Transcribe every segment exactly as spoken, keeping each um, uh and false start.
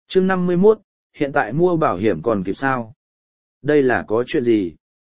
Chương năm mươi mốt, hiện tại mua bảo hiểm còn kịp sao? Đây là có chuyện gì?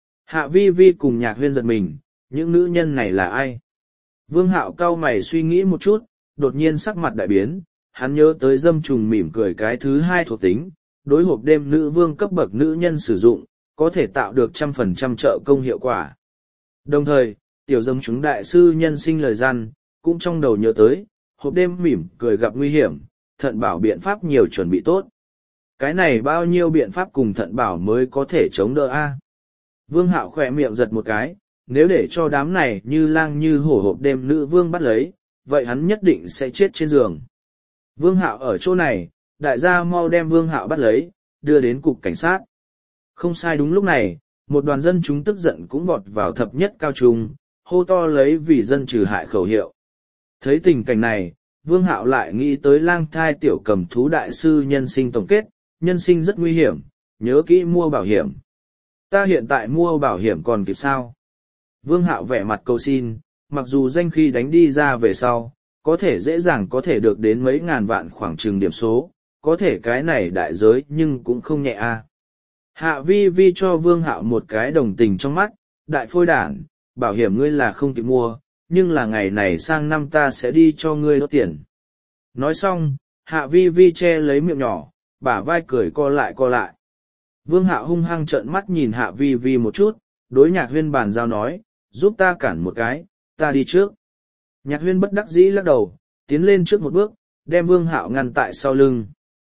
Hạ Vi Vi cùng Nhạc Huyên giật mình, những nữ nhân này là ai? Vương Hạo cau mày suy nghĩ một chút, đột nhiên sắc mặt đại biến, hắn nhớ tới dâm trùng mỉm cười cái thứ hai thuộc tính, đối hộp đêm nữ vương cấp bậc nữ nhân sử dụng, có thể tạo được trăm phần trăm trợ công hiệu quả. Đồng thời, tiểu dâm chúng đại sư nhân sinh lời gian, cũng trong đầu nhớ tới, hộp đêm mỉm cười gặp nguy hiểm, thận bảo biện pháp nhiều chuẩn bị tốt. Cái này bao nhiêu biện pháp cùng thận bảo mới có thể chống đỡ a? Vương Hạo khỏe miệng giật một cái, nếu để cho đám này như lang như hổ hộp đêm nữ vương bắt lấy, vậy hắn nhất định sẽ chết trên giường. Vương Hạo ở chỗ này, đại gia mau đem Vương Hạo bắt lấy, đưa đến cục cảnh sát. Không sai, đúng lúc này, một đoàn dân chúng tức giận cũng vọt vào thập nhất cao trung, hô to lấy vì dân trừ hại khẩu hiệu. Thấy tình cảnh này, Vương Hạo lại nghĩ tới lang thai tiểu cầm thú đại sư nhân sinh tổng kết, nhân sinh rất nguy hiểm, nhớ kỹ mua bảo hiểm. Ta hiện tại mua bảo hiểm còn kịp sao? Vương Hạo vẻ mặt cầu xin, mặc dù danh khi đánh đi ra về sau, có thể dễ dàng có thể được đến mấy ngàn vạn khoảng chừng điểm số, có thể cái này đại giới nhưng cũng không nhẹ a. Hạ Vi Vi cho Vương Hạo một cái đồng tình trong mắt, đại phôi đản, bảo hiểm ngươi là không kịp mua, nhưng là ngày này sang năm ta sẽ đi cho ngươi đốt tiền. Nói xong, Hạ Vi Vi che lấy miệng nhỏ, bả vai cười co lại co lại. Vương Hạo hung hăng trợn mắt nhìn Hạ Vi Vi một chút, đối Nhạc Huyên bàn giao nói, giúp ta cản một cái, ta đi trước. Nhạc Huyên bất đắc dĩ lắc đầu, tiến lên trước một bước, đem Vương Hạo ngăn tại sau lưng.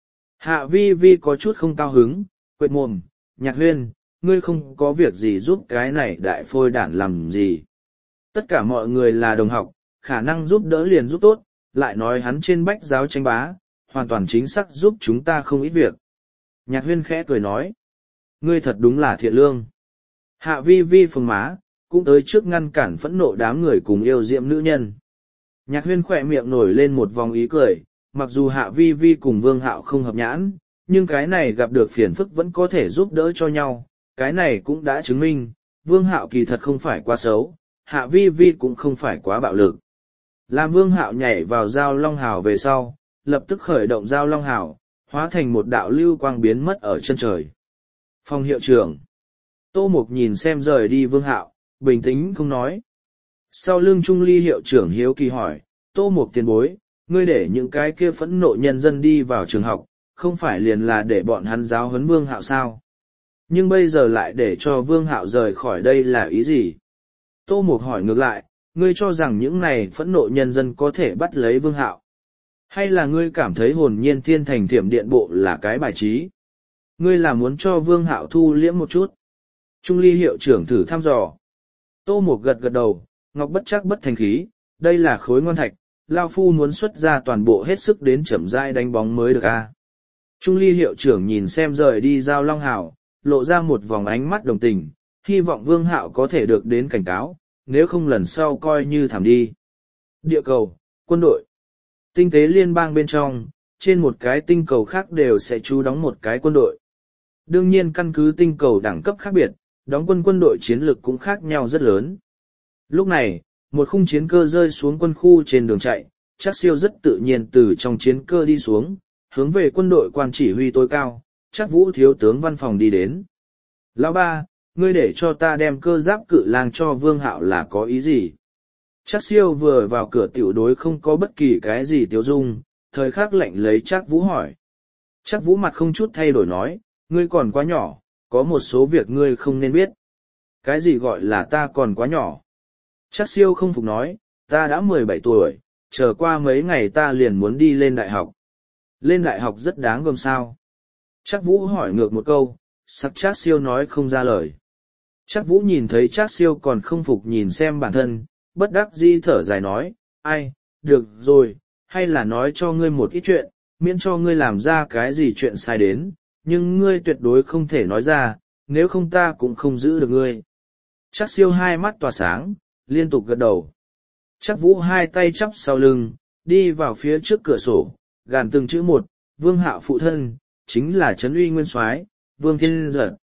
Hạ Vi Vi có chút không cao hứng, quệt mồm, Nhạc Huyên, ngươi không có việc gì giúp cái này đại phôi đản làm gì. Tất cả mọi người là đồng học, khả năng giúp đỡ liền giúp tốt, lại nói hắn trên bách giáo tranh bá, hoàn toàn chính xác giúp chúng ta không ít việc. Nhạc Huyên khẽ cười nói, ngươi thật đúng là thiện lương. Hạ Vi Vi phồng má, cũng tới trước ngăn cản phẫn nộ đám người cùng yêu diệm nữ nhân. Nhạc Huyên khỏe miệng nổi lên một vòng ý cười, mặc dù Hạ Vi Vi cùng Vương Hạo không hợp nhãn, nhưng cái này gặp được phiền phức vẫn có thể giúp đỡ cho nhau, cái này cũng đã chứng minh, Vương Hạo kỳ thật không phải quá xấu, Hạ Vi Vi cũng không phải quá bạo lực. Làm Vương Hạo nhảy vào Giao Long Hào về sau, lập tức khởi động Giao Long Hào, hóa thành một đạo lưu quang biến mất ở chân trời. Phòng hiệu trưởng Tô Mục nhìn xem rời đi Vương Hạo, bình tĩnh không nói. Sau lưng Trung Ly hiệu trưởng hiếu kỳ hỏi, Tô Mục tiền bối, ngươi để những cái kia phẫn nộ nhân dân đi vào trường học, không phải liền là để bọn hắn giáo huấn Vương Hạo sao? Nhưng bây giờ lại để cho Vương Hạo rời khỏi đây là ý gì? Tô Mục hỏi ngược lại, ngươi cho rằng những này phẫn nộ nhân dân có thể bắt lấy Vương Hạo? Hay là ngươi cảm thấy hồn nhiên thiên thành thiểm điện bộ là cái bài trí? Ngươi là muốn cho Vương Hạo thu liễm một chút? Trung Ly hiệu trưởng thử thăm dò. Tô Mục gật gật đầu, ngọc bất chắc bất thành khí, đây là khối ngon thạch, Lao Phu muốn xuất ra toàn bộ hết sức đến chậm rãi đánh bóng mới được a. Trung Ly hiệu trưởng nhìn xem rời đi Giao Long Hào, lộ ra một vòng ánh mắt đồng tình, hy vọng Vương Hạo có thể được đến cảnh cáo, nếu không lần sau coi như thảm đi. Địa cầu, quân đội, tinh tế liên bang bên trong, trên một cái tinh cầu khác đều sẽ trú đóng một cái quân đội. Đương nhiên căn cứ tinh cầu đẳng cấp khác biệt, đóng quân quân đội chiến lược cũng khác nhau rất lớn. Lúc này, một khung chiến cơ rơi xuống quân khu trên đường chạy, Trác Siêu rất tự nhiên từ trong chiến cơ đi xuống, hướng về quân đội quan chỉ huy tối cao, Trác Vũ thiếu tướng văn phòng đi đến. Lão ba, ngươi để cho ta đem cơ giáp cự lang cho Vương Hạo là có ý gì? Trác Siêu vừa vào cửa tiểu đối không có bất kỳ cái gì tiêu dung, thời khắc lệnh lấy Trác Vũ hỏi. Trác Vũ mặt không chút thay đổi nói, ngươi còn quá nhỏ, có một số việc ngươi không nên biết. Cái gì gọi là ta còn quá nhỏ? Trác Siêu không phục nói, ta đã mười bảy tuổi, chờ qua mấy ngày ta liền muốn đi lên đại học. Lên đại học rất đáng gờm sao? Trác Vũ hỏi ngược một câu, sắc Trác Siêu nói không ra lời. Trác Vũ nhìn thấy Trác Siêu còn không phục nhìn xem bản thân, bất đắc dĩ thở dài nói, ai, được rồi, hay là nói cho ngươi một ít chuyện, miễn cho ngươi làm ra cái gì chuyện sai đến, nhưng ngươi tuyệt đối không thể nói ra, nếu không ta cũng không giữ được ngươi. Trác Siêu hai mắt tỏa sáng, liên tục gật đầu. Trác Vũ hai tay chắp sau lưng, đi vào phía trước cửa sổ, gàn từng chữ một, Vương Hạo phụ thân, chính là Trấn Uy Nguyên Soái, Vương Thiên Giật.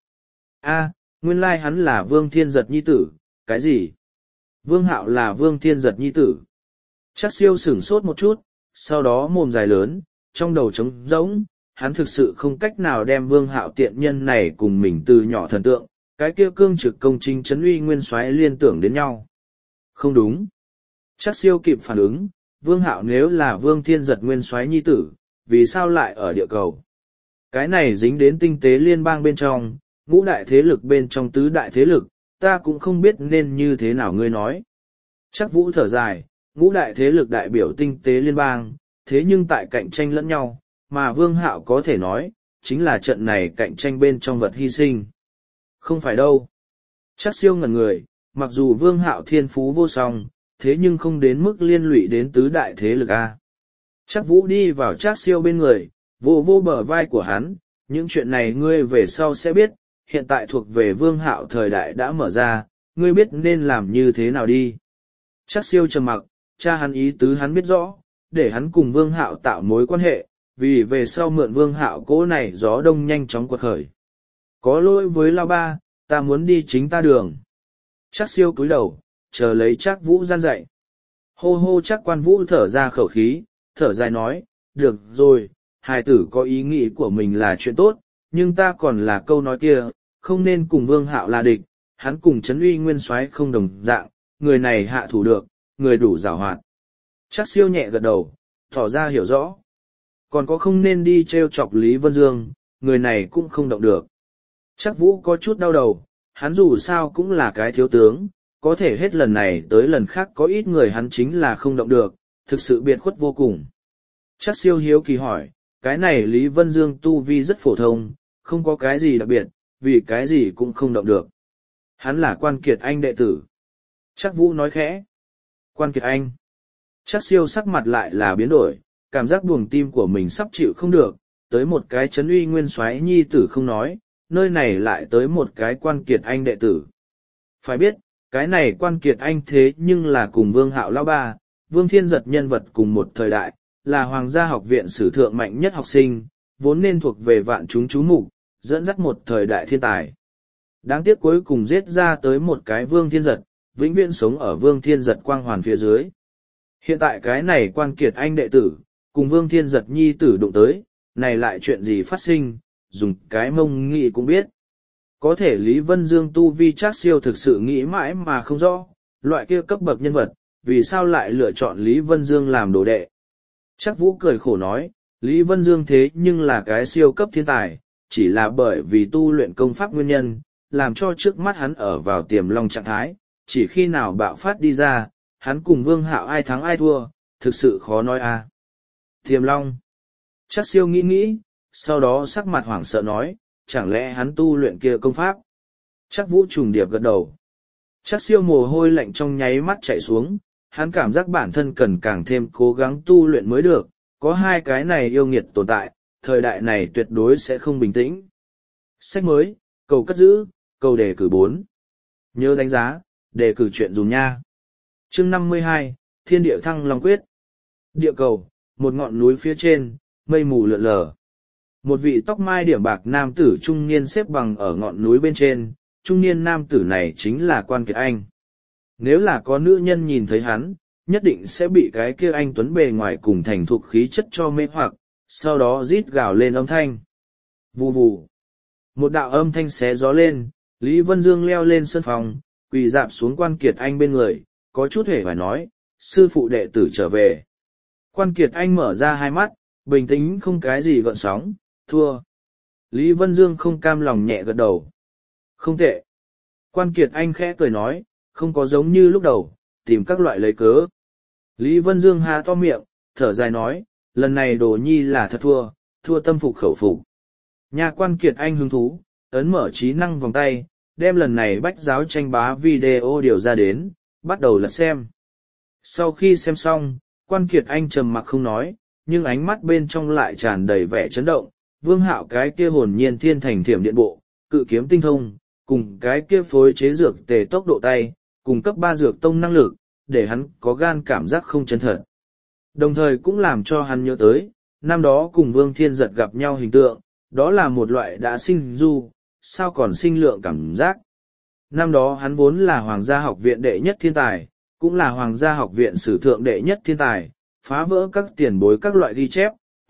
A, nguyên lai hắn là Vương Thiên Giật nhi tử, cái gì? Vương Hạo là Vương Thiên Giật nhi tử. Trác Siêu sửng sốt một chút, sau đó mồm dài lớn, trong đầu trống rỗng, hắn thực sự không cách nào đem Vương Hạo tiện nhân này cùng mình từ nhỏ thần tượng, cái kia cương trực công chính trấn uy nguyên soái liên tưởng đến nhau. Không đúng. Chắc siêu kịp phản ứng, Vương Hạo nếu là Vương Thiên Giật nguyên soái nhi tử, vì sao lại ở địa cầu? Cái này dính đến tinh tế liên bang bên trong, ngũ đại thế lực bên trong tứ đại thế lực, ta cũng không biết nên như thế nào ngươi nói. Chắc Vũ thở dài, ngũ đại thế lực đại biểu tinh tế liên bang, thế nhưng tại cạnh tranh lẫn nhau, mà Vương Hạo có thể nói, chính là trận này cạnh tranh bên trong vật hy sinh. Không phải đâu. Chắc siêu ngẩn người, mặc dù Vương Hạo thiên phú vô song, thế nhưng không đến mức liên lụy đến tứ đại thế lực A. Chắc Vũ đi vào Trác siêu bên người, vô vô bờ vai của hắn, những chuyện này ngươi về sau sẽ biết, hiện tại thuộc về Vương Hạo thời đại đã mở ra, ngươi biết nên làm như thế nào đi. Trác siêu trầm mặc, cha hắn ý tứ hắn biết rõ, để hắn cùng Vương Hạo tạo mối quan hệ, vì về sau mượn Vương Hạo cỗ này gió đông nhanh chóng quật khởi. Có lỗi với Lao Ba, ta muốn đi chính ta đường. Trác siêu cúi đầu, chờ lấy Trác Vũ gian dạy. Hô hô Trác Quan Vũ thở ra khẩu khí, thở dài nói, được rồi, hài tử có ý nghĩ của mình là chuyện tốt, nhưng ta còn là câu nói kia, không nên cùng Vương Hạo là địch, hắn cùng Trấn Uy nguyên soái không đồng dạng, người này hạ thủ được, người đủ giàu hoạt. Trác siêu nhẹ gật đầu, tỏ ra hiểu rõ. Còn có không nên đi trêu chọc Lý Vân Dương, người này cũng không động được. Trác Vũ có chút đau đầu, hắn dù sao cũng là cái thiếu tướng, có thể hết lần này tới lần khác có ít người hắn chính là không động được, thực sự biệt khuất vô cùng. Trác siêu hiếu kỳ hỏi, cái này Lý Vân Dương tu vi rất phổ thông, không có cái gì đặc biệt, vì cái gì cũng không động được. Hắn là Quan Kiệt Anh đệ tử. Trác Vũ nói khẽ. Quan Kiệt Anh. Trác siêu sắc mặt lại là biến đổi, cảm giác buồng tim của mình sắp chịu không được, tới một cái Trấn Uy nguyên soái nhi tử không nói, nơi này lại tới một cái Quan Kiệt Anh đệ tử. Phải biết, cái này Quan Kiệt Anh thế nhưng là cùng Vương Hạo lão ba, Vương Thiên Giật nhân vật cùng một thời đại, là Hoàng gia học viện sử thượng mạnh nhất học sinh, vốn nên thuộc về vạn chúng chú mục, dẫn dắt một thời đại thiên tài. Đáng tiếc cuối cùng giết ra tới một cái Vương Thiên Giật, vĩnh viễn sống ở Vương Thiên Giật quang hoàn phía dưới. Hiện tại cái này Quan Kiệt Anh đệ tử, cùng Vương Thiên Giật nhi tử đụng tới, này lại chuyện gì phát sinh, dùng cái mông nghĩ cũng biết. Có thể Lý Vân Dương tu vi Trác siêu thực sự nghĩ mãi mà không rõ, loại kia cấp bậc nhân vật, vì sao lại lựa chọn Lý Vân Dương làm đồ đệ. Trác Vũ cười khổ nói, Lý Vân Dương thế nhưng là cái siêu cấp thiên tài, chỉ là bởi vì tu luyện công pháp nguyên nhân, làm cho trước mắt hắn ở vào tiềm long trạng thái, chỉ khi nào bạo phát đi ra, hắn cùng Vương Hạo ai thắng ai thua, thực sự khó nói a. Tiềm long. Trác siêu nghĩ nghĩ, sau đó sắc mặt hoảng sợ nói, chẳng lẽ hắn tu luyện kia công pháp. Trác Vũ trùng điệp gật đầu. Trác siêu mồ hôi lạnh trong nháy mắt chảy xuống, hắn cảm giác bản thân cần càng thêm cố gắng tu luyện mới được, có hai cái này yêu nghiệt tồn tại, thời đại này tuyệt đối sẽ không bình tĩnh. Sách mới, cầu cất giữ, cầu đề cử bốn. Nhớ đánh giá, đề cử chuyện dùng nha. Chương năm mươi hai, Thiên địa thăng long quyết. Địa cầu, một ngọn núi phía trên, mây mù lượn lờ. Một vị tóc mai điểm bạc nam tử trung niên xếp bằng ở ngọn núi bên trên, trung niên nam tử này chính là Quan Kiệt Anh. Nếu là có nữ nhân nhìn thấy hắn, nhất định sẽ bị cái kia anh tuấn bề ngoài cùng thành thục khí chất cho mê hoặc, sau đó rít gào lên âm thanh. Vù vù. Một đạo âm thanh xé gió lên, Lý Vân Dương leo lên sân phòng, quỳ dạp xuống Quan Kiệt Anh bên người, có chút hề phải nói, sư phụ đệ tử trở về. Quan Kiệt Anh mở ra hai mắt, bình tĩnh không cái gì gợn sóng, thua. Lý Vân Dương không cam lòng nhẹ gật đầu. Không tệ. Quan Kiệt Anh khẽ cười nói, không có giống như lúc đầu, tìm các loại lấy cớ. Lý Vân Dương há to miệng, thở dài nói, lần này Đồ Nhi là thật thua, thua tâm phục khẩu phục. Nhà Quan Kiệt Anh hứng thú, ấn mở trí năng vòng tay, đem lần này bách giáo tranh bá video điều ra đến, bắt đầu lật xem. Sau khi xem xong, Quan Kiệt Anh trầm mặc không nói, nhưng ánh mắt bên trong lại tràn đầy vẻ chấn động. Vương Hạo cái kia hồn nhiên thiên thành thiểm điện bộ, cự kiếm tinh thông, cùng cái kia phối chế dược tề tốc độ tay, cùng cấp ba dược tông năng lực, để hắn có gan cảm giác không chân thật. Đồng thời cũng làm cho hắn nhớ tới, năm đó cùng Vương Thiên Giật gặp nhau hình tượng, đó là một loại đã sinh du, sao còn sinh lượng cảm giác. Năm đó hắn vốn là Hoàng gia học viện đệ nhất thiên tài, cũng là Hoàng gia học viện sử thượng đệ nhất thiên tài, phá vỡ các tiền bối các loại ghi chép,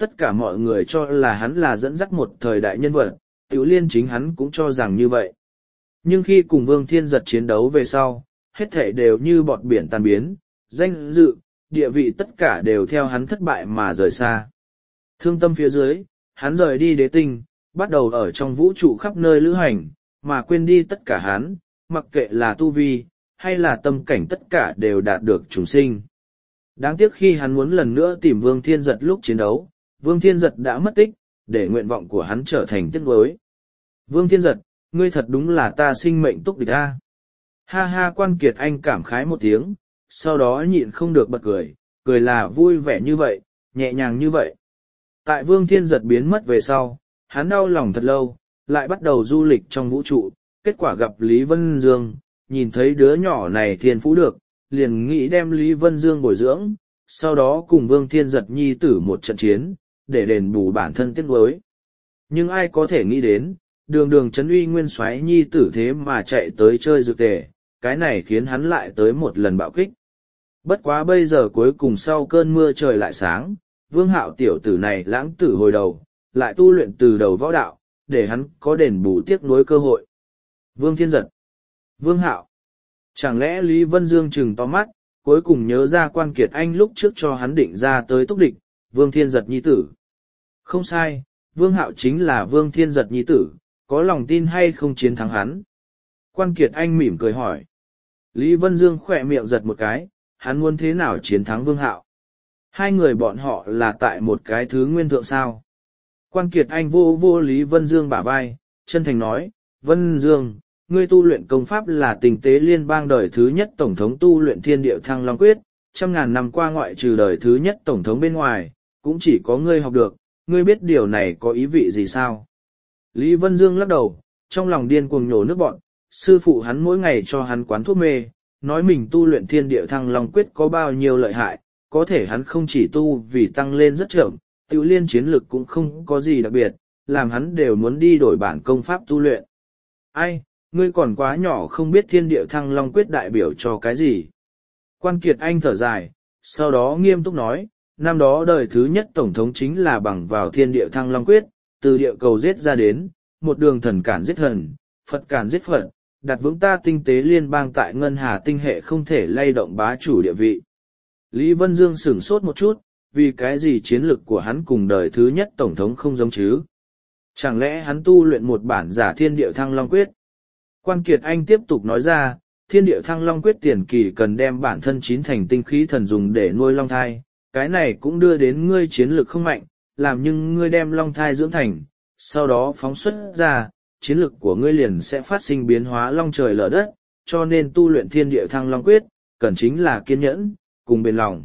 tất cả mọi người cho là hắn là dẫn dắt một thời đại nhân vật, Tiểu Liên chính hắn cũng cho rằng như vậy. Nhưng khi cùng Vương Thiên Giật chiến đấu về sau, hết thể đều như bọt biển tan biến, danh dự, địa vị tất cả đều theo hắn thất bại mà rời xa. Thương tâm phía dưới, hắn rời đi đế tinh, bắt đầu ở trong vũ trụ khắp nơi lữ hành, mà quên đi tất cả hắn, mặc kệ là tu vi, hay là tâm cảnh tất cả đều đạt được trùng sinh. Đáng tiếc khi hắn muốn lần nữa tìm Vương Thiên Giật lúc chiến đấu, Vương Thiên Giật đã mất tích, để nguyện vọng của hắn trở thành tiếc nuối. Vương Thiên Giật, ngươi thật đúng là ta sinh mệnh túc địch a. Ha ha, Quan Kiệt Anh cảm khái một tiếng, sau đó nhịn không được bật cười, cười là vui vẻ như vậy, nhẹ nhàng như vậy. Tại Vương Thiên Giật biến mất về sau, hắn đau lòng thật lâu, lại bắt đầu du lịch trong vũ trụ, kết quả gặp Lý Vân Dương, nhìn thấy đứa nhỏ này thiên phú được, liền nghĩ đem Lý Vân Dương bồi dưỡng, sau đó cùng Vương Thiên Giật nhi tử một trận chiến, để đền bù bản thân tiếc nuối. Nhưng ai có thể nghĩ đến, đường đường trấn uy nguyên soái nhi tử thế mà chạy tới chơi dược tề, cái này khiến hắn lại tới một lần bạo kích. Bất quá bây giờ cuối cùng sau cơn mưa trời lại sáng, Vương Hạo tiểu tử này lãng tử hồi đầu, lại tu luyện từ đầu võ đạo, để hắn có đền bù tiếc nuối cơ hội. Vương Thiên Giật, Vương Hạo, chẳng lẽ Lý Vân Dương trừng to mắt, cuối cùng nhớ ra Quan Kiệt Anh lúc trước cho hắn định ra tới túc địch, Vương Thiên Giật nhi tử. Không sai, Vương Hạo chính là Vương Thiên Giật nhi tử, có lòng tin hay không chiến thắng hắn? Quan Kiệt Anh mỉm cười hỏi. Lý Vân Dương khỏe miệng giật một cái, hắn muốn thế nào chiến thắng Vương Hạo? Hai người bọn họ là tại một cái thứ nguyên thượng sao? Quan Kiệt Anh vô vô Lý Vân Dương bả vai, chân thành nói, Vân Dương, ngươi tu luyện công pháp là tình tế liên bang đời thứ nhất tổng thống tu luyện thiên địa thăng long quyết, trăm ngàn năm qua ngoại trừ đời thứ nhất tổng thống bên ngoài, cũng chỉ có ngươi học được, ngươi biết điều này có ý vị gì sao? Lý Vân Dương lắc đầu, trong lòng điên cuồng nhổ nước bọn, sư phụ hắn mỗi ngày cho hắn quán thuốc mê, nói mình tu luyện thiên địa thăng long quyết có bao nhiêu lợi hại, có thể hắn không chỉ tu vì tăng lên rất chậm, Tiểu Liên chiến lực cũng không có gì đặc biệt, làm hắn đều muốn đi đổi bản công pháp tu luyện. Ai, ngươi còn quá nhỏ không biết thiên địa thăng long quyết đại biểu cho cái gì. Quan Kiệt Anh thở dài, sau đó nghiêm túc nói, năm đó đời thứ nhất tổng thống chính là bằng vào thiên địa thăng long quyết, từ địa cầu giết ra đến, một đường thần cản giết thần, Phật cản giết Phật, đặt vững ta tinh tế liên bang tại ngân hà tinh hệ không thể lay động bá chủ địa vị. Lý Vân Dương sửng sốt một chút, vì cái gì chiến lực của hắn cùng đời thứ nhất tổng thống không giống chứ? Chẳng lẽ hắn tu luyện một bản giả thiên địa thăng long quyết? Quan Kiệt Anh tiếp tục nói ra, thiên địa thăng long quyết tiền kỳ cần đem bản thân chín thành tinh khí thần dùng để nuôi long thai, cái này cũng đưa đến ngươi chiến lực không mạnh, làm nhưng ngươi đem long thai dưỡng thành, sau đó phóng xuất ra, chiến lực của ngươi liền sẽ phát sinh biến hóa long trời lở đất, cho nên tu luyện thiên địa thăng long quyết, cần chính là kiên nhẫn, cùng bền lòng.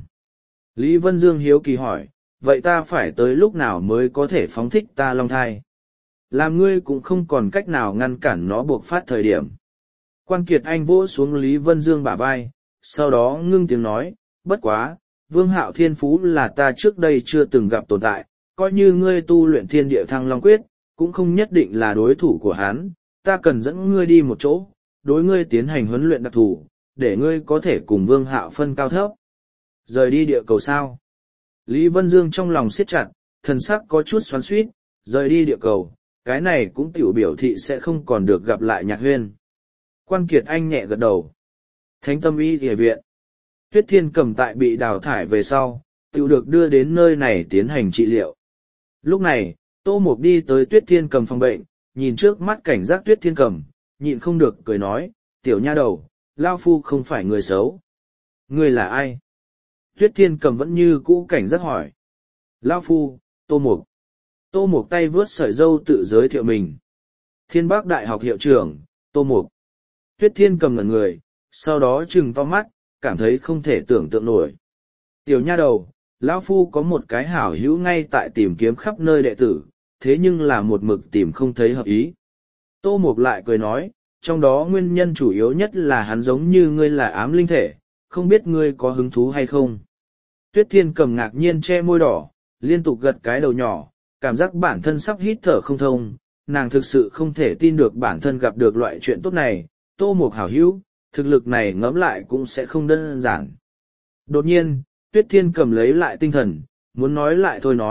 Lý Vân Dương hiếu kỳ hỏi, vậy ta phải tới lúc nào mới có thể phóng thích ta long thai? Làm ngươi cũng không còn cách nào ngăn cản nó buộc phát thời điểm. Quan Kiệt Anh vỗ xuống Lý Vân Dương bả vai, sau đó ngưng tiếng nói, bất quá, Vương Hạo thiên phú là ta trước đây chưa từng gặp tồn tại, coi như ngươi tu luyện thiên địa thăng long quyết, cũng không nhất định là đối thủ của hắn, ta cần dẫn ngươi đi một chỗ, đối ngươi tiến hành huấn luyện đặc thù, để ngươi có thể cùng Vương Hạo phân cao thấp. Rời đi địa cầu sao? Lý Vân Dương trong lòng siết chặt, thần sắc có chút xoắn xuýt, rời đi địa cầu, cái này cũng tiểu biểu thị sẽ không còn được gặp lại Nhạc Huyên. Quan Kiệt Anh nhẹ gật đầu. Thánh Tâm Y Y viện. Tuyết Thiên Cầm tại bị đào thải về sau, tiểu được đưa đến nơi này tiến hành trị liệu. Lúc này, Tô Mục đi tới Tuyết Thiên Cầm phòng bệnh, nhìn trước mắt cảnh giác Tuyết Thiên Cầm, nhịn không được cười nói, tiểu nha đầu, Lao Phu không phải người xấu. Ngươi là ai? Tuyết Thiên Cầm vẫn như cũ cảnh giác hỏi. Lao Phu, Tô Mục. Tô Mục tay vướt sợi dâu tự giới thiệu mình. Thiên Bắc Đại học hiệu trưởng, Tô Mục. Tuyết Thiên Cầm ngẩn người, sau đó trừng to mắt, cảm thấy không thể tưởng tượng nổi. Tiểu nha đầu, Lão Phu có một cái hảo hữu ngay tại tìm kiếm khắp nơi đệ tử, thế nhưng là một mực tìm không thấy hợp ý. Tô Mục lại cười nói, trong đó nguyên nhân chủ yếu nhất là hắn giống như ngươi là ám linh thể, không biết ngươi có hứng thú hay không. Tuyết Thiên Cầm ngạc nhiên che môi đỏ, liên tục gật cái đầu nhỏ, cảm giác bản thân sắp hít thở không thông, nàng thực sự không thể tin được bản thân gặp được loại chuyện tốt này, Tô Mục hảo hữu, thực lực này ngẫm lại cũng sẽ không đơn giản. Đột nhiên, Tuyết Thiên Cầm lấy lại tinh thần, muốn nói lại thôi nói,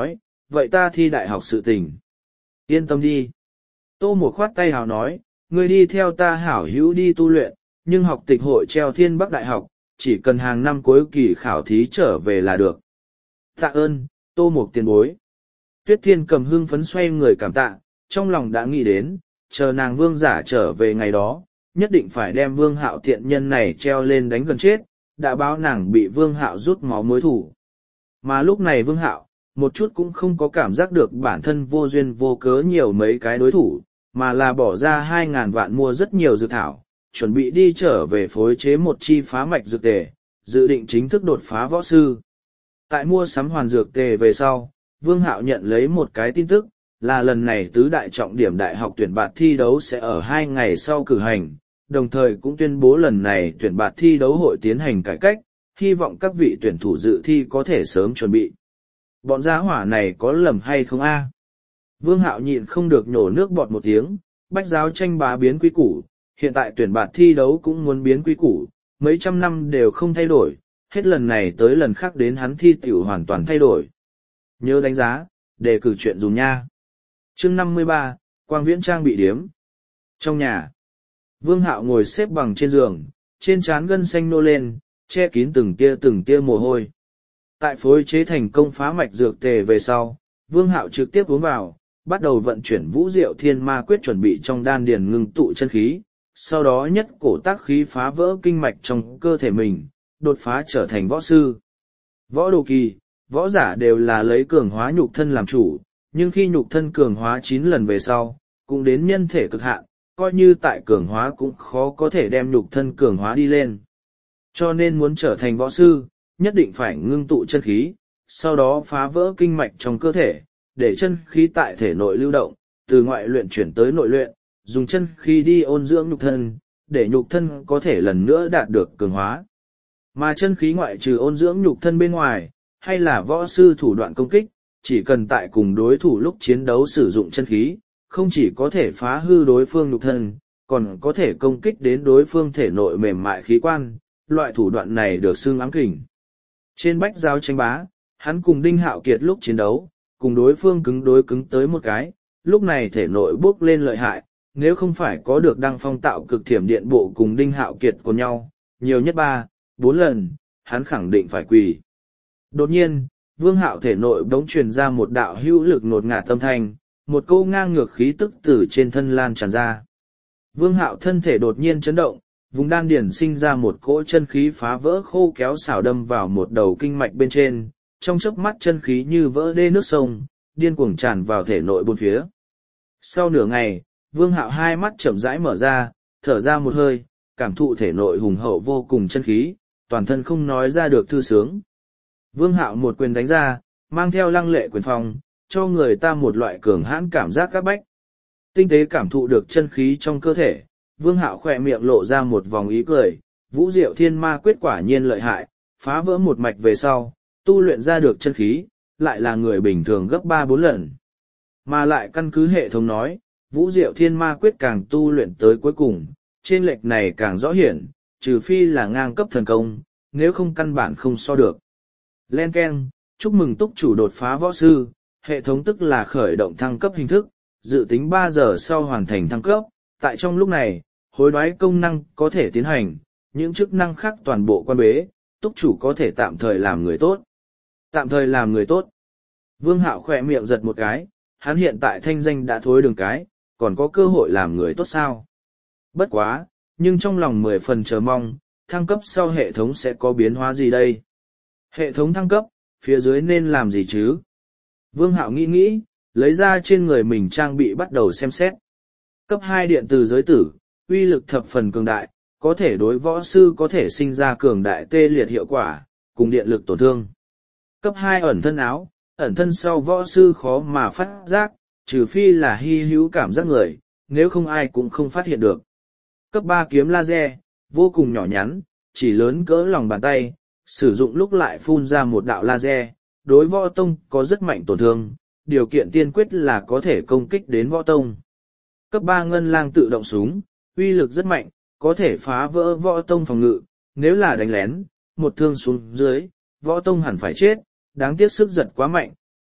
vậy ta thi đại học sự tình. Yên tâm đi. Tô Mục khoát tay hào nói, ngươi đi theo ta hảo hữu đi tu luyện, nhưng học tịch hội treo Thiên Bắc Đại học, chỉ cần hàng năm cuối kỳ khảo thí trở về là được. Tạ ơn, Tô Mục tiền bối. Tuyết Thiên cầm hưng phấn xoay người cảm tạ, trong lòng đã nghĩ đến, chờ nàng vương giả trở về ngày đó, nhất định phải đem vương hạo tiện nhân này treo lên đánh gần chết, đã báo nàng bị vương hạo rút máu mối thủ. Mà lúc này vương hạo, một chút cũng không có cảm giác được bản thân vô duyên vô cớ nhiều mấy cái đối thủ, mà là bỏ ra hai ngàn vạn mua rất nhiều dược thảo, chuẩn bị đi trở về phối chế một chi phá mạch dược tề, dự định chính thức đột phá võ sư. Tại mua sắm hoàn dược tề về sau, Vương Hạo nhận lấy một cái tin tức, là lần này tứ đại trọng điểm đại học tuyển bạt thi đấu sẽ ở hai ngày sau cử hành, đồng thời cũng tuyên bố lần này tuyển bạt thi đấu hội tiến hành cải cách, hy vọng các vị tuyển thủ dự thi có thể sớm chuẩn bị. Bọn gia hỏa này có lầm hay không a? Vương Hạo nhịn không được nhổ nước bọt một tiếng, bách giáo tranh bá biến quy củ, hiện tại tuyển bạt thi đấu cũng muốn biến quy củ, mấy trăm năm đều không thay đổi, hết lần này tới lần khác đến hắn thi tiểu hoàn toàn thay đổi. Nhớ đánh giá, đề cử chuyện dùng nha. Chương năm mươi ba, Quang Viễn trang bị điếm. Trong nhà, Vương Hạo ngồi xếp bằng trên giường, trên trán gân xanh nô lên, che kín từng tia từng tia mồ hôi. Tại phối chế thành công phá mạch dược tề về sau, Vương Hạo trực tiếp uống vào, bắt đầu vận chuyển Vũ Diệu Thiên Ma Quyết chuẩn bị trong đan điền ngưng tụ chân khí, sau đó nhất cổ tác khí phá vỡ kinh mạch trong cơ thể mình, đột phá trở thành võ sư. Võ đồ kỳ, võ giả đều là lấy cường hóa nhục thân làm chủ, nhưng khi nhục thân cường hóa chín lần về sau, cũng đến nhân thể cực hạn, coi như tại cường hóa cũng khó có thể đem nhục thân cường hóa đi lên. Cho nên muốn trở thành võ sư, nhất định phải ngưng tụ chân khí, sau đó phá vỡ kinh mạch trong cơ thể, để chân khí tại thể nội lưu động, từ ngoại luyện chuyển tới nội luyện, dùng chân khí đi ôn dưỡng nhục thân, để nhục thân có thể lần nữa đạt được cường hóa. Mà chân khí ngoại trừ ôn dưỡng nhục thân bên ngoài, hay là võ sư thủ đoạn công kích, chỉ cần tại cùng đối thủ lúc chiến đấu sử dụng chân khí, không chỉ có thể phá hư đối phương nhục thân, còn có thể công kích đến đối phương thể nội mềm mại khí quan, loại thủ đoạn này được xưng ám kình. Trên bách giao tranh bá, hắn cùng Đinh Hạo Kiệt lúc chiến đấu, cùng đối phương cứng đối cứng tới một cái, lúc này thể nội bước lên lợi hại, nếu không phải có được Đăng Phong tạo cực thiểm điện bộ cùng Đinh Hạo Kiệt của nhau, nhiều nhất ba, bốn lần, hắn khẳng định phải quỳ. Đột nhiên, Vương Hạo thể nội bỗng truyền ra một đạo hữu lực ngột ngạt tâm thanh, một câu ngang ngược khí tức từ trên thân lan tràn ra. Vương Hạo thân thể đột nhiên chấn động, vùng đan điển sinh ra một cỗ chân khí phá vỡ khô kéo xảo đâm vào một đầu kinh mạch bên trên, trong chớp mắt chân khí như vỡ đê nước sông, điên cuồng tràn vào thể nội bốn phía. Sau nửa ngày, Vương Hạo hai mắt chậm rãi mở ra, thở ra một hơi, cảm thụ thể nội hùng hậu vô cùng chân khí, toàn thân không nói ra được thư sướng. Vương Hạo một quyền đánh ra, mang theo lăng lệ quyền phong, cho người ta một loại cường hãn cảm giác các bách. Tinh tế cảm thụ được chân khí trong cơ thể, Vương Hạo khỏe miệng lộ ra một vòng ý cười, Vũ Diệu Thiên Ma Quyết quả nhiên lợi hại, phá vỡ một mạch về sau, tu luyện ra được chân khí, lại là người bình thường gấp ba bốn lần. Mà lại căn cứ hệ thống nói, Vũ Diệu Thiên Ma Quyết càng tu luyện tới cuối cùng, trên lệch này càng rõ hiển, trừ phi là ngang cấp thần công, nếu không căn bản không so được. Len Ken, chúc mừng túc chủ đột phá võ sư, hệ thống tức là khởi động thăng cấp hình thức, dự tính ba giờ sau hoàn thành thăng cấp, tại trong lúc này, hối đoái công năng có thể tiến hành, những chức năng khác toàn bộ quan bế, túc chủ có thể tạm thời làm người tốt. Tạm thời làm người tốt. Vương Hạo khỏe miệng giật một cái, hắn hiện tại thanh danh đã thối đường cái, còn có cơ hội làm người tốt sao? Bất quá, nhưng trong lòng mười phần chờ mong, thăng cấp sau hệ thống sẽ có biến hóa gì đây? Hệ thống thăng cấp, phía dưới nên làm gì chứ? Vương Hạo nghĩ nghĩ, lấy ra trên người mình trang bị bắt đầu xem xét. Cấp hai điện từ giới tử, uy lực thập phần cường đại, có thể đối võ sư có thể sinh ra cường đại tê liệt hiệu quả, cùng điện lực tổn thương. Cấp hai ẩn thân áo, ẩn thân sau võ sư khó mà phát giác, trừ phi là hy hữu cảm giác người, nếu không ai cũng không phát hiện được. Cấp ba kiếm laser, vô cùng nhỏ nhắn, chỉ lớn cỡ lòng bàn tay, sử dụng lúc lại phun ra một đạo laser, đối võ tông có rất mạnh tổn thương, điều kiện tiên quyết là có thể công kích đến võ tông. Cấp ba ngân lang tự động súng, uy lực rất mạnh, có thể phá vỡ võ tông phòng ngự, nếu là đánh lén, một thương xuống dưới, võ tông hẳn phải chết, đáng tiếc sức giật quá mạnh,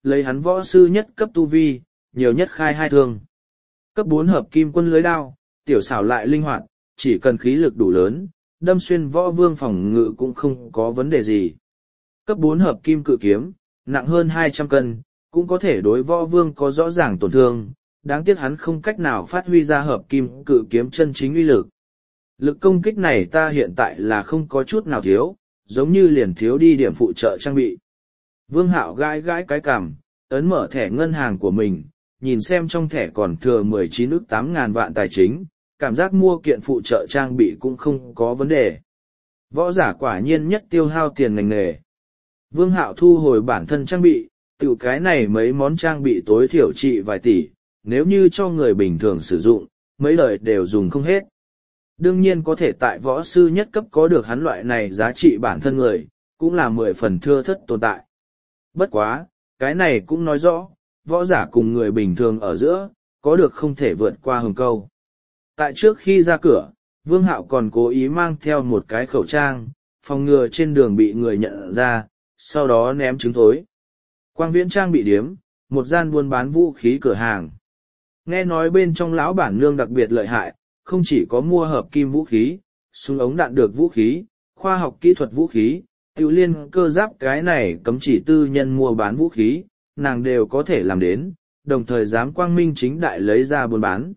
lấy hắn võ sư nhất cấp tu vi, nhiều nhất khai hai thương. Cấp bốn hợp kim quân lưới đao, tiểu xảo lại linh hoạt, chỉ cần khí lực đủ lớn, đâm xuyên võ vương phòng ngự cũng không có vấn đề gì. Cấp bốn hợp kim cự kiếm, nặng hơn hai trăm cân, cũng có thể đối võ vương có rõ ràng tổn thương, đáng tiếc hắn không cách nào phát huy ra hợp kim cự kiếm chân chính uy lực. Lực công kích này ta hiện tại là không có chút nào thiếu, giống như liền thiếu đi điểm phụ trợ trang bị. Vương Hạo gãi gãi cái cằm, ấn mở thẻ ngân hàng của mình, nhìn xem trong thẻ còn thừa mười chín ức tám ngàn vạn tài chính, cảm giác mua kiện phụ trợ trang bị cũng không có vấn đề. Võ giả quả nhiên nhất tiêu hao tiền ngành nghề. Vương Hạo thu hồi bản thân trang bị, tự cái này mấy món trang bị tối thiểu trị vài tỷ, nếu như cho người bình thường sử dụng, mấy đời đều dùng không hết. Đương nhiên có thể tại võ sư nhất cấp có được hắn loại này giá trị bản thân người, cũng là mười phần thưa thất tồn tại. Bất quá, cái này cũng nói rõ, võ giả cùng người bình thường ở giữa, có được không thể vượt qua hừng câu. Tại trước khi ra cửa, Vương Hạo còn cố ý mang theo một cái khẩu trang, phòng ngừa trên đường bị người nhận ra, sau đó ném trứng thối. Quang Viễn trang bị điếm, một gian buôn bán vũ khí cửa hàng. Nghe nói bên trong lão bản nương đặc biệt lợi hại, không chỉ có mua hợp kim vũ khí, súng ống đạn được vũ khí, khoa học kỹ thuật vũ khí, tiểu liên cơ giáp cái này cấm chỉ tư nhân mua bán vũ khí, nàng đều có thể làm đến, đồng thời dám quang minh chính đại lấy ra buôn bán.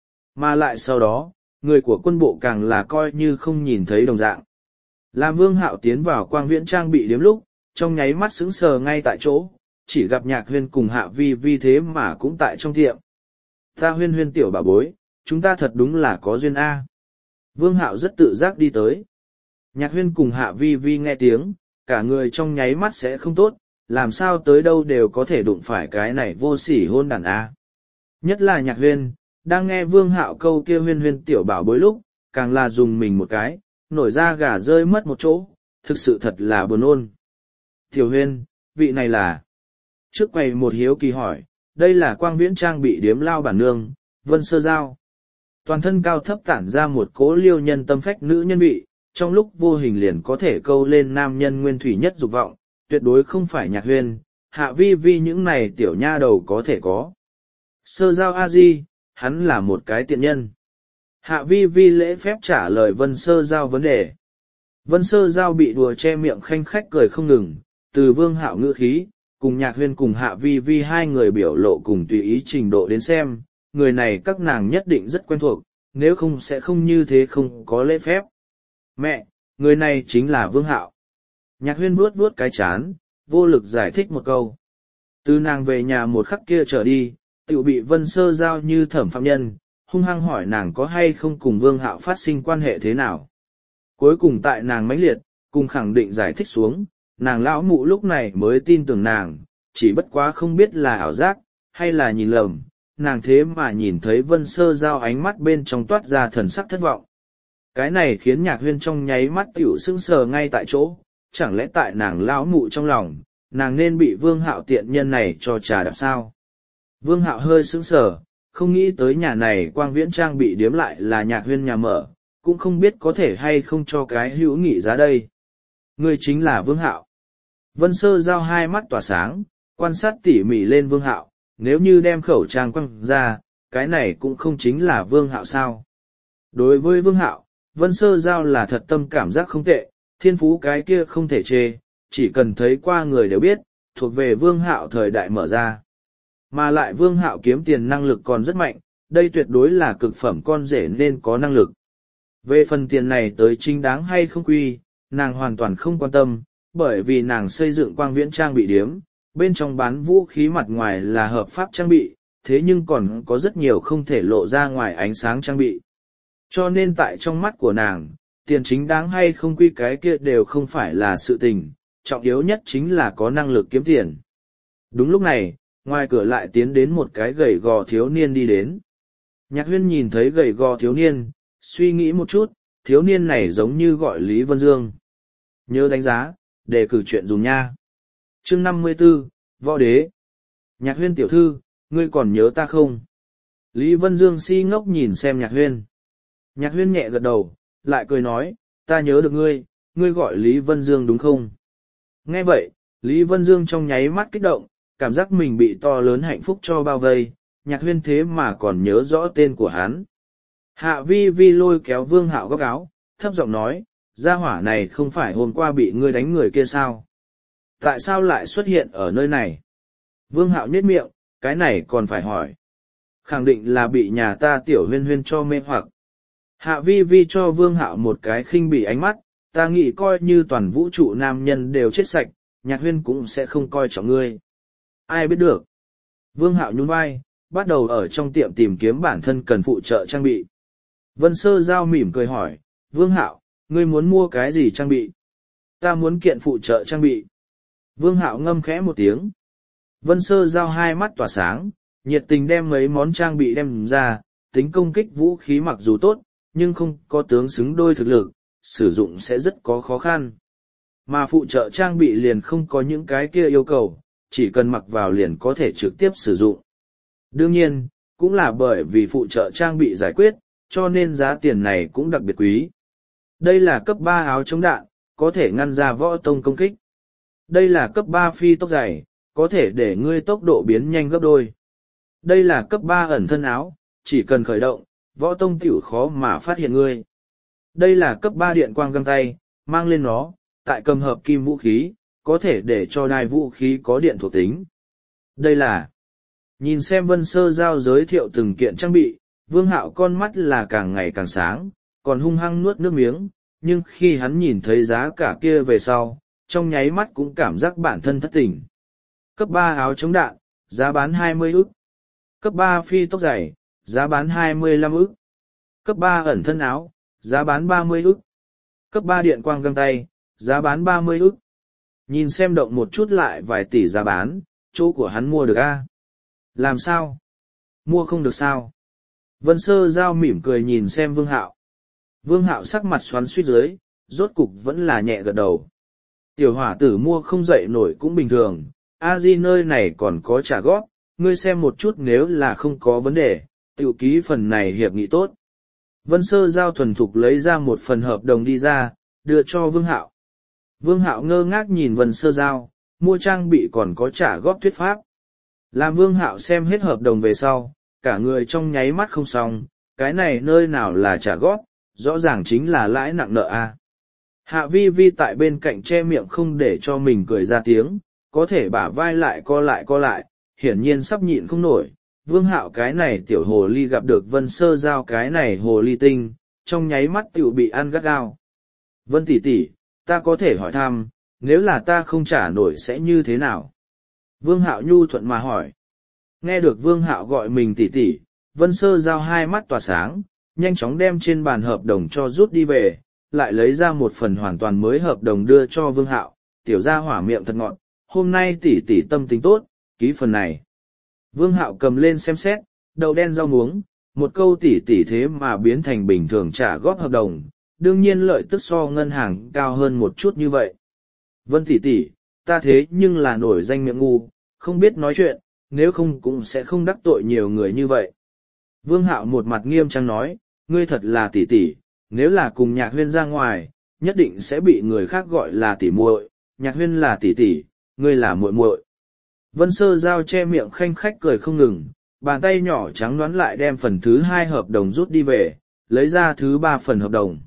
Mà lại sau đó, người của quân bộ càng là coi như không nhìn thấy đồng dạng. Làm Vương Hạo tiến vào Quang Viễn trang bị điếm lúc, trong nháy mắt sững sờ ngay tại chỗ, chỉ gặp Nhạc Huyên cùng Hạ Vi Vi thế mà cũng tại trong tiệm. Ta Huyên Huyên tiểu bà bối, chúng ta thật đúng là có duyên A. Vương Hạo rất tự giác đi tới. Nhạc Huyên cùng Hạ Vi Vi nghe tiếng, cả người trong nháy mắt sẽ không tốt, làm sao tới đâu đều có thể đụng phải cái này vô sỉ hôn đàn A. Nhất là Nhạc Huyên, đang nghe Vương Hạo câu kia Huyên Huyên tiểu bảo bối lúc, càng là dùng mình một cái, nổi da gà rơi mất một chỗ, thực sự thật là buồn ôn. Tiểu Huyên, vị này là... Trước quầy một hiếu kỳ hỏi, đây là Quang Viễn trang bị điếm lao bản nương, Vân Sơ Giao. Toàn thân cao thấp tản ra một cỗ liêu nhân tâm phách nữ nhân vị, trong lúc vô hình liền có thể câu lên nam nhân nguyên thủy nhất dục vọng, tuyệt đối không phải Nhạc Huyên, Hạ Vi Vi những này tiểu nha đầu có thể có. Sơ Giao a di, hắn là một cái tiện nhân. Hạ Vi Vi lễ phép trả lời Vân Sơ Giao vấn đề. Vân Sơ Giao bị đùa che miệng khanh khách cười không ngừng, từ Vương Hạo ngữ khí, cùng Nhạc Huyên cùng Hạ Vi Vi hai người biểu lộ cùng tùy ý trình độ đến xem, người này các nàng nhất định rất quen thuộc, nếu không sẽ không như thế không có lễ phép. Mẹ, người này chính là Vương Hạo. Nhạc Huyên vuốt vuốt cái chán, vô lực giải thích một câu. Từ nàng về nhà một khắc kia trở đi, tự bị Vân Sơ Giao như thẩm phạm nhân, hung hăng hỏi nàng có hay không cùng Vương Hạo phát sinh quan hệ thế nào. Cuối cùng tại nàng mãnh liệt, cùng khẳng định giải thích xuống, nàng lão mụ lúc này mới tin tưởng nàng, chỉ bất quá không biết là ảo giác, hay là nhìn lầm, nàng thế mà nhìn thấy Vân Sơ Giao ánh mắt bên trong toát ra thần sắc thất vọng. Cái này khiến Nhạc Huyên trong nháy mắt tiểu sững sờ ngay tại chỗ, chẳng lẽ tại nàng lão mụ trong lòng, nàng nên bị Vương Hạo tiện nhân này cho trà đạp sao? Vương Hạo hơi sững sờ, không nghĩ tới nhà này Quang Viễn trang bị điếm lại là Nhạc Huyên nhà mở, cũng không biết có thể hay không cho cái hữu nghị giá đây. Người chính là Vương Hạo. Vân Sơ Giao hai mắt tỏa sáng, quan sát tỉ mỉ lên Vương Hạo, nếu như đem khẩu trang quăng ra, cái này cũng không chính là Vương Hạo sao. Đối với Vương Hạo, Vân Sơ Giao là thật tâm cảm giác không tệ, thiên phú cái kia không thể chê, chỉ cần thấy qua người đều biết, thuộc về Vương Hạo thời đại mở ra. Mà lại Vương Hạo kiếm tiền năng lực còn rất mạnh, đây tuyệt đối là cực phẩm con rể nên có năng lực. Về phần tiền này tới chính đáng hay không quy, nàng hoàn toàn không quan tâm, bởi vì nàng xây dựng Quang Viễn trang bị điếm, bên trong bán vũ khí mặt ngoài là hợp pháp trang bị, thế nhưng còn có rất nhiều không thể lộ ra ngoài ánh sáng trang bị. Cho nên tại trong mắt của nàng, tiền chính đáng hay không quy cái kia đều không phải là sự tình, trọng yếu nhất chính là có năng lực kiếm tiền. Đúng lúc này, ngoài cửa lại tiến đến một cái gầy gò thiếu niên đi đến. Nhạc Huyên nhìn thấy gầy gò thiếu niên, suy nghĩ một chút, thiếu niên này giống như gọi Lý Vân Dương. Nhớ đánh giá, đề cử chuyện dùng nha. Chương năm mươi 54, Võ Đế. Nhạc Huyên tiểu thư, ngươi còn nhớ ta không? Lý Vân Dương si ngốc nhìn xem Nhạc Huyên. Nhạc Huyên nhẹ gật đầu, lại cười nói, ta nhớ được ngươi, ngươi gọi Lý Vân Dương đúng không? Nghe vậy, Lý Vân Dương trong nháy mắt kích động, cảm giác mình bị to lớn hạnh phúc cho bao vây, Nhạc Huyên thế mà còn nhớ rõ tên của hắn. Hạ vi vi lôi kéo Vương Hạo góc áo, thấp giọng nói, gia hỏa này không phải hôm qua bị ngươi đánh người kia sao? Tại sao lại xuất hiện ở nơi này? Vương Hạo nhếch miệng, cái này còn phải hỏi. Khẳng định là bị nhà ta Tiểu Huyên Huyên cho mê hoặc. Hạ vi vi cho Vương Hạo một cái khinh bỉ ánh mắt, ta nghĩ coi như toàn vũ trụ nam nhân đều chết sạch, Nhạc Huyên cũng sẽ không coi trọng ngươi. Ai biết được? Vương Hạo nhún vai, bắt đầu ở trong tiệm tìm kiếm bản thân cần phụ trợ trang bị. Vân Sơ Giao mỉm cười hỏi, Vương Hạo, ngươi muốn mua cái gì trang bị? Ta muốn kiện phụ trợ trang bị. Vương Hạo ngâm khẽ một tiếng. Vân Sơ Giao hai mắt tỏa sáng, nhiệt tình đem mấy món trang bị đem ra, tính công kích vũ khí mặc dù tốt, nhưng không có tướng xứng đôi thực lực, sử dụng sẽ rất có khó khăn. Mà phụ trợ trang bị liền không có những cái kia yêu cầu, chỉ cần mặc vào liền có thể trực tiếp sử dụng. Đương nhiên, cũng là bởi vì phụ trợ trang bị giải quyết, cho nên giá tiền này cũng đặc biệt quý. Đây là cấp ba áo chống đạn, có thể ngăn ra võ tông công kích. Đây là cấp ba phi tốc dày, có thể để ngươi tốc độ biến nhanh gấp đôi. Đây là cấp ba ẩn thân áo, chỉ cần khởi động, võ tông tiểu khó mà phát hiện ngươi. Đây là cấp ba điện quang găng tay, mang lên nó, tại cầm hợp kim vũ khí, có thể để cho đai vũ khí có điện thuộc tính. Đây là... Nhìn xem Vân Sơ Giao giới thiệu từng kiện trang bị, Vương Hạo con mắt là càng ngày càng sáng, còn hung hăng nuốt nước miếng, nhưng khi hắn nhìn thấy giá cả kia về sau, trong nháy mắt cũng cảm giác bản thân thất tình. Cấp ba áo chống đạn, giá bán hai mươi ức. Cấp ba phi tốc dày, giá bán hai mươi lăm ức. Cấp ba ẩn thân áo, giá bán ba mươi ức. Cấp ba điện quang găng tay, giá bán ba mươi ức. Nhìn xem động một chút lại vài tỷ giá bán, chỗ của hắn mua được a? Làm sao? Mua không được sao? Vân Sơ Giao mỉm cười nhìn xem Vương Hạo. Vương Hạo sắc mặt xoắn suýt dưới, rốt cục vẫn là nhẹ gật đầu. Tiểu hỏa tử mua không dậy nổi cũng bình thường, a di nơi này còn có trả góp, ngươi xem một chút nếu là không có vấn đề, tiểu ký phần này hiệp nghị tốt. Vân Sơ Giao thuần thục lấy ra một phần hợp đồng đi ra, đưa cho Vương Hạo. Vương Hạo ngơ ngác nhìn Vân Sơ Giao, mua trang bị còn có trả góp thuyết pháp. Làm Vương Hạo xem hết hợp đồng về sau, cả người trong nháy mắt không xong, cái này nơi nào là trả góp, rõ ràng chính là lãi nặng nợ a. Hạ vi vi tại bên cạnh che miệng không để cho mình cười ra tiếng, có thể bả vai lại co lại co lại, hiển nhiên sắp nhịn không nổi. Vương Hạo cái này tiểu hồ ly gặp được Vân Sơ Giao cái này hồ ly tinh, trong nháy mắt tiểu bị ăn gắt gao. Vân tỷ tỷ, ta có thể hỏi thăm, nếu là ta không trả nổi sẽ như thế nào? Vương Hạo nhu thuận mà hỏi. Nghe được Vương Hạo gọi mình tỷ tỷ, Vân Sơ Giao hai mắt tỏa sáng, nhanh chóng đem trên bàn hợp đồng cho rút đi về, lại lấy ra một phần hoàn toàn mới hợp đồng đưa cho Vương Hạo, tiểu gia hỏa miệng thật ngọt, hôm nay tỷ tỷ tâm tình tốt, ký phần này. Vương Hạo cầm lên xem xét, đậu đen rau muống, một câu tỷ tỷ thế mà biến thành bình thường trả góp hợp đồng, đương nhiên lợi tức so ngân hàng cao hơn một chút như vậy. Vân tỷ tỷ, ta thế nhưng là nổi danh miệng ngu, không biết nói chuyện, nếu không cũng sẽ không đắc tội nhiều người như vậy. Vương Hạo một mặt nghiêm trang nói, ngươi thật là tỷ tỷ, nếu là cùng Nhạc Huyên ra ngoài, nhất định sẽ bị người khác gọi là tỷ muội, Nhạc Huyên là tỷ tỷ, ngươi là muội muội. Vân Sơ Giao che miệng khanh khách cười không ngừng, bàn tay nhỏ trắng nõn lại đem phần thứ hai hợp đồng rút đi về, lấy ra thứ ba phần hợp đồng.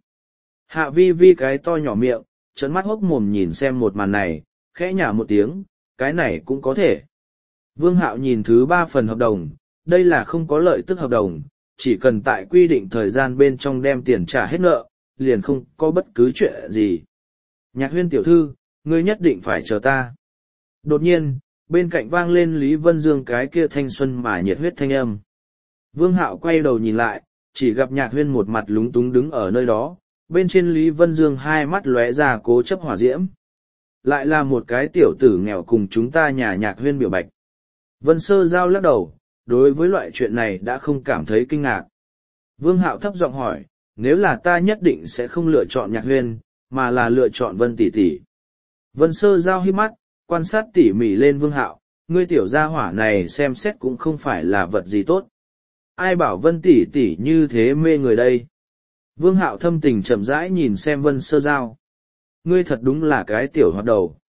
Hạ vi vi cái to nhỏ miệng, trợn mắt hốc mồm nhìn xem một màn này, khẽ nhả một tiếng, cái này cũng có thể. Vương Hạo nhìn thứ ba phần hợp đồng, đây là không có lợi tức hợp đồng, chỉ cần tại quy định thời gian bên trong đem tiền trả hết nợ, liền không có bất cứ chuyện gì. Nhạc Huyên tiểu thư, ngươi nhất định phải chờ ta. Đột nhiên, bên cạnh vang lên Lý Vân Dương cái kia thanh xuân mà nhiệt huyết thanh âm. Vương Hạo quay đầu nhìn lại, chỉ gặp Nhạc Huyên một mặt lúng túng đứng ở nơi đó, bên trên Lý Vân Dương hai mắt lóe ra cố chấp hỏa diễm. Lại là một cái tiểu tử nghèo cùng chúng ta nhà Nhạc Huyên biểu bạch. Vân Sơ Giao lắc đầu, đối với loại chuyện này đã không cảm thấy kinh ngạc. Vương Hạo thấp giọng hỏi, nếu là ta nhất định sẽ không lựa chọn Nhạc Huyên, mà là lựa chọn Vân tỷ tỷ. Vân Sơ Giao hít mắt, quan sát tỉ mỉ lên Vương Hạo, ngươi tiểu gia hỏa này xem xét cũng không phải là vật gì tốt. Ai bảo Vân tỷ tỷ như thế mê người đây? Vương Hạo thâm tình chậm rãi nhìn xem Vân Sơ Giao. Ngươi thật đúng là cái tiểu hoạt đầu.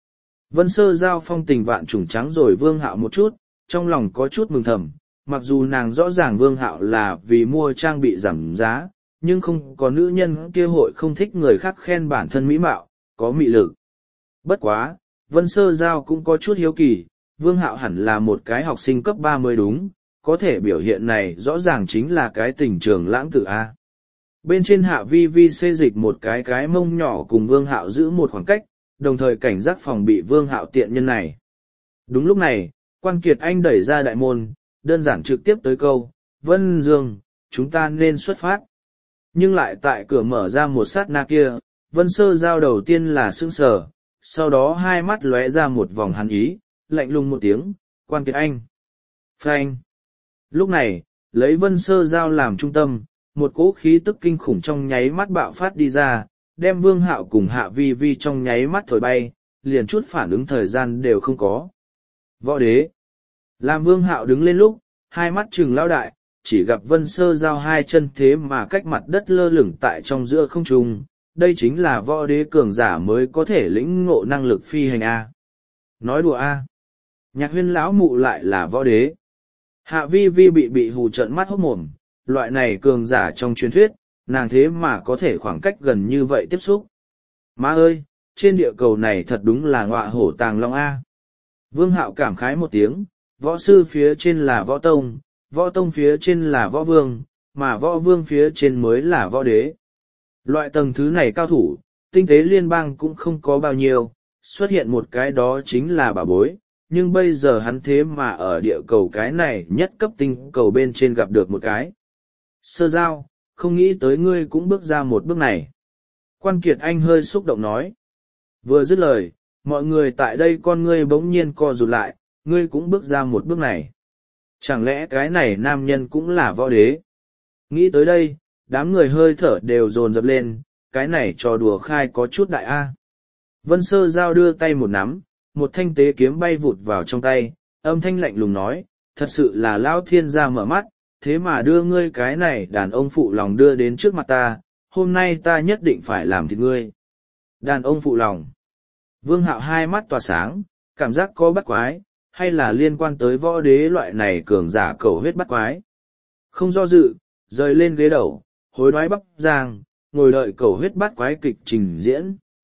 Vân Sơ Giao phong tình vạn trùng trắng rồi Vương Hạo một chút, trong lòng có chút mừng thầm, mặc dù nàng rõ ràng Vương Hạo là vì mua trang bị giảm giá, nhưng không có nữ nhân kia hội không thích người khác khen bản thân mỹ mạo, có mị lực. Bất quá, Vân Sơ Giao cũng có chút hiếu kỳ, Vương Hạo hẳn là một cái học sinh cấp ba mới đúng, có thể biểu hiện này rõ ràng chính là cái tình trường lãng tử A. Bên trên Hạ Vi Vi xê dịch một cái cái mông nhỏ cùng Vương Hạo giữ một khoảng cách, đồng thời cảnh giác phòng bị Vương Hạo tiện nhân này. Đúng lúc này, Quan Kiệt Anh đẩy ra đại môn, đơn giản trực tiếp tới câu, Vân Dương, chúng ta nên xuất phát. Nhưng lại tại cửa mở ra một sát na kia, Vân Sơ Giao đầu tiên là sững sờ, sau đó hai mắt lóe ra một vòng hắn ý, lạnh lùng một tiếng, Quan Kiệt Anh. Phanh. Lúc này, lấy Vân Sơ Giao làm trung tâm, một cỗ khí tức kinh khủng trong nháy mắt bạo phát đi ra, đem Vương Hạo cùng Hạ Vi Vi trong nháy mắt thổi bay, liền chút phản ứng thời gian đều không có. Võ đế. Làm Vương Hạo đứng lên lúc, hai mắt trừng lao đại, chỉ gặp Vân Sơ Giao hai chân thế mà cách mặt đất lơ lửng tại trong giữa không trung, đây chính là võ đế cường giả mới có thể lĩnh ngộ năng lực phi hành A. Nói đùa A. Nhạc Huyên lão mụ lại là võ đế. Hạ Vi Vi bị bị hù trợn mắt hốt mồm, loại này cường giả trong truyền thuyết, nàng thế mà có thể khoảng cách gần như vậy tiếp xúc. Má ơi, trên địa cầu này thật đúng là ngọa hổ tàng long A. Vương Hạo cảm khái một tiếng, võ sư phía trên là võ tông, võ tông phía trên là võ vương, mà võ vương phía trên mới là võ đế. Loại tầng thứ này cao thủ, tinh tế liên bang cũng không có bao nhiêu, xuất hiện một cái đó chính là bảo bối, nhưng bây giờ hắn thế mà ở địa cầu cái này nhất cấp tinh cầu bên trên gặp được một cái. Sơ Giao, không nghĩ tới ngươi cũng bước ra một bước này. Quan Kiệt Anh hơi xúc động nói. Vừa dứt lời, mọi người tại đây con ngươi bỗng nhiên co rụt lại, ngươi cũng bước ra một bước này. Chẳng lẽ cái này nam nhân cũng là võ đế? Nghĩ tới đây, đám người hơi thở đều dồn dập lên, cái này trò đùa khai có chút đại A. Vân Sơ Giao đưa tay một nắm, một thanh tế kiếm bay vụt vào trong tay, âm thanh lạnh lùng nói, thật sự là lão thiên gia mở mắt, thế mà đưa ngươi cái này đàn ông phụ lòng đưa đến trước mặt ta, hôm nay ta nhất định phải làm thịt ngươi. Đàn ông phụ lòng. Vương Hạo hai mắt tỏa sáng, cảm giác có bắt quái, hay là liên quan tới võ đế loại này cường giả cầu huyết bắt quái. Không do dự, rời lên ghế đầu, hối đoái bắp giang, ngồi đợi cầu huyết bắt quái kịch trình diễn.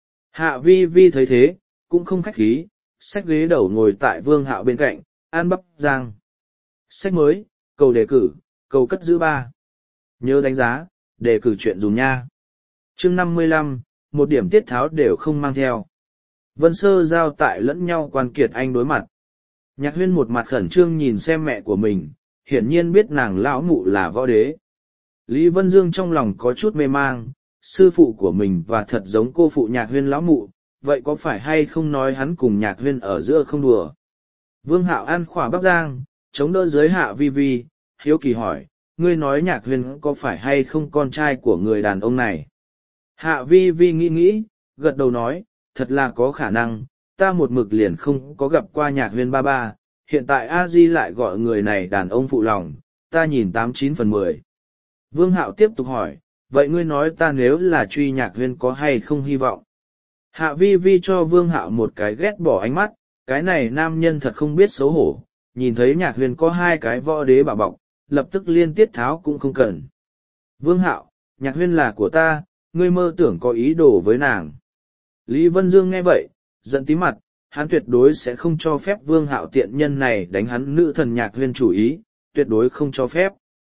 Hạ Vi Vi thấy thế, cũng không khách khí, xách ghế đầu ngồi tại Vương Hạo bên cạnh, ăn bắp giang. Sách mới, cầu đề cử, cầu cất giữ ba. Nhớ đánh giá, đề cử chuyện dùng nha. Chương năm mươi lăm, một điểm tiết tháo đều không mang theo. Vân Sơ Giao tại lẫn nhau Quan Kiệt Anh đối mặt. Nhạc Huyên một mặt khẩn trương nhìn xem mẹ của mình, hiển nhiên biết nàng lão mụ là võ đế. Lý Vân Dương trong lòng có chút mê mang, sư phụ của mình và thật giống cô phụ Nhạc Huyên lão mụ, vậy có phải hay không nói hắn cùng Nhạc Huyên ở giữa không đùa? Vương Hạo ăn khỏa bắp giang, chống đỡ dưới Hạ Vi Vi, hiếu kỳ hỏi, ngươi nói Nhạc Huyên có phải hay không con trai của người đàn ông này? Hạ Vi Vi nghĩ nghĩ, gật đầu nói, thật là có khả năng, ta một mực liền không có gặp qua Nhạc Huyên ba ba, hiện tại A Di lại gọi người này đàn ông phụ lòng, ta nhìn tám chín phần mười. Vương Hạo tiếp tục hỏi, vậy ngươi nói ta nếu là truy Nhạc Huyên có hay không hy vọng? Hạ Vi Vi cho Vương Hạo một cái ghét bỏ ánh mắt, cái này nam nhân thật không biết xấu hổ, nhìn thấy Nhạc Huyên có hai cái võ đế bảo bọc, lập tức liên tiết tháo cũng không cần. Vương Hạo, Nhạc Huyên là của ta, ngươi mơ tưởng có ý đồ với nàng. Lý Vân Dương nghe vậy, giận tí mặt, hắn tuyệt đối sẽ không cho phép Vương Hạo tiện nhân này đánh hắn nữ thần Nhạc Huyên chủ ý, tuyệt đối không cho phép.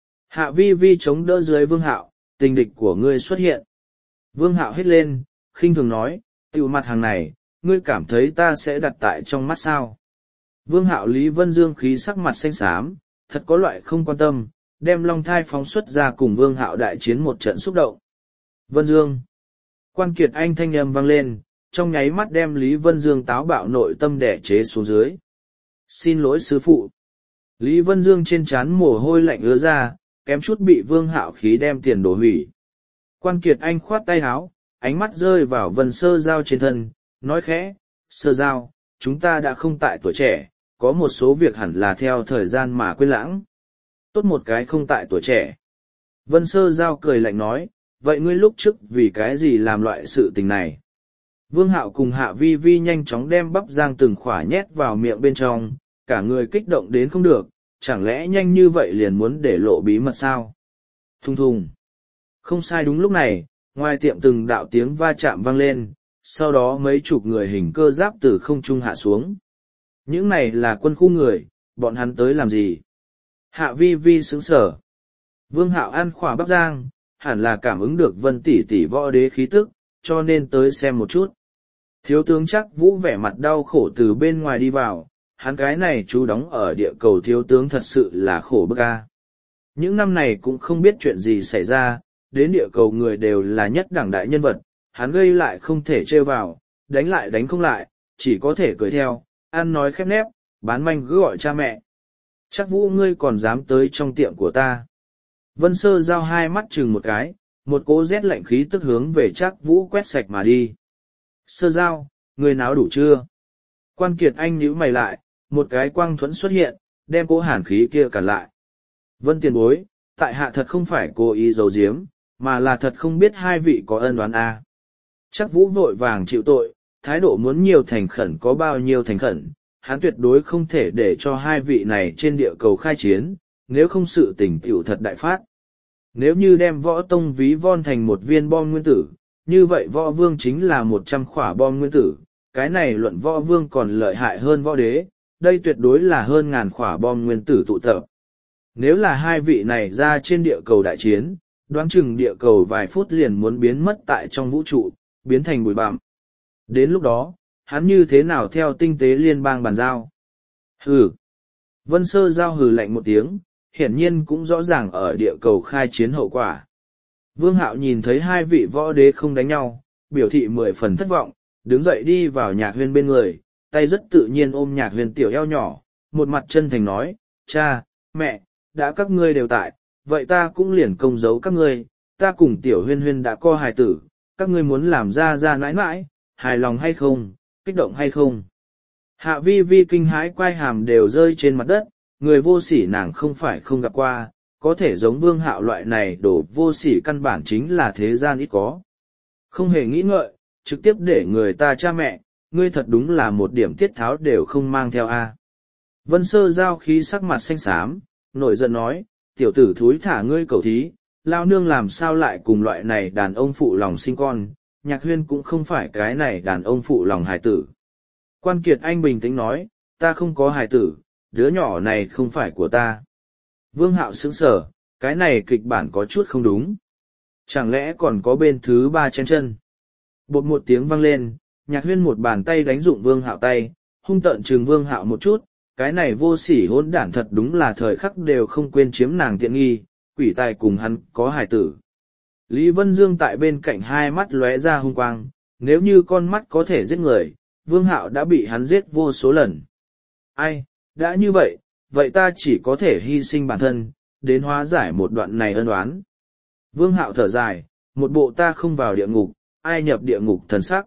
Hạ Vi Vi chống đỡ dưới Vương Hạo, tình địch của ngươi xuất hiện. Vương Hạo hét lên, khinh thường nói, tiểu mặt hàng này, ngươi cảm thấy ta sẽ đặt tại trong mắt sao? Vương Hạo Lý Vân Dương khí sắc mặt xanh xám, thật có loại không quan tâm, đem long thai phóng xuất ra cùng Vương Hạo đại chiến một trận xúc động. Vân Dương. Quan Kiệt Anh thanh âm vang lên, trong nháy mắt đem Lý Vân Dương táo bạo nội tâm đẻ chế xuống dưới. Xin lỗi sư phụ. Lý Vân Dương trên trán mồ hôi lạnh ứa ra, kém chút bị Vương Hạo khí đem tiền đổ hủy. Quan Kiệt Anh khoát tay áo, ánh mắt rơi vào Vân Sơ Giao trên thân, nói khẽ, Sơ Giao, chúng ta đã không tại tuổi trẻ, có một số việc hẳn là theo thời gian mà quên lãng. Tốt một cái không tại tuổi trẻ. Vân Sơ Giao cười lạnh nói, vậy ngươi lúc trước vì cái gì làm loại sự tình này? Vương Hạo cùng Hạ Vi Vi nhanh chóng đem bắp rang từng khỏa nhét vào miệng bên trong, cả người kích động đến không được, chẳng lẽ nhanh như vậy liền muốn để lộ bí mật sao? Thùng thùng. Không sai, đúng lúc này, ngoài tiệm từng đạo tiếng va chạm vang lên, sau đó mấy chục người hình cơ giáp từ không trung hạ xuống. Những này là quân khu người, bọn hắn tới làm gì? Hạ Vi Vi sững sờ. Vương Hạo ăn khỏa bắp rang, hẳn là cảm ứng được Vân tỷ tỷ võ đế khí tức, cho nên tới xem một chút. Thiếu tướng Trác Vũ vẻ mặt đau khổ từ bên ngoài đi vào, hắn cái này chú đóng ở địa cầu thiếu tướng thật sự là khổ bức a. Những năm này cũng không biết chuyện gì xảy ra, đến địa cầu người đều là nhất đẳng đại nhân vật, hắn gây lại không thể trêu vào, đánh lại đánh không lại, chỉ có thể cười theo, ăn nói khép nép, bán manh cứ gọi cha mẹ. Trác Vũ, ngươi còn dám tới trong tiệm của ta? Vân Sơ Giao hai mắt chừng một cái, một cỗ rét lạnh khí tức hướng về Trác Vũ quét sạch mà đi. Sơ Giao, ngươi náo đủ chưa? Quan Kiệt Anh nhíu mày lại, một cái quang thuẫn xuất hiện, đem cỗ hàn khí kia cản lại. Vân tiền bối, tại hạ thật không phải cố ý giấu giếm, mà là thật không biết hai vị có ân oán a. Trác Vũ vội vàng chịu tội, thái độ muốn nhiều thành khẩn có bao nhiêu thành khẩn, hắn tuyệt đối không thể để cho hai vị này trên địa cầu khai chiến, nếu không sự tình tiểu thật đại phát. Nếu như đem võ tông ví von thành một viên bom nguyên tử, như vậy võ vương chính là một trăm khỏa bom nguyên tử, cái này luận võ vương còn lợi hại hơn võ đế, đây tuyệt đối là hơn ngàn khỏa bom nguyên tử tụ tập. Nếu là hai vị này ra trên địa cầu đại chiến, đoán chừng địa cầu vài phút liền muốn biến mất tại trong vũ trụ, biến thành bụi bặm. Đến lúc đó, hắn như thế nào theo tinh tế liên bang bàn giao? Hừ. Vân Sơ Giao hừ lạnh một tiếng, hiển nhiên cũng rõ ràng ở địa cầu khai chiến hậu quả. Vương Hạo nhìn thấy hai vị võ đế không đánh nhau, biểu thị mười phần thất vọng, đứng dậy đi vào Nhạc Huyên bên người, tay rất tự nhiên ôm Nhạc Huyên tiểu eo nhỏ, một mặt chân thành nói, cha, mẹ, đã các ngươi đều tại, vậy ta cũng liền công giấu các ngươi, ta cùng tiểu Huyên Huyên đã co hài tử, các ngươi muốn làm ra ra nãi nãi, hài lòng hay không, kích động hay không. Hạ Vi Vi kinh hãi quai hàm đều rơi trên mặt đất, người vô sỉ nàng không phải không gặp qua, có thể giống Vương Hạo loại này đổ vô sỉ căn bản chính là thế gian ít có. Không hề nghĩ ngợi, trực tiếp để người ta cha mẹ, ngươi thật đúng là một điểm tiết tháo đều không mang theo a. Vân Sơ Giao khí sắc mặt xanh xám, nổi giận nói, tiểu tử thúi thả ngươi cầu thí, lao nương làm sao lại cùng loại này đàn ông phụ lòng sinh con, Nhạc Huyên cũng không phải cái này đàn ông phụ lòng hài tử. Quan Kiệt Anh bình tĩnh nói, ta không có hài tử, đứa nhỏ này không phải của ta. Vương Hạo sững sờ, cái này kịch bản có chút không đúng. Chẳng lẽ còn có bên thứ ba chen chân? Bột một tiếng vang lên, Nhạc Huyên một bàn tay đánh dụng Vương Hạo tay, hung tợn trừng Vương Hạo một chút, cái này vô sỉ hỗn đản thật đúng là thời khắc đều không quên chiếm nàng tiện nghi, quỷ tài cùng hắn có hài tử. Lý Vân Dương tại bên cạnh hai mắt lóe ra hung quang, nếu như con mắt có thể giết người, Vương Hạo đã bị hắn giết vô số lần. Ai, đã như vậy, vậy ta chỉ có thể hy sinh bản thân, đến hóa giải một đoạn này ân oán. Vương Hạo thở dài, một bộ ta không vào địa ngục, ai nhập địa ngục thần sắc.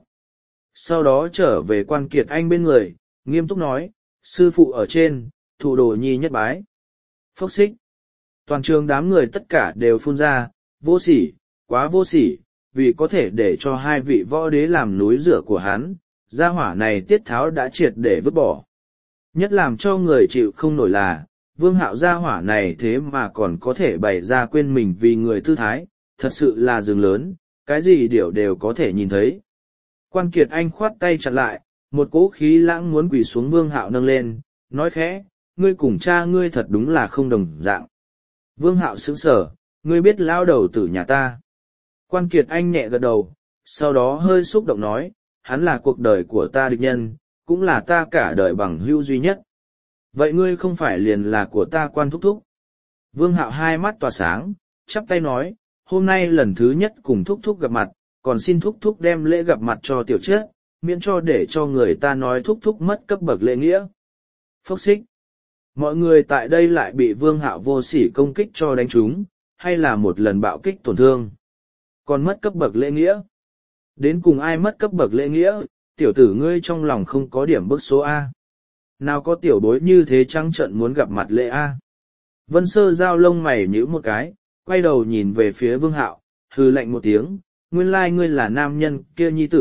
Sau đó trở về Quan Kiệt Anh bên người, nghiêm túc nói, sư phụ ở trên, thủ đồ nhi nhất bái. Phốc xích. Toàn trường đám người tất cả đều phun ra, vô sỉ, quá vô sỉ, vì có thể để cho hai vị võ đế làm núi rửa của hắn, gia hỏa này tiết tháo đã triệt để vứt bỏ. Nhất làm cho người chịu không nổi là, Vương Hạo gia hỏa này thế mà còn có thể bày ra quên mình vì người tư thái, thật sự là rừng lớn, cái gì điều đều có thể nhìn thấy. Quan Kiệt Anh khoát tay chặt lại, một cỗ khí lãng muốn quỳ xuống Vương Hạo nâng lên, nói khẽ, ngươi cùng cha ngươi thật đúng là không đồng dạng. Vương Hạo sững sờ, ngươi biết lao đầu tử nhà ta. Quan Kiệt Anh nhẹ gật đầu, sau đó hơi xúc động nói, hắn là cuộc đời của ta địch nhân, cũng là ta cả đời bằng hữu duy nhất. Vậy ngươi không phải liền là của ta Quan thúc thúc. Vương Hạo hai mắt tỏa sáng, chắp tay nói, hôm nay lần thứ nhất cùng thúc thúc gặp mặt, còn xin thúc thúc đem lễ gặp mặt cho tiểu chết, miễn cho để cho người ta nói thúc thúc mất cấp bậc lễ nghĩa. Phốc xích. Mọi người tại đây lại bị Vương Hạo vô sỉ công kích cho đánh trúng, hay là một lần bạo kích tổn thương. Còn mất cấp bậc lễ nghĩa. Đến cùng ai mất cấp bậc lễ nghĩa, tiểu tử ngươi trong lòng không có điểm bức số A. Nào có tiểu bối như thế trắng trận muốn gặp mặt lễ A. Vân Sơ Giao lông mày nhíu một cái, quay đầu nhìn về phía Vương Hạo, hừ lạnh một tiếng, nguyên lai ngươi là nam nhân kia nhi tử,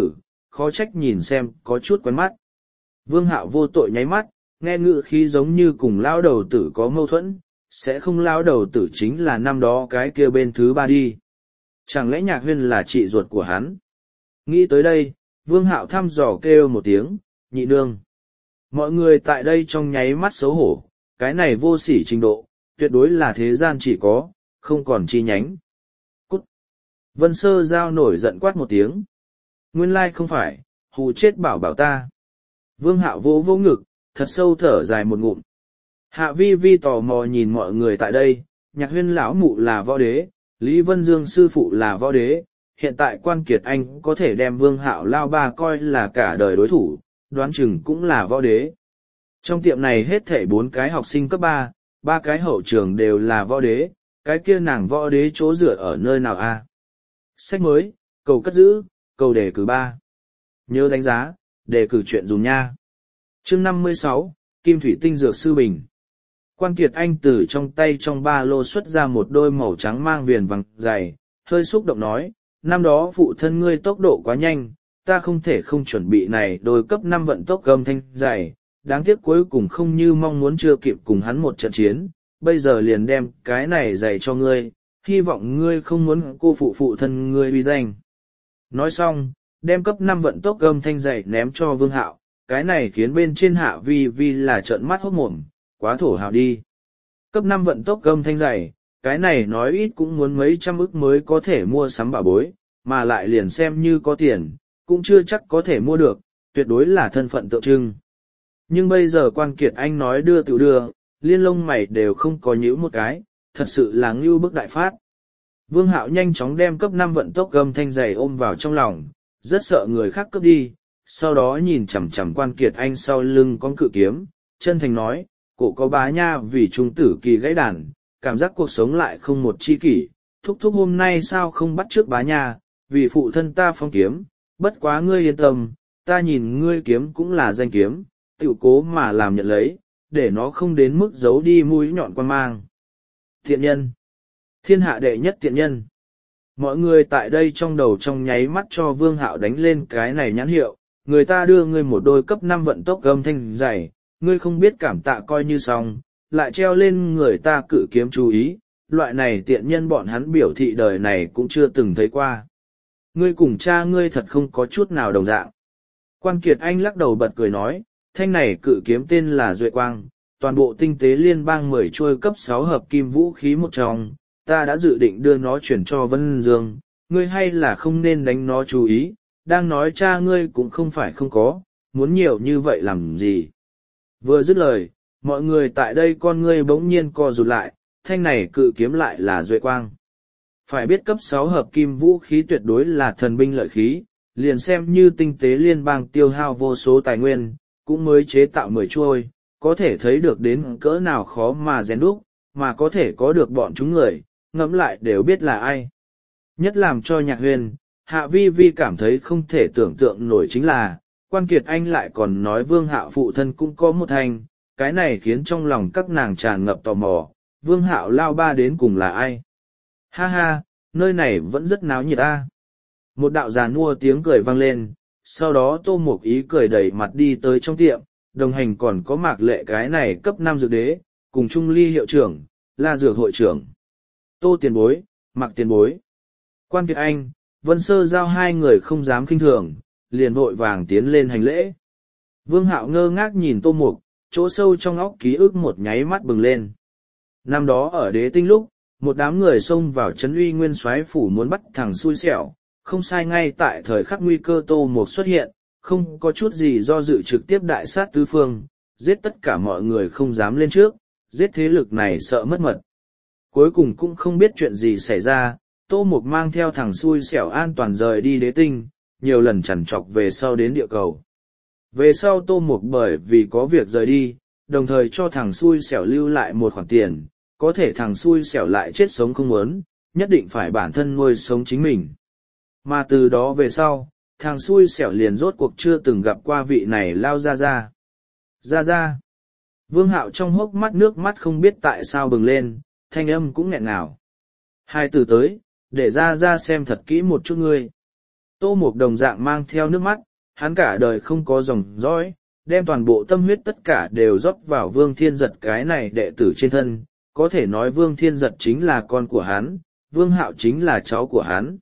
khó trách nhìn xem có chút quen mắt. Vương Hạo vô tội nháy mắt, nghe ngữ khí giống như cùng lão đầu tử có mâu thuẫn, sẽ không lão đầu tử chính là năm đó cái kia bên thứ ba đi. Chẳng lẽ Nhạc Huyên là chị ruột của hắn? Nghĩ tới đây, Vương Hạo thăm dò kêu một tiếng, nhị nương. Mọi người tại đây trong nháy mắt xấu hổ, cái này vô sỉ trình độ, tuyệt đối là thế gian chỉ có, không còn chi nhánh. Cút! Vân Sơ Giao nổi giận quát một tiếng. Nguyên lai không phải, hù chết bảo bảo ta. Vương Hạo vỗ vỗ ngực, thật sâu thở dài một ngụm. Hạ Vi Vi tò mò nhìn mọi người tại đây, Nhạc Huyên lão mụ là võ đế, Lý Vân Dương sư phụ là võ đế, hiện tại Quan Kiệt Anh có thể đem Vương Hạo lao ba coi là cả đời đối thủ, đoán chừng cũng là võ đế. Trong tiệm này hết thảy bốn cái học sinh cấp ba, ba cái hậu trường đều là võ đế, cái kia nàng võ đế chỗ dựa ở nơi nào a? Sách mới, cầu cất giữ, cầu đề cử ba. Nhớ đánh giá, đề cử chuyện dùng nha. Chương năm mươi sáu, Kim Thủy Tinh Dược Sư Bình. Quan Kiệt Anh từ trong tay trong ba lô xuất ra một đôi màu trắng mang viền vàng dày, hơi xúc động nói, năm đó phụ thân ngươi tốc độ quá nhanh, ta không thể không chuẩn bị này đôi cấp năm vận tốc gầm thanh dày, đáng tiếc cuối cùng không như mong muốn chưa kịp cùng hắn một trận chiến, bây giờ liền đem cái này dày cho ngươi, hy vọng ngươi không muốn cô phụ phụ thân ngươi uy danh. Nói xong, đem cấp năm vận tốc gầm thanh dày ném cho Vương Hạo, cái này khiến bên trên Hạ Vi Vi là trợn mắt hốt mồm, quá thổ hào đi. Cấp năm vận tốc gầm thanh dày, cái này nói ít cũng muốn mấy trăm ức mới có thể mua sắm bảo bối, mà lại liền xem như có tiền, cũng chưa chắc có thể mua được, tuyệt đối là thân phận tượng trưng. Nhưng bây giờ Quan Kiệt Anh nói đưa tự đưa, liên lông mày đều không có nhíu một cái, thật sự là ngưu bức đại phát. Vương Hạo nhanh chóng đem cấp năm vận tốc gầm thanh dày ôm vào trong lòng, rất sợ người khác cướp đi, sau đó nhìn chằm chằm Quan Kiệt Anh sau lưng con cự kiếm, chân thành nói, cổ có bá nha vì trung tử kỳ gãy đàn, cảm giác cuộc sống lại không một chi kỷ, thúc thúc hôm nay sao không bắt trước bá nha, vì phụ thân ta phong kiếm, bất quá ngươi yên tâm, ta nhìn ngươi kiếm cũng là danh kiếm, tiểu cố mà làm nhận lấy, để nó không đến mức giấu đi mũi nhọn quan mang. Thiện nhân, thiên hạ đệ nhất thiện nhân. Mọi người tại đây trong đầu trong nháy mắt cho Vương Hạo đánh lên cái này nhãn hiệu, người ta đưa ngươi một đôi cấp năm vận tốc gầm thanh dày, ngươi không biết cảm tạ coi như xong, lại treo lên người ta cự kiếm chú ý, loại này tiện nhân bọn hắn biểu thị đời này cũng chưa từng thấy qua. Ngươi cùng cha ngươi thật không có chút nào đồng dạng. Quan Kiệt Anh lắc đầu bật cười nói, thanh này cự kiếm tên là Duệ Quang, toàn bộ tinh tế liên bang mười chuôi cấp sáu hợp kim vũ khí một trong, ta đã dự định đưa nó chuyển cho Vân Dương, ngươi hay là không nên đánh nó chú ý, đang nói cha ngươi cũng không phải không có, muốn nhiều như vậy làm gì. Vừa dứt lời, mọi người tại đây con ngươi bỗng nhiên co rụt lại, thanh này cự kiếm lại là Duệ Quang. Phải biết cấp sáu hợp kim vũ khí tuyệt đối là thần binh lợi khí, liền xem như tinh tế liên bang tiêu hao vô số tài nguyên, cũng mới chế tạo mười chuôi, có thể thấy được đến cỡ nào khó mà rèn đúc, mà có thể có được bọn chúng người, ngẫm lại đều biết là ai. Nhất làm cho Nhạc Huyền, Hạ Vi Vi cảm thấy không thể tưởng tượng nổi chính là, Quan Kiệt Anh lại còn nói Vương Hạo phụ thân cũng có một thành, cái này khiến trong lòng các nàng tràn ngập tò mò, Vương Hạo lao ba đến cùng là ai? Ha ha, nơi này vẫn rất náo nhiệt ta. Một đạo già nua tiếng cười vang lên, sau đó Tô Mục Ý cười đẩy mặt đi tới trong tiệm, đồng hành còn có Mạc Lệ cái này cấp năm dược đế, cùng Trung Ly hiệu trưởng, La Dược hội trưởng. Tô tiền bối, Mạc tiền bối. Quan Kiệt Anh, Vân Sơ Giao hai người không dám kinh thường, liền vội vàng tiến lên hành lễ. Vương Hạo ngơ ngác nhìn Tô Mục, chỗ sâu trong óc ký ức một nháy mắt bừng lên. Năm đó ở Đế Tinh lúc, một đám người xông vào trấn uy nguyên soái phủ muốn bắt thằng xui xẻo, không sai ngay tại thời khắc nguy cơ Tô Mục xuất hiện, không có chút gì do dự trực tiếp đại sát tứ phương, giết tất cả mọi người không dám lên trước, giết thế lực này sợ mất mật. Cuối cùng cũng không biết chuyện gì xảy ra, Tô Mục mang theo thằng xui xẻo an toàn rời đi Đế Tinh, nhiều lần chằn trọc về sau đến địa cầu. Về sau Tô Mục bởi vì có việc rời đi, đồng thời cho thằng xui xẻo lưu lại một khoản tiền, có thể thằng xui xẻo lại chết sống không muốn, nhất định phải bản thân nuôi sống chính mình. Mà từ đó về sau, thằng xui xẻo liền rốt cuộc chưa từng gặp qua vị này lao ra ra. Ra ra. Vương Hạo trong hốc mắt nước mắt không biết tại sao bừng lên, thanh âm cũng nghẹn ngào. Hai từ tới, để ra ra xem thật kỹ một chút ngươi. Tô Mục đồng dạng mang theo nước mắt, hắn cả đời không có dòng dõi, đem toàn bộ tâm huyết tất cả đều rót vào Vương Thiên Giật cái này đệ tử trên thân, có thể nói Vương Thiên Giật chính là con của hắn, Vương Hạo chính là cháu của hắn.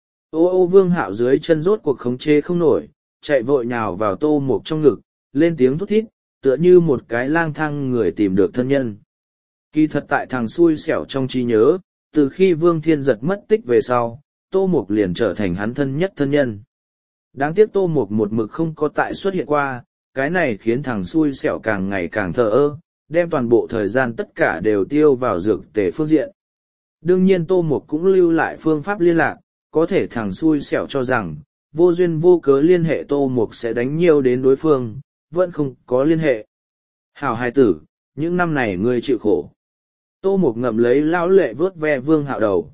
Ô ô Vương Hạo dưới chân rốt cuộc khống chế không nổi, chạy vội nhào vào Tô Mục trong ngực, lên tiếng thút thít, tựa như một cái lang thang người tìm được thân nhân. Kỳ thật tại thằng xui xẻo trong trí nhớ, từ khi Vương Thiên Giật mất tích về sau, Tô Mục liền trở thành hắn thân nhất thân nhân. Đáng tiếc Tô Mục một mực không có tại xuất hiện qua, cái này khiến thằng xui xẻo càng ngày càng thờ ơ, đem toàn bộ thời gian tất cả đều tiêu vào dược tề phương diện. Đương nhiên Tô Mục cũng lưu lại phương pháp liên lạc, có thể thằng xui xẻo cho rằng, vô duyên vô cớ liên hệ Tô Mục sẽ đánh nhiều đến đối phương, vẫn không có liên hệ. Hảo hài tử, những năm này ngươi chịu khổ. Tô Mục ngậm lấy lão lệ vớt ve Vương Hạo đầu.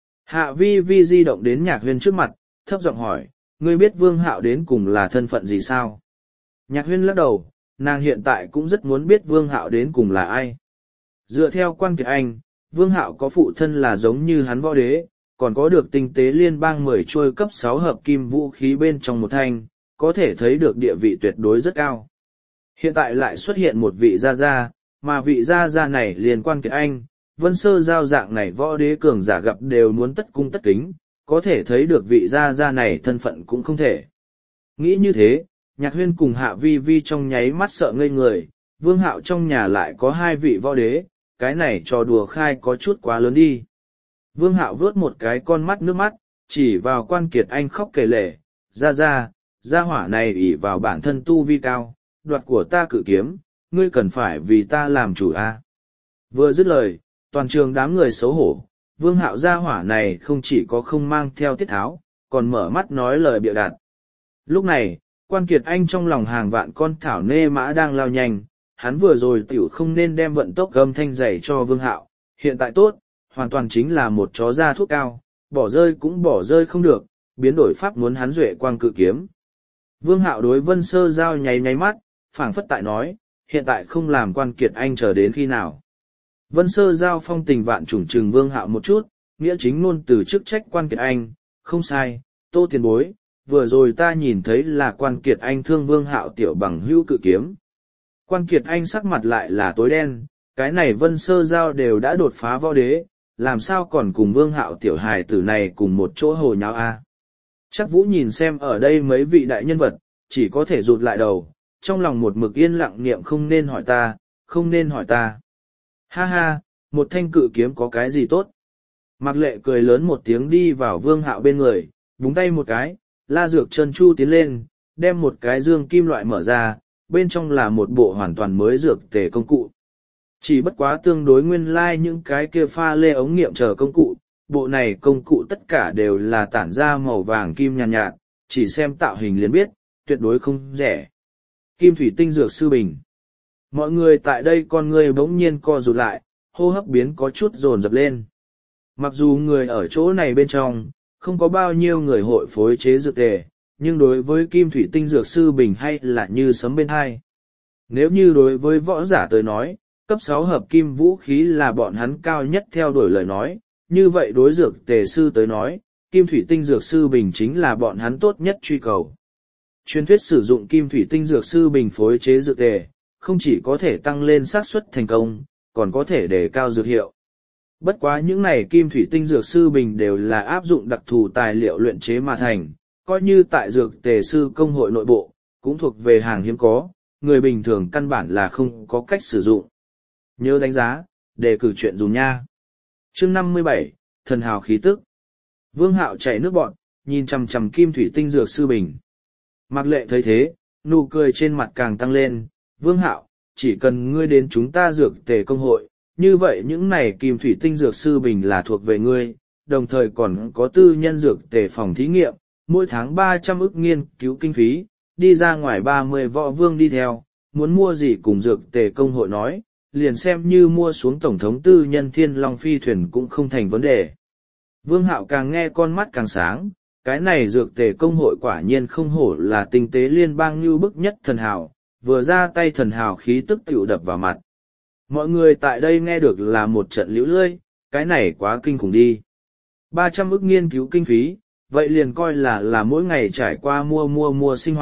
Hạ Vi Vi di động đến Nhạc Huyên trước mặt, thấp giọng hỏi, ngươi biết Vương Hạo đến cùng là thân phận gì sao? Nhạc Huyên lắc đầu, nàng hiện tại cũng rất muốn biết Vương Hạo đến cùng là ai. Dựa theo quan kiệt anh, Vương Hạo có phụ thân là giống như hắn võ đế, còn có được tinh tế liên bang mười trôi cấp sáu hợp kim vũ khí bên trong một thanh, có thể thấy được địa vị tuyệt đối rất cao. Hiện tại lại xuất hiện một vị gia gia, mà vị gia gia này liên quan kiệt anh, Vân Sơ Giao dạng này võ đế cường giả gặp đều muốn tất cung tất kính, có thể thấy được vị gia gia này thân phận cũng không thể. Nghĩ như thế, Nhạc Huyên cùng Hạ Vi Vi trong nháy mắt sợ ngây người, Vương Hạo trong nhà lại có hai vị võ đế, cái này trò đùa khai có chút quá lớn đi. Vương Hạo vớt một cái con mắt nước mắt, chỉ vào quan kiệt anh khóc kể lể, ra ra, gia hỏa này ỷ vào bản thân tu vi cao, đoạt của ta cự kiếm, ngươi cần phải vì ta làm chủ a. À. Vừa dứt lời, toàn trường đám người xấu hổ, Vương Hạo gia hỏa này không chỉ có không mang theo tiết tháo, còn mở mắt nói lời bịa đặt. Lúc này, quan kiệt anh trong lòng hàng vạn con thảo nê mã đang lao nhanh, hắn vừa rồi tiểu không nên đem vận tốc gầm thanh dày cho Vương Hạo, hiện tại tốt, hoàn toàn chính là một chó da thuốc cao, bỏ rơi cũng bỏ rơi không được, biến đổi pháp muốn hắn duệ quang cự kiếm. Vương Hạo đối Vân Sơ Giao nháy nháy mắt, phảng phất tại nói, hiện tại không làm quan kiệt anh chờ đến khi nào. Vân Sơ Giao phong tình vạn trùng trừng Vương Hạo một chút, nghĩa chính ngôn từ chức trách quan kiệt anh, không sai, Tô tiền bối, vừa rồi ta nhìn thấy là quan kiệt anh thương Vương Hạo tiểu bằng hữu cự kiếm. Quan kiệt anh sắc mặt lại là tối đen, cái này Vân Sơ Giao đều đã đột phá võ đế, làm sao còn cùng Vương Hạo tiểu hài tử này cùng một chỗ hồ nháo a? Chắc Vũ nhìn xem ở đây mấy vị đại nhân vật, chỉ có thể rụt lại đầu, trong lòng một mực yên lặng niệm không nên hỏi ta, không nên hỏi ta. Ha ha, một thanh cự kiếm có cái gì tốt? Mạc Lệ cười lớn một tiếng đi vào Vương Hạo bên người, búng tay một cái, La Dược chân chu tiến lên, đem một cái dương kim loại mở ra, bên trong là một bộ hoàn toàn mới dược tề công cụ. Chỉ bất quá tương đối nguyên lai like những cái kia pha lê ống nghiệm chờ công cụ, bộ này công cụ tất cả đều là tản ra màu vàng kim nhàn nhạt, nhạt, chỉ xem tạo hình liền biết, tuyệt đối không rẻ. Kim thủy tinh dược sư bình. Mọi người tại đây con người bỗng nhiên co rụt lại, hô hấp biến có chút dồn dập lên. Mặc dù người ở chỗ này bên trong, không có bao nhiêu người hội phối chế dược tề, nhưng đối với kim thủy tinh dược sư bình hay là như sấm bên hai. Nếu như đối với võ giả tới nói, cấp sáu hợp kim vũ khí là bọn hắn cao nhất theo đuổi lời nói, như vậy đối dược tề sư tới nói, kim thủy tinh dược sư bình chính là bọn hắn tốt nhất truy cầu. Truyền thuyết sử dụng kim thủy tinh dược sư bình phối chế dược tề, không chỉ có thể tăng lên xác suất thành công, còn có thể đề cao dược hiệu. Bất quá những này kim thủy tinh dược sư bình đều là áp dụng đặc thù tài liệu luyện chế mà thành, coi như tại dược tề sư công hội nội bộ, cũng thuộc về hàng hiếm có, người bình thường căn bản là không có cách sử dụng. Nhớ đánh giá, đề cử chuyện dùng nha. Chương năm mươi bảy, Thần hào khí tức. Vương Hạo chảy nước bọt, nhìn chằm chằm kim thủy tinh dược sư bình. Mạc Lệ thấy thế, nụ cười trên mặt càng tăng lên, Vương Hạo, chỉ cần ngươi đến chúng ta dược tề công hội, như vậy những này kim thủy tinh dược sư bình là thuộc về ngươi, đồng thời còn có tư nhân dược tề phòng thí nghiệm, mỗi tháng ba trăm ức nghiên cứu kinh phí, đi ra ngoài ba mươi võ vương đi theo, muốn mua gì cùng dược tề công hội nói, liền xem như mua xuống tổng thống tư nhân Thiên Long phi thuyền cũng không thành vấn đề. Vương Hạo càng nghe con mắt càng sáng, cái này dược tề công hội quả nhiên không hổ là tinh tế liên bang như bức nhất thần hào, vừa ra tay thần hào khí tức tiểu đập vào mặt. Mọi người tại đây nghe được là một trận liễu lơi, cái này quá kinh khủng đi. ba trăm ức nghiên cứu kinh phí, vậy liền coi là là mỗi ngày trải qua mua mua mua sinh hoạt,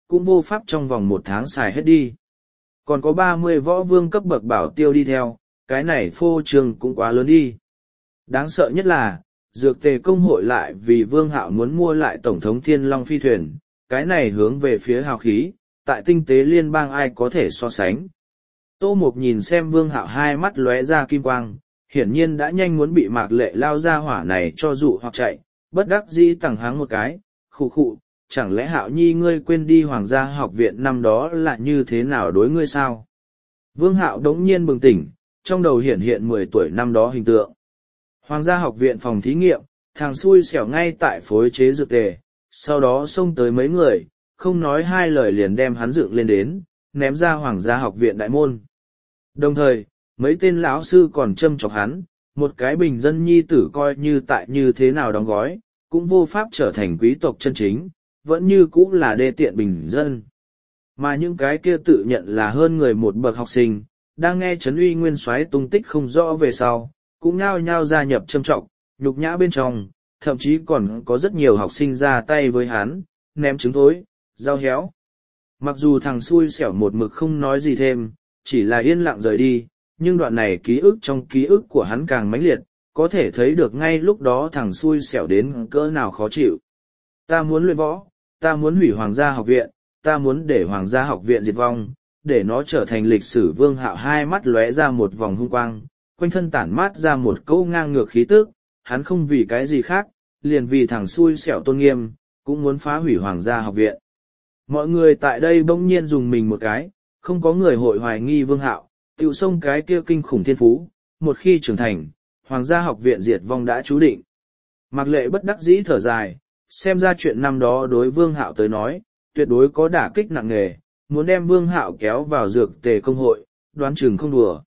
cũng vô pháp trong vòng một tháng xài hết đi. Còn có ba mươi võ vương cấp bậc bảo tiêu đi theo, cái này phô trương cũng quá lớn đi. Đáng sợ nhất là, dược tề công hội lại vì Vương Hạo muốn mua lại Tổng thống Thiên Long phi thuyền, cái này hướng về phía hào khí, tại tinh tế liên bang ai có thể so sánh. Tô Mục nhìn xem Vương Hạo hai mắt lóe ra kim quang, hiển nhiên đã nhanh muốn bị Mạc Lệ lao ra hỏa này cho dụ hoặc chạy, bất đắc dĩ tằng háng một cái, khụ khụ, chẳng lẽ Hạo Nhi ngươi quên đi Hoàng gia học viện năm đó là như thế nào đối ngươi sao? Vương Hạo đống nhiên bừng tỉnh, trong đầu hiện hiện mười tuổi năm đó hình tượng. Hoàng gia học viện phòng thí nghiệm, thằng xui xẻo ngay tại phối chế dược tề, sau đó xông tới mấy người, không nói hai lời liền đem hắn dựng lên đến, ném ra Hoàng gia học viện đại môn. Đồng thời, mấy tên lão sư còn châm chọc hắn, một cái bình dân nhi tử coi như tại như thế nào đóng gói, cũng vô pháp trở thành quý tộc chân chính, vẫn như cũ là đê tiện bình dân. Mà những cái kia tự nhận là hơn người một bậc học sinh, đang nghe Trấn Uy Nguyên Soái tung tích không rõ về sau, cũng nhao nhao gia nhập châm trọng, nhục nhã bên trong, thậm chí còn có rất nhiều học sinh ra tay với hắn, ném trứng thối, rau héo. Mặc dù thằng xui xẻo một mực không nói gì thêm, chỉ là yên lặng rời đi, nhưng đoạn này ký ức trong ký ức của hắn càng mãnh liệt, có thể thấy được ngay lúc đó thằng xui xẻo đến cỡ nào khó chịu. Ta muốn luyện võ, ta muốn hủy Hoàng gia học viện, ta muốn để Hoàng gia học viện diệt vong, để nó trở thành lịch sử. Vương Hạo hai mắt lóe ra một vòng hung quang, quanh thân tản mát ra một câu ngang ngược khí tức, hắn không vì cái gì khác, liền vì thằng xui xẻo tôn nghiêm, cũng muốn phá hủy Hoàng gia học viện. Mọi người tại đây bỗng nhiên dùng mình một cái, không có người hội hoài nghi Vương Hạo, tiểu xông cái kia kinh khủng thiên phú, một khi trưởng thành, Hoàng gia học viện diệt vong đã chú định. Mạc Lệ bất đắc dĩ thở dài, xem ra chuyện năm đó đối Vương Hạo tới nói, tuyệt đối có đả kích nặng nề, muốn đem Vương Hạo kéo vào dược tề công hội, đoán chừng không đùa.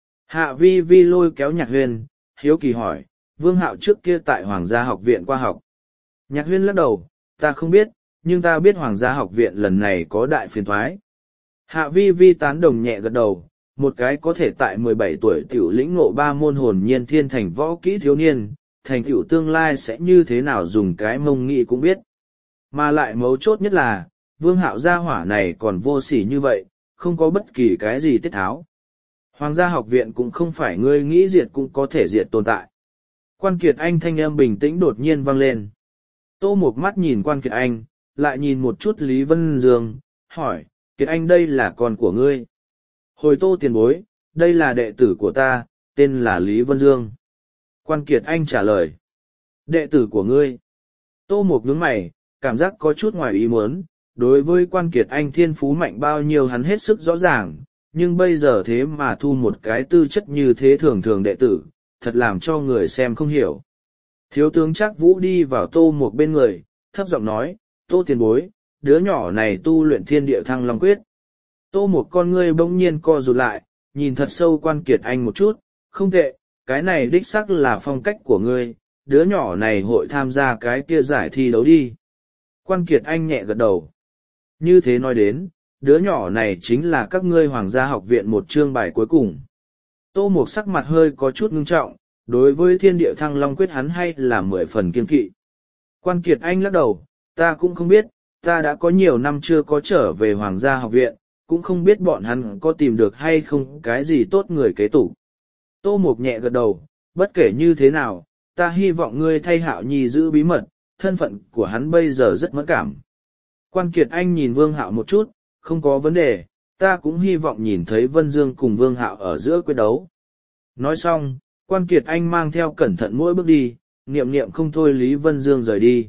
Hạ Vi Vi lôi kéo Nhạc Huyên, hiếu kỳ hỏi, Vương Hạo trước kia tại Hoàng gia học viện qua học. Nhạc Huyên lắc đầu, ta không biết, nhưng ta biết Hoàng gia học viện lần này có đại phiền thoái. Hạ Vi Vi tán đồng nhẹ gật đầu, một cái có thể tại mười bảy tuổi tiểu lĩnh ngộ ba môn hồn nhiên thiên thành võ kỹ thiếu niên, thành tựu tương lai sẽ như thế nào dùng cái mông nghị cũng biết. Mà lại mấu chốt nhất là, Vương Hạo gia hỏa này còn vô sỉ như vậy, không có bất kỳ cái gì tiết tháo. Hoàng gia học viện cũng không phải ngươi nghĩ diệt cũng có thể diệt tồn tại. Quan Kiệt Anh thanh âm bình tĩnh đột nhiên vang lên. Tô Mục mắt nhìn Quan Kiệt Anh, lại nhìn một chút Lý Vân Dương, hỏi, Kiệt Anh đây là con của ngươi. Hồi Tô tiền bối, đây là đệ tử của ta, tên là Lý Vân Dương. Quan Kiệt Anh trả lời. Đệ tử của ngươi. Tô Mục nhướng mày, cảm giác có chút ngoài ý muốn, đối với Quan Kiệt Anh thiên phú mạnh bao nhiêu hắn hết sức rõ ràng, nhưng bây giờ thế mà thu một cái tư chất như thế thường thường đệ tử, thật làm cho người xem không hiểu. Thiếu tướng Trác Vũ đi vào Tô Mục bên người, thấp giọng nói, Tô tiền bối, đứa nhỏ này tu luyện thiên địa thăng long quyết. Tô Mục con ngươi bỗng nhiên co rụt lại, nhìn thật sâu Quan Kiệt Anh một chút, không tệ, cái này đích xác là phong cách của ngươi, đứa nhỏ này hội tham gia cái kia giải thi đấu đi. Quan Kiệt Anh nhẹ gật đầu. Như thế nói đến, đứa nhỏ này chính là các ngươi Hoàng gia học viện một chương bài cuối cùng. Tô Mục sắc mặt hơi có chút ngưng trọng, đối với thiên địa thăng long quyết hắn hay là mười phần kiên kỵ. Quan Kiệt Anh lắc đầu, ta cũng không biết, ta đã có nhiều năm chưa có trở về Hoàng gia học viện, cũng không biết bọn hắn có tìm được hay không cái gì tốt người kế tục. Tô Mục nhẹ gật đầu, bất kể như thế nào, ta hy vọng ngươi thay Hạo Nhi giữ bí mật, thân phận của hắn bây giờ rất mẫn cảm. Quan Kiệt Anh nhìn Vương Hạo một chút, không có vấn đề, ta cũng hy vọng nhìn thấy Vân Dương cùng Vương Hạo ở giữa quyết đấu. Nói xong, Quan Kiệt Anh mang theo cẩn thận mỗi bước đi, niệm niệm không thôi Lý Vân Dương rời đi.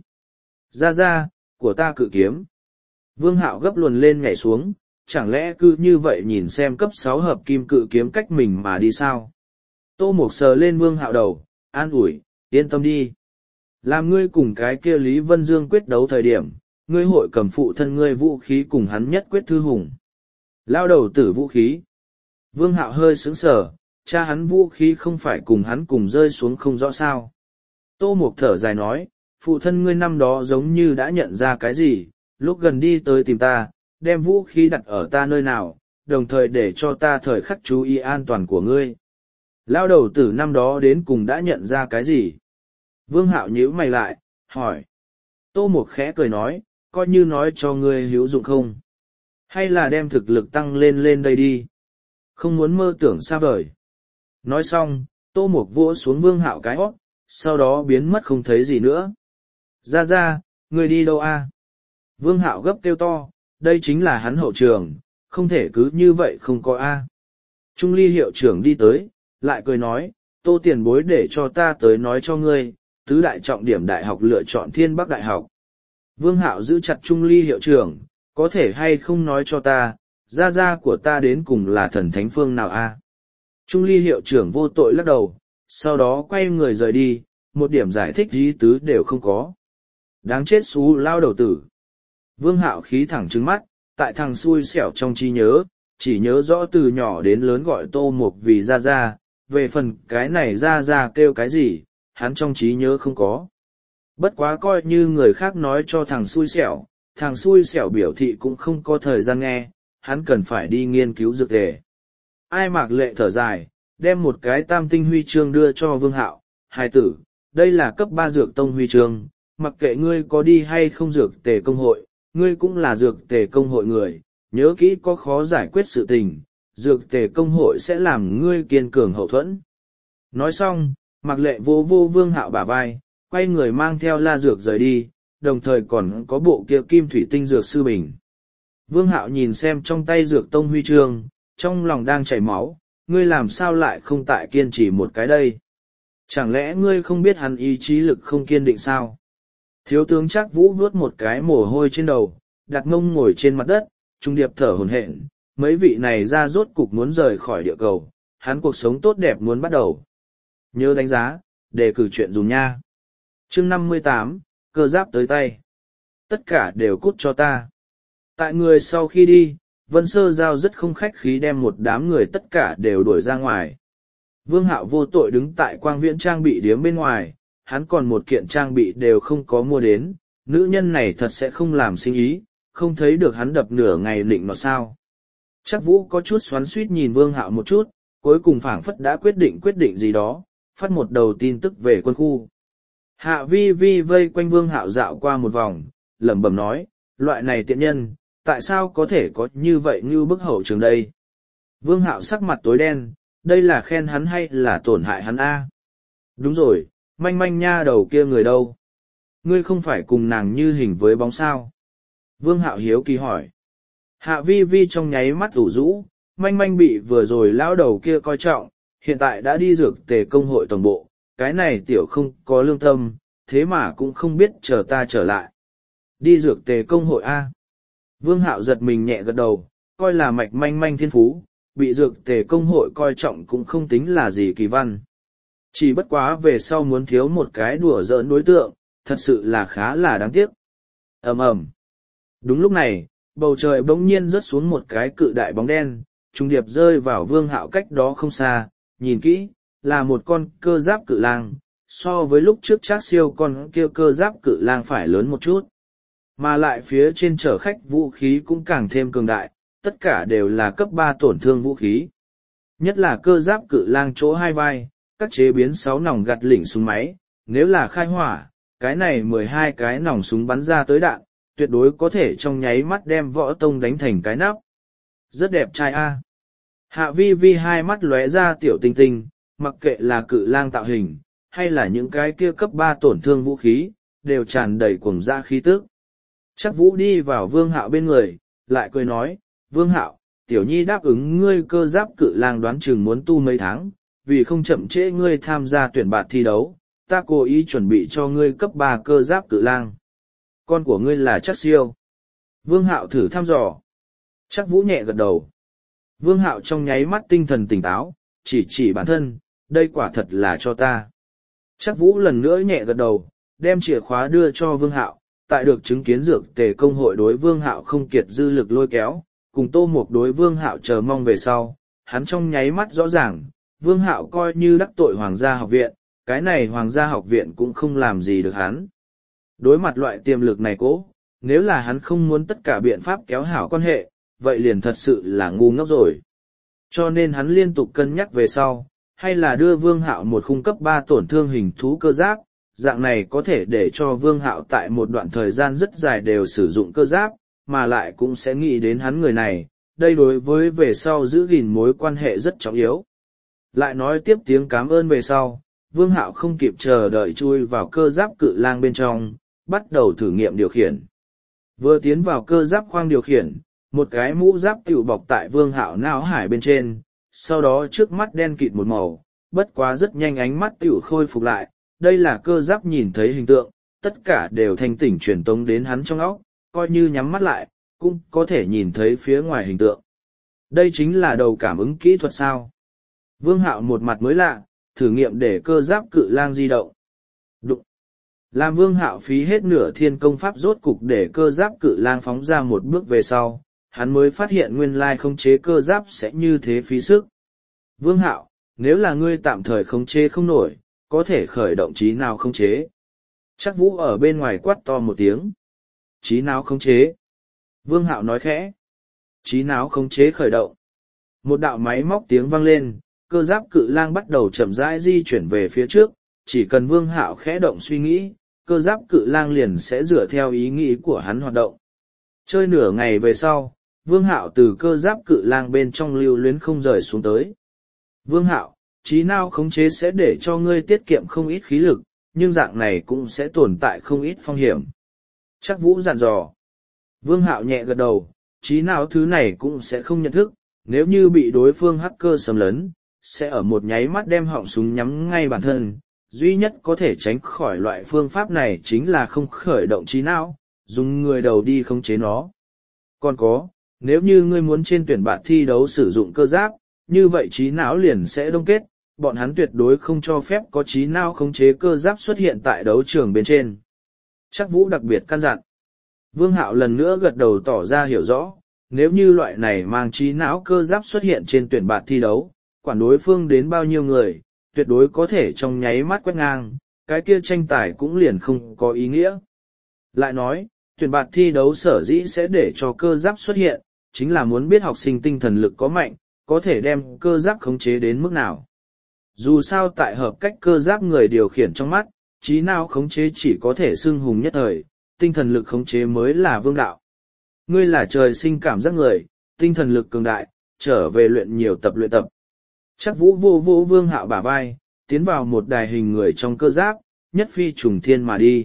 Ra ra, của ta cự kiếm. Vương Hạo gấp luồn lên nhảy xuống, chẳng lẽ cứ như vậy nhìn xem cấp sáu hợp kim cự kiếm cách mình mà đi sao? Tô Mục sờ lên Vương Hạo đầu, an ủi, yên tâm đi. Làm ngươi cùng cái kia Lý Vân Dương quyết đấu thời điểm, ngươi hội cầm phụ thân ngươi vũ khí cùng hắn nhất quyết thư hùng. Lao đầu tử vũ khí. Vương Hạo hơi sững sờ, cha hắn vũ khí không phải cùng hắn cùng rơi xuống không rõ sao. Tô Mục thở dài nói, phụ thân ngươi năm đó giống như đã nhận ra cái gì, lúc gần đi tới tìm ta, đem vũ khí đặt ở ta nơi nào, đồng thời để cho ta thời khắc chú ý an toàn của ngươi. Lao đầu tử năm đó đến cùng đã nhận ra cái gì? Vương Hạo nhíu mày lại, hỏi. Tô Mục khẽ cười nói, coi như nói cho ngươi hữu dụng không? Hay là đem thực lực tăng lên lên đây đi? Không muốn mơ tưởng xa vời. Nói xong, Tô Mục vỗ xuống Vương Hạo cái hót, sau đó biến mất không thấy gì nữa. Ra ra, ngươi đi đâu a? Vương Hạo gấp kêu to, đây chính là hắn hậu trường, không thể cứ như vậy không có a. Trung Ly hiệu trưởng đi tới, lại cười nói, Tô tiền bối để cho ta tới nói cho ngươi, tứ đại trọng điểm đại học lựa chọn Thiên Bắc Đại học. Vương Hạo giữ chặt Trung Ly hiệu trưởng, có thể hay không nói cho ta, gia gia của ta đến cùng là thần thánh phương nào a? Trung Ly hiệu trưởng vô tội lắc đầu, sau đó quay người rời đi, một điểm giải thích ý tứ đều không có. Đáng chết xú lao đầu tử. Vương Hạo khí thẳng trứng mắt, tại thằng xui xẻo trong trí nhớ, chỉ nhớ rõ từ nhỏ đến lớn gọi Tô Mục vì gia gia, về phần cái này gia gia kêu cái gì, hắn trong trí nhớ không có. Bất quá coi như người khác nói cho thằng xui xẻo, thằng xui xẻo biểu thị cũng không có thời gian nghe, hắn cần phải đi nghiên cứu dược tề. Ai Mạc Lệ thở dài, đem một cái tam tinh huy chương đưa cho Vương Hạo, hài tử, đây là cấp ba dược tông huy chương, mặc kệ ngươi có đi hay không dược tề công hội, ngươi cũng là dược tề công hội người, nhớ kỹ có khó giải quyết sự tình, dược tề công hội sẽ làm ngươi kiên cường hậu thuẫn. Nói xong, Mạc Lệ vô vô Vương Hạo bả vai, quay người mang theo la dược rời đi, đồng thời còn có bộ kia kim thủy tinh dược sư bình. Vương Hạo nhìn xem trong tay dược tông huy chương, trong lòng đang chảy máu, ngươi làm sao lại không tại kiên trì một cái đây? Chẳng lẽ ngươi không biết hắn ý chí lực không kiên định sao? Thiếu tướng Trác Vũ vuốt một cái mồ hôi trên đầu, đặt mông ngồi trên mặt đất, trung điệp thở hổn hển, mấy vị này ra rốt cục muốn rời khỏi địa cầu, hắn cuộc sống tốt đẹp muốn bắt đầu. Nhớ đánh giá, đề cử chuyện dùng nha. Chương năm mươi tám, cơ giáp tới tay. Tất cả đều cút cho ta. Tại người sau khi đi, Vân Sơ Giao rất không khách khí đem một đám người tất cả đều đuổi ra ngoài. Vương Hạo vô tội đứng tại quang viễn trang bị điếm bên ngoài, hắn còn một kiện trang bị đều không có mua đến, nữ nhân này thật sẽ không làm sinh ý, không thấy được hắn đập nửa ngày định nó sao. Chắc Vũ có chút xoắn suýt nhìn Vương Hạo một chút, cuối cùng phảng phất đã quyết định quyết định gì đó, phát một đầu tin tức về quân khu. Hạ Vi Vi vây quanh Vương Hạo dạo qua một vòng, lẩm bẩm nói, loại này tiện nhân, tại sao có thể có như vậy như bức hậu trường đây? Vương Hạo sắc mặt tối đen, đây là khen hắn hay là tổn hại hắn a? Đúng rồi, manh manh nha đầu kia người đâu? Ngươi không phải cùng nàng như hình với bóng sao? Vương Hạo hiếu kỳ hỏi. Hạ Vi Vi trong nháy mắt ủ rũ, manh manh bị vừa rồi lão đầu kia coi trọng, hiện tại đã đi dược tề công hội tổng bộ, cái này tiểu không có lương tâm, thế mà cũng không biết chờ ta trở lại. Đi dược tề công hội a? Vương Hạo giật mình nhẹ gật đầu, coi là mạch manh manh thiên phú, bị dược tề công hội coi trọng cũng không tính là gì kỳ văn. Chỉ bất quá về sau muốn thiếu một cái đùa giỡn đối tượng, thật sự là khá là đáng tiếc. Ầm ầm. Đúng lúc này, bầu trời bỗng nhiên rớt xuống một cái cự đại bóng đen, trùng điệp rơi vào Vương Hạo cách đó không xa, nhìn kỹ, là một con cơ giáp cự lang, so với lúc trước Trác Siêu con kia cơ giáp cự lang phải lớn một chút. Mà lại phía trên chở khách vũ khí cũng càng thêm cường đại, tất cả đều là cấp ba tổn thương vũ khí. Nhất là cơ giáp cự lang chỗ hai vai, các chế biến sáu nòng gạt lỉnh súng máy, nếu là khai hỏa, cái này mười hai cái nòng súng bắn ra tới đạn, tuyệt đối có thể trong nháy mắt đem võ tông đánh thành cái nắp. Rất đẹp trai a. Hạ Vi Vi hai mắt lóe ra tiểu tinh tinh, mặc kệ là cự lang tạo hình, hay là những cái kia cấp ba tổn thương vũ khí, đều tràn đầy cuồng dã khí tức. Chắc Vũ đi vào Vương Hạo bên người, lại cười nói, Vương Hạo, tiểu nhi đáp ứng ngươi cơ giáp cự lang đoán chừng muốn tu mấy tháng, vì không chậm trễ ngươi tham gia tuyển bạt thi đấu, ta cố ý chuẩn bị cho ngươi cấp ba cơ giáp cự lang. Con của ngươi là Trác Siêu. Vương Hạo thử thăm dò. Trác Vũ nhẹ gật đầu. Vương Hạo trong nháy mắt tinh thần tỉnh táo, chỉ chỉ bản thân, đây quả thật là cho ta. Trác Vũ lần nữa nhẹ gật đầu, đem chìa khóa đưa cho Vương Hạo, tại được chứng kiến dược tề công hội đối Vương Hạo không kiệt dư lực lôi kéo, cùng Tô Mục đối Vương Hạo chờ mong về sau, hắn trong nháy mắt rõ ràng, Vương Hạo coi như đắc tội Hoàng gia học viện, cái này Hoàng gia học viện cũng không làm gì được hắn. Đối mặt loại tiềm lực này cố, nếu là hắn không muốn tất cả biện pháp kéo hảo quan hệ, vậy liền thật sự là ngu ngốc rồi. Cho nên hắn liên tục cân nhắc về sau, hay là đưa Vương Hạo một khung cấp ba tổn thương hình thú cơ giáp, dạng này có thể để cho Vương Hạo tại một đoạn thời gian rất dài đều sử dụng cơ giáp, mà lại cũng sẽ nghĩ đến hắn người này, đây đối với về sau giữ gìn mối quan hệ rất trọng yếu. Lại nói tiếp tiếng cảm ơn về sau, Vương Hạo không kịp chờ đợi chui vào cơ giáp cự lang bên trong, bắt đầu thử nghiệm điều khiển. Vừa tiến vào cơ giáp khoang điều khiển, một cái mũ giáp tiểu bọc tại Vương Hạo não hải bên trên, sau đó trước mắt đen kịt một màu, bất quá rất nhanh ánh mắt tiểu khôi phục lại, đây là cơ giáp nhìn thấy hình tượng, tất cả đều thanh tỉnh truyền tống đến hắn trong óc, coi như nhắm mắt lại, cũng có thể nhìn thấy phía ngoài hình tượng. Đây chính là đầu cảm ứng kỹ thuật sao. Vương Hạo một mặt mới lạ, thử nghiệm để cơ giáp cự lang di động. Đụng. Làm Vương Hạo phí hết nửa thiên công pháp rốt cục để cơ giáp cự lang phóng ra một bước về sau, hắn mới phát hiện nguyên lai khống chế cơ giáp sẽ như thế phí sức. Vương Hạo, nếu là ngươi tạm thời khống chế không nổi, có thể khởi động trí nào khống chế. Chắc Vũ ở bên ngoài quát to một tiếng. Trí não khống chế. Vương Hạo nói khẽ. Trí não khống chế khởi động. Một đạo máy móc tiếng vang lên, cơ giáp cự lang bắt đầu chậm rãi di chuyển về phía trước, chỉ cần Vương Hạo khẽ động suy nghĩ, cơ giáp cự lang liền sẽ dựa theo ý nghĩ của hắn hoạt động. Chơi nửa ngày về sau, Vương Hạo từ cơ giáp cự lang bên trong lưu luyến không rời xuống tới. Vương Hạo, trí não khống chế sẽ để cho ngươi tiết kiệm không ít khí lực, nhưng dạng này cũng sẽ tồn tại không ít phong hiểm. Chắc Vũ dặn dò. Vương Hạo nhẹ gật đầu, trí não thứ này cũng sẽ không nhận thức, nếu như bị đối phương hacker xâm lấn, sẽ ở một nháy mắt đem họng súng nhắm ngay bản thân. Duy nhất có thể tránh khỏi loại phương pháp này chính là không khởi động trí não, dùng người đầu đi khống chế nó. Còn có, nếu như ngươi muốn trên tuyển bạt thi đấu sử dụng cơ giáp, như vậy trí não liền sẽ đông kết, bọn hắn tuyệt đối không cho phép có trí não khống chế cơ giáp xuất hiện tại đấu trường bên trên. Chắc Vũ đặc biệt căn dặn. Vương Hạo lần nữa gật đầu tỏ ra hiểu rõ, nếu như loại này mang trí não cơ giáp xuất hiện trên tuyển bạt thi đấu, quản đối phương đến bao nhiêu người, tuyệt đối có thể trong nháy mắt quét ngang, cái kia tranh tài cũng liền không có ý nghĩa. Lại nói, tuyển bạt thi đấu sở dĩ sẽ để cho cơ giáp xuất hiện, chính là muốn biết học sinh tinh thần lực có mạnh, có thể đem cơ giáp khống chế đến mức nào. Dù sao tại hợp cách cơ giáp người điều khiển trong mắt, trí não khống chế chỉ có thể xưng hùng nhất thời, tinh thần lực khống chế mới là vương đạo. Ngươi là trời sinh cảm giác người, tinh thần lực cường đại, trở về luyện nhiều tập luyện tập. Chắc Vũ vô vô Vương Hạo bả vai, tiến vào một đài hình người trong cơ giáp, nhất phi trùng thiên mà đi.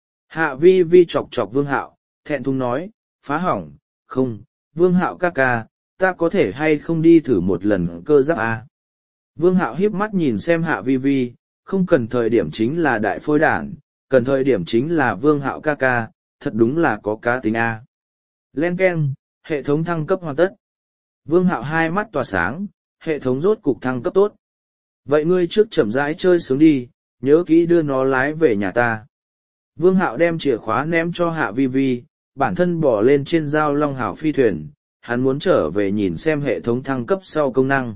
Hạ Vi Vi chọc chọc Vương Hạo, thẹn thùng nói, phá hỏng, không, Vương Hạo ca ca, ta có thể hay không đi thử một lần cơ giáp à? Vương Hạo hiếp mắt nhìn xem Hạ Vi Vi, không cần thời điểm chính là đại phôi đản, cần thời điểm chính là Vương Hạo ca ca, thật đúng là có cá tính a. Len keng, hệ thống thăng cấp hoàn tất. Vương Hạo hai mắt tỏa sáng, hệ thống rốt cục thăng cấp tốt. Vậy ngươi trước chậm rãi chơi sướng đi, nhớ kỹ đưa nó lái về nhà ta. Vương Hạo đem chìa khóa ném cho Hạ Vi Vi, bản thân bỏ lên trên giao long hảo phi thuyền, hắn muốn trở về nhìn xem hệ thống thăng cấp sau công năng.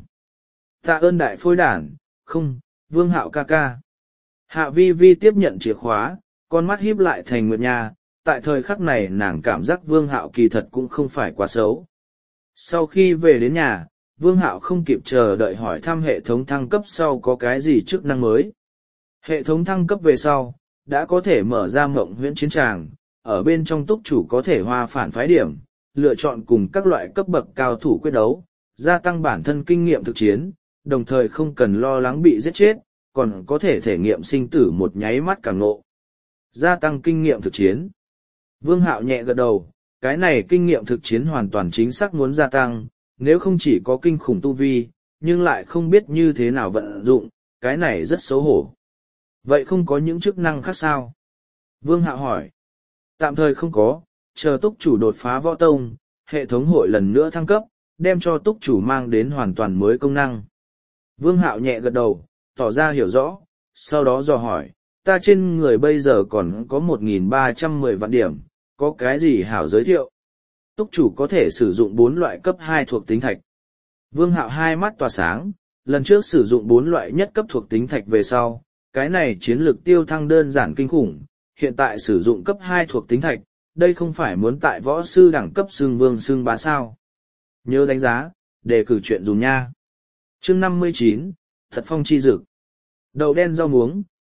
Tạ ơn đại phôi đản, không, Vương Hạo ca ca. Hạ Vi Vi tiếp nhận chìa khóa, con mắt híp lại thành nguyệt nha, tại thời khắc này nàng cảm giác Vương Hạo kỳ thật cũng không phải quá xấu. Sau khi về đến nhà, Vương Hạo không kịp chờ đợi hỏi thăm hệ thống thăng cấp sau có cái gì chức năng mới. Hệ thống thăng cấp về sau, đã có thể mở ra mộng huyễn chiến tràng, ở bên trong túc chủ có thể hoa phản phái điểm, lựa chọn cùng các loại cấp bậc cao thủ quyết đấu, gia tăng bản thân kinh nghiệm thực chiến, đồng thời không cần lo lắng bị giết chết, còn có thể thể nghiệm sinh tử một nháy mắt càng ngộ. Gia tăng kinh nghiệm thực chiến. Vương Hạo nhẹ gật đầu, cái này kinh nghiệm thực chiến hoàn toàn chính xác muốn gia tăng, nếu không chỉ có kinh khủng tu vi, nhưng lại không biết như thế nào vận dụng, cái này rất xấu hổ. Vậy không có những chức năng khác sao? Vương Hạo hỏi. Tạm thời không có, chờ túc chủ đột phá võ tông, hệ thống hội lần nữa thăng cấp, đem cho túc chủ mang đến hoàn toàn mới công năng. Vương Hạo nhẹ gật đầu, tỏ ra hiểu rõ, sau đó dò hỏi, ta trên người bây giờ còn có một nghìn ba trăm mười vạn điểm, có cái gì hảo giới thiệu? Túc chủ có thể sử dụng bốn loại cấp hai thuộc tính thạch. Vương Hạo hai mắt tỏa sáng, lần trước sử dụng bốn loại nhất cấp thuộc tính thạch về sau, cái này chiến lược tiêu thăng đơn giản kinh khủng, hiện tại sử dụng cấp hai thuộc tính thạch, đây không phải muốn tại võ sư đẳng cấp xương vương xương bá sao. Nhớ đánh giá, đề cử chuyện dùng nha. Chương năm mươi chín, Thật phong chi dực. Đậu đen rau muống,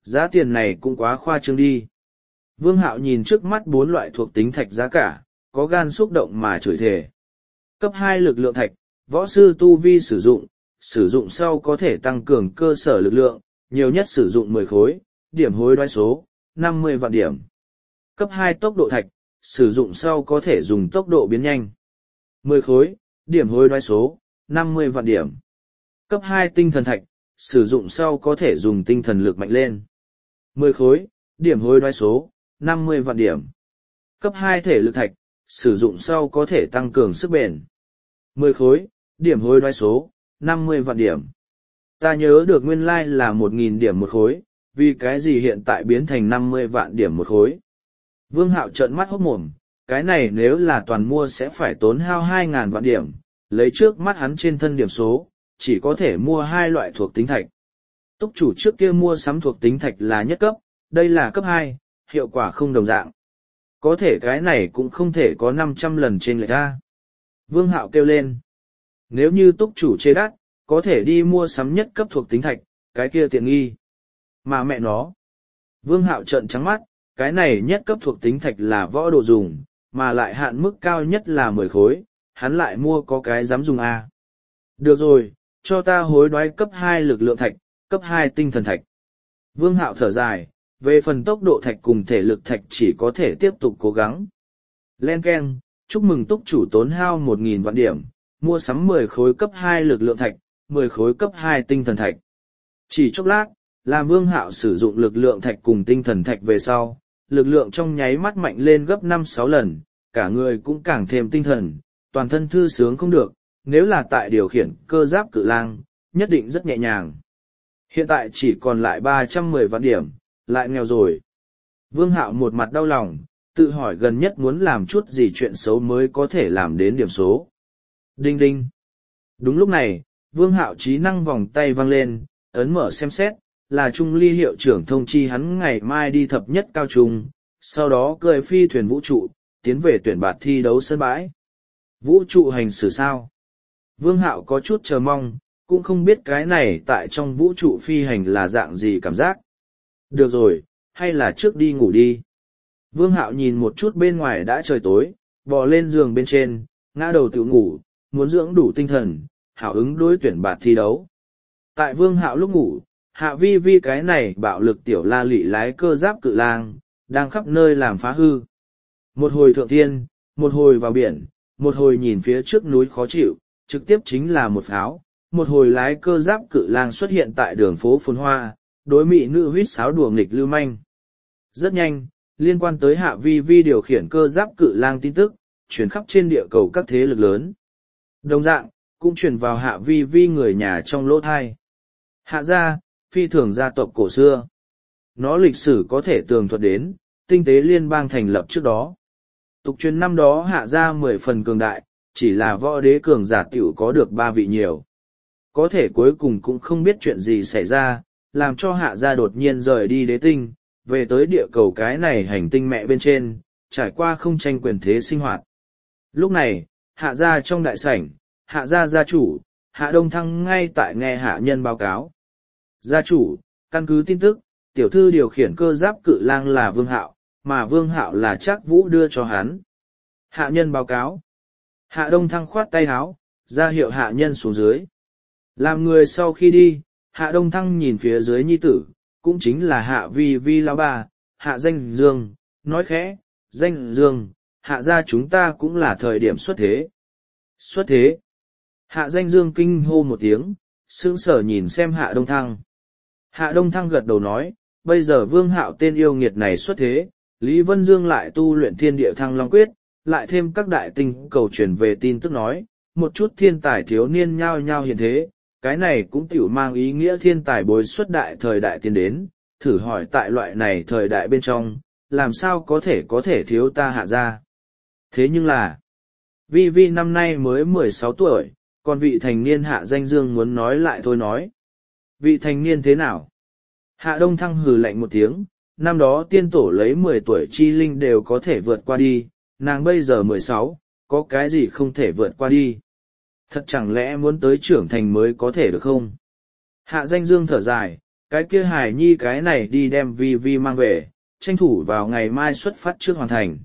Giá tiền này cũng quá khoa trương đi. Vương Hạo nhìn trước mắt bốn loại thuộc tính thạch giá cả, có gan xúc động mà chửi thề. Cấp hai lực lượng thạch, võ sư tu vi sử dụng, sử dụng sau có thể tăng cường cơ sở lực lượng, nhiều nhất sử dụng mười khối, điểm hối đoái số, năm mươi vạn điểm. Cấp hai tốc độ thạch, sử dụng sau có thể dùng tốc độ biến nhanh. mười khối, điểm hối đoái số, năm mươi vạn điểm. Cấp hai tinh thần thạch, sử dụng sau có thể dùng tinh thần lực mạnh lên. mười khối, điểm hối đoái số, năm mươi vạn điểm. Cấp hai thể lực thạch, sử dụng sau có thể tăng cường sức bền. mười khối, điểm hối đoái số, năm mươi vạn điểm. Ta nhớ được nguyên lai là một nghìn điểm một khối, vì cái gì hiện tại biến thành năm mươi vạn điểm một khối. Vương Hạo trợn mắt hốt mồm, cái này nếu là toàn mua sẽ phải tốn hao hai ngàn vạn điểm, lấy trước mắt hắn trên thân điểm số, chỉ có thể mua hai loại thuộc tính thạch. Túc chủ trước kia mua sắm thuộc tính thạch là nhất cấp, đây là cấp hai, hiệu quả không đồng dạng. Có thể cái này cũng không thể có năm trăm lần trên lệch ra. Vương Hạo kêu lên. Nếu như túc chủ chê đắt, có thể đi mua sắm nhất cấp thuộc tính thạch, cái kia tiện nghi. Mà mẹ nó. Vương Hạo trợn trắng mắt, cái này nhất cấp thuộc tính thạch là võ đồ dùng, mà lại hạn mức cao nhất là mười khối, hắn lại mua có cái dám dùng A. Được rồi, cho ta hối đoái cấp hai lực lượng thạch, cấp hai tinh thần thạch. Vương Hạo thở dài, về phần tốc độ thạch cùng thể lực thạch chỉ có thể tiếp tục cố gắng. Len keng, chúc mừng túc chủ tốn hao một nghìn vạn điểm, mua sắm mười khối cấp hai lực lượng thạch, mười khối cấp hai tinh thần thạch. Chỉ chốc lát, làm Vương Hạo sử dụng lực lượng thạch cùng tinh thần thạch về sau, lực lượng trong nháy mắt mạnh lên gấp năm sáu lần, cả người cũng càng thêm tinh thần, toàn thân thư sướng không được, nếu là tại điều khiển cơ giáp cự lang, nhất định rất nhẹ nhàng. Hiện tại chỉ còn lại ba trăm mười vạn điểm, lại nghèo rồi. Vương Hạo một mặt đau lòng, tự hỏi gần nhất muốn làm chút gì chuyện xấu mới có thể làm đến điểm số. Đinh đinh. Đúng lúc này, Vương Hạo trí năng vòng tay văng lên, ấn mở xem xét, là Trung Ly hiệu trưởng thông chi hắn ngày mai đi thập nhất cao trung, sau đó cười phi thuyền vũ trụ, tiến về tuyển bạt thi đấu sân bãi. Vũ trụ hành xử sao? Vương Hạo có chút chờ mong, cũng không biết cái này tại trong vũ trụ phi hành là dạng gì cảm giác. Được rồi, hay là trước đi ngủ đi. Vương Hạo nhìn một chút bên ngoài đã trời tối, bò lên giường bên trên, ngã đầu tự ngủ, muốn dưỡng đủ tinh thần, hảo ứng đối tuyển bạt thi đấu. Tại Vương Hạo lúc ngủ, Hạ Vi Vi cái này bạo lực tiểu la lị lái cơ giáp cự lang, đang khắp nơi làm phá hư. Một hồi thượng thiên, một hồi vào biển, một hồi nhìn phía trước núi khó chịu, trực tiếp chính là một pháo, một hồi lái cơ giáp cự lang xuất hiện tại đường phố phồn hoa, đối mỹ nữ huýt sáo đùa nghịch lưu manh. Rất nhanh, liên quan tới Hạ Vi Vi điều khiển cơ giáp cự lang tin tức, truyền khắp trên địa cầu các thế lực lớn. Đồng dạng, cũng truyền vào Hạ Vi Vi người nhà trong lỗ thai. Hạ gia, phi thường gia tộc cổ xưa. Nó lịch sử có thể tường thuật đến, tinh tế liên bang thành lập trước đó. Tục truyền năm đó Hạ gia mười phần cường đại, chỉ là võ đế cường giả tiểu có được ba vị nhiều. Có thể cuối cùng cũng không biết chuyện gì xảy ra, làm cho Hạ gia đột nhiên rời đi đế tinh, về tới địa cầu cái này hành tinh mẹ bên trên, trải qua không tranh quyền thế sinh hoạt. Lúc này, Hạ gia trong đại sảnh, Hạ gia gia chủ, Hạ Đông Thăng ngay tại nghe hạ nhân báo cáo. Gia chủ, căn cứ tin tức, tiểu thư điều khiển cơ giáp cự lang là Vương Hạo, mà Vương Hạo là Trác Vũ đưa cho hắn. Hạ nhân báo cáo. Hạ Đông Thăng khoát tay áo, ra hiệu hạ nhân xuống dưới. Làm người sau khi đi, Hạ Đông Thăng nhìn phía dưới nhi tử, cũng chính là Hạ Vi Vi lão bà, Hạ Danh Dương, nói khẽ, Danh Dương, Hạ gia chúng ta cũng là thời điểm xuất thế. Xuất thế. Hạ Danh Dương kinh hô một tiếng, sững sờ nhìn xem Hạ Đông Thăng. Hạ Đông Thăng gật đầu nói, bây giờ Vương Hạo tên yêu nghiệt này xuất thế, Lý Vân Dương lại tu luyện thiên địa thăng long quyết, lại thêm các đại tinh cầu truyền về tin tức nói, một chút thiên tài thiếu niên nhao nhao hiện thế, cái này cũng tiểu mang ý nghĩa thiên tài bối xuất đại thời đại tiến đến, thử hỏi tại loại này thời đại bên trong, làm sao có thể có thể thiếu ta Hạ gia. Thế nhưng là, Vi Vi năm nay mới mười sáu tuổi, còn vị thành niên Hạ Danh Dương muốn nói lại thôi nói. Vị thành niên thế nào? Hạ Đông Thăng hừ lạnh một tiếng, năm đó tiên tổ lấy mười tuổi chi linh đều có thể vượt qua đi, nàng bây giờ mười sáu, có cái gì không thể vượt qua đi? Thật chẳng lẽ muốn tới trưởng thành mới có thể được không? Hạ Danh Dương thở dài, cái kia Hải Nhi cái này đi đem Vi Vi mang về, tranh thủ vào ngày mai xuất phát trước hoàn thành.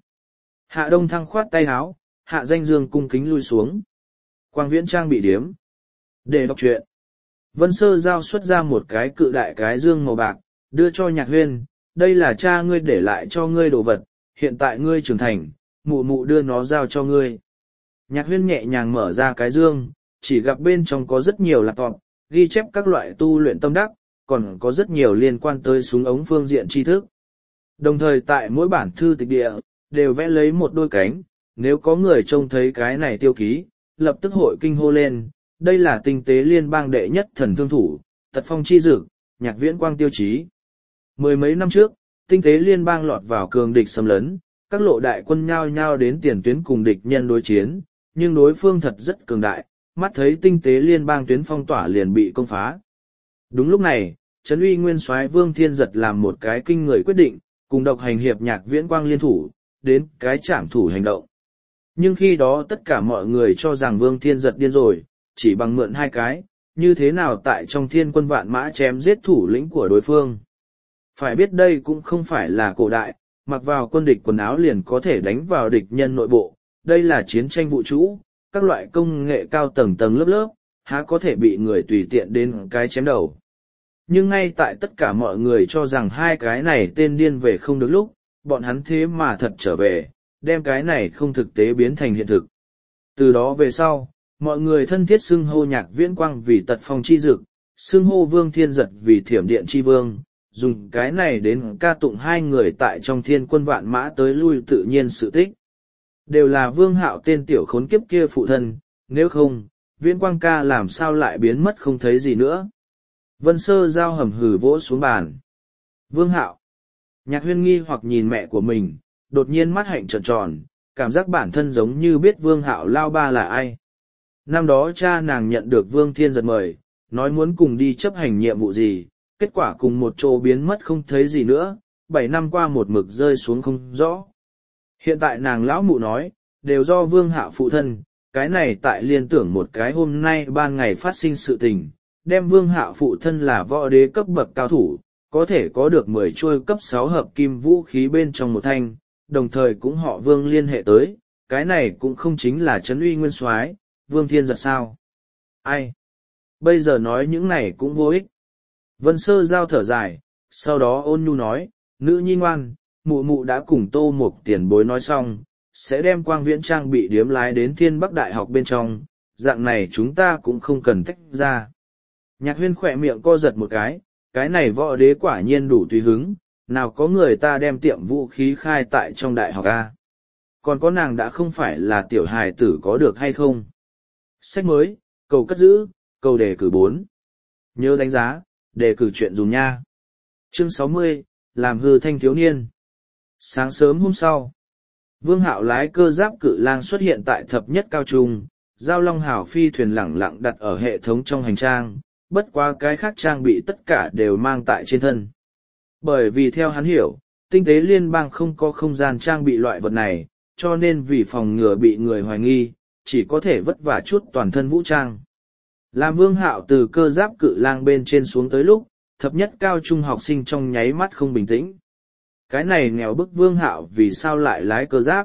Hạ Đông Thăng khoát tay háo, Hạ Danh Dương cung kính lui xuống. Quang Viễn trang bị điếm. Để đọc truyện. Vân Sơ giao xuất ra một cái cự đại cái dương màu bạc, đưa cho Nhạc Huyên, đây là cha ngươi để lại cho ngươi đồ vật, hiện tại ngươi trưởng thành, mụ mụ đưa nó giao cho ngươi. Nhạc Huyên nhẹ nhàng mở ra cái dương, chỉ gặp bên trong có rất nhiều laptop, ghi chép các loại tu luyện tâm đắc, còn có rất nhiều liên quan tới súng ống phương diện tri thức. Đồng thời tại mỗi bản thư tịch địa, đều vẽ lấy một đôi cánh, nếu có người trông thấy cái này tiêu ký, lập tức hội kinh hô lên, đây là tinh tế liên bang đệ nhất thần thương thủ, tật phong chi dực, Nhạc Viễn Quang tiêu chí. Mười mấy năm trước, tinh tế liên bang lọt vào cường địch xâm lấn, các lộ đại quân nhao nhao đến tiền tuyến cùng địch nhân đối chiến, nhưng đối phương thật rất cường đại, mắt thấy tinh tế liên bang tuyến phong tỏa liền bị công phá. Đúng lúc này, Trấn Uy Nguyên soái Vương Thiên Giật làm một cái kinh người quyết định, cùng độc hành hiệp Nhạc Viễn Quang liên thủ, đến cái trảm thủ hành động. Nhưng khi đó tất cả mọi người cho rằng Vương Thiên Giật điên rồi, chỉ bằng mượn hai cái, như thế nào tại trong thiên quân vạn mã chém giết thủ lĩnh của đối phương. Phải biết đây cũng không phải là cổ đại, mặc vào quân địch quần áo liền có thể đánh vào địch nhân nội bộ, đây là chiến tranh vũ trụ, các loại công nghệ cao tầng tầng lớp lớp, há có thể bị người tùy tiện đến cái chém đầu. Nhưng ngay tại tất cả mọi người cho rằng hai cái này tên điên về không được lúc, bọn hắn thế mà thật trở về, đem cái này không thực tế biến thành hiện thực. Từ đó về sau, mọi người thân thiết xưng hô Nhạc Viễn Quang vì tật phong chi dực, xưng hô Vương Thiên Giật vì thiểm điện chi vương, dùng cái này đến ca tụng hai người tại trong thiên quân vạn mã tới lui tự nhiên sự tích. Đều là Vương Hạo tên tiểu khốn kiếp kia phụ thân, nếu không, Viễn Quang ca làm sao lại biến mất không thấy gì nữa. Vân Sơ giao hầm hừ vỗ xuống bàn. Vương Hạo. Nhạc Huyên nghi hoặc nhìn mẹ của mình, đột nhiên mắt hạnh trợn tròn, cảm giác bản thân giống như biết Vương Hạo lao ba là ai. Năm đó cha nàng nhận được Vương Thiên Giật mời, nói muốn cùng đi chấp hành nhiệm vụ gì, kết quả cùng một chỗ biến mất không thấy gì nữa, bảy năm qua một mực rơi xuống không rõ. Hiện tại nàng lão mụ nói, đều do Vương Hạo phụ thân, cái này tại liên tưởng một cái hôm nay ban ngày phát sinh sự tình, đem Vương Hạo phụ thân là võ đế cấp bậc cao thủ, có thể có được mười chuôi cấp sáu hợp kim vũ khí bên trong một thanh, đồng thời cũng họ Vương liên hệ tới, cái này cũng không chính là Trấn Uy Nguyên soái, Vương Thiên Giật sao? Ai? Bây giờ nói những này cũng vô ích. Vân Sơ giao thở dài, sau đó ôn nhu nói, nữ nhi ngoan, mụ mụ đã cùng Tô Mục tiền bối nói xong, sẽ đem Quang Viễn trang bị điếm lái đến Thiên Bắc Đại học bên trong, dạng này chúng ta cũng không cần tách ra. Nhạc Huyên khỏe miệng co giật một cái, cái này võ đế quả nhiên đủ tùy hứng, nào có người ta đem tiệm vũ khí khai tại trong đại học A. Còn có nàng đã không phải là tiểu hài tử có được hay không. Sách mới, cầu cất giữ, cầu đề cử bốn. Nhớ đánh giá, đề cử chuyện dùng nha. Chương sáu mươi, làm hư thanh thiếu niên. Sáng sớm hôm sau, Vương Hạo lái cơ giáp cự lang xuất hiện tại thập nhất cao trung, giao long hảo phi thuyền lẳng lặng đặt ở hệ thống trong hành trang, bất quá cái khác trang bị tất cả đều mang tại trên thân. Bởi vì theo hắn hiểu, tinh tế liên bang không có không gian trang bị loại vật này, cho nên vì phòng ngừa bị người hoài nghi, chỉ có thể vất vả chút toàn thân vũ trang. Làm Vương Hạo từ cơ giáp cự lang bên trên xuống tới lúc, thập nhất cao trung học sinh trong nháy mắt không bình tĩnh. Cái này nghèo bức Vương Hạo vì sao lại lái cơ giáp?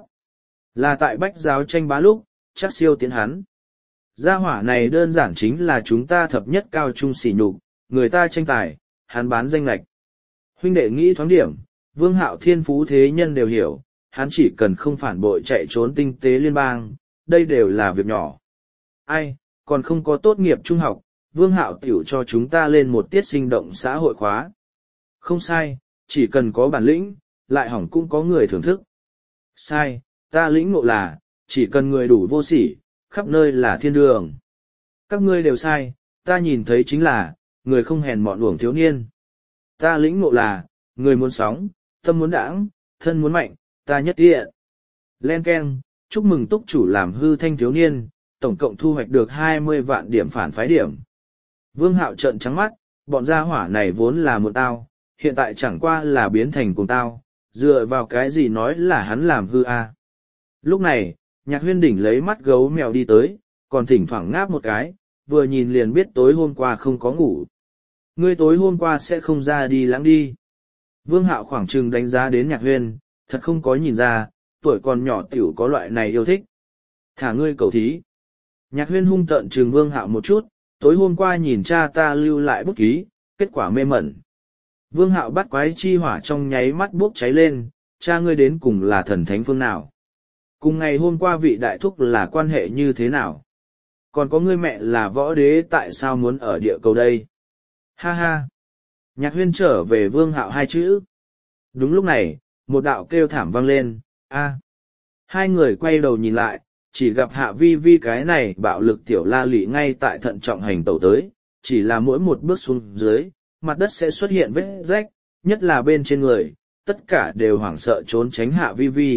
Là tại bách giáo tranh bá lúc, chắc siêu tiến hắn. Gia hỏa này đơn giản chính là chúng ta thập nhất cao trung sỉ nhục, người ta tranh tài, hắn bán danh lệch. Huynh đệ nghĩ thoáng điểm, Vương Hạo thiên phú thế nhân đều hiểu, hắn chỉ cần không phản bội chạy trốn tinh tế liên bang, đây đều là việc nhỏ. Ai, còn không có tốt nghiệp trung học, Vương Hạo tiểu cho chúng ta lên một tiết sinh động xã hội khóa. Không sai, chỉ cần có bản lĩnh, lại hỏng cũng có người thưởng thức. Sai, ta lĩnh ngộ là, chỉ cần người đủ vô sỉ, khắp nơi là thiên đường. Các ngươi đều sai, ta nhìn thấy chính là, người không hèn mọn uổng thiếu niên. Ta lĩnh ngộ là, người muốn sóng, tâm muốn đãng, thân muốn mạnh, ta nhất tiện. Len keng, chúc mừng túc chủ làm hư thanh thiếu niên, tổng cộng thu hoạch được hai mươi vạn điểm phản phái điểm. Vương Hạo trợn trắng mắt, bọn gia hỏa này vốn là một tao, hiện tại chẳng qua là biến thành cùng tao, dựa vào cái gì nói là hắn làm hư a. À. Lúc này, Nhạc Huyên đỉnh lấy mắt gấu mèo đi tới, còn thỉnh thoảng ngáp một cái, vừa nhìn liền biết tối hôm qua không có ngủ. Ngươi tối hôm qua sẽ không ra đi lãng đi. Vương Hạo khoảng chừng đánh giá đến Nhạc Huyên, thật không có nhìn ra, tuổi còn nhỏ tiểu có loại này yêu thích. Thả ngươi cầu thí. Nhạc Huyên hung tợn trừng Vương Hạo một chút, tối hôm qua nhìn cha ta lưu lại bút ký, kết quả mê mẩn. Vương Hạo bắt quái chi hỏa trong nháy mắt bốc cháy lên, cha ngươi đến cùng là thần thánh phương nào? Cùng ngày hôm qua vị đại thúc là quan hệ như thế nào? Còn có ngươi mẹ là võ đế tại sao muốn ở địa cầu đây? Ha ha! Nhạc Huyên trở về Vương Hạo hai chữ. Đúng lúc này, một đạo kêu thảm vang lên, a. Hai người quay đầu nhìn lại, chỉ gặp Hạ Vi Vi cái này bạo lực tiểu la lị ngay tại thận trọng hành tẩu tới, chỉ là mỗi một bước xuống dưới, mặt đất sẽ xuất hiện vết rách, nhất là bên trên người, tất cả đều hoảng sợ trốn tránh Hạ Vi Vi.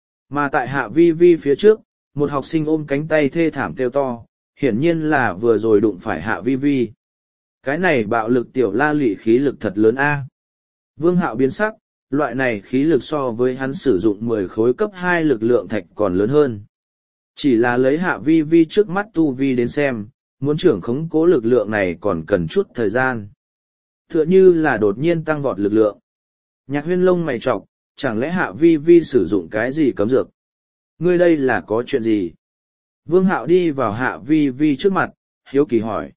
Mà tại Hạ Vi Vi phía trước, một học sinh ôm cánh tay thê thảm kêu to, hiển nhiên là vừa rồi đụng phải Hạ Vi Vi. Cái này bạo lực tiểu la lị khí lực thật lớn a. Vương Hạo biến sắc, loại này khí lực so với hắn sử dụng mười khối cấp hai lực lượng thạch còn lớn hơn. Chỉ là lấy Hạ Vi Vi trước mắt tu vi đến xem, muốn trưởng khống cố lực lượng này còn cần chút thời gian. Tựa như là đột nhiên tăng vọt lực lượng. Nhạc Huyên lông mày trọc, chẳng lẽ Hạ Vi Vi sử dụng cái gì cấm dược? Ngươi đây là có chuyện gì? Vương Hạo đi vào Hạ Vi Vi trước mặt, hiếu kỳ hỏi.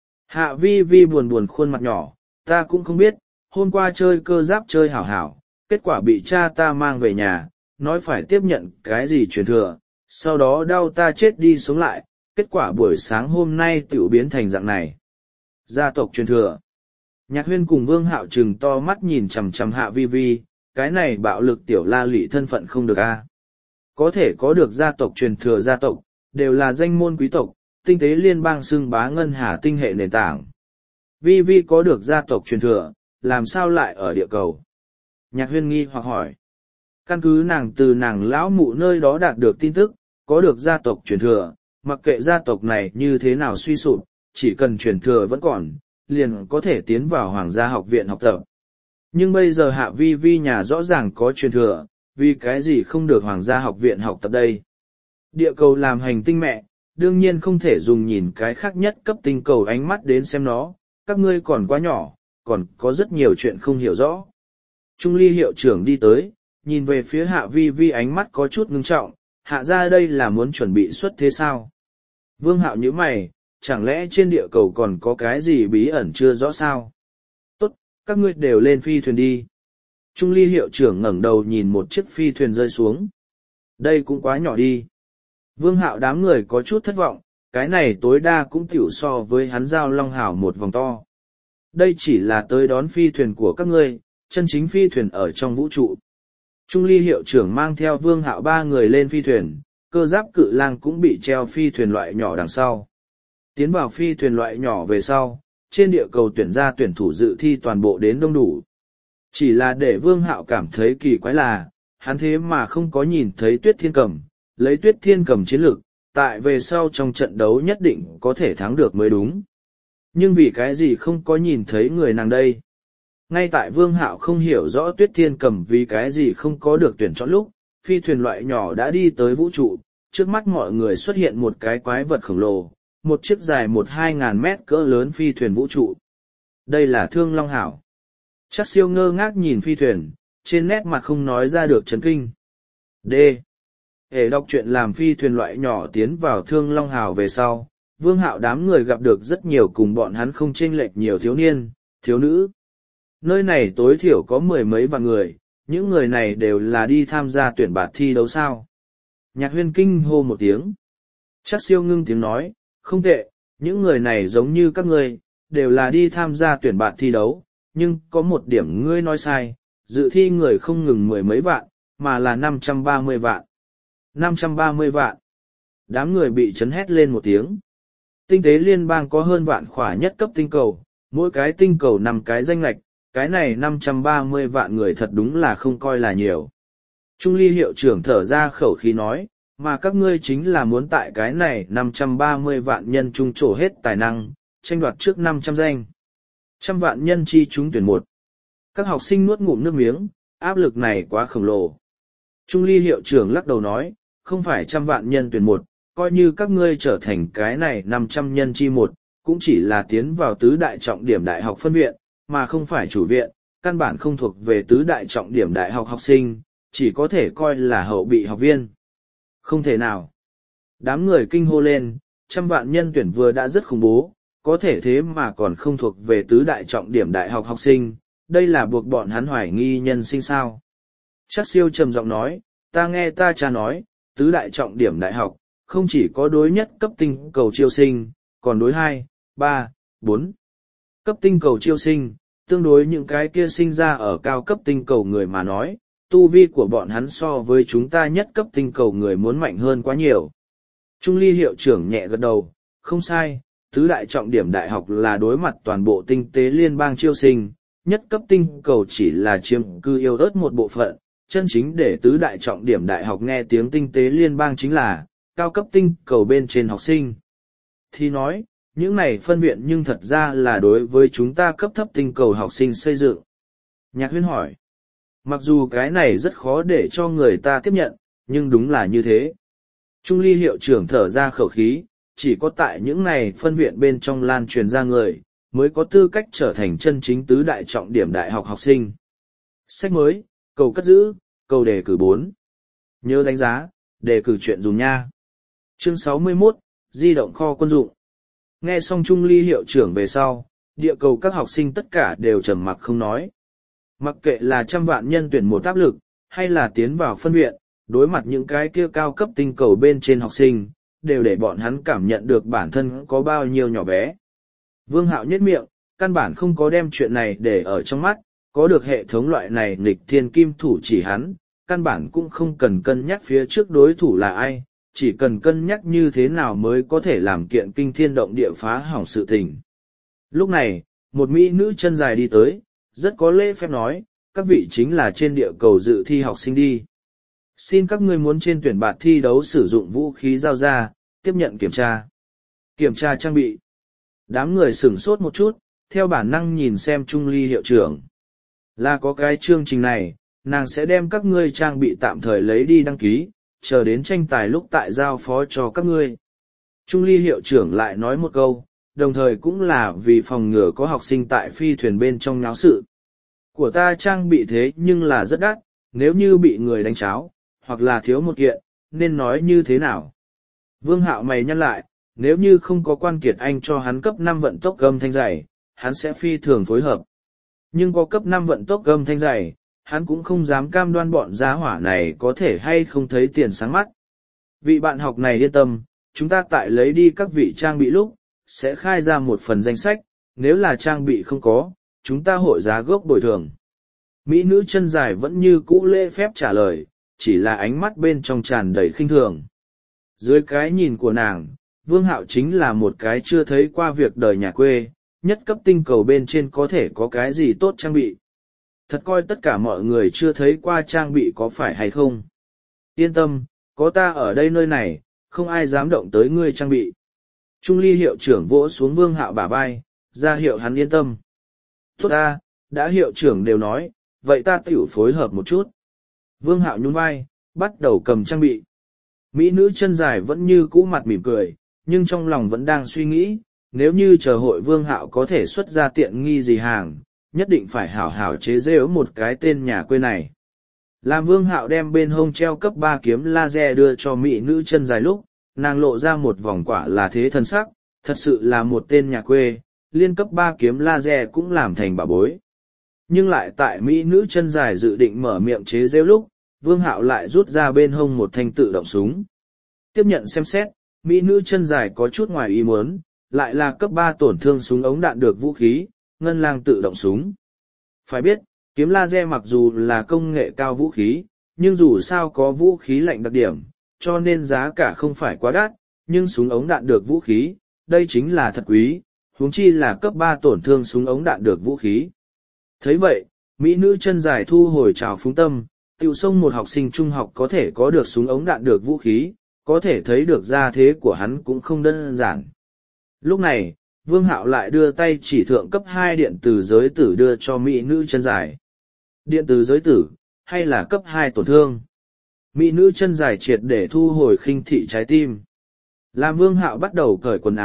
Hạ Vi Vi buồn buồn khuôn mặt nhỏ, ta cũng không biết, hôm qua chơi cơ giáp chơi hảo hảo, kết quả bị cha ta mang về nhà, nói phải tiếp nhận cái gì truyền thừa, sau đó đau ta chết đi sống lại, kết quả buổi sáng hôm nay tiểu biến thành dạng này. Gia tộc truyền thừa. Nhạc Huyên cùng Vương Hạo trừng to mắt nhìn chằm chằm Hạ Vi Vi, cái này bạo lực tiểu la lị thân phận không được a. Có thể có được gia tộc truyền thừa gia tộc, đều là danh môn quý tộc, tinh tế liên bang xưng bá ngân hà tinh hệ nền tảng. Vi Vi có được gia tộc truyền thừa, làm sao lại ở địa cầu? Nhạc Huyên nghi hoặc hỏi. Căn cứ nàng từ nàng lão mụ nơi đó đạt được tin tức, có được gia tộc truyền thừa, mặc kệ gia tộc này như thế nào suy sụp, chỉ cần truyền thừa vẫn còn, liền có thể tiến vào Hoàng gia học viện học tập. Nhưng bây giờ Hạ Vi Vi nhà rõ ràng có truyền thừa, vì cái gì không được Hoàng gia học viện học tập đây? Địa cầu làm hành tinh mẹ, đương nhiên không thể dùng nhìn cái khác nhất cấp tinh cầu ánh mắt đến xem nó, các ngươi còn quá nhỏ, còn có rất nhiều chuyện không hiểu rõ. Trung Ly hiệu trưởng đi tới, nhìn về phía Hạ Vi Vi ánh mắt có chút ngưng trọng, Hạ ra đây là muốn chuẩn bị xuất thế sao? Vương Hạo nhíu mày, chẳng lẽ trên địa cầu còn có cái gì bí ẩn chưa rõ sao? Tốt, các ngươi đều lên phi thuyền đi. Trung Ly hiệu trưởng ngẩng đầu nhìn một chiếc phi thuyền rơi xuống. Đây cũng quá nhỏ đi. Vương Hạo đám người có chút thất vọng, cái này tối đa cũng tiểu so với hắn giao long hảo một vòng to. Đây chỉ là tới đón phi thuyền của các ngươi, chân chính phi thuyền ở trong vũ trụ. Trung Ly hiệu trưởng mang theo Vương Hạo ba người lên phi thuyền, cơ giáp cự lang cũng bị treo phi thuyền loại nhỏ đằng sau. Tiến vào phi thuyền loại nhỏ về sau, trên địa cầu tuyển ra tuyển thủ dự thi toàn bộ đến đông đủ. Chỉ là để Vương Hạo cảm thấy kỳ quái là, hắn thế mà không có nhìn thấy Tuyết Thiên Cầm, lấy Tuyết Thiên Cầm chiến lực, tại về sau trong trận đấu nhất định có thể thắng được mới đúng. Nhưng vì cái gì không có nhìn thấy người nàng đây? Ngay tại Vương Hạo không hiểu rõ Tuyết Thiên Cầm vì cái gì không có được tuyển chọn lúc, phi thuyền loại nhỏ đã đi tới vũ trụ, trước mắt mọi người xuất hiện một cái quái vật khổng lồ, một chiếc dài một hai ngàn mét cỡ lớn phi thuyền vũ trụ. Đây là Thương Long Hảo. Chắc siêu ngơ ngác nhìn phi thuyền, trên nét mặt không nói ra được chấn kinh. D. Hệ đọc truyện làm phi thuyền loại nhỏ tiến vào Thương Long Hảo về sau, Vương Hạo đám người gặp được rất nhiều cùng bọn hắn không chênh lệch nhiều thiếu niên, thiếu nữ. Nơi này tối thiểu có mười mấy vạn người, những người này đều là đi tham gia tuyển bạt thi đấu sao. Nhạc Huyên kinh hô một tiếng. Chắc siêu ngưng tiếng nói, không tệ, những người này giống như các ngươi, đều là đi tham gia tuyển bạt thi đấu, nhưng có một điểm ngươi nói sai, dự thi người không ngừng mười mấy vạn, mà là năm trăm ba mươi vạn. năm trăm ba mươi vạn. Đám người bị chấn hét lên một tiếng. Tinh tế liên bang có hơn vạn khỏa nhất cấp tinh cầu, mỗi cái tinh cầu năm cái danh lệch, cái này năm trăm ba mươi vạn người thật đúng là không coi là nhiều. Trung Ly hiệu trưởng thở ra khẩu khí nói, mà các ngươi chính là muốn tại cái này năm trăm ba mươi vạn nhân trung trổ hết tài năng, tranh đoạt trước năm trăm danh. Trăm vạn nhân chi trúng tuyển một. Các học sinh nuốt ngụm nước miếng, áp lực này quá khổng lồ. Trung Ly hiệu trưởng lắc đầu nói, không phải trăm vạn nhân tuyển một, coi như các ngươi trở thành cái này năm trăm nhân chi một, cũng chỉ là tiến vào tứ đại trọng điểm đại học phân viện, mà không phải chủ viện, căn bản không thuộc về tứ đại trọng điểm đại học học sinh, chỉ có thể coi là hậu bị học viên. Không thể nào. Đám người kinh hô lên, trăm vạn nhân tuyển vừa đã rất khủng bố, có thể thế mà còn không thuộc về tứ đại trọng điểm đại học học sinh, đây là buộc bọn hắn hoài nghi nhân sinh sao. Chắc siêu trầm giọng nói, ta nghe ta cha nói, tứ đại trọng điểm đại học, không chỉ có đối nhất cấp tinh cầu chiêu sinh, còn đối hai, ba, bốn cấp tinh cầu chiêu sinh, tương đối những cái kia sinh ra ở cao cấp tinh cầu người mà nói, tu vi của bọn hắn so với chúng ta nhất cấp tinh cầu người muốn mạnh hơn quá nhiều. Trung ly hiệu trưởng nhẹ gật đầu, không sai, tứ đại trọng điểm đại học là đối mặt toàn bộ tinh tế liên bang chiêu sinh, nhất cấp tinh cầu chỉ là chiếm cư yêu ớt một bộ phận, chân chính để tứ đại trọng điểm đại học nghe tiếng tinh tế liên bang chính là cao cấp tinh cầu bên trên học sinh. Thì nói, những này phân viện nhưng thật ra là đối với chúng ta cấp thấp tinh cầu học sinh xây dựng. Nhạc Huyên hỏi, mặc dù cái này rất khó để cho người ta tiếp nhận, nhưng đúng là như thế. Trung ly hiệu trưởng thở ra khẩu khí, chỉ có tại những này phân viện bên trong lan truyền ra người, mới có tư cách trở thành chân chính tứ đại trọng điểm đại học học sinh. Sách mới, cầu cất giữ, cầu đề cử bốn. Nhớ đánh giá, đề cử chuyện dùng nha. Chương sáu mươi mốt, di động kho quân dụng. Nghe xong Trung ly hiệu trưởng về sau, địa cầu các học sinh tất cả đều trầm mặc không nói. Mặc kệ là trăm vạn nhân tuyển một áp lực, hay là tiến vào phân viện, đối mặt những cái kia cao cấp tinh cầu bên trên học sinh, đều để bọn hắn cảm nhận được bản thân có bao nhiêu nhỏ bé. Vương Hạo nhếch miệng, căn bản không có đem chuyện này để ở trong mắt, có được hệ thống loại này nghịch thiên kim thủ chỉ hắn, căn bản cũng không cần cân nhắc phía trước đối thủ là ai, chỉ cần cân nhắc như thế nào mới có thể làm kiện kinh thiên động địa phá hỏng sự tình. Lúc này, một mỹ nữ chân dài đi tới, rất có lễ phép nói, các vị chính là trên địa cầu dự thi học sinh đi. Xin các ngươi muốn trên tuyển bạt thi đấu sử dụng vũ khí giao ra, tiếp nhận kiểm tra. Kiểm tra trang bị. Đám người sửng sốt một chút, theo bản năng nhìn xem Trung ly hiệu trưởng. Là có cái chương trình này, nàng sẽ đem các ngươi trang bị tạm thời lấy đi đăng ký, chờ đến tranh tài lúc tại giao phó cho các ngươi. Trung ly hiệu trưởng lại nói một câu, đồng thời cũng là vì phòng ngừa có học sinh tại phi thuyền bên trong nháo sự. Của ta trang bị thế nhưng là rất đắt, nếu như bị người đánh cháo, hoặc là thiếu một kiện, nên nói như thế nào? Vương Hạo mày nhăn lại, nếu như không có quan kiệt anh cho hắn cấp năm vận tốc gầm thanh dày, hắn sẽ phi thường phối hợp. Nhưng có cấp năm vận tốc gầm thanh dày, hắn cũng không dám cam đoan bọn gia hỏa này có thể hay không thấy tiền sáng mắt. Vị bạn học này yên tâm, chúng ta tại lấy đi các vị trang bị lúc, sẽ khai ra một phần danh sách, nếu là trang bị không có, chúng ta hội giá gốc bồi thường. Mỹ nữ chân dài vẫn như cũ lễ phép trả lời, chỉ là ánh mắt bên trong tràn đầy khinh thường. Dưới cái nhìn của nàng, Vương Hạo chính là một cái chưa thấy qua việc đời nhà quê, nhất cấp tinh cầu bên trên có thể có cái gì tốt trang bị. Thật coi tất cả mọi người chưa thấy qua trang bị có phải hay không. Yên tâm, có ta ở đây nơi này, không ai dám động tới ngươi trang bị. Trung ly hiệu trưởng vỗ xuống Vương Hạo bả vai, ra hiệu hắn yên tâm. Tốt ta, đã hiệu trưởng đều nói, vậy ta tiểu phối hợp một chút. Vương Hạo nhún vai, bắt đầu cầm trang bị. Mỹ nữ chân dài vẫn như cũ mặt mỉm cười, nhưng trong lòng vẫn đang suy nghĩ, nếu như chờ hội Vương Hạo có thể xuất ra tiện nghi gì hàng, nhất định phải hảo hảo chế giễu một cái tên nhà quê này. Làm Vương Hạo đem bên hông treo cấp ba kiếm laser đưa cho mỹ nữ chân dài lúc, nàng lộ ra một vòng quả là thế thân sắc, thật sự là một tên nhà quê, liên cấp ba kiếm laser cũng làm thành bà bối. Nhưng lại tại mỹ nữ chân dài dự định mở miệng chế giễu lúc, Vương Hạo lại rút ra bên hông một thanh tự động súng. Tiếp nhận xem xét, mỹ nữ chân dài có chút ngoài ý muốn, lại là cấp ba tổn thương súng ống đạn được vũ khí, ngân lang tự động súng. Phải biết, kiếm laser mặc dù là công nghệ cao vũ khí, nhưng dù sao có vũ khí lạnh đặc điểm, cho nên giá cả không phải quá đắt, nhưng súng ống đạn được vũ khí, đây chính là thật quý, huống chi là cấp ba tổn thương súng ống đạn được vũ khí. Thấy vậy, mỹ nữ chân dài thu hồi trào phúng tâm, tiêu sông một học sinh trung học có thể có được súng ống đạn được vũ khí, có thể thấy được gia thế của hắn cũng không đơn giản. Lúc này, Vương Hạo lại đưa tay chỉ thượng cấp hai điện từ giới tử đưa cho mỹ nữ chân dài. Điện từ giới tử, hay là cấp hai tổn thương? Mỹ nữ chân dài triệt để thu hồi khinh thị trái tim. Làm Vương Hạo bắt đầu cởi quần áo,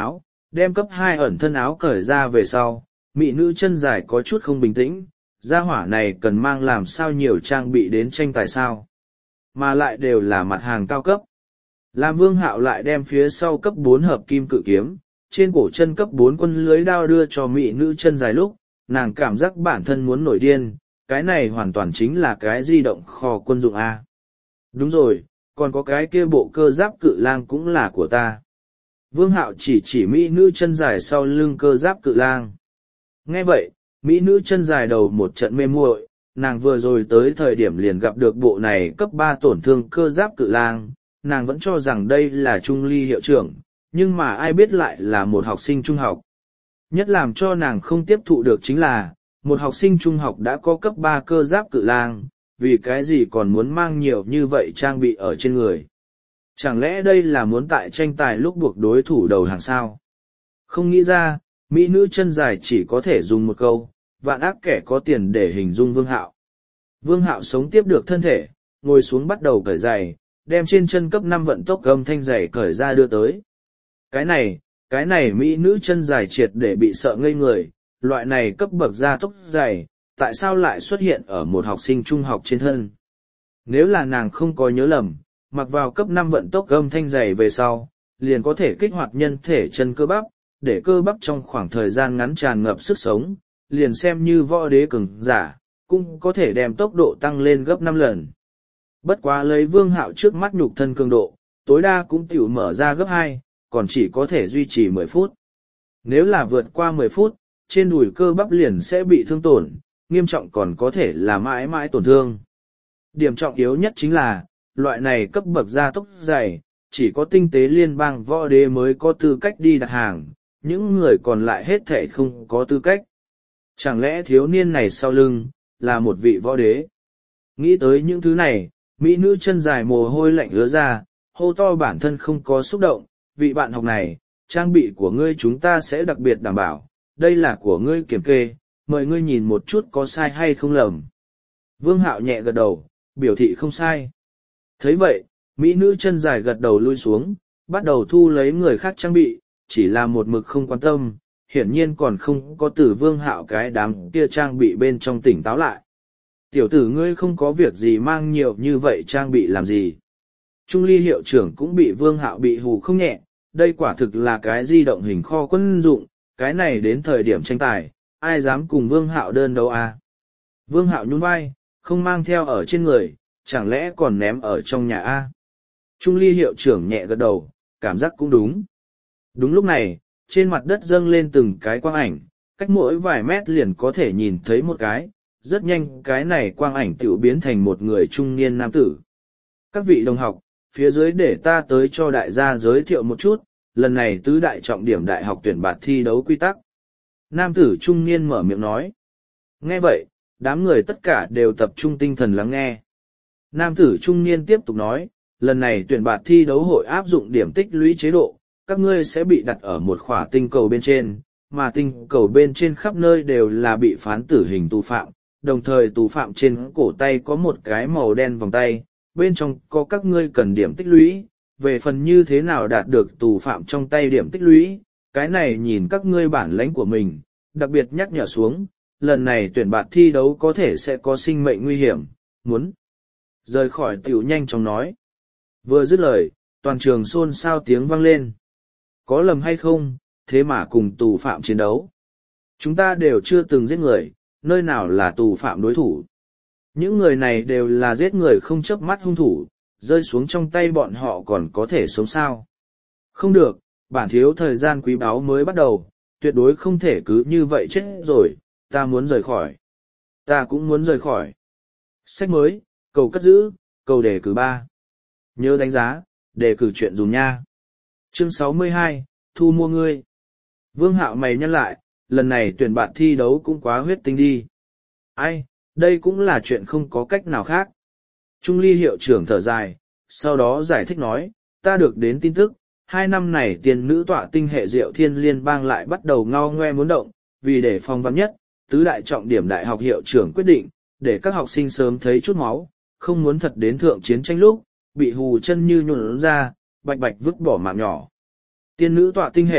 đem cấp hai ẩn thân áo cởi ra về sau, mỹ nữ chân dài có chút không bình tĩnh, gia hỏa này cần mang làm sao nhiều trang bị đến tranh tài sao, mà lại đều là mặt hàng cao cấp. Làm Vương Hạo lại đem phía sau cấp bốn hợp kim cự kiếm, trên cổ chân cấp bốn quân lưới đao đưa cho mỹ nữ chân dài lúc, nàng cảm giác bản thân muốn nổi điên, cái này hoàn toàn chính là cái di động kho quân dụng A. Đúng rồi, còn có cái kia bộ cơ giáp cự lang cũng là của ta. Vương Hạo chỉ chỉ mỹ nữ chân dài sau lưng cơ giáp cự lang. Nghe vậy, mỹ nữ chân dài đầu một trận mê muội, nàng vừa rồi tới thời điểm liền gặp được bộ này cấp ba tổn thương cơ giáp cự lang, nàng vẫn cho rằng đây là Trung Ly hiệu trưởng, nhưng mà ai biết lại là một học sinh trung học. Nhất làm cho nàng không tiếp thụ được chính là, một học sinh trung học đã có cấp ba cơ giáp cự lang, vì cái gì còn muốn mang nhiều như vậy trang bị ở trên người. Chẳng lẽ đây là muốn tại tranh tài lúc buộc đối thủ đầu hàng sao? Không nghĩ ra, mỹ nữ chân dài chỉ có thể dùng một câu, vạn ác kẻ có tiền để hình dung Vương Hạo. Vương Hạo sống tiếp được thân thể, ngồi xuống bắt đầu cởi giày, đem trên chân cấp năm vận tốc gầm thanh giày cởi ra đưa tới. Cái này, cái này mỹ nữ chân dài triệt để bị sợ ngây người, loại này cấp bậc gia tốc giày, tại sao lại xuất hiện ở một học sinh trung học trên thân? Nếu là nàng không có nhớ lầm, mặc vào cấp năm vận tốc gầm thanh giày về sau, liền có thể kích hoạt nhân thể chân cơ bắp, để cơ bắp trong khoảng thời gian ngắn tràn ngập sức sống, liền xem như võ đế cường giả, cũng có thể đem tốc độ tăng lên gấp năm lần. Bất quá lấy Vương Hạo trước mắt nhục thân cường độ, tối đa cũng tiểu mở ra gấp hai, còn chỉ có thể duy trì mười phút. Nếu là vượt qua mười phút, trên đùi cơ bắp liền sẽ bị thương tổn, nghiêm trọng còn có thể là mãi mãi tổn thương. Điểm trọng yếu nhất chính là, loại này cấp bậc gia tốc dày, chỉ có tinh tế liên bang võ đế mới có tư cách đi đặt hàng, những người còn lại hết thể không có tư cách. Chẳng lẽ thiếu niên này sau lưng, là một vị võ đế? Nghĩ tới những thứ này, mỹ nữ chân dài mồ hôi lạnh ứa ra, hô to bản thân không có xúc động, vị bạn học này, trang bị của ngươi chúng ta sẽ đặc biệt đảm bảo, đây là của ngươi kiểm kê, mời ngươi nhìn một chút có sai hay không lầm. Vương Hạo nhẹ gật đầu, biểu thị không sai. Thấy vậy, mỹ nữ chân dài gật đầu lui xuống, bắt đầu thu lấy người khác trang bị, chỉ là một mực không quan tâm, hiển nhiên còn không có từ Vương Hạo cái đám kia trang bị bên trong tỉnh táo lại. Tiểu tử ngươi không có việc gì mang nhiều như vậy trang bị làm gì. Trung Ly hiệu trưởng cũng bị Vương Hạo bị hù không nhẹ, đây quả thực là cái di động hình kho quân dụng, cái này đến thời điểm tranh tài, ai dám cùng Vương Hạo đơn đấu à? Vương Hạo nhún vai, không mang theo ở trên người, chẳng lẽ còn ném ở trong nhà a? À? Trung Ly hiệu trưởng nhẹ gật đầu, cảm giác cũng đúng. Đúng lúc này, trên mặt đất dâng lên từng cái quang ảnh, cách mỗi vài mét liền có thể nhìn thấy một cái, rất nhanh cái này quang ảnh tiểu biến thành một người trung niên nam tử. Các vị đồng học, phía dưới để ta tới cho đại gia giới thiệu một chút, lần này tứ đại trọng điểm đại học tuyển bạt thi đấu quy tắc. Nam tử trung niên mở miệng nói. Nghe vậy, đám người tất cả đều tập trung tinh thần lắng nghe. Nam tử trung niên tiếp tục nói, lần này tuyển bạt thi đấu hội áp dụng điểm tích lũy chế độ, các ngươi sẽ bị đặt ở một khỏa tinh cầu bên trên, mà tinh cầu bên trên khắp nơi đều là bị phán tử hình tù phạm, đồng thời tù phạm trên cổ tay có một cái màu đen vòng tay, bên trong có các ngươi cần điểm tích lũy, về phần như thế nào đạt được tù phạm trong tay điểm tích lũy, cái này nhìn các ngươi bản lãnh của mình, đặc biệt nhắc nhở xuống, lần này tuyển bạt thi đấu có thể sẽ có sinh mệnh nguy hiểm, muốn rời khỏi tiểu nhanh chóng nói. Vừa dứt lời, toàn trường xôn xao tiếng vang lên. Có lầm hay không, thế mà cùng tù phạm chiến đấu. Chúng ta đều chưa từng giết người, nơi nào là tù phạm đối thủ. Những người này đều là giết người không chớp mắt hung thủ, rơi xuống trong tay bọn họ còn có thể sống sao. Không được, bản thiếu thời gian quý báu mới bắt đầu, tuyệt đối không thể cứ như vậy chết rồi, ta muốn rời khỏi. Ta cũng muốn rời khỏi. Sách mới, cầu cất giữ, cầu đề cử ba. Nhớ đánh giá, đề cử chuyện dùng nha. Chương sáu mươi hai, thu mua ngươi. Vương Hạo mày nhắc lại, lần này tuyển bạn thi đấu cũng quá huyết tinh đi. Ai, đây cũng là chuyện không có cách nào khác. Trung Ly hiệu trưởng thở dài, sau đó giải thích nói, ta được đến tin tức, hai năm này tiền nữ tọa tinh hệ Diệu Thiên Liên bang lại bắt đầu ngao ngoe muốn động, vì để phòng vắn nhất, tứ đại trọng điểm đại học hiệu trưởng quyết định, để các học sinh sớm thấy chút máu, không muốn thật đến thượng chiến tranh lúc, bị hù chân như nhuộn ra, bạch bạch vứt bỏ mạng nhỏ. Tiên nữ tọa tinh hệ,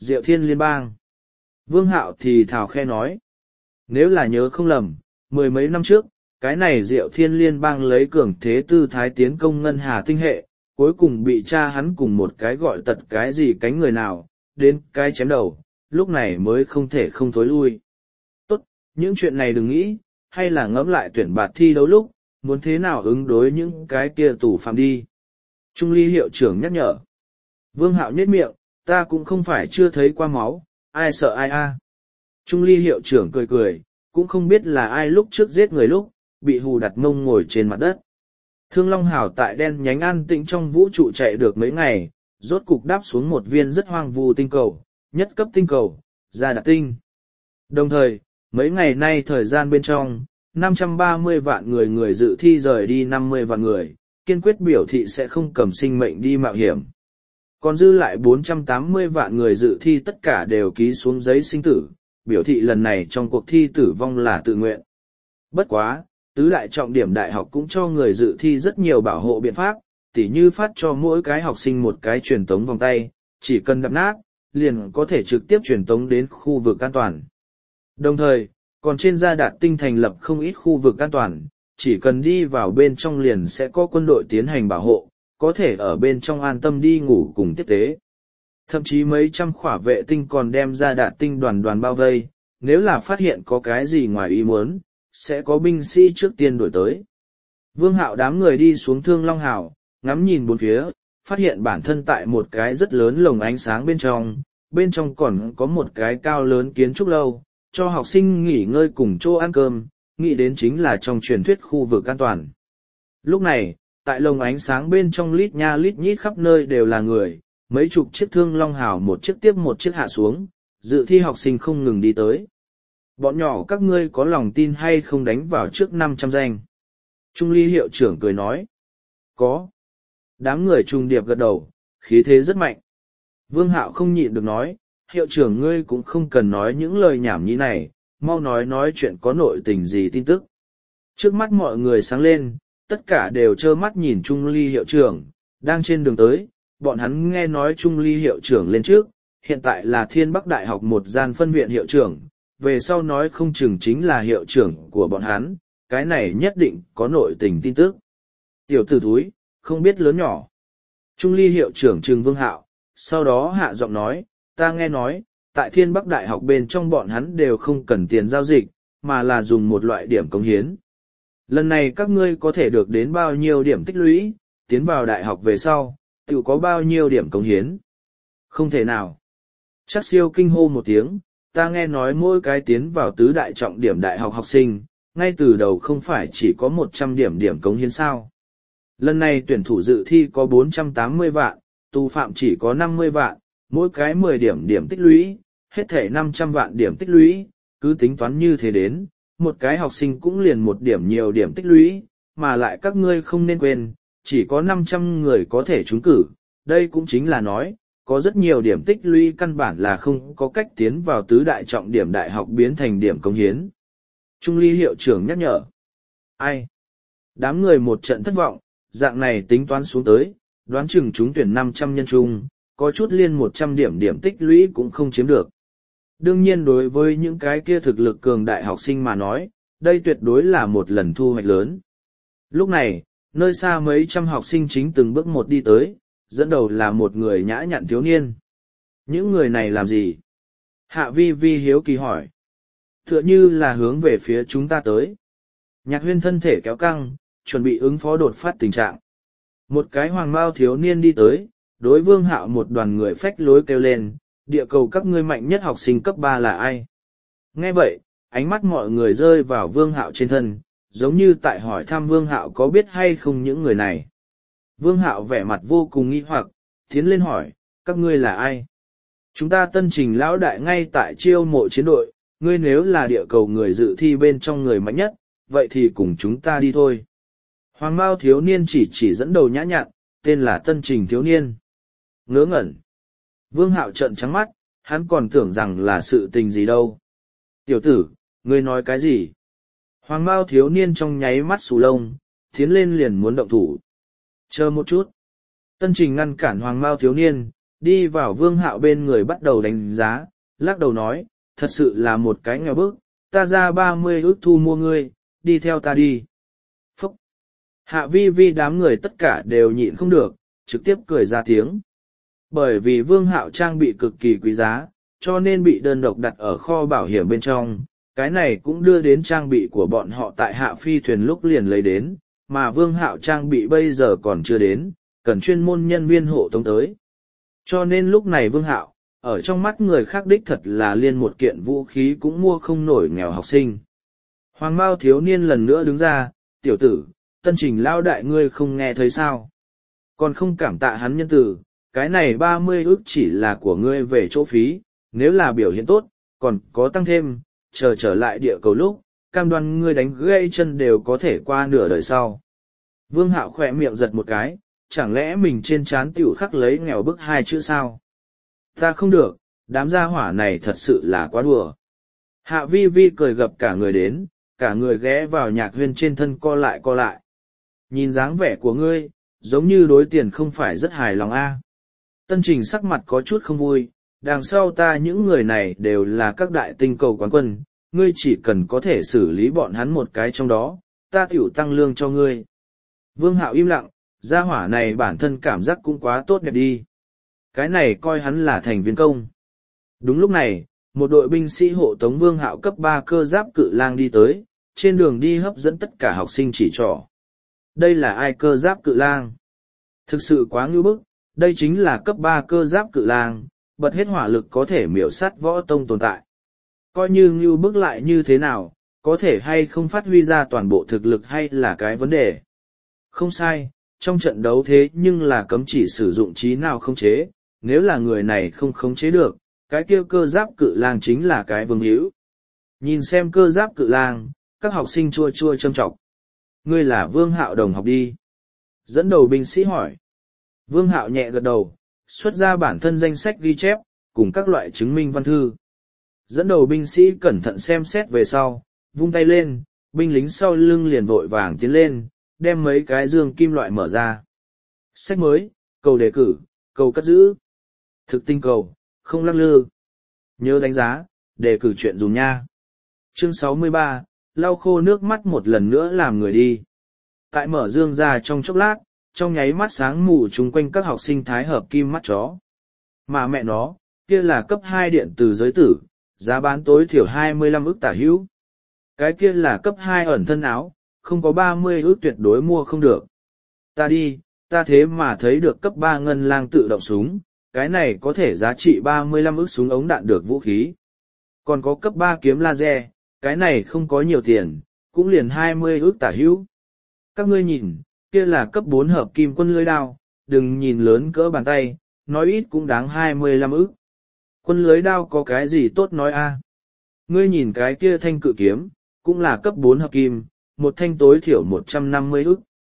Diệu Thiên Liên bang. Vương Hạo thì thào khe nói. Nếu là nhớ không lầm, mười mấy năm trước, cái này Diệu Thiên Liên bang lấy cường thế tư thái tiến công ngân hà tinh hệ, cuối cùng bị cha hắn cùng một cái gọi tật cái gì cánh người nào, đến cái chém đầu, lúc này mới không thể không thối lui. Tốt, những chuyện này đừng nghĩ, hay là ngẫm lại tuyển bạt thi đấu lúc, muốn thế nào ứng đối những cái kia tù phạm đi. Trung Ly hiệu trưởng nhắc nhở. Vương Hạo nhếch miệng, ta cũng không phải chưa thấy qua máu, ai sợ ai a. Trung Ly hiệu trưởng cười cười, cũng không biết là ai lúc trước giết người lúc, bị hù đặt mông ngồi trên mặt đất. Thương Long Hào tại đen nhánh an tĩnh trong vũ trụ chạy được mấy ngày, rốt cục đáp xuống một viên rất hoang vu tinh cầu, nhất cấp tinh cầu, Gia Đạt Tinh. Đồng thời, mấy ngày nay thời gian bên trong, năm trăm ba mươi vạn người người dự thi rời đi năm mươi vạn người, kiên quyết biểu thị sẽ không cầm sinh mệnh đi mạo hiểm. Còn dư lại bốn trăm tám mươi vạn người dự thi tất cả đều ký xuống giấy sinh tử, biểu thị lần này trong cuộc thi tử vong là tự nguyện. Bất quá, tứ đại trọng điểm đại học cũng cho người dự thi rất nhiều bảo hộ biện pháp, tỉ như phát cho mỗi cái học sinh một cái truyền tống vòng tay, chỉ cần đập nát, liền có thể trực tiếp truyền tống đến khu vực an toàn. Đồng thời, còn trên Gia Đạt Tinh thành lập không ít khu vực an toàn, chỉ cần đi vào bên trong liền sẽ có quân đội tiến hành bảo hộ, có thể ở bên trong an tâm đi ngủ cùng tiếp tế. Thậm chí mấy trăm khỏa vệ tinh còn đem Gia Đạt Tinh đoàn đoàn bao vây, nếu là phát hiện có cái gì ngoài ý muốn, sẽ có binh sĩ trước tiên đuổi tới. Vương Hạo đám người đi xuống Thương Long Hào, ngắm nhìn bốn phía, phát hiện bản thân tại một cái rất lớn lồng ánh sáng bên trong, bên trong còn có một cái cao lớn kiến trúc lâu, cho học sinh nghỉ ngơi cùng chỗ ăn cơm, nghĩ đến chính là trong truyền thuyết khu vực an toàn. Lúc này, tại lồng ánh sáng bên trong lít nha lít nhít khắp nơi đều là người, mấy chục chiếc Thương Long Hào một chiếc tiếp một chiếc hạ xuống, dự thi học sinh không ngừng đi tới. Bọn nhỏ các ngươi có lòng tin hay không đánh vào trước năm trăm danh? Trung Ly hiệu trưởng cười nói. Có. Đám người trùng điệp gật đầu, khí thế rất mạnh. Vương Hạo không nhịn được nói, hiệu trưởng ngươi cũng không cần nói những lời nhảm nhí này, mau nói nói chuyện có nội tình gì tin tức. Trước mắt mọi người sáng lên, tất cả đều trơ mắt nhìn Trung Ly hiệu trưởng, đang trên đường tới, bọn hắn nghe nói Trung Ly hiệu trưởng lên trước, hiện tại là Thiên Bắc Đại học một gian phân viện hiệu trưởng, về sau nói không chừng chính là hiệu trưởng của bọn hắn, cái này nhất định có nội tình tin tức. Tiểu tử thúi, không biết lớn nhỏ. Trung Ly hiệu trưởng Trừng Vương Hạo, sau đó hạ giọng nói, ta nghe nói, tại Thiên Bắc Đại học bên trong bọn hắn đều không cần tiền giao dịch, mà là dùng một loại điểm cống hiến. Lần này các ngươi có thể được đến bao nhiêu điểm tích lũy, tiến vào đại học về sau, tự có bao nhiêu điểm cống hiến. Không thể nào. Chắc siêu kinh hô một tiếng, ta nghe nói mỗi cái tiến vào tứ đại trọng điểm đại học học sinh, ngay từ đầu không phải chỉ có một trăm điểm điểm cống hiến sao. Lần này tuyển thủ dự thi có bốn trăm tám mươi vạn, tù phạm chỉ có năm mươi vạn, mỗi cái mười điểm điểm tích lũy, hết thể năm trăm vạn điểm tích lũy, cứ tính toán như thế đến, một cái học sinh cũng liền một điểm nhiều điểm tích lũy, mà lại các ngươi không nên quên, chỉ có năm trăm người có thể trúng cử, đây cũng chính là nói, có rất nhiều điểm tích lũy căn bản là không có cách tiến vào tứ đại trọng điểm đại học biến thành điểm cống hiến. Trung Ly hiệu trưởng nhắc nhở. Ai? Đám người một trận thất vọng, dạng này tính toán xuống tới, đoán chừng chúng tuyển năm trăm nhân chung, có chút liên một trăm điểm điểm tích lũy cũng không chiếm được. Đương nhiên đối với những cái kia thực lực cường đại học sinh mà nói, đây tuyệt đối là một lần thu hoạch lớn. Lúc này, nơi xa mấy trăm học sinh chính từng bước một đi tới, dẫn đầu là một người nhã nhặn thiếu niên. Những người này làm gì? Hạ Vi Vi hiếu kỳ hỏi. Tựa như là hướng về phía chúng ta tới. Nhạc Huyên thân thể kéo căng, chuẩn bị ứng phó đột phát tình trạng. Một cái hoàng bao thiếu niên đi tới, đối Vương Hạo một đoàn người phách lối kêu lên, địa cầu các ngươi mạnh nhất học sinh cấp ba là ai? Nghe vậy, ánh mắt mọi người rơi vào Vương Hạo trên thân, giống như tại hỏi thăm Vương Hạo có biết hay không những người này. Vương Hạo vẻ mặt vô cùng nghi hoặc, tiến lên hỏi, các ngươi là ai? Chúng ta Tân Trình lão đại ngay tại chiêu mộ chiến đội, ngươi nếu là địa cầu người dự thi bên trong người mạnh nhất, vậy thì cùng chúng ta đi thôi. Hoàng Mao thiếu niên chỉ chỉ dẫn đầu nhã nhặn, tên là Tân Trình thiếu niên. Ngớ ngẩn. Vương Hạo trợn trắng mắt, hắn còn tưởng rằng là sự tình gì đâu. Tiểu tử, ngươi nói cái gì? Hoàng Mao thiếu niên trong nháy mắt xù lông, tiến lên liền muốn động thủ. Chờ một chút. Tân Trình ngăn cản Hoàng Mao thiếu niên, đi vào Vương Hạo bên người bắt đầu đánh giá, lắc đầu nói, thật sự là một cái nghèo bức, ta ra ba mươi ước thu mua ngươi, đi theo ta đi. Phúc! Hạ vi vi đám người tất cả đều nhịn không được, trực tiếp cười ra tiếng. Bởi vì Vương Hạo trang bị cực kỳ quý giá, cho nên bị đơn độc đặt ở kho bảo hiểm bên trong, cái này cũng đưa đến trang bị của bọn họ tại hạ phi thuyền lúc liền lấy đến, mà Vương Hạo trang bị bây giờ còn chưa đến, cần chuyên môn nhân viên hộ tống tới. Cho nên lúc này Vương Hạo, ở trong mắt người khác đích thật là liên một kiện vũ khí cũng mua không nổi nghèo học sinh. Hoàng Mao thiếu niên lần nữa đứng ra, tiểu tử, tân trình lao đại ngươi không nghe thấy sao. Còn không cảm tạ hắn nhân từ, cái này ba mươi ước chỉ là của ngươi về chỗ phí, nếu là biểu hiện tốt, còn có tăng thêm, chờ trở lại địa cầu lúc, cam đoan ngươi đánh gãy chân đều có thể qua nửa đời sau. Vương Hạo khỏe miệng giật một cái, chẳng lẽ mình trên trán tiểu khắc lấy nghèo bức hai chữ sao? Ta không được, đám gia hỏa này thật sự là quá đùa. Hạ vi vi cười gập cả người đến, cả người ghé vào Nhạc Huyên trên thân co lại co lại. Nhìn dáng vẻ của ngươi, giống như đối tiền không phải rất hài lòng a. Tân Trình sắc mặt có chút không vui, đằng sau ta những người này đều là các đại tinh cầu quán quân, ngươi chỉ cần có thể xử lý bọn hắn một cái trong đó, ta tiểu tăng lương cho ngươi. Vương Hạo im lặng, gia hỏa này bản thân cảm giác cũng quá tốt đẹp đi. Cái này coi hắn là thành viên công. Đúng lúc này, một đội binh sĩ hộ tống Vương Hạo cấp ba cơ giáp cự lang đi tới, trên đường đi hấp dẫn tất cả học sinh chỉ trỏ. Đây là ai cơ giáp cự lang? Thực sự quá ngưu bức, đây chính là cấp ba cơ giáp cự lang, bật hết hỏa lực có thể miểu sát võ tông tồn tại. Coi như ngưu bức lại như thế nào, có thể hay không phát huy ra toàn bộ thực lực hay là cái vấn đề. Không sai, trong trận đấu thế nhưng là cấm chỉ sử dụng trí nào không chế, nếu là người này không khống chế được, cái kia cơ giáp cự lang chính là cái vương hữu. Nhìn xem cơ giáp cự lang, các học sinh chua chua châm trọng. Ngươi là Vương Hạo đồng học đi. Dẫn đầu binh sĩ hỏi. Vương Hạo nhẹ gật đầu, xuất ra bản thân danh sách ghi chép, cùng các loại chứng minh văn thư. Dẫn đầu binh sĩ cẩn thận xem xét về sau, vung tay lên, binh lính sau lưng liền vội vàng tiến lên, đem mấy cái dương kim loại mở ra. Sách mới, cầu đề cử, cầu cất giữ. Thực tinh cầu, không lắc lư. Nhớ đánh giá, đề cử chuyện dùng nha. Chương sáu mươi ba, lau khô nước mắt một lần nữa làm người đi. Tại mở dương ra trong chốc lát, trong nháy mắt sáng mù chung quanh các học sinh thái hợp kim mắt chó. Mà mẹ nó, kia là cấp hai điện từ giới tử, giá bán tối thiểu hai mươi lăm ức tả hữu. Cái kia là cấp hai ẩn thân áo, không có ba mươi ức tuyệt đối mua không được. Ta đi, ta thế mà thấy được cấp ba ngân lang tự động súng, cái này có thể giá trị ba mươi lăm ức súng ống đạn được vũ khí. Còn có cấp ba kiếm laser, cái này không có nhiều tiền, cũng liền hai mươi ức tả hữu. Các ngươi nhìn, kia là cấp bốn hợp kim quân lưới đao, đừng nhìn lớn cỡ bàn tay, nói ít cũng đáng hai mươi lăm ức. Quân lưới đao có cái gì tốt nói a? Ngươi nhìn cái kia thanh cự kiếm, cũng là cấp bốn hợp kim, một thanh tối thiểu một trăm năm mươi ức.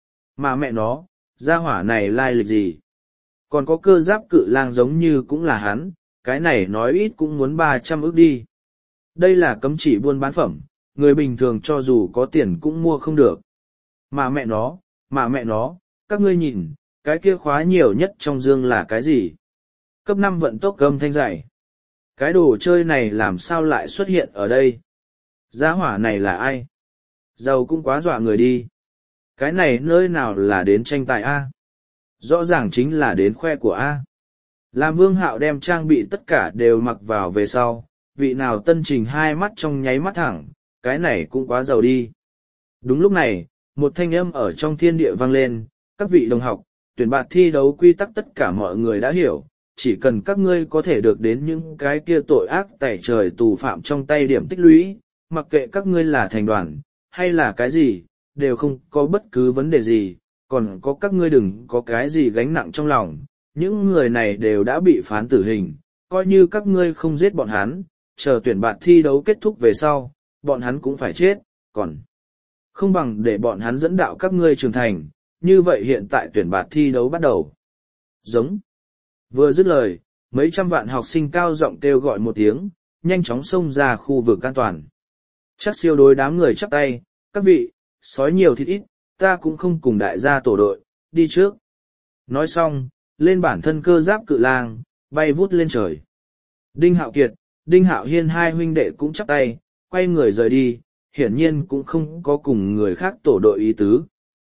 Mà mẹ nó, gia hỏa này lai lịch gì? Còn có cơ giáp cự lang giống như cũng là hắn, cái này nói ít cũng muốn ba trăm ức đi. Đây là cấm chỉ buôn bán phẩm, người bình thường cho dù có tiền cũng mua không được. Mà mẹ nó, mà mẹ nó, các ngươi nhìn, cái kia khóa nhiều nhất trong dương là cái gì? Cấp năm vận tốc gầm thanh dày. Cái đồ chơi này làm sao lại xuất hiện ở đây? Gia hỏa này là ai? Giàu cũng quá dọa người đi. Cái này nơi nào là đến tranh tài A? Rõ ràng chính là đến khoe của A. Làm Vương Hạo đem trang bị tất cả đều mặc vào về sau, vị nào tân trình hai mắt trong nháy mắt thẳng, cái này cũng quá giàu đi. Đúng lúc này, một thanh âm ở trong thiên địa vang lên, các vị đồng học, tuyển bạt thi đấu quy tắc tất cả mọi người đã hiểu, chỉ cần các ngươi có thể được đến những cái kia tội ác tẩy trời tù phạm trong tay điểm tích lũy, mặc kệ các ngươi là thành đoàn, hay là cái gì, đều không có bất cứ vấn đề gì, còn có các ngươi đừng có cái gì gánh nặng trong lòng, những người này đều đã bị phán tử hình, coi như các ngươi không giết bọn hắn, chờ tuyển bạt thi đấu kết thúc về sau, bọn hắn cũng phải chết, còn không bằng để bọn hắn dẫn đạo các ngươi trưởng thành, như vậy hiện tại tuyển bạt thi đấu bắt đầu. Giống. Vừa dứt lời, mấy trăm vạn học sinh cao giọng kêu gọi một tiếng, nhanh chóng xông ra khu vực an toàn. Chắc siêu đối đám người chắp tay, các vị, sói nhiều thịt ít, ta cũng không cùng đại gia tổ đội, đi trước. Nói xong, lên bản thân cơ giáp cự lang, bay vút lên trời. Đinh Hạo Kiệt, Đinh Hạo Hiên hai huynh đệ cũng chắp tay, quay người rời đi, hiển nhiên cũng không có cùng người khác tổ đội ý tứ.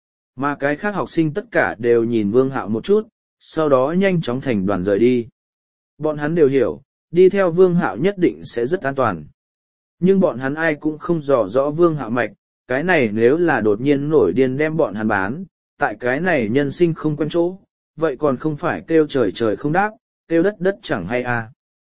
Mà cái khác học sinh tất cả đều nhìn Vương Hạo một chút, sau đó nhanh chóng thành đoàn rời đi. Bọn hắn đều hiểu, đi theo Vương Hạo nhất định sẽ rất an toàn. Nhưng bọn hắn ai cũng không rõ rõ Vương Hạo mạch, cái này nếu là đột nhiên nổi điên đem bọn hắn bán, tại cái này nhân sinh không quen chỗ, vậy còn không phải kêu trời trời không đáp, kêu đất đất chẳng hay à.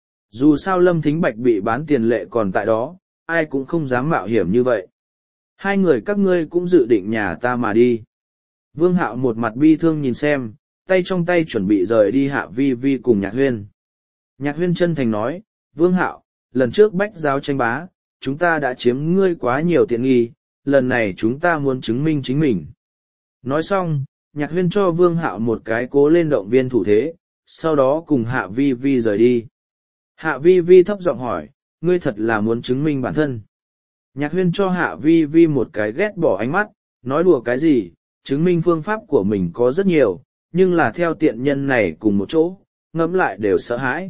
Dù sao Lâm Thính Bạch bị bán tiền lệ còn tại đó, ai cũng không dám mạo hiểm như vậy. Hai người các ngươi cũng dự định nhà ta mà đi. Vương Hạo một mặt bi thương nhìn xem, tay trong tay chuẩn bị rời đi Hạ Vi Vi cùng Nhạc Huyên. Nhạc Huyên chân thành nói, Vương Hạo, lần trước bách giáo tranh bá, chúng ta đã chiếm ngươi quá nhiều tiện nghi, lần này chúng ta muốn chứng minh chính mình. Nói xong, Nhạc Huyên cho Vương Hạo một cái cố lên động viên thủ thế, sau đó cùng Hạ Vi Vi rời đi. Hạ Vi Vi thấp giọng hỏi, ngươi thật là muốn chứng minh bản thân. Nhạc Huyên cho Hạ Vi Vi một cái ghét bỏ ánh mắt, nói đùa cái gì, chứng minh phương pháp của mình có rất nhiều, nhưng là theo tiện nhân này cùng một chỗ, ngẫm lại đều sợ hãi.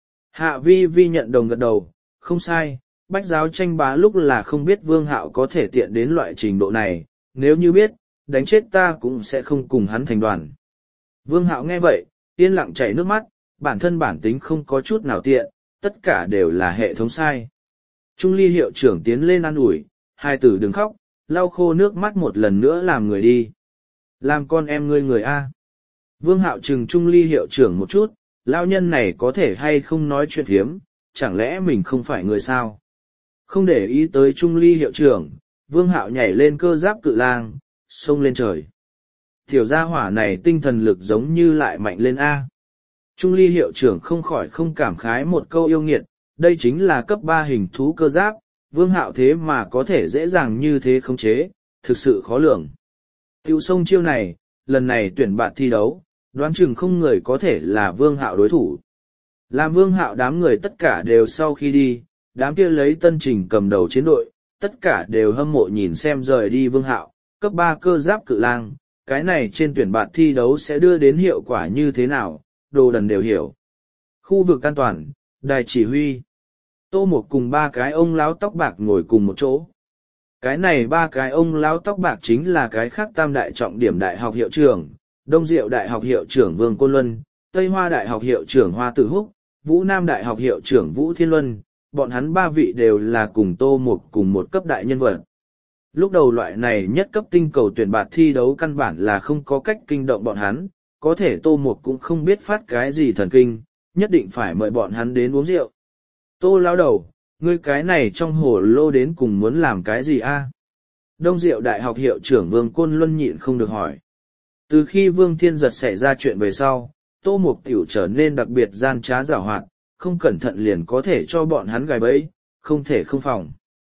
Hạ Vi Vi nhận đồng gật đầu, không sai, bách giáo tranh bá lúc là không biết Vương Hạo có thể tiện đến loại trình độ này, nếu như biết, đánh chết ta cũng sẽ không cùng hắn thành đoàn. Vương Hạo nghe vậy, yên lặng chảy nước mắt, bản thân bản tính không có chút nào tiện, tất cả đều là hệ thống sai. Trung Ly hiệu trưởng tiến lên an ủi, hai tử đừng khóc, lau khô nước mắt một lần nữa làm người đi. Làm con em ngươi người A. Vương Hạo trừng Trung Ly hiệu trưởng một chút, lao nhân này có thể hay không nói chuyện hiếm, chẳng lẽ mình không phải người sao? Không để ý tới Trung Ly hiệu trưởng, Vương Hạo nhảy lên cơ giáp cự lang, xông lên trời. Tiểu gia hỏa này tinh thần lực giống như lại mạnh lên A. Trung Ly hiệu trưởng không khỏi không cảm khái một câu yêu nghiệt, đây chính là cấp ba hình thú cơ giáp, Vương Hạo thế mà có thể dễ dàng như thế khống chế, thực sự khó lường. Tiêu sông chiêu này, lần này tuyển bạn thi đấu, đoán chừng không người có thể là Vương Hạo đối thủ. Làm Vương Hạo đám người tất cả đều sau khi đi, đám kia lấy Tân Trình cầm đầu chiến đội, tất cả đều hâm mộ nhìn xem rời đi Vương Hạo, cấp ba cơ giáp cự lang, cái này trên tuyển bạn thi đấu sẽ đưa đến hiệu quả như thế nào, đồ đần đều hiểu. Khu vực an toàn, đài chỉ huy. Tô Mộc cùng ba cái ông lão tóc bạc ngồi cùng một chỗ. Cái này ba cái ông lão tóc bạc chính là cái khác tam đại trọng điểm đại học hiệu trưởng, Đông Diệu đại học hiệu trưởng Vương Côn Luân, Tây Hoa đại học hiệu trưởng Hoa Tử Húc, Vũ Nam đại học hiệu trưởng Vũ Thiên Luân, bọn hắn ba vị đều là cùng Tô Mộc cùng một cấp đại nhân vật. Lúc đầu loại này nhất cấp tinh cầu tuyển bạt thi đấu căn bản là không có cách kinh động bọn hắn, có thể Tô Mộc cũng không biết phát cái gì thần kinh, nhất định phải mời bọn hắn đến uống rượu. Tô lão đầu, ngươi cái này trong hồ lô đến cùng muốn làm cái gì a? Đông Diệu đại học hiệu trưởng Vương Côn Luân nhịn không được hỏi. Từ khi Vương Thiên Giật xảy ra chuyện về sau, Tô Mộc tiểu trở nên đặc biệt gian trá giảo hoạt, không cẩn thận liền có thể cho bọn hắn gài bẫy, không thể không phòng.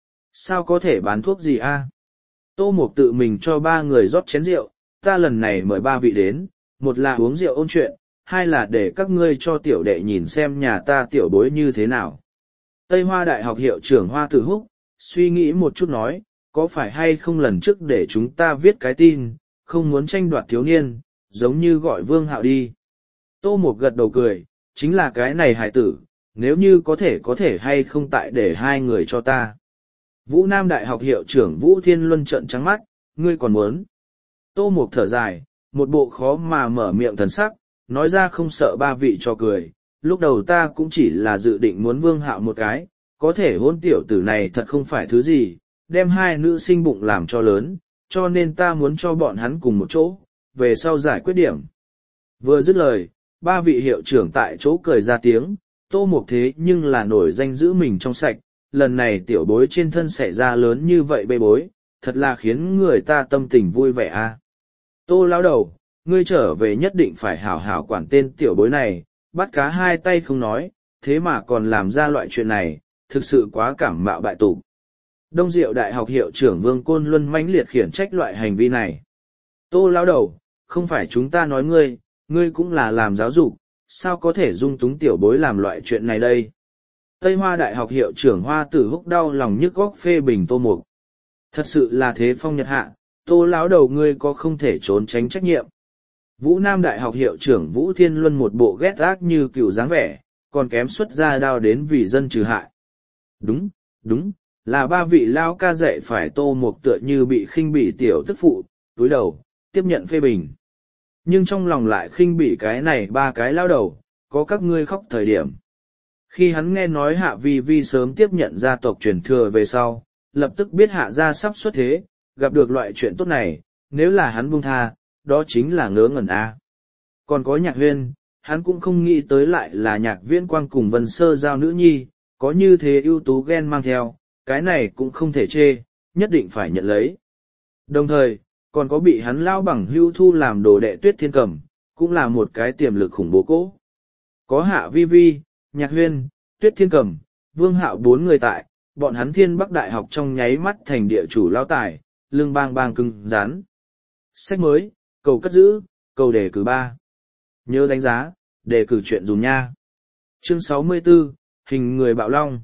Sao có thể bán thuốc gì a? Tô Mộc tự mình cho ba người rót chén rượu, ta lần này mời ba vị đến, một là uống rượu ôn chuyện, hai là để các ngươi cho tiểu đệ nhìn xem nhà ta tiểu bối như thế nào. Tây Hoa đại học hiệu trưởng Hoa Tử Húc, suy nghĩ một chút nói, có phải hay không lần trước để chúng ta viết cái tin, không muốn tranh đoạt thiếu niên, giống như gọi Vương Hạo đi. Tô Mộc gật đầu cười, chính là cái này hài tử, nếu như có thể có thể hay không tại để hai người cho ta. Vũ Nam đại học hiệu trưởng Vũ Thiên Luân trợn trắng mắt, ngươi còn muốn. Tô Mộc thở dài, một bộ khó mà mở miệng thần sắc, nói ra không sợ ba vị cho cười. Lúc đầu ta cũng chỉ là dự định muốn Vương Hạo một cái, có thể hôn tiểu tử này thật không phải thứ gì, đem hai nữ sinh bụng làm cho lớn, cho nên ta muốn cho bọn hắn cùng một chỗ, về sau giải quyết điểm. Vừa dứt lời, ba vị hiệu trưởng tại chỗ cười ra tiếng, Tô Mộc thế nhưng là nổi danh giữ mình trong sạch, lần này tiểu bối trên thân xảy ra lớn như vậy bê bối, thật là khiến người ta tâm tình vui vẻ a. À. Tô lão đầu, ngươi trở về nhất định phải hảo hảo quản tên tiểu bối này, bắt cá hai tay không nói, thế mà còn làm ra loại chuyện này, thực sự quá cảm mạo bại tục. Đông Diệu đại học hiệu trưởng Vương Côn Luân mãnh liệt khiển trách loại hành vi này. Tô lão đầu, không phải chúng ta nói ngươi, ngươi cũng là làm giáo dục, sao có thể dung túng tiểu bối làm loại chuyện này đây? Tây Hoa đại học hiệu trưởng Hoa Tử Húc đau lòng nhức góc phê bình Tô Mộc. Thật sự là thế phong nhật hạ, Tô lão đầu ngươi có không thể trốn tránh trách nhiệm. Vũ Nam đại học hiệu trưởng Vũ Thiên Luân một bộ ghét ác như cựu dáng vẻ, còn kém xuất ra đao đến vì dân trừ hại. Đúng, đúng, là ba vị lao ca dạy phải Tô Mục tựa như bị khinh bỉ tiểu tức phụ, túi đầu, tiếp nhận phê bình. Nhưng trong lòng lại khinh bỉ cái này ba cái lao đầu, có các ngươi khóc thời điểm. Khi hắn nghe nói Hạ Vi Vi sớm tiếp nhận gia tộc truyền thừa về sau, lập tức biết Hạ gia sắp xuất thế, gặp được loại chuyện tốt này, nếu là hắn buông tha, đó chính là ngớ ngẩn a. Còn có Nhạc Huyên, hắn cũng không nghĩ tới lại là Nhạc Viễn Quang cùng Vân Sơ giao nữ nhi, có như thế ưu tú ghen mang theo, cái này cũng không thể chê, nhất định phải nhận lấy. Đồng thời, còn có bị hắn lao bằng hưu thu làm đồ đệ Tuyết Thiên Cầm, cũng là một cái tiềm lực khủng bố cố. Có Hạ Vi Vi, Nhạc Huyên, Tuyết Thiên Cầm, Vương Hạo bốn người tại, bọn hắn Thiên Bắc Đại học trong nháy mắt thành địa chủ lao tài, lưng bang bang cứng rắn. Sách mới, cầu cất giữ, cầu đề cử ba. Nhớ đánh giá, đề cử chuyện dùng nha. Chương sáu mươi tư, hình người bạo long.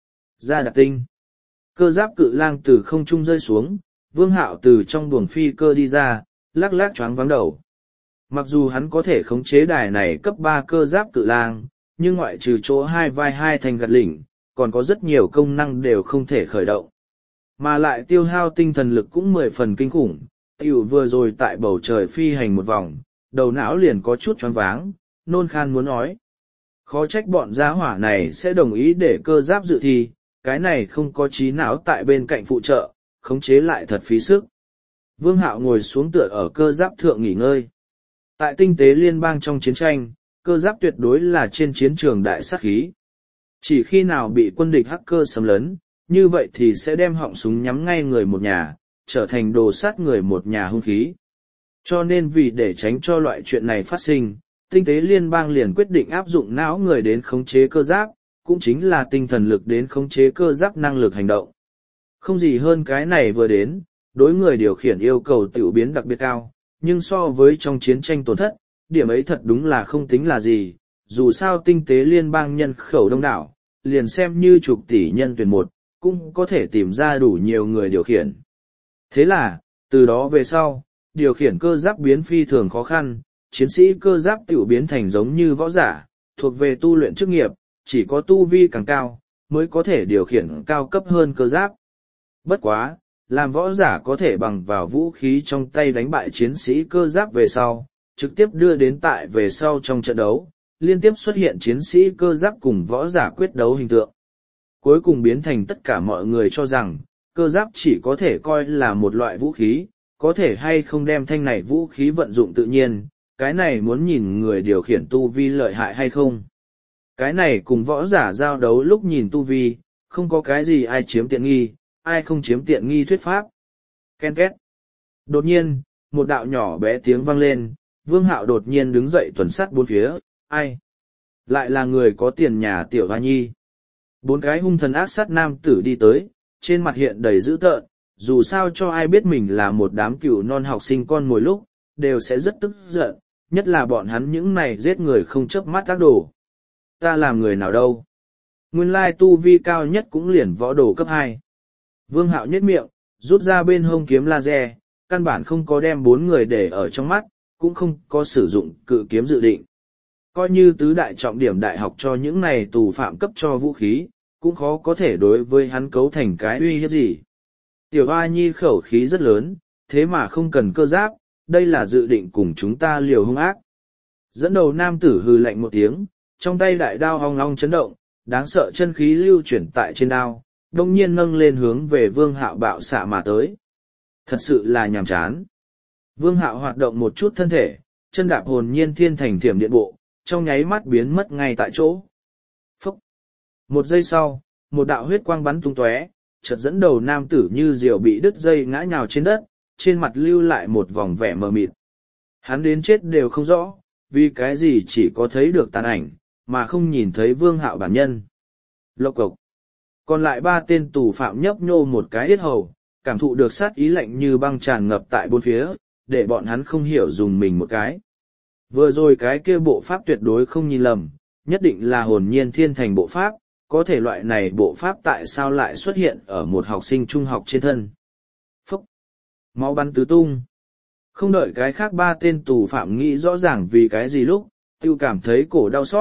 Ra đặc tinh. Cơ giáp cự lang từ không trung rơi xuống, Vương Hạo từ trong buồng phi cơ đi ra, lắc lắc choáng váng đầu. Mặc dù hắn có thể khống chế đài này cấp ba cơ giáp cự lang, nhưng ngoại trừ chỗ hai vai hai thành gạt lỉnh, còn có rất nhiều công năng đều không thể khởi động. Mà lại tiêu hao tinh thần lực cũng mười phần kinh khủng, tiểu vừa rồi tại bầu trời phi hành một vòng, đầu não liền có chút choáng váng, nôn khan muốn nói. Khó trách bọn gia hỏa này sẽ đồng ý để cơ giáp dự thi, cái này không có trí não tại bên cạnh phụ trợ, khống chế lại thật phí sức. Vương Hạo ngồi xuống tựa ở cơ giáp thượng nghỉ ngơi. Tại tinh tế liên bang trong chiến tranh, cơ giáp tuyệt đối là trên chiến trường đại sát khí. Chỉ khi nào bị quân địch hacker xâm lấn, như vậy thì sẽ đem họng súng nhắm ngay người một nhà, trở thành đồ sát người một nhà hung khí. Cho nên vì để tránh cho loại chuyện này phát sinh, tinh tế liên bang liền quyết định áp dụng não người đến khống chế cơ giáp, cũng chính là tinh thần lực đến khống chế cơ giáp năng lực hành động. Không gì hơn cái này vừa đến, đối người điều khiển yêu cầu tiểu biến đặc biệt cao, nhưng so với trong chiến tranh tổn thất, điểm ấy thật đúng là không tính là gì, dù sao tinh tế liên bang nhân khẩu đông đảo, liền xem như chục tỷ nhân tuyển một, cũng có thể tìm ra đủ nhiều người điều khiển. Thế là, từ đó về sau, điều khiển cơ giáp biến phi thường khó khăn, chiến sĩ cơ giáp tiểu biến thành giống như võ giả, thuộc về tu luyện chức nghiệp, chỉ có tu vi càng cao, mới có thể điều khiển cao cấp hơn cơ giáp. Bất quá, làm võ giả có thể bằng vào vũ khí trong tay đánh bại chiến sĩ cơ giáp về sau, trực tiếp đưa đến tại về sau trong trận đấu, liên tiếp xuất hiện chiến sĩ cơ giáp cùng võ giả quyết đấu hình tượng. Cuối cùng biến thành tất cả mọi người cho rằng, cơ giáp chỉ có thể coi là một loại vũ khí, có thể hay không đem thanh này vũ khí vận dụng tự nhiên, cái này muốn nhìn người điều khiển tu vi lợi hại hay không. Cái này cùng võ giả giao đấu lúc nhìn tu vi, không có cái gì ai chiếm tiện nghi, ai không chiếm tiện nghi thuyết pháp. Ken két. Đột nhiên, một đạo nhỏ bé tiếng vang lên, Vương Hạo đột nhiên đứng dậy tuần sát bốn phía, ai? Lại là người có tiền nhà tiểu hoa nhi. Bốn cái hung thần ác sát nam tử đi tới, trên mặt hiện đầy dữ tợn, dù sao cho ai biết mình là một đám cừu non học sinh con mồi lúc, đều sẽ rất tức giận, nhất là bọn hắn những này giết người không chớp mắt tác đồ. Ta làm người nào đâu? Nguyên lai tu vi cao nhất cũng liền võ đồ cấp hai. Vương Hạo nhếch miệng, rút ra bên hông kiếm laser, căn bản không có đem bốn người để ở trong mắt, cũng không có sử dụng cự kiếm dự định. Coi như tứ đại trọng điểm đại học cho những này tù phạm cấp cho vũ khí, cũng khó có thể đối với hắn cấu thành cái uy hiếp gì. Tiểu Hoa Nhi khẩu khí rất lớn, thế mà không cần cơ giáp, đây là dự định cùng chúng ta liều hung ác. Dẫn đầu nam tử hừ lạnh một tiếng, trong tay đại đao ong ong chấn động, đáng sợ chân khí lưu chuyển tại trên đao, đông nhiên nâng lên hướng về Vương Hạo bạo xạ mà tới. Thật sự là nhàm chán. Vương Hạo hoạt động một chút thân thể, chân đạp hồn nhiên thiên thành thiểm điện bộ, trong nháy mắt biến mất ngay tại chỗ. Phúc! Một giây sau, một đạo huyết quang bắn tung tóe, chợt dẫn đầu nam tử như diều bị đứt dây ngã nhào trên đất, trên mặt lưu lại một vòng vẻ mờ mịt. Hắn đến chết đều không rõ, vì cái gì chỉ có thấy được tàn ảnh, mà không nhìn thấy Vương Hạo bản nhân. Lộc cộc. Còn lại ba tên tù phạm nhấp nhô một cái yết hầu, cảm thụ được sát ý lạnh như băng tràn ngập tại bốn phía, để bọn hắn không hiểu dùng mình một cái. Vừa rồi cái kia bộ pháp tuyệt đối không nhìn lầm, nhất định là hồn nhiên thiên thành bộ pháp, có thể loại này bộ pháp tại sao lại xuất hiện ở một học sinh trung học trên thân. Phúc! Máu bắn tứ tung. Không đợi cái khác ba tên tù phạm nghĩ rõ ràng vì cái gì lúc, tiêu cảm thấy cổ đau xót,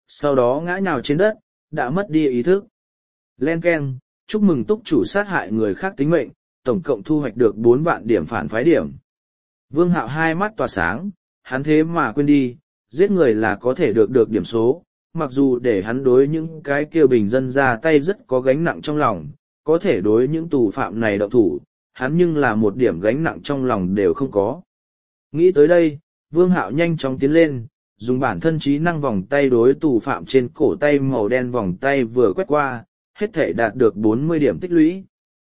sau đó ngã nhào trên đất, đã mất đi ý thức. Len keng, chúc mừng túc chủ sát hại người khác tính mệnh, tổng cộng thu hoạch được bốn vạn điểm phản phái điểm. Vương Hạo hai mắt tỏa sáng, hắn thế mà quên đi, giết người là có thể được được điểm số, mặc dù để hắn đối những cái kia bình dân ra tay rất có gánh nặng trong lòng, có thể đối những tù phạm này động thủ, hắn nhưng là một điểm gánh nặng trong lòng đều không có. Nghĩ tới đây, Vương Hạo nhanh chóng tiến lên, dùng bản thân trí năng vòng tay đối tù phạm trên cổ tay màu đen vòng tay vừa quét qua, hết thể đạt được bốn mươi điểm tích lũy.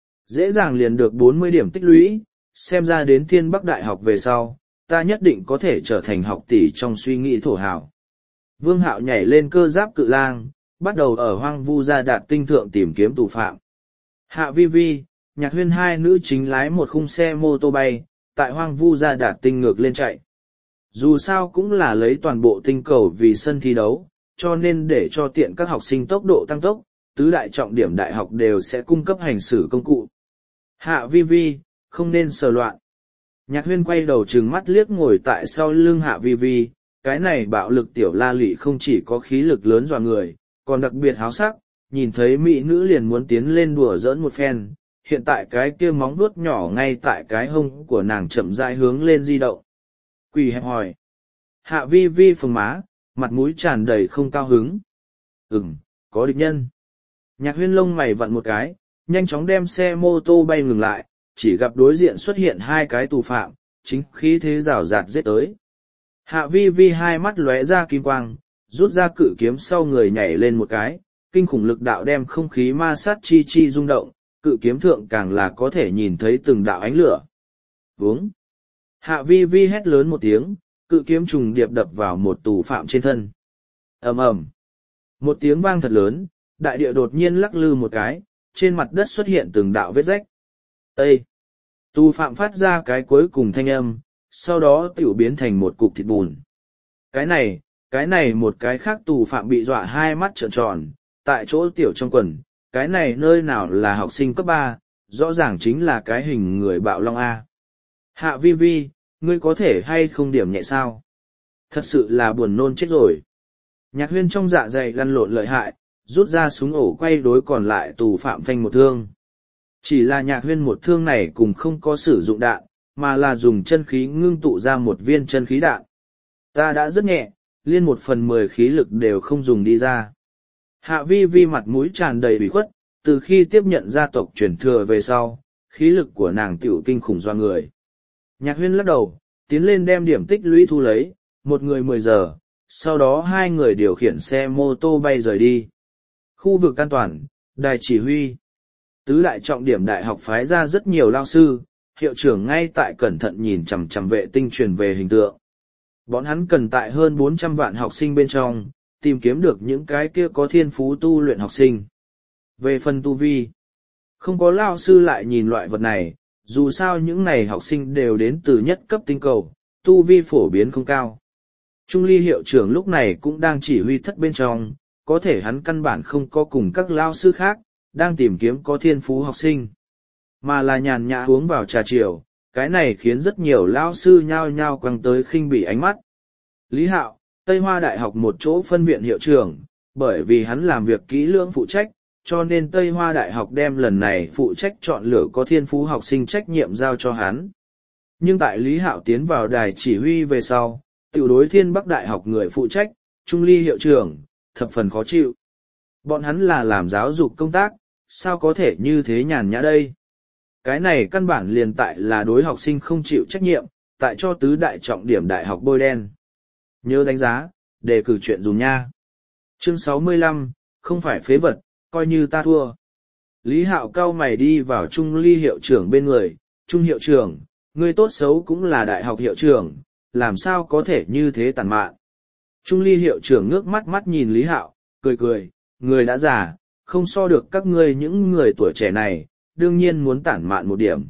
Dễ dàng liền được bốn mươi điểm tích lũy, xem ra đến Thiên Bắc Đại học về sau, ta nhất định có thể trở thành học tỷ trong suy nghĩ thổ hào. Vương Hạo nhảy lên cơ giáp cự lang, bắt đầu ở hoang vu gia đạt tinh thượng tìm kiếm tù phạm. Hạ Vi Vi, Nhạc Huyên hai nữ chính lái một khung xe mô tô bay, tại hoang vu gia đạt tinh ngược lên chạy. Dù sao cũng là lấy toàn bộ tinh cầu vì sân thi đấu, cho nên để cho tiện các học sinh tốc độ tăng tốc, tứ đại trọng điểm đại học đều sẽ cung cấp hành xử công cụ. Hạ Vi Vi, không nên sờ loạn. Nhạc Huyên quay đầu trừng mắt liếc ngồi tại sau lưng Hạ Vi Vi, cái này bạo lực tiểu la lị không chỉ có khí lực lớn dọa người, còn đặc biệt háo sắc, nhìn thấy mỹ nữ liền muốn tiến lên đùa giỡn một phen, hiện tại cái kia móng vuốt nhỏ ngay tại cái hông của nàng chậm rãi hướng lên di động. Quỳ hẹp hỏi. Hạ Vi Vi phồng má, mặt mũi tràn đầy không cao hứng. Ừm, có địch nhân. Nhạc Huyên lông mày vặn một cái, nhanh chóng đem xe mô tô bay ngừng lại, chỉ gặp đối diện xuất hiện hai cái tù phạm, chính khí thế rào rạt giết tới. Hạ Vi Vi hai mắt lóe ra kim quang, rút ra cự kiếm sau người nhảy lên một cái, kinh khủng lực đạo đem không khí ma sát chi chi rung động, cự kiếm thượng càng là có thể nhìn thấy từng đạo ánh lửa. Vướng. Hạ Vi Vi hét lớn một tiếng, cự kiếm trùng điệp đập vào một tù phạm trên thân. Ầm ầm. Một tiếng vang thật lớn, đại địa đột nhiên lắc lư một cái, trên mặt đất xuất hiện từng đạo vết rách. Ê! Tù phạm phát ra cái cuối cùng thanh âm, sau đó tiểu biến thành một cục thịt bùn. Cái này, cái này một cái khác tù phạm bị dọa hai mắt trợn tròn, tại chỗ tiểu trong quần, cái này nơi nào là học sinh cấp ba, rõ ràng chính là cái hình người bạo long A. Hạ Vi Vi, ngươi có thể hay không điểm nhẹ sao? Thật sự là buồn nôn chết rồi. Nhạc Huyên trong dạ dày lăn lộn lợi hại, rút ra súng ổ quay đối còn lại tù phạm phanh một thương. Chỉ là Nhạc Huyên một thương này cùng không có sử dụng đạn, mà là dùng chân khí ngưng tụ ra một viên chân khí đạn. Ta đã rất nhẹ, liên một phần mười khí lực đều không dùng đi ra. Hạ Vi Vi mặt mũi tràn đầy ủy khuất, từ khi tiếp nhận gia tộc truyền thừa về sau, khí lực của nàng tiểu kinh khủng do người. Nhạc Huyên lắc đầu, tiến lên đem điểm tích lũy thu lấy, một người mười giờ, sau đó hai người điều khiển xe mô tô bay rời đi. Khu vực an toàn, đài chỉ huy. Tứ đại trọng điểm đại học phái ra rất nhiều lao sư, hiệu trưởng ngay tại cẩn thận nhìn chằm chằm vệ tinh truyền về hình tượng. Bọn hắn cần tại hơn bốn trăm vạn học sinh bên trong, tìm kiếm được những cái kia có thiên phú tu luyện học sinh. Về phần tu vi, không có lao sư lại nhìn loại vật này, dù sao những này học sinh đều đến từ nhất cấp tinh cầu, tu vi phổ biến không cao. Trung Ly hiệu trưởng lúc này cũng đang chỉ huy thất bên trong, có thể hắn căn bản không có cùng các lao sư khác, đang tìm kiếm có thiên phú học sinh. Mà là nhàn nhã uống vào trà chiều, cái này khiến rất nhiều lao sư nhao nhao quăng tới khinh bỉ ánh mắt. Lý Hạo, Tây Hoa Đại học một chỗ phân viện hiệu trưởng, bởi vì hắn làm việc kỹ lưỡng phụ trách, cho nên Tây Hoa Đại học đem lần này phụ trách chọn lựa có thiên phú học sinh trách nhiệm giao cho hắn. Nhưng tại Lý Hạo tiến vào đài chỉ huy về sau, tiểu đối Thiên Bắc Đại học người phụ trách, Trung Ly hiệu trưởng, thập phần khó chịu. Bọn hắn là làm giáo dục công tác, sao có thể như thế nhàn nhã đây? Cái này căn bản liền tại là đối học sinh không chịu trách nhiệm, tại cho tứ đại trọng điểm đại học bôi đen. Nhớ đánh giá, đề cử chuyện dùng nha. Chương sáu mươi lăm, không phải phế vật, coi như ta thua. Lý Hạo cao mày đi vào Trung Ly hiệu trưởng bên người, Trung hiệu trưởng, ngươi tốt xấu cũng là đại học hiệu trưởng, làm sao có thể như thế tàn mạn. Trung Ly hiệu trưởng ngước mắt mắt nhìn Lý Hạo, cười cười, người đã già, không so được các ngươi những người tuổi trẻ này, đương nhiên muốn tản mạn một điểm.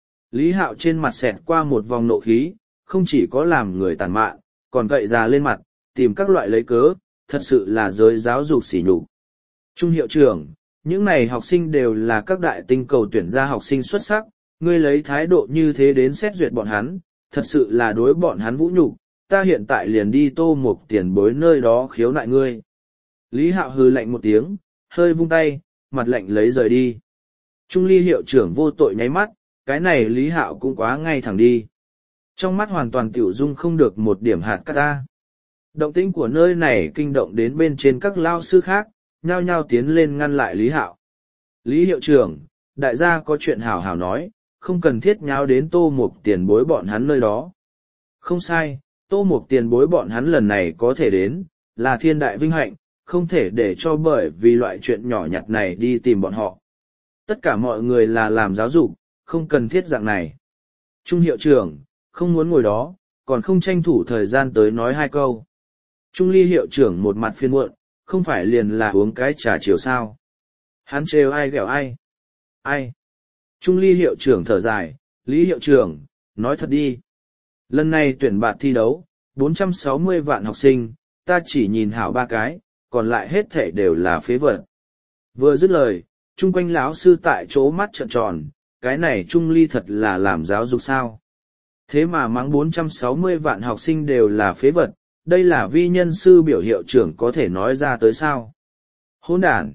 Lý Hạo trên mặt xẹt qua một vòng nộ khí, không chỉ có làm người tản mạn, còn gậy già lên mặt, tìm các loại lấy cớ, thật sự là giới giáo dục sỉ nhục. Trung hiệu trưởng, những này học sinh đều là các đại tinh cầu tuyển ra học sinh xuất sắc, ngươi lấy thái độ như thế đến xét duyệt bọn hắn, thật sự là đối bọn hắn vũ nhục, ta hiện tại liền đi Tô Mục tiền bối nơi đó khiếu nại ngươi. Lý Hạo hừ lạnh một tiếng, hơi vung tay, mặt lạnh lấy rời đi. Trung ly hiệu trưởng vô tội nháy mắt, cái này Lý Hạo cũng quá ngay thẳng đi. Trong mắt hoàn toàn tiểu dung không được một điểm hạt cát ta. Động tĩnh của nơi này kinh động đến bên trên các lao sư khác, nhao nhao tiến lên ngăn lại Lý Hạo. Lý hiệu trưởng, đại gia có chuyện hảo hảo nói, không cần thiết nháo đến tô mục tiền bối bọn hắn nơi đó. Không sai, tô mục tiền bối bọn hắn lần này có thể đến, là thiên đại vinh hạnh, không thể để cho bởi vì loại chuyện nhỏ nhặt này đi tìm bọn họ. Tất cả mọi người là làm giáo dục, không cần thiết dạng này. Trung hiệu trưởng, không muốn ngồi đó, còn không tranh thủ thời gian tới nói hai câu. Trung ly hiệu trưởng một mặt phiền muộn, không phải liền là uống cái trà chiều sao. Hắn trêu ai ghẹo ai. Ai? Trung ly hiệu trưởng thở dài, Lý hiệu trưởng, nói thật đi. Lần này tuyển bạt thi đấu, bốn trăm sáu mươi vạn học sinh, ta chỉ nhìn hảo ba cái, còn lại hết thể đều là phế vật. Vừa dứt lời, chung quanh lão sư tại chỗ mắt trợn tròn, cái này Trung ly thật là làm giáo dục sao. Thế mà mắng bốn trăm sáu mươi vạn học sinh đều là phế vật, đây là vi nhân sư biểu hiệu trưởng có thể nói ra tới sao. Hỗn đản!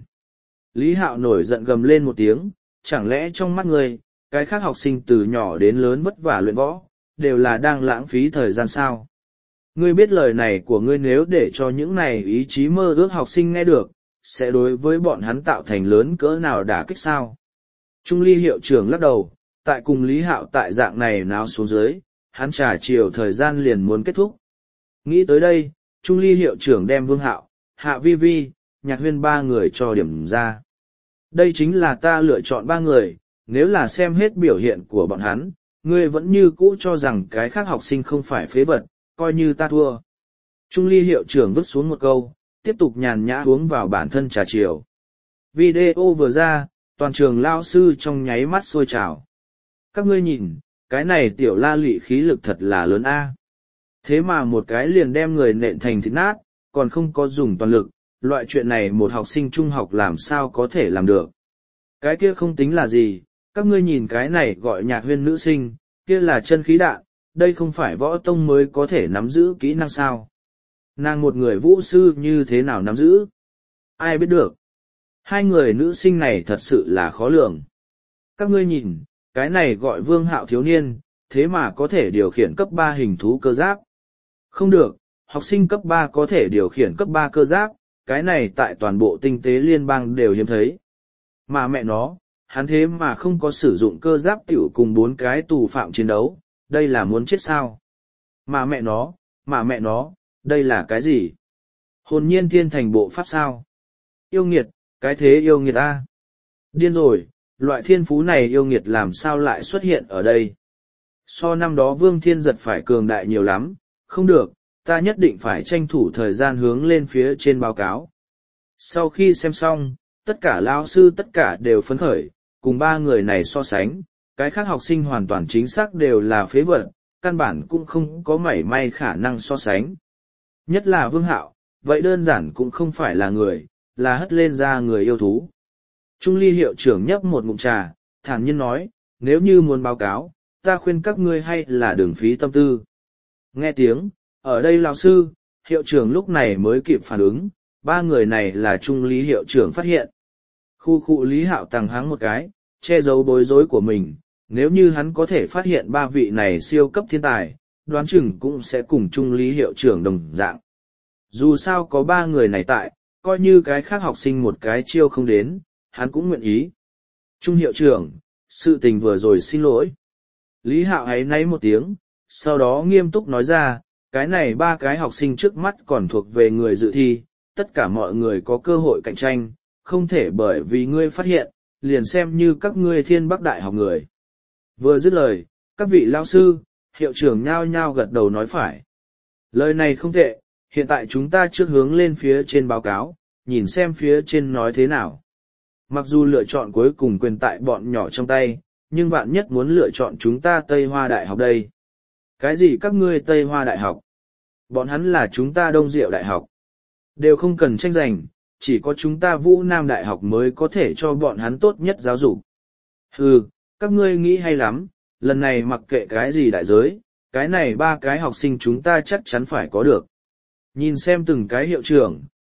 Lý Hạo nổi giận gầm lên một tiếng, chẳng lẽ trong mắt ngươi, cái khác học sinh từ nhỏ đến lớn vất vả luyện võ, đều là đang lãng phí thời gian sao? Ngươi biết lời này của ngươi nếu để cho những này ý chí mơ ước học sinh nghe được, sẽ đối với bọn hắn tạo thành lớn cỡ nào đả kích sao? Trung ly hiệu trưởng lắc đầu, tại cùng Lý Hạo tại dạng này náo xuống dưới, hắn trả chiều thời gian liền muốn kết thúc. Nghĩ tới đây, Trung ly hiệu trưởng đem Vương Hạo, Hạ Vi Vi, Nhạc Huyên ba người cho điểm ra. Đây chính là ta lựa chọn ba người, nếu là xem hết biểu hiện của bọn hắn, ngươi vẫn như cũ cho rằng cái khác học sinh không phải phế vật, coi như ta thua. Trung ly hiệu trưởng vứt xuống một câu, tiếp tục nhàn nhã uống vào bản thân trà chiều. Video vừa ra, toàn trường lao sư trong nháy mắt sôi trào. Các ngươi nhìn, cái này tiểu la lị khí lực thật là lớn a. Thế mà một cái liền đem người nện thành thịt nát, còn không có dùng toàn lực, loại chuyện này một học sinh trung học làm sao có thể làm được. Cái kia không tính là gì, các ngươi nhìn cái này gọi Nhạc Huyên nữ sinh, kia là chân khí đạn, đây không phải võ tông mới có thể nắm giữ kỹ năng sao. Nàng một người vũ sư như thế nào nắm giữ? Ai biết được. Hai người nữ sinh này thật sự là khó lường. Các ngươi nhìn, cái này gọi Vương Hạo thiếu niên, thế mà có thể điều khiển cấp ba hình thú cơ giáp. Không được, học sinh cấp ba có thể điều khiển cấp ba cơ giáp, cái này tại toàn bộ tinh tế liên bang đều hiếm thấy. Mà mẹ nó, hắn thế mà không có sử dụng cơ giáp tiểu cùng bốn cái tù phạm chiến đấu, đây là muốn chết sao? Mà mẹ nó, mà mẹ nó, đây là cái gì? Hồn nhiên thiên thành bộ pháp sao? Yêu nghiệt, cái thế yêu nghiệt a. Điên rồi, loại thiên phú này yêu nghiệt làm sao lại xuất hiện ở đây? So năm đó Vương Thiên Giật phải cường đại nhiều lắm, không được, ta nhất định phải tranh thủ thời gian hướng lên phía trên báo cáo. Sau khi xem xong, tất cả lao sư tất cả đều phấn khởi, cùng ba người này so sánh, cái khác học sinh hoàn toàn chính xác đều là phế vật, căn bản cũng không có mảy may khả năng so sánh. Nhất là Vương Hạo, vậy đơn giản cũng không phải là người, là hất lên ra người yêu thú. Trung ly hiệu trưởng nhấp một ngụm trà, thản nhiên nói, nếu như muốn báo cáo, ta khuyên các ngươi hay là đừng phí tâm tư. Nghe tiếng, ở đây lão sư, hiệu trưởng lúc này mới kịp phản ứng, ba người này là Trung lý hiệu trưởng phát hiện. Khu khu Lý Hạo tàng háng một cái, che giấu bối rối của mình, nếu như hắn có thể phát hiện ba vị này siêu cấp thiên tài, đoán chừng cũng sẽ cùng Trung lý hiệu trưởng đồng dạng. Dù sao có ba người này tại, coi như cái khác học sinh một cái chiêu không đến, hắn cũng nguyện ý. Trung hiệu trưởng, sự tình vừa rồi xin lỗi. Lý Hạo ấy náy một tiếng, sau đó nghiêm túc nói ra, cái này ba cái học sinh trước mắt còn thuộc về người dự thi, tất cả mọi người có cơ hội cạnh tranh, không thể bởi vì ngươi phát hiện, liền xem như các ngươi thiên bắc đại học người. Vừa dứt lời, các vị lao sư, hiệu trưởng nhao nhao gật đầu nói phải. Lời này không tệ, hiện tại chúng ta trước hướng lên phía trên báo cáo, nhìn xem phía trên nói thế nào. Mặc dù lựa chọn cuối cùng quyền tại bọn nhỏ trong tay, nhưng bạn nhất muốn lựa chọn chúng ta Tây Hoa Đại học đây. Cái gì các ngươi Tây Hoa Đại học? Bọn hắn là chúng ta Đông Diệu Đại học. Đều không cần tranh giành, chỉ có chúng ta Vũ Nam Đại học mới có thể cho bọn hắn tốt nhất giáo dục. Hừ, các ngươi nghĩ hay lắm, lần này mặc kệ cái gì đại giới, cái này ba cái học sinh chúng ta chắc chắn phải có được. Nhìn xem từng cái hiệu trưởng,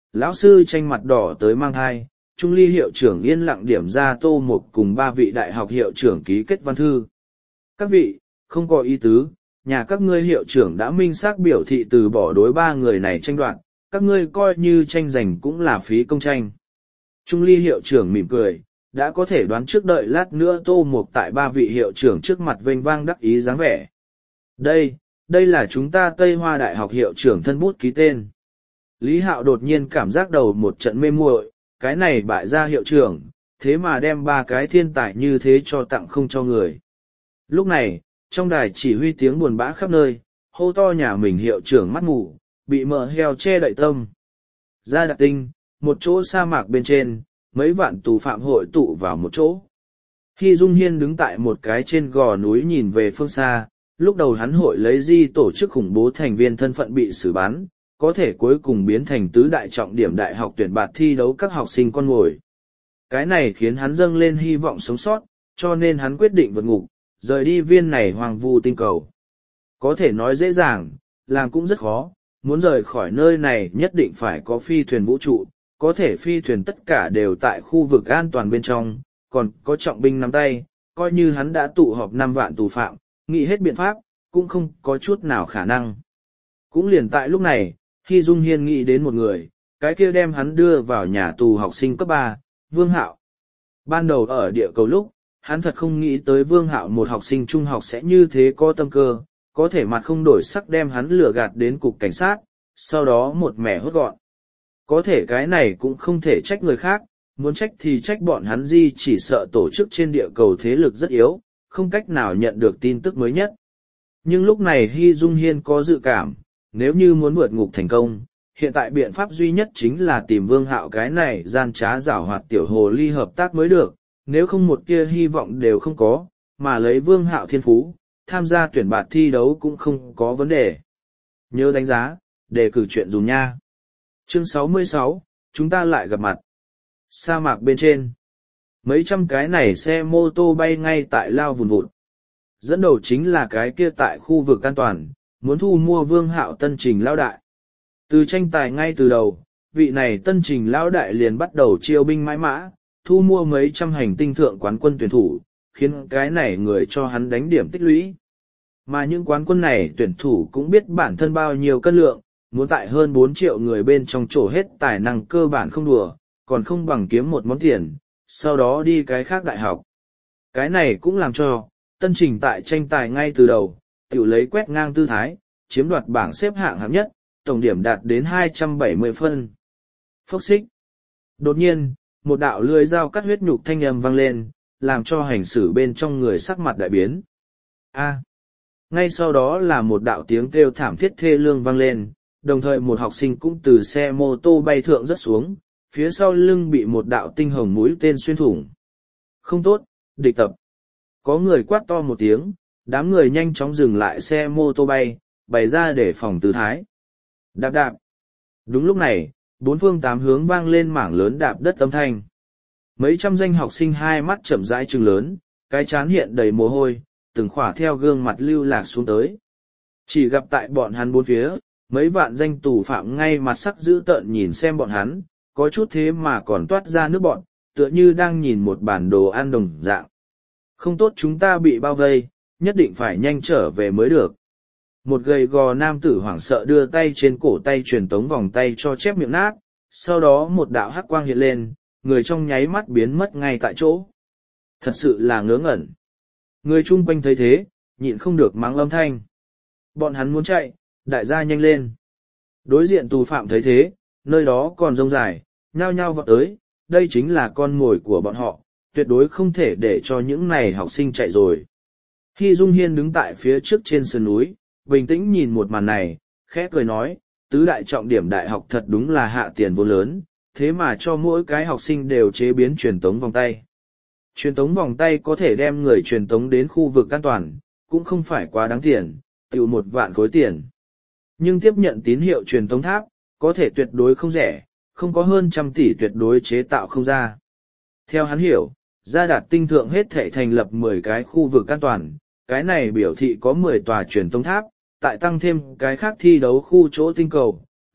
lão sư tranh mặt đỏ tới mang thai, Trung Ly hiệu trưởng yên lặng điểm ra Tô Mục cùng ba vị đại học hiệu trưởng ký kết văn thư. Các vị, không có ý tứ, nhà các ngươi hiệu trưởng đã minh xác biểu thị từ bỏ đối ba người này tranh đoạt, các ngươi coi như tranh giành cũng là phí công tranh. Trung Ly hiệu trưởng mỉm cười, đã có thể đoán trước đợi lát nữa Tô Mục tại ba vị hiệu trưởng trước mặt vênh vang đắc ý dáng vẻ. Đây, đây là chúng ta Tây Hoa Đại học hiệu trưởng thân bút ký tên. Lý Hạo đột nhiên cảm giác đầu một trận mê muội, cái này bại ra hiệu trưởng, thế mà đem ba cái thiên tài như thế cho tặng không cho người. Lúc này, trong đài chỉ huy tiếng buồn bã khắp nơi, hô to nhà mình hiệu trưởng mắt mù, bị mỡ heo che đậy tâm. Ra Đạt Tinh, một chỗ sa mạc bên trên, mấy vạn tù phạm hội tụ vào một chỗ. Hy Dung Hiên đứng tại một cái trên gò núi nhìn về phương xa, lúc đầu hắn hội lấy di tổ chức khủng bố thành viên thân phận bị xử bắn, có thể cuối cùng biến thành tứ đại trọng điểm đại học tuyển bạt thi đấu các học sinh con ngồi. Cái này khiến hắn dâng lên hy vọng sống sót, cho nên hắn quyết định vượt ngục, rời đi viên này hoang vu tinh cầu. Có thể nói dễ dàng, làm cũng rất khó, muốn rời khỏi nơi này nhất định phải có phi thuyền vũ trụ, có thể phi thuyền tất cả đều tại khu vực an toàn bên trong, còn có trọng binh nắm tay, coi như hắn đã tụ họp năm vạn tù phạm, nghĩ hết biện pháp, cũng không có chút nào khả năng. Cũng liền tại lúc này, Hy Dung Hiên nghĩ đến một người, cái kia đem hắn đưa vào nhà tù học sinh cấp ba, Vương Hạo. Ban đầu ở địa cầu lúc, hắn thật không nghĩ tới Vương Hạo một học sinh trung học sẽ như thế có tâm cơ, có thể mặt không đổi sắc đem hắn lừa gạt đến cục cảnh sát, sau đó một mẻ hốt gọn. Có thể cái này cũng không thể trách người khác, muốn trách thì trách bọn hắn Di chỉ sợ tổ chức trên địa cầu thế lực rất yếu, không cách nào nhận được tin tức mới nhất. Nhưng lúc này Hy Dung Hiên có dự cảm, nếu như muốn vượt ngục thành công, hiện tại biện pháp duy nhất chính là tìm Vương Hạo cái này gian trá giảo hoạt tiểu hồ ly hợp tác mới được, nếu không một kia hy vọng đều không có, mà lấy Vương Hạo thiên phú, tham gia tuyển bạt thi đấu cũng không có vấn đề. Nhớ đánh giá, đề cử chuyện dùng nha. Chương sáu mươi sáu, chúng ta lại gặp mặt. Sa mạc bên trên. Mấy trăm cái này xe mô tô bay ngay tại lao vùn vụt. Dẫn đầu chính là cái kia tại khu vực an toàn, muốn thu mua Vương Hạo tân trình lão đại. Từ tranh tài ngay từ đầu, vị này tân trình lão đại liền bắt đầu chiêu binh mãi mã, thu mua mấy trăm hành tinh thượng quán quân tuyển thủ, khiến cái này người cho hắn đánh điểm tích lũy. Mà những quán quân này tuyển thủ cũng biết bản thân bao nhiêu cân lượng, muốn tại hơn bốn triệu người bên trong chỗ hết tài năng cơ bản không đùa, còn không bằng kiếm một món tiền, sau đó đi cái khác đại học. Cái này cũng làm cho, tân trình tại tranh tài ngay từ đầu, tự lấy quét ngang tư thái, chiếm đoạt bảng xếp hạng hạng nhất, tổng điểm đạt đến hai trăm bảy mươi phân. Phốc xích. Đột nhiên, một đạo lưỡi dao cắt huyết nhục thanh âm vang lên, làm cho hành xử bên trong người sắc mặt đại biến. A. Ngay sau đó là một đạo tiếng kêu thảm thiết thê lương vang lên, đồng thời một học sinh cũng từ xe mô tô bay thượng rất xuống, phía sau lưng bị một đạo tinh hồng mũi tên xuyên thủng. Không tốt, địch tập. Có người quát to một tiếng, đám người nhanh chóng dừng lại xe mô tô bay, bày ra để phòng tư thái. Đạp đạp. Đúng lúc này, bốn phương tám hướng vang lên mảng lớn đạp đất âm thanh. Mấy trăm danh học sinh hai mắt chậm rãi trừng lớn, cái chán hiện đầy mồ hôi, từng khỏa theo gương mặt lưu lạc xuống tới. Chỉ gặp tại bọn hắn bốn phía, mấy vạn danh tù phạm ngay mặt sắc dữ tợn nhìn xem bọn hắn, có chút thế mà còn toát ra nước bọn, tựa như đang nhìn một bản đồ ăn đồng dạng. Không tốt, chúng ta bị bao vây, nhất định phải nhanh trở về mới được. Một gầy gò nam tử hoảng sợ đưa tay trên cổ tay truyền tống vòng tay cho chép miệng nát, sau đó một đạo hắc quang hiện lên, người trong nháy mắt biến mất ngay tại chỗ. Thật sự là ngớ ngẩn. Người chung quanh thấy thế, nhịn không được mắng âm thanh. Bọn hắn muốn chạy, đại gia nhanh lên. Đối diện tù phạm thấy thế, nơi đó còn rông dài, nhao nhao vọt tới, đây chính là con mồi của bọn họ, tuyệt đối không thể để cho những này học sinh chạy rồi. Hy Dung Hiên đứng tại phía trước trên sườn núi, bình tĩnh nhìn một màn này, khẽ cười nói, tứ đại trọng điểm đại học thật đúng là hạ tiền vô lớn, thế mà cho mỗi cái học sinh đều chế biến truyền tống vòng tay. Truyền tống vòng tay có thể đem người truyền tống đến khu vực an toàn, cũng không phải quá đáng tiền, tiêu một vạn khối tiền. Nhưng tiếp nhận tín hiệu truyền tống tháp, có thể tuyệt đối không rẻ, không có hơn trăm tỷ tuyệt đối chế tạo không ra. Theo hắn hiểu, Gia Đạt Tinh thượng hết thể thành lập mười cái khu vực an toàn, cái này biểu thị có mười tòa truyền tống tháp, tại tăng thêm cái khác thi đấu khu chỗ tinh cầu,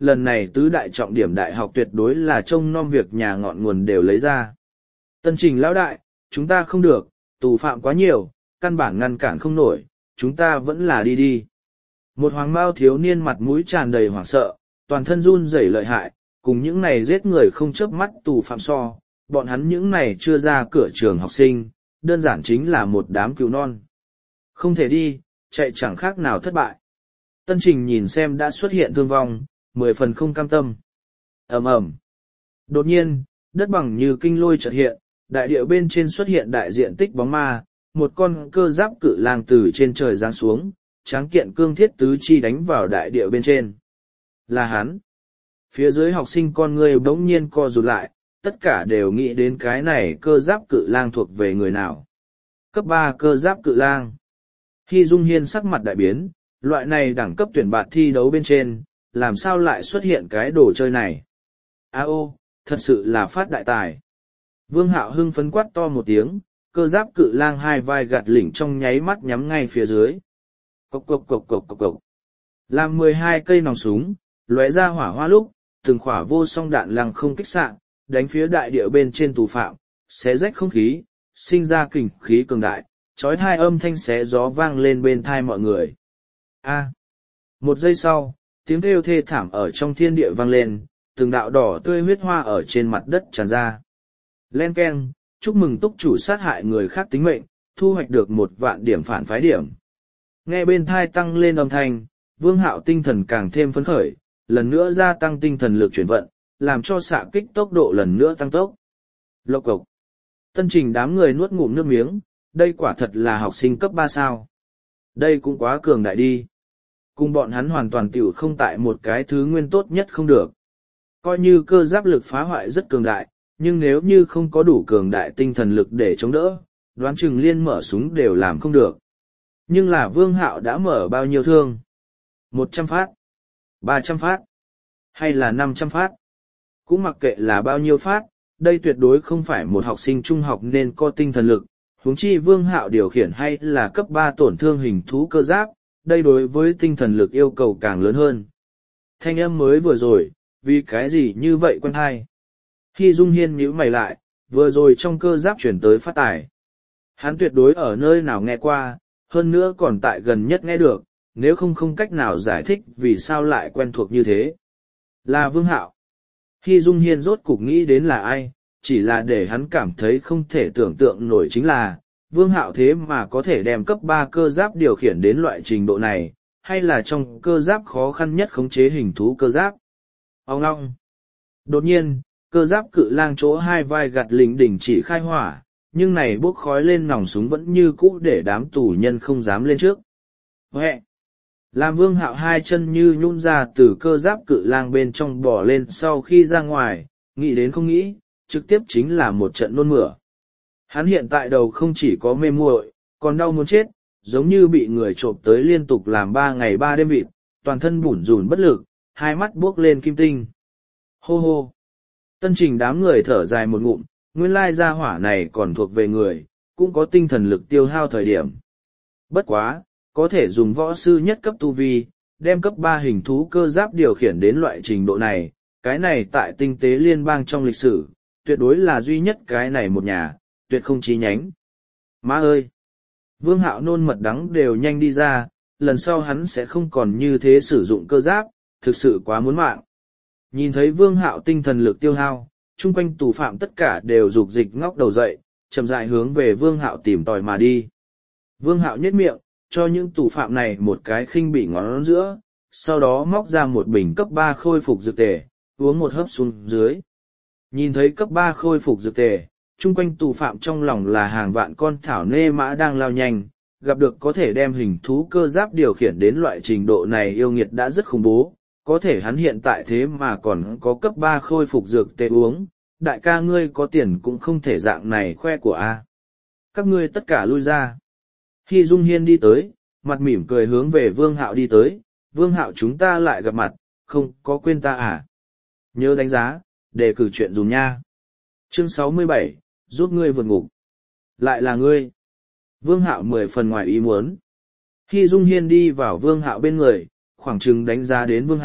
lần này tứ đại trọng điểm đại học tuyệt đối là trông nom việc nhà ngọn nguồn đều lấy ra. Tân Trình lão đại, chúng ta không được, tù phạm quá nhiều, căn bản ngăn cản không nổi, chúng ta vẫn là đi đi. Một hoàng mao thiếu niên mặt mũi tràn đầy hoảng sợ, toàn thân run rẩy lợi hại, cùng những này giết người không chớp mắt tù phạm so, bọn hắn những này chưa ra cửa trường học sinh, đơn giản chính là một đám cứu non. Không thể đi, chạy chẳng khác nào thất bại. Tân Trình nhìn xem đã xuất hiện thương vong, mười phần không cam tâm. Ầm ầm. Đột nhiên, đất bằng như kinh lôi chợt hiện, đại địa bên trên xuất hiện đại diện tích bóng ma, một con cơ giáp cự lang từ trên trời giáng xuống, tráng kiện cương thiết tứ chi đánh vào đại địa bên trên. Là hắn. Phía dưới học sinh con người bỗng nhiên co rụt lại, tất cả đều nghĩ đến cái này cơ giáp cự lang thuộc về người nào. Cấp ba cơ giáp cự lang. Hy Dung Hiên sắc mặt đại biến, loại này đẳng cấp tuyển bạt thi đấu bên trên, làm sao lại xuất hiện cái đồ chơi này. A ô, thật sự là phát đại tài. Vương Hạo hưng phấn quát to một tiếng, cơ giáp cự lang hai vai gạt lỉnh trong nháy mắt nhắm ngay phía dưới. Cộc cộc cộc cộc cộc cộc. Làm mười hai cây nòng súng, lóe ra hỏa hoa lúc, từng khỏa vô song đạn lăng không kích xạ, đánh phía đại địa bên trên tù phạm, xé rách không khí, sinh ra kình khí cường đại, chói tai âm thanh xé gió vang lên bên thai mọi người. A. Một giây sau, tiếng kêu thê thảm ở trong thiên địa vang lên, từng đạo đỏ tươi huyết hoa ở trên mặt đất tràn ra. Len keng, chúc mừng túc chủ sát hại người khác tính mệnh, thu hoạch được một vạn điểm phản phái điểm. Nghe bên thai tăng lên âm thanh, Vương Hạo tinh thần càng thêm phấn khởi, lần nữa gia tăng tinh thần lực chuyển vận, làm cho xạ kích tốc độ lần nữa tăng tốc. Lộc cộc. Tân Trình đám người nuốt ngụm nước miếng, đây quả thật là học sinh cấp ba sao. Đây cũng quá cường đại đi. Cùng bọn hắn hoàn toàn tiểu không tại một cái thứ nguyên tốt nhất không được. Coi như cơ giáp lực phá hoại rất cường đại, nhưng nếu như không có đủ cường đại tinh thần lực để chống đỡ, đoán chừng liên mở súng đều làm không được. Nhưng là Vương Hạo đã mở bao nhiêu thương? Một trăm phát? Ba trăm phát? Hay là năm trăm phát? Cũng mặc kệ là bao nhiêu phát, đây tuyệt đối không phải một học sinh trung học nên có tinh thần lực, huống chi Vương Hạo điều khiển hay là cấp ba tổn thương hình thú cơ giáp, đây đối với tinh thần lực yêu cầu càng lớn hơn. Thanh âm mới vừa rồi, vì cái gì như vậy quen hay? Hy Dung Hiên nhíu mày lại, vừa rồi trong cơ giáp chuyển tới phát tải. Hắn tuyệt đối ở nơi nào nghe qua, hơn nữa còn tại gần nhất nghe được, nếu không không cách nào giải thích vì sao lại quen thuộc như thế. Là Vương Hạo. Hy Dung Hiên rốt cục nghĩ đến là ai, chỉ là để hắn cảm thấy không thể tưởng tượng nổi chính là, Vương Hạo thế mà có thể đem cấp ba cơ giáp điều khiển đến loại trình độ này, hay là trong cơ giáp khó khăn nhất khống chế hình thú cơ giáp. Ông ngong. Đột nhiên, cơ giáp cự lang chỗ hai vai gạt lình đỉnh chỉ khai hỏa, nhưng này bốc khói lên nòng súng vẫn như cũ để đám tù nhân không dám lên trước. Huệ! Làm Vương Hạo hai chân như nhún ra từ cơ giáp cự lang bên trong bò lên sau khi ra ngoài, nghĩ đến không nghĩ, trực tiếp chính là một trận nôn mửa. Hắn hiện tại đầu không chỉ có mê muội, còn đau muốn chết, giống như bị người trộm tới liên tục làm ba ngày ba đêm vịt, toàn thân bủn rủn bất lực, hai mắt buốc lên kim tinh. Hô hô! Tân Trình đám người thở dài một ngụm, nguyên lai gia hỏa này còn thuộc về người, cũng có tinh thần lực tiêu hao thời điểm. Bất quá, có thể dùng võ sư nhất cấp tu vi, đem cấp ba hình thú cơ giáp điều khiển đến loại trình độ này, cái này tại tinh tế liên bang trong lịch sử, tuyệt đối là duy nhất cái này một nhà, tuyệt không chí nhánh. Má ơi! Vương Hạo nôn mật đắng đều nhanh đi ra, lần sau hắn sẽ không còn như thế sử dụng cơ giáp, thực sự quá muốn mạng. Nhìn thấy Vương Hạo tinh thần lực tiêu hao, chung quanh tù phạm tất cả đều rục dịch ngóc đầu dậy, chậm rãi hướng về Vương Hạo tìm tòi mà đi. Vương Hạo nhếch miệng, cho những tù phạm này một cái khinh bỉ ngón giữa, sau đó móc ra một bình cấp ba khôi phục dược tề, uống một hớp xuống dưới. Nhìn thấy cấp ba khôi phục dược tề, chung quanh tù phạm trong lòng là hàng vạn con thảo nê mã đang lao nhanh, gặp được có thể đem hình thú cơ giáp điều khiển đến loại trình độ này yêu nghiệt đã rất khủng bố, có thể hắn hiện tại thế mà còn có cấp ba khôi phục dược tề uống, đại ca ngươi có tiền cũng không thể dạng này khoe của a. Các ngươi tất cả lui ra. Hy Dung Hiên đi tới, mặt mỉm cười hướng về Vương Hạo đi tới, Vương Hạo chúng ta lại gặp mặt, không có quên ta à? Nhớ đánh giá, đề cử chuyện dùng nha. Chương sáu mươi bảy, giúp ngươi vượt ngục. Lại là ngươi. Vương Hạo mười phần ngoài ý muốn. Hy Dung Hiên đi vào Vương Hạo bên người, khoảng chừng đánh giá đến Vương Hạo,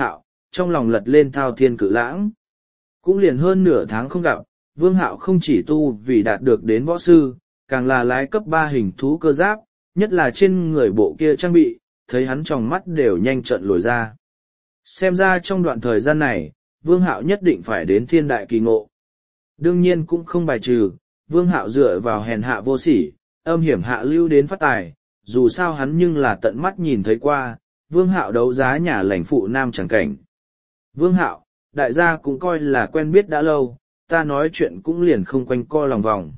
trong lòng lật lên thao thiên cự lãng. Cũng liền hơn nửa tháng không gặp, Vương Hạo không chỉ tu vì đạt được đến võ sư, càng là lái cấp ba hình thú cơ giáp, nhất là trên người bộ kia trang bị, thấy hắn trong mắt đều nhanh trận lồi ra. Xem ra trong đoạn thời gian này, Vương Hạo nhất định phải đến thiên đại kỳ ngộ. Đương nhiên cũng không bài trừ, Vương Hạo dựa vào hèn hạ vô sỉ, âm hiểm hạ lưu đến phát tài, dù sao hắn nhưng là tận mắt nhìn thấy qua, Vương Hạo đấu giá nhà lãnh phụ nam chẳng cảnh. Vương Hạo, đại gia cũng coi là quen biết đã lâu, ta nói chuyện cũng liền không quanh co lòng vòng.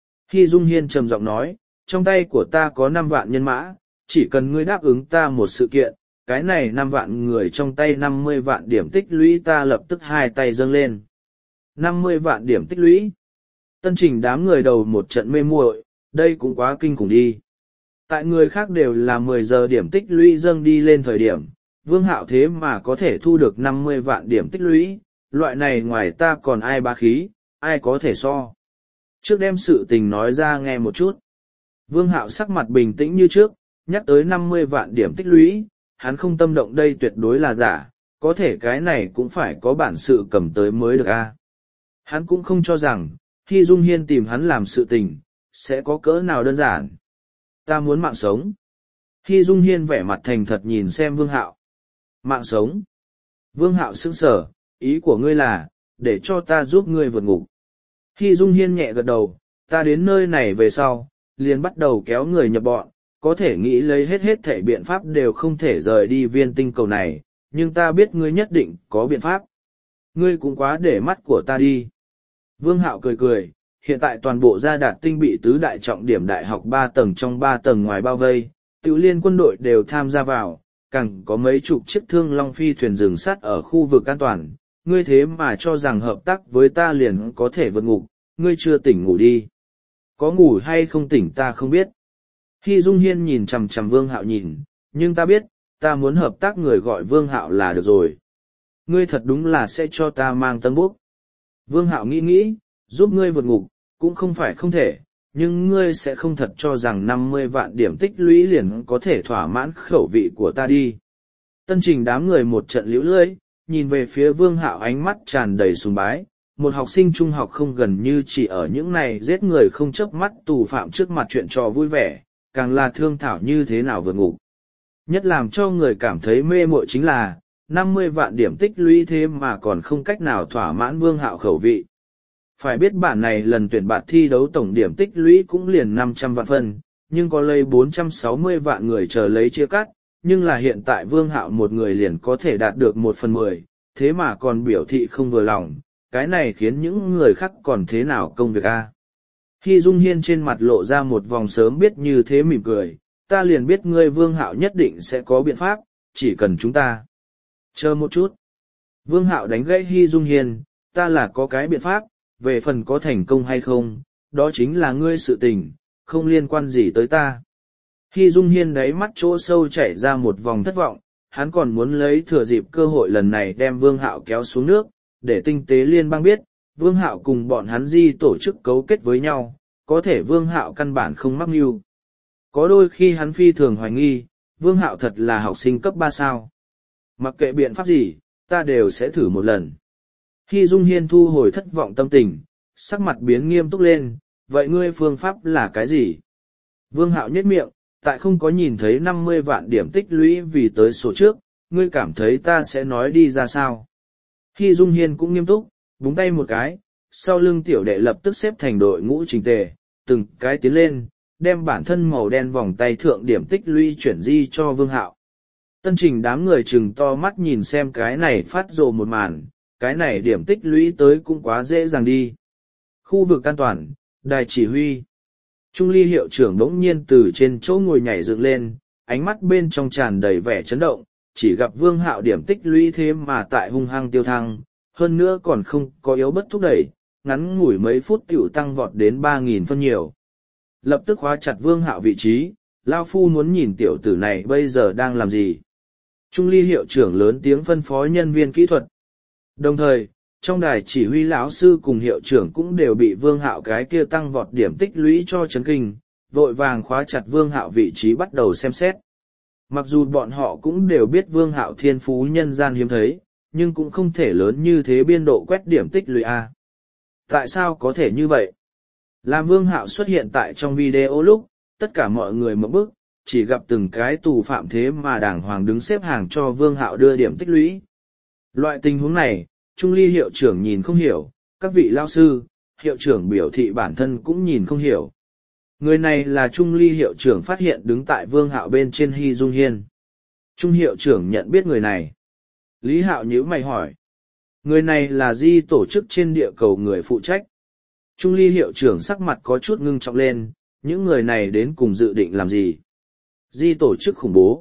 Hy Dung Hiên trầm giọng nói, trong tay của ta có năm vạn nhân mã, chỉ cần ngươi đáp ứng ta một sự kiện, cái này năm vạn người trong tay năm mươi vạn điểm tích lũy ta lập tức hai tay dâng lên. năm mươi vạn điểm tích lũy. Tân Trình đám người đầu một trận mê muội, đây cũng quá kinh khủng đi. Tại người khác đều là mười giờ điểm tích lũy dâng đi lên thời điểm, Vương Hạo thế mà có thể thu được năm mươi vạn điểm tích lũy, loại này ngoài ta còn ai bá khí, ai có thể so. Trước đem sự tình nói ra nghe một chút. Vương Hạo sắc mặt bình tĩnh như trước, nhắc tới năm mươi vạn điểm tích lũy, hắn không tâm động đây tuyệt đối là giả, có thể cái này cũng phải có bản sự cầm tới mới được a. Hắn cũng không cho rằng, khi Dung Hiên tìm hắn làm sự tình, sẽ có cỡ nào đơn giản. Ta muốn mạng sống. Khi Dung Hiên vẻ mặt thành thật nhìn xem Vương Hạo. Mạng sống. Vương Hạo sững sờ, ý của ngươi là, để cho ta giúp ngươi vượt ngục. Khi Dung Hiên nhẹ gật đầu, ta đến nơi này về sau, liền bắt đầu kéo người nhập bọn, có thể nghĩ lấy hết hết thể biện pháp đều không thể rời đi viên tinh cầu này, nhưng ta biết ngươi nhất định có biện pháp. Ngươi cũng quá để mắt của ta đi. Vương Hạo cười cười, hiện tại toàn bộ gia đạt tinh bị tứ đại trọng điểm đại học ba tầng trong ba tầng ngoài bao vây, tự liên quân đội đều tham gia vào, càng có mấy chục chiếc thương long phi thuyền rừng sắt ở khu vực an toàn. Ngươi thế mà cho rằng hợp tác với ta liền có thể vượt ngục, ngươi chưa tỉnh ngủ đi. Có ngủ hay không tỉnh ta không biết. Khi Dung Hiên nhìn chằm chằm Vương Hạo nhìn, nhưng ta biết, ta muốn hợp tác người gọi Vương Hạo là được rồi. Ngươi thật đúng là sẽ cho ta mang tân bốc. Vương Hạo nghĩ nghĩ, giúp ngươi vượt ngục, cũng không phải không thể, nhưng ngươi sẽ không thật cho rằng năm mươi vạn điểm tích lũy liền có thể thỏa mãn khẩu vị của ta đi. Tân Trình đám người một trận liễu lưỡi, nhìn về phía Vương Hạo ánh mắt tràn đầy sùng bái, một học sinh trung học không gần như chỉ ở những này giết người không chớp mắt tù phạm trước mặt chuyện trò vui vẻ, càng là thương thảo như thế nào vượt ngục. Nhất làm cho người cảm thấy mê muội chính là, năm mươi vạn điểm tích lũy thế mà còn không cách nào thỏa mãn Vương Hạo khẩu vị. Phải biết bản này lần tuyển bạt thi đấu tổng điểm tích lũy cũng liền năm trăm vạn phân, nhưng có lấy bốn trăm sáu mươi vạn người chờ lấy chia cắt, nhưng là hiện tại Vương Hạo một người liền có thể đạt được một phần mười, thế mà còn biểu thị không vừa lòng, cái này khiến những người khác còn thế nào công việc a? Khi Dung Hiên trên mặt lộ ra một vòng sớm biết như thế mỉm cười, ta liền biết ngươi Vương Hạo nhất định sẽ có biện pháp, chỉ cần chúng ta. Chờ một chút. Vương Hạo đánh gãy Hy Dung Hiên, ta là có cái biện pháp, về phần có thành công hay không, đó chính là ngươi sự tình, không liên quan gì tới ta. Hy Dung Hiên đáy mắt chỗ sâu chảy ra một vòng thất vọng, hắn còn muốn lấy thừa dịp cơ hội lần này đem Vương Hạo kéo xuống nước, để tinh tế liên bang biết, Vương Hạo cùng bọn hắn di tổ chức cấu kết với nhau, có thể Vương Hạo căn bản không mắc mưu. Có đôi khi hắn phi thường hoài nghi, Vương Hạo thật là học sinh cấp ba sao. Mặc kệ biện pháp gì, ta đều sẽ thử một lần. Hy Dung Hiên thu hồi thất vọng tâm tình, sắc mặt biến nghiêm túc lên, vậy ngươi phương pháp là cái gì? Vương Hạo nhếch miệng, tại không có nhìn thấy năm mươi vạn điểm tích lũy vì tới số trước, ngươi cảm thấy ta sẽ nói đi ra sao? Hy Dung Hiên cũng nghiêm túc, búng tay một cái, sau lưng tiểu đệ lập tức xếp thành đội ngũ chỉnh tề, từng cái tiến lên, đem bản thân màu đen vòng tay thượng điểm tích lũy chuyển di cho Vương Hạo. Tân Trình đám người chừng to mắt nhìn xem cái này phát rồ một màn, cái này điểm tích lũy tới cũng quá dễ dàng đi. Khu vực an toàn, đài chỉ huy. Trung Ly hiệu trưởng đống nhiên từ trên chỗ ngồi nhảy dựng lên, ánh mắt bên trong tràn đầy vẻ chấn động, chỉ gặp Vương Hạo điểm tích lũy thế mà tại hung hăng tiêu thăng, hơn nữa còn không có yếu bất thúc đẩy, ngắn ngủi mấy phút tiểu tăng vọt đến ba nghìn phân nhiều. Lập tức khóa chặt Vương Hạo vị trí, Lao Phu muốn nhìn tiểu tử này bây giờ đang làm gì. Trung Ly hiệu trưởng lớn tiếng phân phó nhân viên kỹ thuật. Đồng thời, trong đài chỉ huy lão sư cùng hiệu trưởng cũng đều bị Vương Hạo cái kia tăng vọt điểm tích lũy cho chấn kinh, vội vàng khóa chặt Vương Hạo vị trí bắt đầu xem xét. Mặc dù bọn họ cũng đều biết Vương Hạo thiên phú nhân gian hiếm thấy, nhưng cũng không thể lớn như thế biên độ quét điểm tích lũy A. Tại sao có thể như vậy? Làm Vương Hạo xuất hiện tại trong video lúc, tất cả mọi người mở bức, chỉ gặp từng cái tù phạm thế mà đàng hoàng đứng xếp hàng cho Vương Hạo đưa điểm tích lũy. Loại tình huống này, Trung Ly hiệu trưởng nhìn không hiểu, các vị lao sư, hiệu trưởng biểu thị bản thân cũng nhìn không hiểu. Người này là Trung Ly hiệu trưởng phát hiện đứng tại Vương Hạo bên trên Hy Dung Hiên. Trung hiệu trưởng nhận biết người này. Lý Hạo nhíu mày hỏi. Người này là di tổ chức trên địa cầu người phụ trách. Trung Ly hiệu trưởng sắc mặt có chút ngưng trọng lên, những người này đến cùng dự định làm gì? Di tổ chức khủng bố.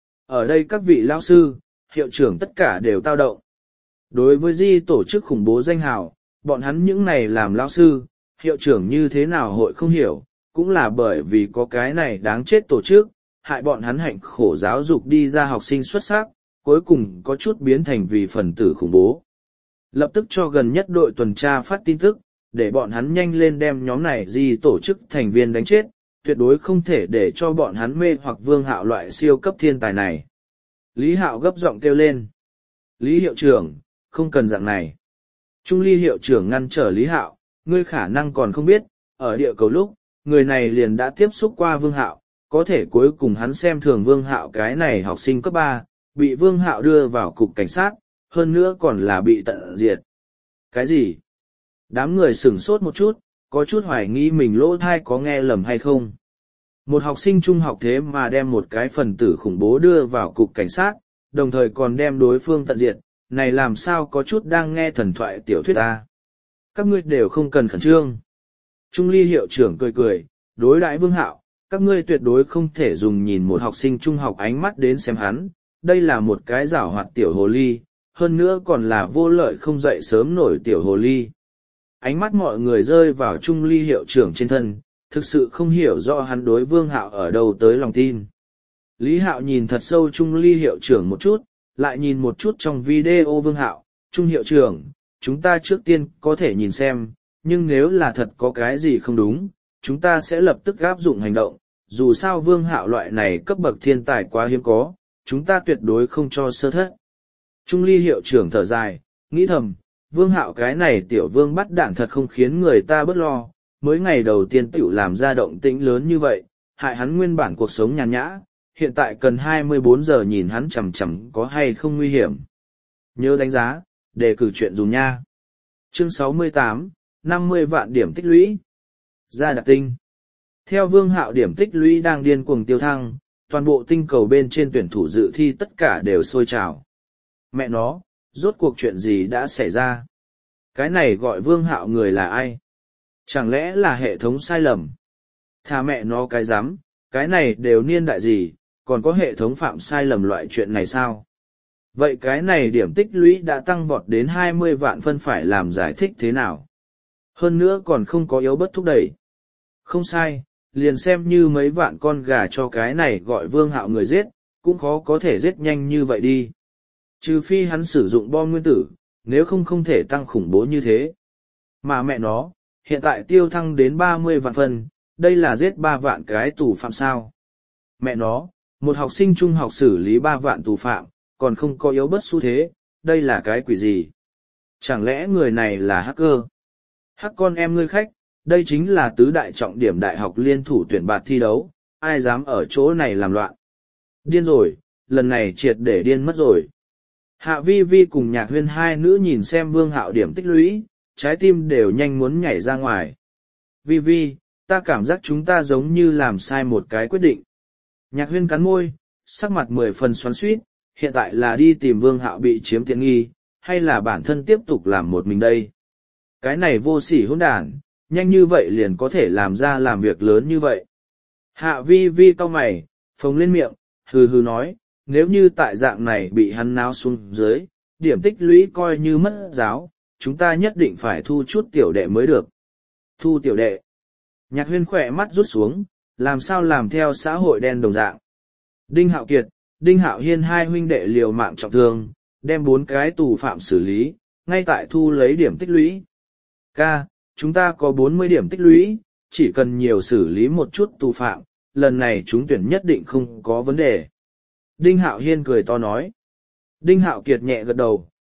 Ở đây các vị lao sư, hiệu trưởng tất cả đều tao động. Đối với di tổ chức khủng bố danh hào, bọn hắn những này làm lao sư, hiệu trưởng như thế nào hội không hiểu, cũng là bởi vì có cái này đáng chết tổ chức, hại bọn hắn hạnh khổ giáo dục đi ra học sinh xuất sắc, cuối cùng có chút biến thành vì phần tử khủng bố. Lập tức cho gần nhất đội tuần tra phát tin tức, để bọn hắn nhanh lên đem nhóm này di tổ chức thành viên đánh chết, tuyệt đối không thể để cho bọn hắn mê hoặc Vương Hạo loại siêu cấp thiên tài này. Lý Hạo gấp giọng kêu lên. Lý hiệu trưởng, không cần dạng này. Trung Ly hiệu trưởng ngăn trở Lý Hạo, ngươi khả năng còn không biết, ở địa cầu lúc, người này liền đã tiếp xúc qua Vương Hạo, có thể cuối cùng hắn xem thường Vương Hạo cái này học sinh cấp ba, bị Vương Hạo đưa vào cục cảnh sát, hơn nữa còn là bị tận diệt. Cái gì? Đám người sửng sốt một chút, có chút hoài nghi mình lỗ thai có nghe lầm hay không. Một học sinh trung học thế mà đem một cái phần tử khủng bố đưa vào cục cảnh sát, đồng thời còn đem đối phương tận diệt, này làm sao có chút đang nghe thần thoại tiểu thuyết ta. Các ngươi đều không cần khẩn trương. Trung Ly hiệu trưởng cười cười, đối đãi Vương Hạo, các ngươi tuyệt đối không thể dùng nhìn một học sinh trung học ánh mắt đến xem hắn, đây là một cái giảo hoạt tiểu hồ ly, hơn nữa còn là vô lợi không dậy sớm nổi tiểu hồ ly. Ánh mắt mọi người rơi vào Trung Ly hiệu trưởng trên thân, thực sự không hiểu rõ hắn đối Vương Hạo ở đâu tới lòng tin. Lý Hạo nhìn thật sâu Trung Ly hiệu trưởng một chút, lại nhìn một chút trong video Vương Hạo, Trung hiệu trưởng, chúng ta trước tiên có thể nhìn xem, nhưng nếu là thật có cái gì không đúng, chúng ta sẽ lập tức áp dụng hành động, dù sao Vương Hạo loại này cấp bậc thiên tài quá hiếm có, chúng ta tuyệt đối không cho sơ thất. Trung Ly hiệu trưởng thở dài, nghĩ thầm, Vương Hạo cái này tiểu vương bắt đạn thật không khiến người ta bớt lo, mới ngày đầu tiên tiểu làm ra động tĩnh lớn như vậy, hại hắn nguyên bản cuộc sống nhàn nhã, hiện tại cần hai mươi bốn giờ nhìn hắn chằm chằm có hay không nguy hiểm. Nhớ đánh giá, đề cử chuyện dùng nha. Chương sáu mươi tám, năm mươi vạn điểm tích lũy. Ra đặc tinh. Theo Vương Hạo điểm tích lũy đang điên cuồng tiêu thăng, toàn bộ tinh cầu bên trên tuyển thủ dự thi tất cả đều sôi trào. Mẹ nó, rốt cuộc chuyện gì đã xảy ra? Cái này gọi Vương Hạo người là ai? Chẳng lẽ là hệ thống sai lầm? Thà mẹ nó cái dám, cái này đều niên đại gì, còn có hệ thống phạm sai lầm loại chuyện này sao? Vậy cái này điểm tích lũy đã tăng vọt đến hai mươi vạn phân phải làm giải thích thế nào? Hơn nữa còn không có yếu bất thúc đẩy. Không sai, liền xem như mấy vạn con gà cho cái này gọi Vương Hạo người giết, cũng khó có thể giết nhanh như vậy đi. Trừ phi hắn sử dụng bom nguyên tử, nếu không không thể tăng khủng bố như thế. Mà mẹ nó, hiện tại tiêu thăng đến ba mươi vạn phân, đây là giết ba vạn cái tù phạm sao. Mẹ nó, một học sinh trung học xử lý ba vạn tù phạm, còn không có yếu bất xu thế, đây là cái quỷ gì? Chẳng lẽ người này là hacker? Hắc con em ngươi khách, đây chính là tứ đại trọng điểm đại học liên thủ tuyển bạt thi đấu, ai dám ở chỗ này làm loạn? Điên rồi, lần này triệt để điên mất rồi. Hạ Vi Vi cùng Nhạc Huyên hai nữ nhìn xem Vương Hạo điểm tích lũy, trái tim đều nhanh muốn nhảy ra ngoài. Vi Vi, ta cảm giác chúng ta giống như làm sai một cái quyết định. Nhạc Huyên cắn môi, sắc mặt mười phần xoắn xuýt, hiện tại là đi tìm Vương Hạo bị chiếm tiện nghi, hay là bản thân tiếp tục làm một mình đây? Cái này vô sỉ hỗn đản, nhanh như vậy liền có thể làm ra làm việc lớn như vậy. Hạ Vi Vi cau mày, phồng lên miệng, hừ hừ nói, nếu như tại dạng này bị hắn náo xuống dưới, điểm tích lũy coi như mất giáo, chúng ta nhất định phải thu chút tiểu đệ mới được. Thu tiểu đệ. Nhạc Huyên khỏe mắt rút xuống, làm sao làm theo xã hội đen đồng dạng. Đinh Hạo Kiệt, Đinh Hạo Hiên hai huynh đệ liều mạng trọng thương, đem bốn cái tù phạm xử lý, ngay tại thu lấy điểm tích lũy. Ca, chúng ta có bốn mươi điểm tích lũy, chỉ cần nhiều xử lý một chút tù phạm, lần này chúng tuyển nhất định không có vấn đề. Đinh Hạo Hiên cười to nói. Đinh Hạo Kiệt nhẹ gật đầu,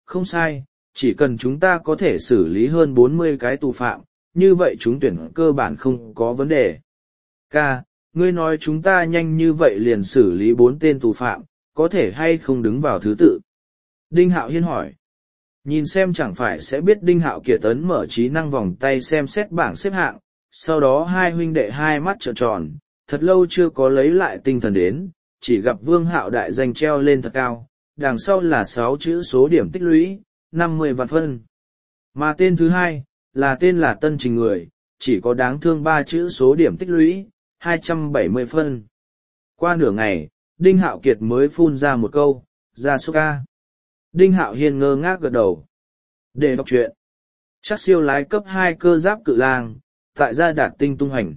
không sai, chỉ cần chúng ta có thể xử lý hơn bốn mươi cái tù phạm, như vậy chúng tuyển cơ bản không có vấn đề. Ca, ngươi nói chúng ta nhanh như vậy liền xử lý bốn tên tù phạm, có thể hay không đứng vào thứ tự? Đinh Hạo Hiên hỏi. Nhìn xem chẳng phải sẽ biết Đinh Hạo Kiệt ấn mở trí năng vòng tay xem xét bảng xếp hạng, sau đó hai huynh đệ hai mắt trợn tròn, thật lâu chưa có lấy lại tinh thần đến, chỉ gặp Vương Hạo đại danh treo lên thật cao, đằng sau là sáu chữ số điểm tích lũy, năm mươi vạn phân. Mà tên thứ hai, là tên là Tân Trình Người, chỉ có đáng thương ba chữ số điểm tích lũy, hai trăm bảy mươi phân. Qua nửa ngày, Đinh Hạo Kiệt mới phun ra một câu, ra số ca. Đinh Hạo Hiên ngơ ngác gật đầu. Để đọc truyện. Chắc siêu lái cấp hai cơ giáp cự lang, tại gia đạt tinh tung hành.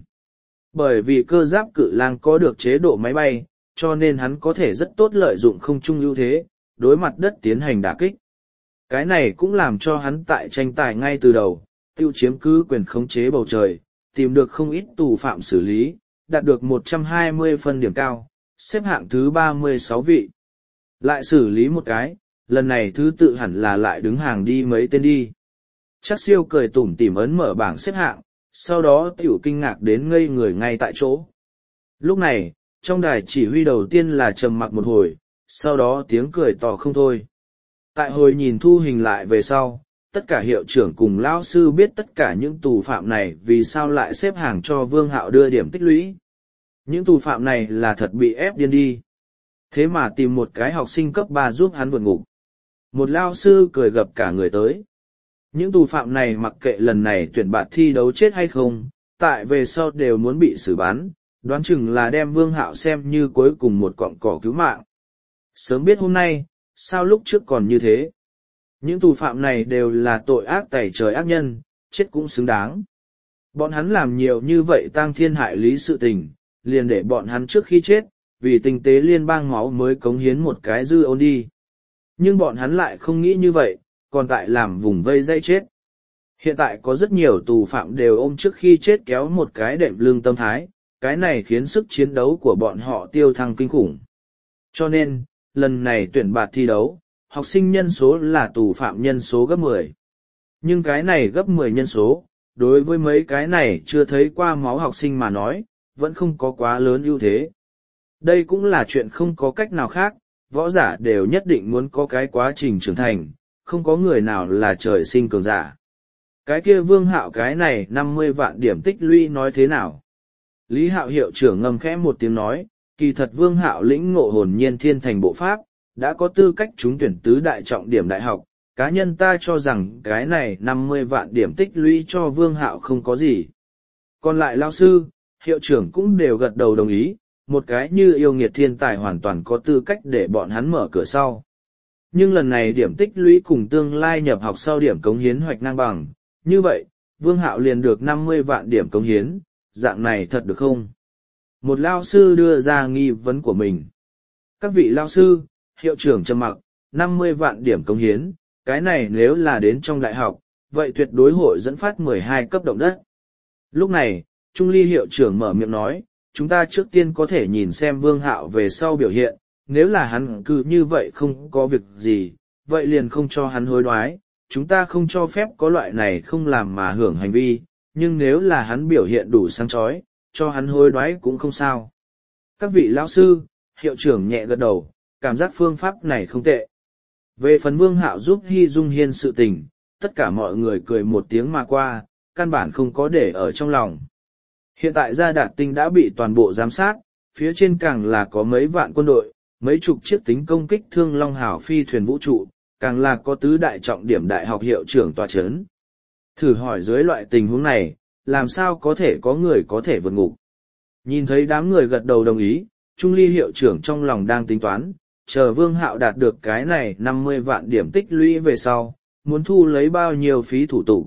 Bởi vì cơ giáp cự lang có được chế độ máy bay, cho nên hắn có thể rất tốt lợi dụng không trung ưu thế, đối mặt đất tiến hành đả kích. Cái này cũng làm cho hắn tại tranh tài ngay từ đầu, tiêu chiếm cứ quyền khống chế bầu trời, tìm được không ít tù phạm xử lý, đạt được một trăm hai mươi phân điểm cao, xếp hạng thứ ba mươi sáu vị. Lại xử lý một cái, lần này thứ tự hẳn là lại đứng hàng đi mấy tên đi. Chắc siêu cười tủm tỉm ấn mở bảng xếp hạng, sau đó tiểu kinh ngạc đến ngây người ngay tại chỗ. Lúc này, trong đài chỉ huy đầu tiên là trầm mặc một hồi, sau đó tiếng cười to không thôi. Tại hồi nhìn thu hình lại về sau, tất cả hiệu trưởng cùng lão sư biết tất cả những tù phạm này vì sao lại xếp hàng cho Vương Hạo đưa điểm tích lũy. Những tù phạm này là thật bị ép điên đi. Thế mà tìm một cái học sinh cấp ba giúp hắn vượt ngục. Một lao sư cười gập cả người tới. Những tù phạm này mặc kệ lần này tuyển bạt thi đấu chết hay không, tại về sau đều muốn bị xử bắn, đoán chừng là đem Vương Hạo xem như cuối cùng một cọng cỏ cứu mạng. Sớm biết hôm nay, sao lúc trước còn như thế? Những tù phạm này đều là tội ác tày trời ác nhân, chết cũng xứng đáng. Bọn hắn làm nhiều như vậy tang thiên hại lý sự tình, liền để bọn hắn trước khi chết, vì tinh tế liên bang máu mới cống hiến một cái dư ôn đi. Nhưng bọn hắn lại không nghĩ như vậy, còn tại làm vùng vây dây chết. Hiện tại có rất nhiều tù phạm đều ôm trước khi chết kéo một cái đệm lưng tâm thái, cái này khiến sức chiến đấu của bọn họ tiêu thăng kinh khủng. Cho nên, lần này tuyển bạt thi đấu, học sinh nhân số là tù phạm nhân số gấp mười. Nhưng cái này gấp mười nhân số, đối với mấy cái này chưa thấy qua máu học sinh mà nói, vẫn không có quá lớn ưu thế. Đây cũng là chuyện không có cách nào khác, võ giả đều nhất định muốn có cái quá trình trưởng thành, không có người nào là trời sinh cường giả. Cái kia Vương Hạo cái này năm mươi vạn điểm tích lũy nói thế nào? Lý Hạo hiệu trưởng ngầm khẽ một tiếng nói, kỳ thật Vương Hạo lĩnh ngộ hồn nhiên thiên thành bộ pháp, đã có tư cách trúng tuyển tứ đại trọng điểm đại học, cá nhân ta cho rằng cái này năm mươi vạn điểm tích lũy cho Vương Hạo không có gì. Còn lại lao sư, hiệu trưởng cũng đều gật đầu đồng ý, một cái như yêu nghiệt thiên tài hoàn toàn có tư cách để bọn hắn mở cửa sau. Nhưng lần này điểm tích lũy cùng tương lai nhập học sau điểm cống hiến hoạch ngang bằng, như vậy, Vương Hạo liền được năm mươi vạn điểm cống hiến, dạng này thật được không? Một lao sư đưa ra nghi vấn của mình. Các vị lao sư, hiệu trưởng trầm mặc, năm mươi vạn điểm cống hiến, cái này nếu là đến trong đại học, vậy tuyệt đối hội dẫn phát mười hai cấp động đất. Lúc này, Trung Ly hiệu trưởng mở miệng nói, chúng ta trước tiên có thể nhìn xem Vương Hạo về sau biểu hiện, nếu là hắn cứ như vậy không có việc gì, vậy liền không cho hắn hối đoái, chúng ta không cho phép có loại này không làm mà hưởng hành vi, nhưng nếu là hắn biểu hiện đủ sáng chói, cho hắn hối đoái cũng không sao. Các vị lão sư, hiệu trưởng nhẹ gật đầu, cảm giác phương pháp này không tệ. Về phần Vương Hạo giúp Hy Dung Hiên sự tình, tất cả mọi người cười một tiếng mà qua, căn bản không có để ở trong lòng. Hiện tại Gia Đạt Tinh đã bị toàn bộ giám sát, phía trên càng là có mấy vạn quân đội, mấy chục chiếc tính công kích thương long hảo phi thuyền vũ trụ, càng là có tứ đại trọng điểm đại học hiệu trưởng tòa chấn. Thử hỏi dưới loại tình huống này, làm sao có thể có người có thể vượt ngục? Nhìn thấy đám người gật đầu đồng ý, Trung Ly hiệu trưởng trong lòng đang tính toán, chờ Vương Hạo đạt được cái này năm mươi vạn điểm tích lũy về sau, muốn thu lấy bao nhiêu phí thủ tục.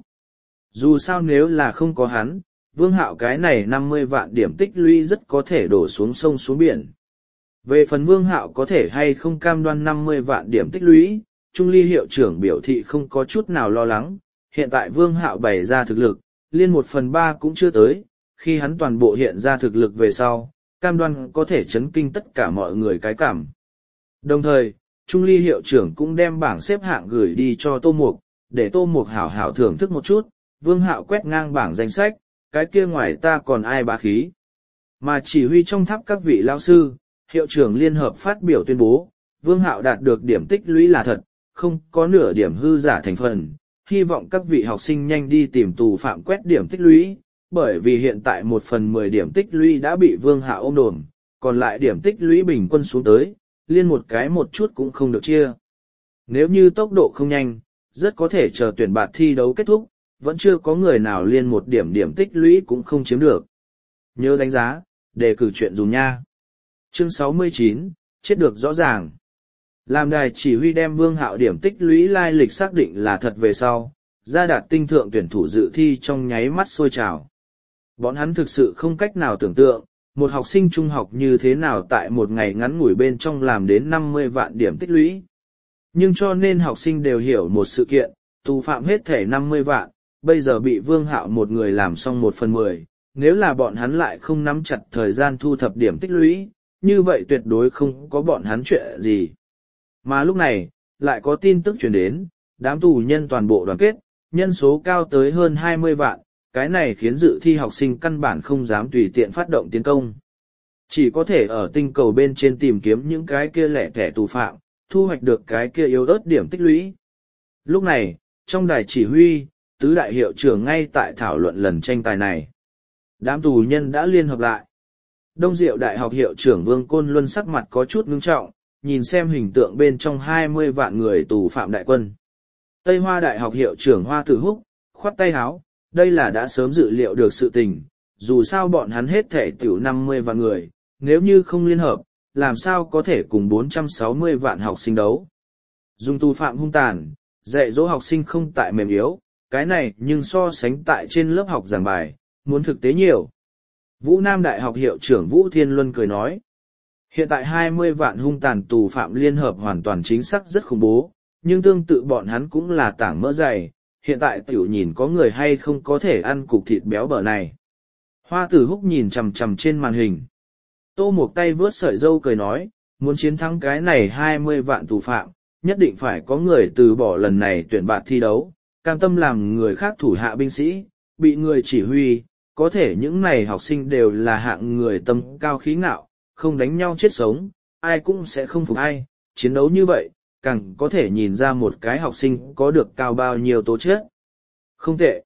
Dù sao nếu là không có hắn, Vương Hạo cái này năm mươi vạn điểm tích lũy rất có thể đổ xuống sông xuống biển. Về phần Vương Hạo có thể hay không cam đoan năm mươi vạn điểm tích lũy, Trung Ly hiệu trưởng biểu thị không có chút nào lo lắng, hiện tại Vương Hạo bày ra thực lực, liên một phần ba cũng chưa tới, khi hắn toàn bộ hiện ra thực lực về sau, cam đoan có thể chấn kinh tất cả mọi người cái cảm. Đồng thời, Trung Ly hiệu trưởng cũng đem bảng xếp hạng gửi đi cho Tô Mục, để Tô Mục hảo hảo thưởng thức một chút. Vương Hạo quét ngang bảng danh sách, cái kia ngoài ta còn ai bá khí. Mà chỉ huy trong tháp các vị lao sư, hiệu trưởng liên hợp phát biểu tuyên bố, Vương Hạo đạt được điểm tích lũy là thật, không có nửa điểm hư giả thành phần. Hy vọng các vị học sinh nhanh đi tìm tù phạm quét điểm tích lũy, bởi vì hiện tại một phần mười điểm tích lũy đã bị Vương Hạo ôm đồm, còn lại điểm tích lũy bình quân xuống tới, liên một cái một chút cũng không được chia. Nếu như tốc độ không nhanh, rất có thể chờ tuyển bạt thi đấu kết thúc, vẫn chưa có người nào liên một điểm điểm tích lũy cũng không chiếm được. Nhớ đánh giá, đề cử chuyện dùng nha. Chương sáu mươi chín, chết được rõ ràng. Làm đài chỉ huy đem Vương Hạo điểm tích lũy lai lịch xác định là thật về sau, ra đạt tinh thượng tuyển thủ dự thi trong nháy mắt sôi trào. Bọn hắn thực sự không cách nào tưởng tượng, một học sinh trung học như thế nào tại một ngày ngắn ngủi bên trong làm đến năm mươi vạn điểm tích lũy. Nhưng cho nên học sinh đều hiểu một sự kiện, tù phạm hết thể năm mươi vạn, bây giờ bị Vương Hạo một người làm xong một phần mười, nếu là bọn hắn lại không nắm chặt thời gian thu thập điểm tích lũy, như vậy tuyệt đối không có bọn hắn chuyện gì. Mà lúc này, lại có tin tức truyền đến, đám tù nhân toàn bộ đoàn kết, nhân số cao tới hơn hai mươi vạn, cái này khiến dự thi học sinh căn bản không dám tùy tiện phát động tiến công. Chỉ có thể ở tinh cầu bên trên tìm kiếm những cái kia lẻ thẻ tù phạm, thu hoạch được cái kia yếu ớt điểm tích lũy. Lúc này, trong đài chỉ huy, tứ đại hiệu trưởng ngay tại thảo luận lần tranh tài này. Đám tù nhân đã liên hợp lại. Đông Diệu Đại học hiệu trưởng Vương Côn Luân sắc mặt có chút ngưng trọng, nhìn xem hình tượng bên trong hai mươi vạn người tù phạm đại quân. Tây Hoa Đại học hiệu trưởng Hoa Tử Húc, khoát tay háo, đây là đã sớm dự liệu được sự tình, dù sao bọn hắn hết thể tiểu năm mươi vạn người, nếu như không liên hợp, làm sao có thể cùng bốn trăm sáu mươi vạn học sinh đấu. Dùng tù phạm hung tàn, dạy dỗ học sinh không tại mềm yếu, cái này nhưng so sánh tại trên lớp học giảng bài, muốn thực tế nhiều. Vũ Nam Đại học hiệu trưởng Vũ Thiên Luân cười nói, hiện tại hai mươi vạn hung tàn tù phạm liên hợp hoàn toàn chính xác rất khủng bố, nhưng tương tự bọn hắn cũng là tảng mỡ dày, hiện tại tiểu nhìn có người hay không có thể ăn cục thịt béo bở này. Hoa Tử Húc nhìn chằm chằm trên màn hình. Tô Mộc tay vướt sợi dâu cười nói, muốn chiến thắng cái này hai mươi vạn tù phạm, nhất định phải có người từ bỏ lần này tuyển bạt thi đấu, cam tâm làm người khác thủ hạ binh sĩ, bị người chỉ huy, có thể những này học sinh đều là hạng người tâm cao khí ngạo, không đánh nhau chết sống, ai cũng sẽ không phục ai, chiến đấu như vậy, càng có thể nhìn ra một cái học sinh có được cao bao nhiêu tố chất. Không tệ.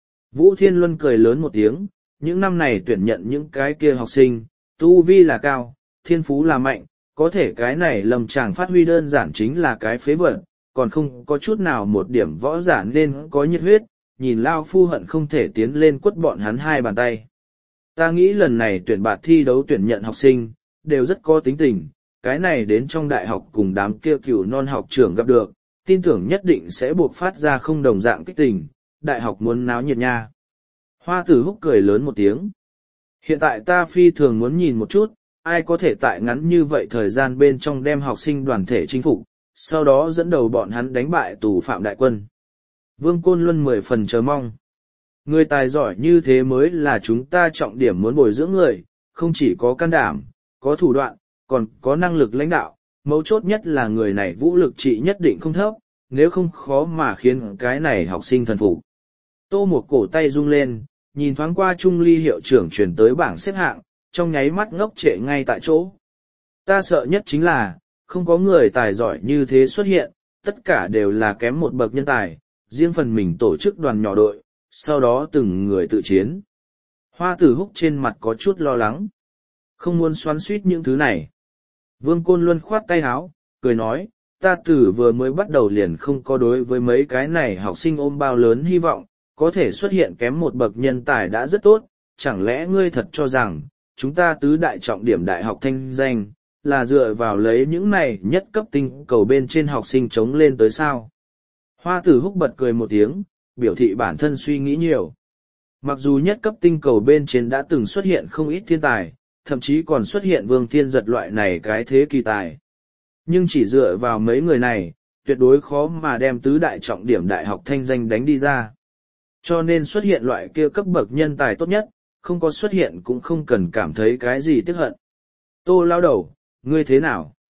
Vũ Thiên Luân cười lớn một tiếng, những năm này tuyển nhận những cái kia học sinh, tu vi là cao, thiên phú là mạnh, có thể cái này lầm chàng phát huy đơn giản chính là cái phế vật, còn không có chút nào một điểm võ giả nên có nhiệt huyết, nhìn Lao Phu hận không thể tiến lên quất bọn hắn hai bàn tay. Ta nghĩ lần này tuyển bạt thi đấu tuyển nhận học sinh, đều rất có tính tình, cái này đến trong đại học cùng đám kia cựu non học trưởng gặp được, tin tưởng nhất định sẽ buộc phát ra không đồng dạng kích tình, đại học muốn náo nhiệt nha. Hoa Tử Húc cười lớn một tiếng. Hiện tại ta phi thường muốn nhìn một chút, ai có thể tại ngắn như vậy thời gian bên trong đem học sinh đoàn thể chinh phục, sau đó dẫn đầu bọn hắn đánh bại tù phạm đại quân. Vương Côn Luân mười phần chờ mong. Người tài giỏi như thế mới là chúng ta trọng điểm muốn bồi dưỡng người, không chỉ có can đảm, có thủ đoạn, còn có năng lực lãnh đạo, mấu chốt nhất là người này vũ lực trị nhất định không thấp, nếu không khó mà khiến cái này học sinh thần phục. Tô một cổ tay rung lên, nhìn thoáng qua Trung Ly hiệu trưởng chuyển tới bảng xếp hạng, trong nháy mắt ngốc trệ ngay tại chỗ. Ta sợ nhất chính là, không có người tài giỏi như thế xuất hiện, tất cả đều là kém một bậc nhân tài, riêng phần mình tổ chức đoàn nhỏ đội, sau đó từng người tự chiến. Hoa Tử Húc trên mặt có chút lo lắng. Không muốn xoắn suýt những thứ này. Vương Côn Luân khoát tay áo, cười nói, ta từ vừa mới bắt đầu liền không có đối với mấy cái này học sinh ôm bao lớn hy vọng, có thể xuất hiện kém một bậc nhân tài đã rất tốt, chẳng lẽ ngươi thật cho rằng, chúng ta tứ đại trọng điểm đại học thanh danh, là dựa vào lấy những này nhất cấp tinh cầu bên trên học sinh chống lên tới sao? Hoa Tử Húc bật cười một tiếng, biểu thị bản thân suy nghĩ nhiều. Mặc dù nhất cấp tinh cầu bên trên đã từng xuất hiện không ít thiên tài, thậm chí còn xuất hiện Vương Thiên Giật loại này cái thế kỳ tài. Nhưng chỉ dựa vào mấy người này, tuyệt đối khó mà đem tứ đại trọng điểm đại học thanh danh đánh đi ra. Cho nên xuất hiện loại kia cấp bậc nhân tài tốt nhất, không có xuất hiện cũng không cần cảm thấy cái gì tiếc hận. Tô lao đầu, ngươi thế nào?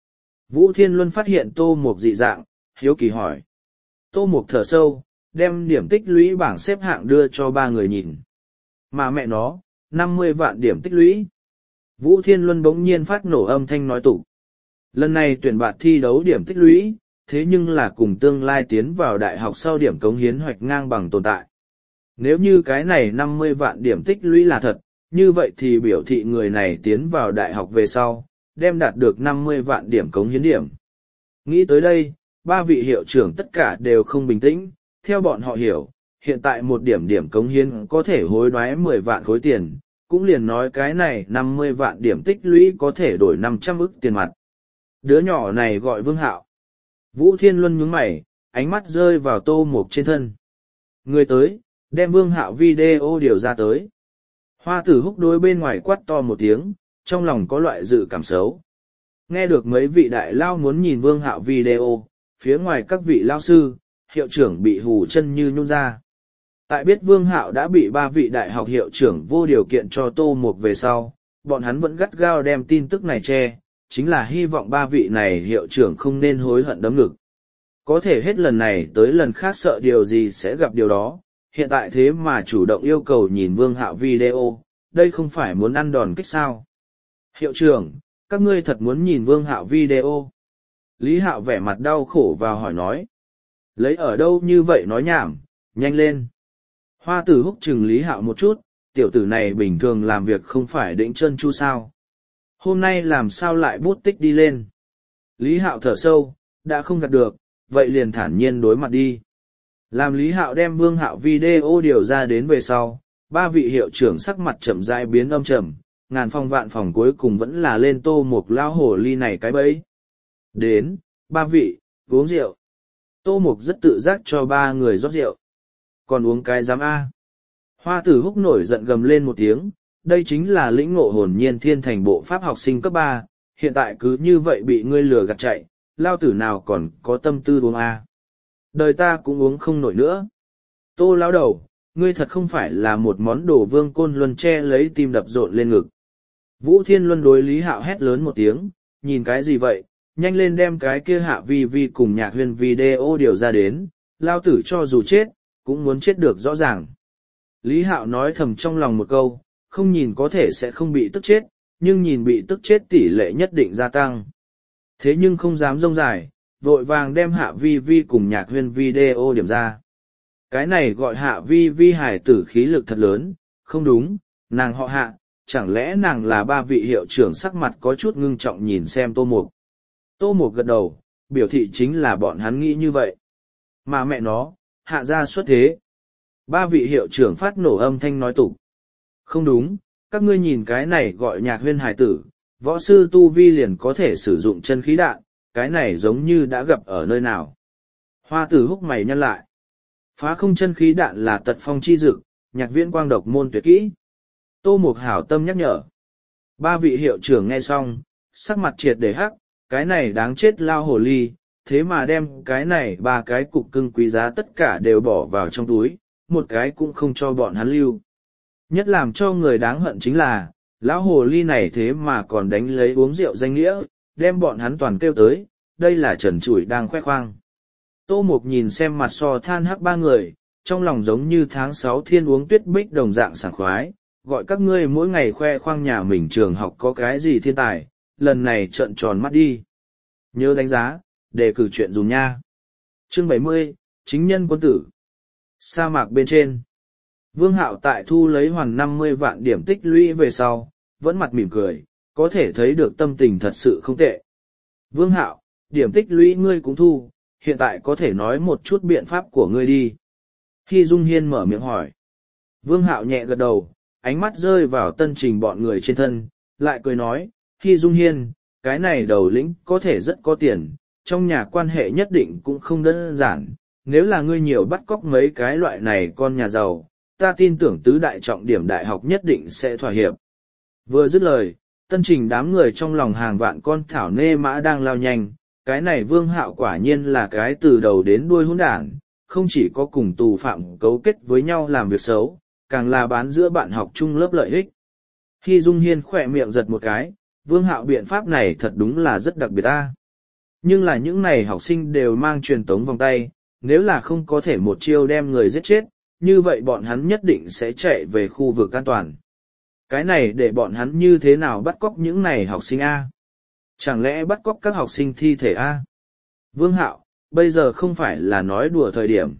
Vũ Thiên Luân phát hiện Tô Mục dị dạng, hiếu kỳ hỏi. Tô Mục thở sâu, đem điểm tích lũy bảng xếp hạng đưa cho ba người nhìn. Mà mẹ nó, năm mươi vạn điểm tích lũy. Vũ Thiên Luân bỗng nhiên phát nổ âm thanh nói tục. Lần này tuyển bạn thi đấu điểm tích lũy, thế nhưng là cùng tương lai tiến vào đại học sau điểm cống hiến hoạch ngang bằng tồn tại. Nếu như cái này năm mươi vạn điểm tích lũy là thật, như vậy thì biểu thị người này tiến vào đại học về sau, đem đạt được năm mươi vạn điểm cống hiến điểm. Nghĩ tới đây, ba vị hiệu trưởng tất cả đều không bình tĩnh, theo bọn họ hiểu, hiện tại một điểm điểm cống hiến có thể hối đoái mười vạn khối tiền, cũng liền nói cái này năm mươi vạn điểm tích lũy có thể đổi năm trăm ức tiền mặt. Đứa nhỏ này gọi Vương Hạo. Vũ Thiên Luân nhướng mày, ánh mắt rơi vào Tô Mục trên thân. Người tới, đem Vương Hạo video điều ra tới. Hoa Tử Húc đối bên ngoài quát to một tiếng, trong lòng có loại dự cảm xấu. Nghe được mấy vị đại lao muốn nhìn Vương Hạo video, phía ngoài các vị lao sư, hiệu trưởng bị hù chân như nhung ra. Tại biết Vương Hạo đã bị ba vị đại học hiệu trưởng vô điều kiện cho Tô Mục về sau, bọn hắn vẫn gắt gao đem tin tức này che, chính là hy vọng ba vị này hiệu trưởng không nên hối hận đấm ngực. Có thể hết lần này tới lần khác sợ điều gì sẽ gặp điều đó, hiện tại thế mà chủ động yêu cầu nhìn Vương Hạo video, đây không phải muốn ăn đòn kích sao. Hiệu trưởng, các ngươi thật muốn nhìn Vương Hạo video. Lý Hạo vẻ mặt đau khổ vào hỏi nói. Lấy ở đâu như vậy nói nhảm, nhanh lên. Hoa Tử Húc chừng Lý Hạo một chút, tiểu tử này bình thường làm việc không phải đĩnh chân chu sao. Hôm nay làm sao lại bút tích đi lên. Lý Hạo thở sâu, đã không gạt được, vậy liền thản nhiên đối mặt đi. Làm Lý Hạo đem Vương Hạo video điều ra đến về sau, ba vị hiệu trưởng sắc mặt chậm rãi biến âm trầm, ngàn phòng vạn phòng cuối cùng vẫn là lên Tô Mục lao hổ ly này cái bẫy. Đến, ba vị, uống rượu. Tô Mục rất tự giác cho ba người rót rượu. Còn uống cái giám A. Hoa Tử Húc nổi giận gầm lên một tiếng, đây chính là lĩnh ngộ hồn nhiên thiên thành bộ pháp học sinh cấp ba, hiện tại cứ như vậy bị ngươi lừa gạt chạy, lao tử nào còn có tâm tư uống A. Đời ta cũng uống không nổi nữa. Tô lão đầu, ngươi thật không phải là một món đồ Vương Côn Luân che lấy tim đập rộn lên ngực. Vũ Thiên Luân đối Lý Hạo hét lớn một tiếng, nhìn cái gì vậy, nhanh lên đem cái kia Hạ Vi Vi cùng Nhạc Huyên video điều ra đến, lao tử cho dù chết, cũng muốn chết được rõ ràng. Lý Hạo nói thầm trong lòng một câu, không nhìn có thể sẽ không bị tức chết, nhưng nhìn bị tức chết tỷ lệ nhất định gia tăng. Thế nhưng không dám rông dài, vội vàng đem Hạ Vi Vi cùng Nhạc Huyên video điểm ra. Cái này gọi Hạ Vi Vi hải tử khí lực thật lớn, không đúng, nàng họ Hạ, chẳng lẽ nàng là ba vị hiệu trưởng sắc mặt có chút ngưng trọng nhìn xem Tô Mục. Tô Mục gật đầu, biểu thị chính là bọn hắn nghĩ như vậy. Mà mẹ nó, Hạ gia xuất thế. Ba vị hiệu trưởng phát nổ âm thanh nói tục. Không đúng, các ngươi nhìn cái này gọi Nhạc Huyên hải tử, võ sư tu vi liền có thể sử dụng chân khí đạn, cái này giống như đã gặp ở nơi nào. Hoa Tử Húc mày nhăn lại. Phá không chân khí đạn là tật phong chi dực, Nhạc Viễn quang độc môn tuyệt kỹ. Tô Mục hảo tâm nhắc nhở. Ba vị hiệu trưởng nghe xong, sắc mặt triệt để hắc, cái này đáng chết lao hồ ly, thế mà đem cái này ba cái cục cưng quý giá tất cả đều bỏ vào trong túi, một cái cũng không cho bọn hắn lưu. Nhất làm cho người đáng hận chính là, lão hồ ly này thế mà còn đánh lấy uống rượu danh nghĩa, đem bọn hắn toàn kêu tới, đây là trần trụi đang khoe khoang. Tô Mục nhìn xem mặt so than hắc ba người, trong lòng giống như tháng sáu thiên uống tuyết bích đồng dạng sảng khoái, gọi các ngươi mỗi ngày khoe khoang nhà mình trường học có cái gì thiên tài, lần này trợn tròn mắt đi. Nhớ đánh giá, đề cử chuyện dùng nha. Chương bảy mươi, chính nhân quân tử. Sa mạc bên trên. Vương Hạo tại thu lấy hoàn năm mươi vạn điểm tích lũy về sau, vẫn mặt mỉm cười, có thể thấy được tâm tình thật sự không tệ. Vương Hạo, điểm tích lũy ngươi cũng thu, hiện tại có thể nói một chút biện pháp của ngươi đi. Hy Dung Hiên mở miệng hỏi. Vương Hạo nhẹ gật đầu, ánh mắt rơi vào Tân Trình bọn người trên thân, lại cười nói, Hy Dung Hiên, cái này đầu lĩnh có thể rất có tiền, trong nhà quan hệ nhất định cũng không đơn giản, nếu là ngươi nhiều bắt cóc mấy cái loại này con nhà giàu, ta tin tưởng tứ đại trọng điểm đại học nhất định sẽ thỏa hiệp. Vừa dứt lời, Tân Trình đám người trong lòng hàng vạn con thảo nê mã đang lao nhanh, cái này Vương Hạo quả nhiên là cái từ đầu đến đuôi hỗn đản, không chỉ có cùng tù phạm cấu kết với nhau làm việc xấu, càng là bán giữa bạn học chung lớp lợi ích. Khi Dung Hiên khỏe miệng giật một cái, Vương Hạo biện pháp này thật đúng là rất đặc biệt ta. Nhưng là những này học sinh đều mang truyền tống vòng tay, nếu là không có thể một chiêu đem người giết chết, như vậy bọn hắn nhất định sẽ chạy về khu vực an toàn. Cái này để bọn hắn như thế nào bắt cóc những này học sinh A? Chẳng lẽ bắt cóc các học sinh thi thể A? Vương Hạo, bây giờ không phải là nói đùa thời điểm.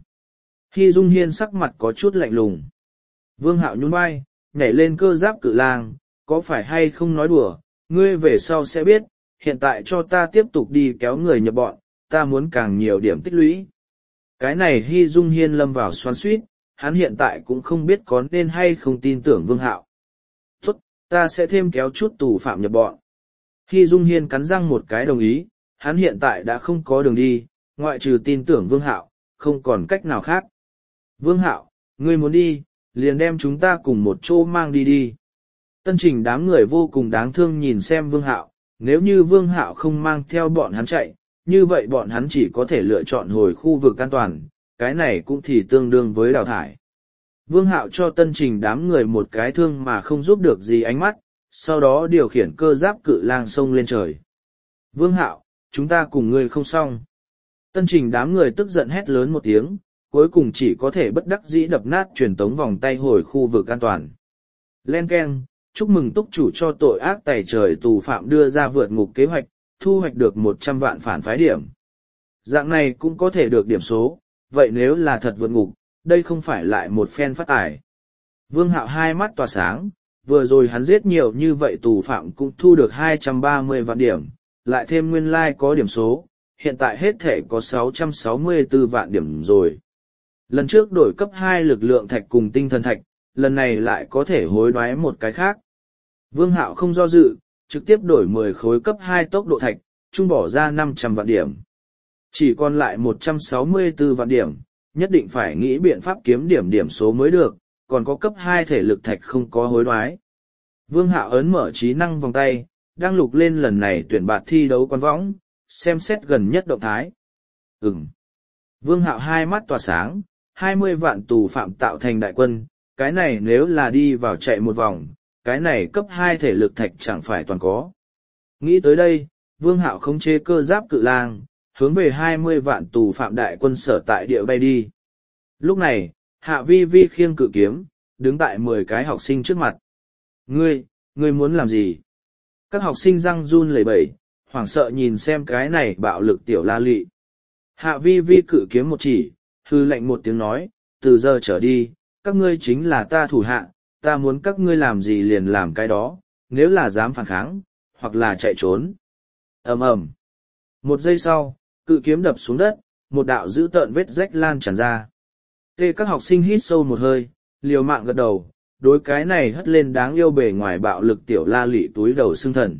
Hy Dung Hiên sắc mặt có chút lạnh lùng. Vương Hạo nhún vai, nhảy lên cơ giáp cự lang, có phải hay không nói đùa, ngươi về sau sẽ biết, hiện tại cho ta tiếp tục đi kéo người nhập bọn, ta muốn càng nhiều điểm tích lũy. Cái này Hy Dung Hiên lâm vào xoắn xuýt, hắn hiện tại cũng không biết có nên hay không tin tưởng Vương Hạo. Tốt, ta sẽ thêm kéo chút tù phạm nhập bọn. Hy Dung Hiên cắn răng một cái đồng ý, hắn hiện tại đã không có đường đi, ngoại trừ tin tưởng Vương Hạo, không còn cách nào khác. Vương Hạo, ngươi muốn đi, liền đem chúng ta cùng một chỗ mang đi đi. Tân Trình đám người vô cùng đáng thương nhìn xem Vương Hạo, nếu như Vương Hạo không mang theo bọn hắn chạy, như vậy bọn hắn chỉ có thể lựa chọn hồi khu vực an toàn, cái này cũng thì tương đương với đào thải. Vương Hạo cho Tân Trình đám người một cái thương mà không giúp được gì ánh mắt, sau đó điều khiển cơ giáp cự lang sông lên trời. Vương Hạo, chúng ta cùng ngươi không xong. Tân Trình đám người tức giận hét lớn một tiếng, cuối cùng chỉ có thể bất đắc dĩ đập nát truyền tống vòng tay hồi khu vực an toàn. Len keng, chúc mừng túc chủ cho tội ác tày trời tù phạm đưa ra vượt ngục kế hoạch, thu hoạch được một trăm vạn phản phái điểm. Dạng này cũng có thể được điểm số, vậy nếu là thật vượt ngục, đây không phải lại một phen phát tài. Vương Hạo hai mắt tỏa sáng, vừa rồi hắn giết nhiều như vậy tù phạm cũng thu được hai trăm ba mươi vạn điểm, lại thêm nguyên lai like có điểm số, hiện tại hết thể có sáu trăm sáu mươi tư vạn điểm rồi. Lần trước đổi cấp hai lực lượng thạch cùng tinh thần thạch, lần này lại có thể hối đoái một cái khác. Vương Hạo không do dự, trực tiếp đổi mười khối cấp hai tốc độ thạch, chung bỏ ra năm trăm vạn điểm. Chỉ còn lại một trăm sáu mươi tư vạn điểm, nhất định phải nghĩ biện pháp kiếm điểm điểm số mới được, còn có cấp hai thể lực thạch không có hối đoái. Vương Hạo ấn mở trí năng vòng tay, đang lục lên lần này tuyển bạt thi đấu quan võng, xem xét gần nhất động thái. Ừm. Vương Hạo hai mắt tỏa sáng, hai mươi vạn tù phạm tạo thành đại quân, cái này nếu là đi vào chạy một vòng, cái này cấp hai thể lực thạch chẳng phải toàn có. Nghĩ tới đây, Vương Hạo khống chế cơ giáp cự lang, hướng về hai mươi vạn tù phạm đại quân sở tại địa bay đi. Lúc này, Hạ Vi Vi khiêng cự kiếm, đứng tại mười cái học sinh trước mặt. Ngươi, ngươi muốn làm gì? Các học sinh răng run lẩy bẩy, hoảng sợ nhìn xem cái này bạo lực tiểu la lị. Hạ Vi Vi cự kiếm một chỉ, hư lệnh một tiếng nói, từ giờ trở đi, các ngươi chính là ta thủ hạ, ta muốn các ngươi làm gì liền làm cái đó, nếu là dám phản kháng, hoặc là chạy trốn. Ầm ầm. Một giây sau, cự kiếm đập xuống đất, một đạo dữ tợn vết rách lan tràn ra. Tê các học sinh hít sâu một hơi, liều mạng gật đầu, đối cái này hất lên đáng yêu bề ngoài bạo lực tiểu la lị túi đầu xương thần.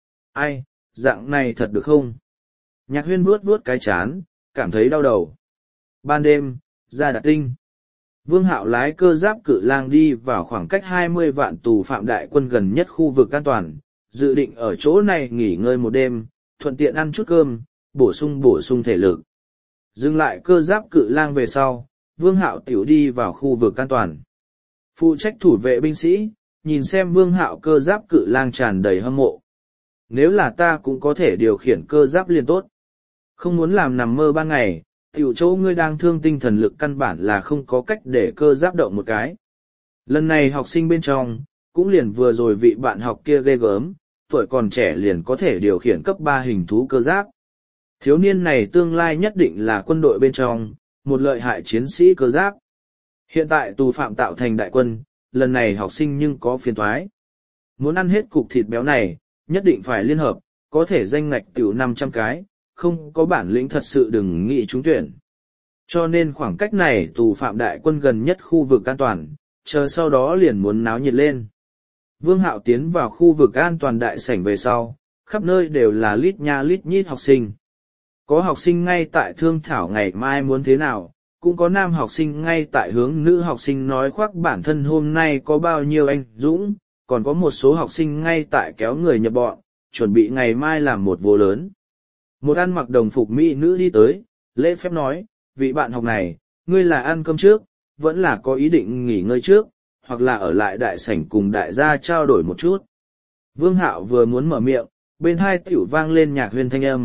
Ai, dạng này thật được không? Nhạc Huyên vuốt vuốt cái chán, cảm thấy đau đầu. Ban đêm, ra Đạt Tinh. Vương Hạo lái cơ giáp cự lang đi vào khoảng cách hai mươi vạn tù phạm đại quân gần nhất khu vực an toàn, dự định ở chỗ này nghỉ ngơi một đêm, thuận tiện ăn chút cơm, bổ sung bổ sung thể lực. Dừng lại cơ giáp cự lang về sau, Vương Hạo tiểu đi vào khu vực an toàn. Phụ trách thủ vệ binh sĩ, nhìn xem Vương Hạo cơ giáp cự lang tràn đầy hâm mộ. Nếu là ta cũng có thể điều khiển cơ giáp liền tốt. Không muốn làm nằm mơ ban ngày, tiểu chỗ ngươi đang thương tinh thần lực căn bản là không có cách để cơ giáp động một cái. Lần này học sinh bên trong, cũng liền vừa rồi vị bạn học kia ghê gớm, tuổi còn trẻ liền có thể điều khiển cấp ba hình thú cơ giáp. Thiếu niên này tương lai nhất định là quân đội bên trong, một lợi hại chiến sĩ cơ giáp. Hiện tại tù phạm tạo thành đại quân, lần này học sinh nhưng có phiền toái. Muốn ăn hết cục thịt béo này, nhất định phải liên hợp, có thể danh ngạch tiểu năm trăm cái, không có bản lĩnh thật sự đừng nghĩ trúng tuyển. Cho nên khoảng cách này tù phạm đại quân gần nhất khu vực an toàn, chờ sau đó liền muốn náo nhiệt lên. Vương Hạo tiến vào khu vực an toàn đại sảnh về sau, khắp nơi đều là lít nha lít nhít học sinh. Có học sinh ngay tại thương thảo ngày mai muốn thế nào, cũng có nam học sinh ngay tại hướng nữ học sinh nói khoác bản thân hôm nay có bao nhiêu anh dũng, còn có một số học sinh ngay tại kéo người nhập bọn, chuẩn bị ngày mai làm một vô lớn. Một ăn mặc đồng phục mỹ nữ đi tới, lễ phép nói, vị bạn học này, ngươi là ăn cơm trước, vẫn là có ý định nghỉ ngơi trước, hoặc là ở lại đại sảnh cùng đại gia trao đổi một chút. Vương Hạo vừa muốn mở miệng, bên hai tiểu vang lên Nhạc Huyên thanh âm,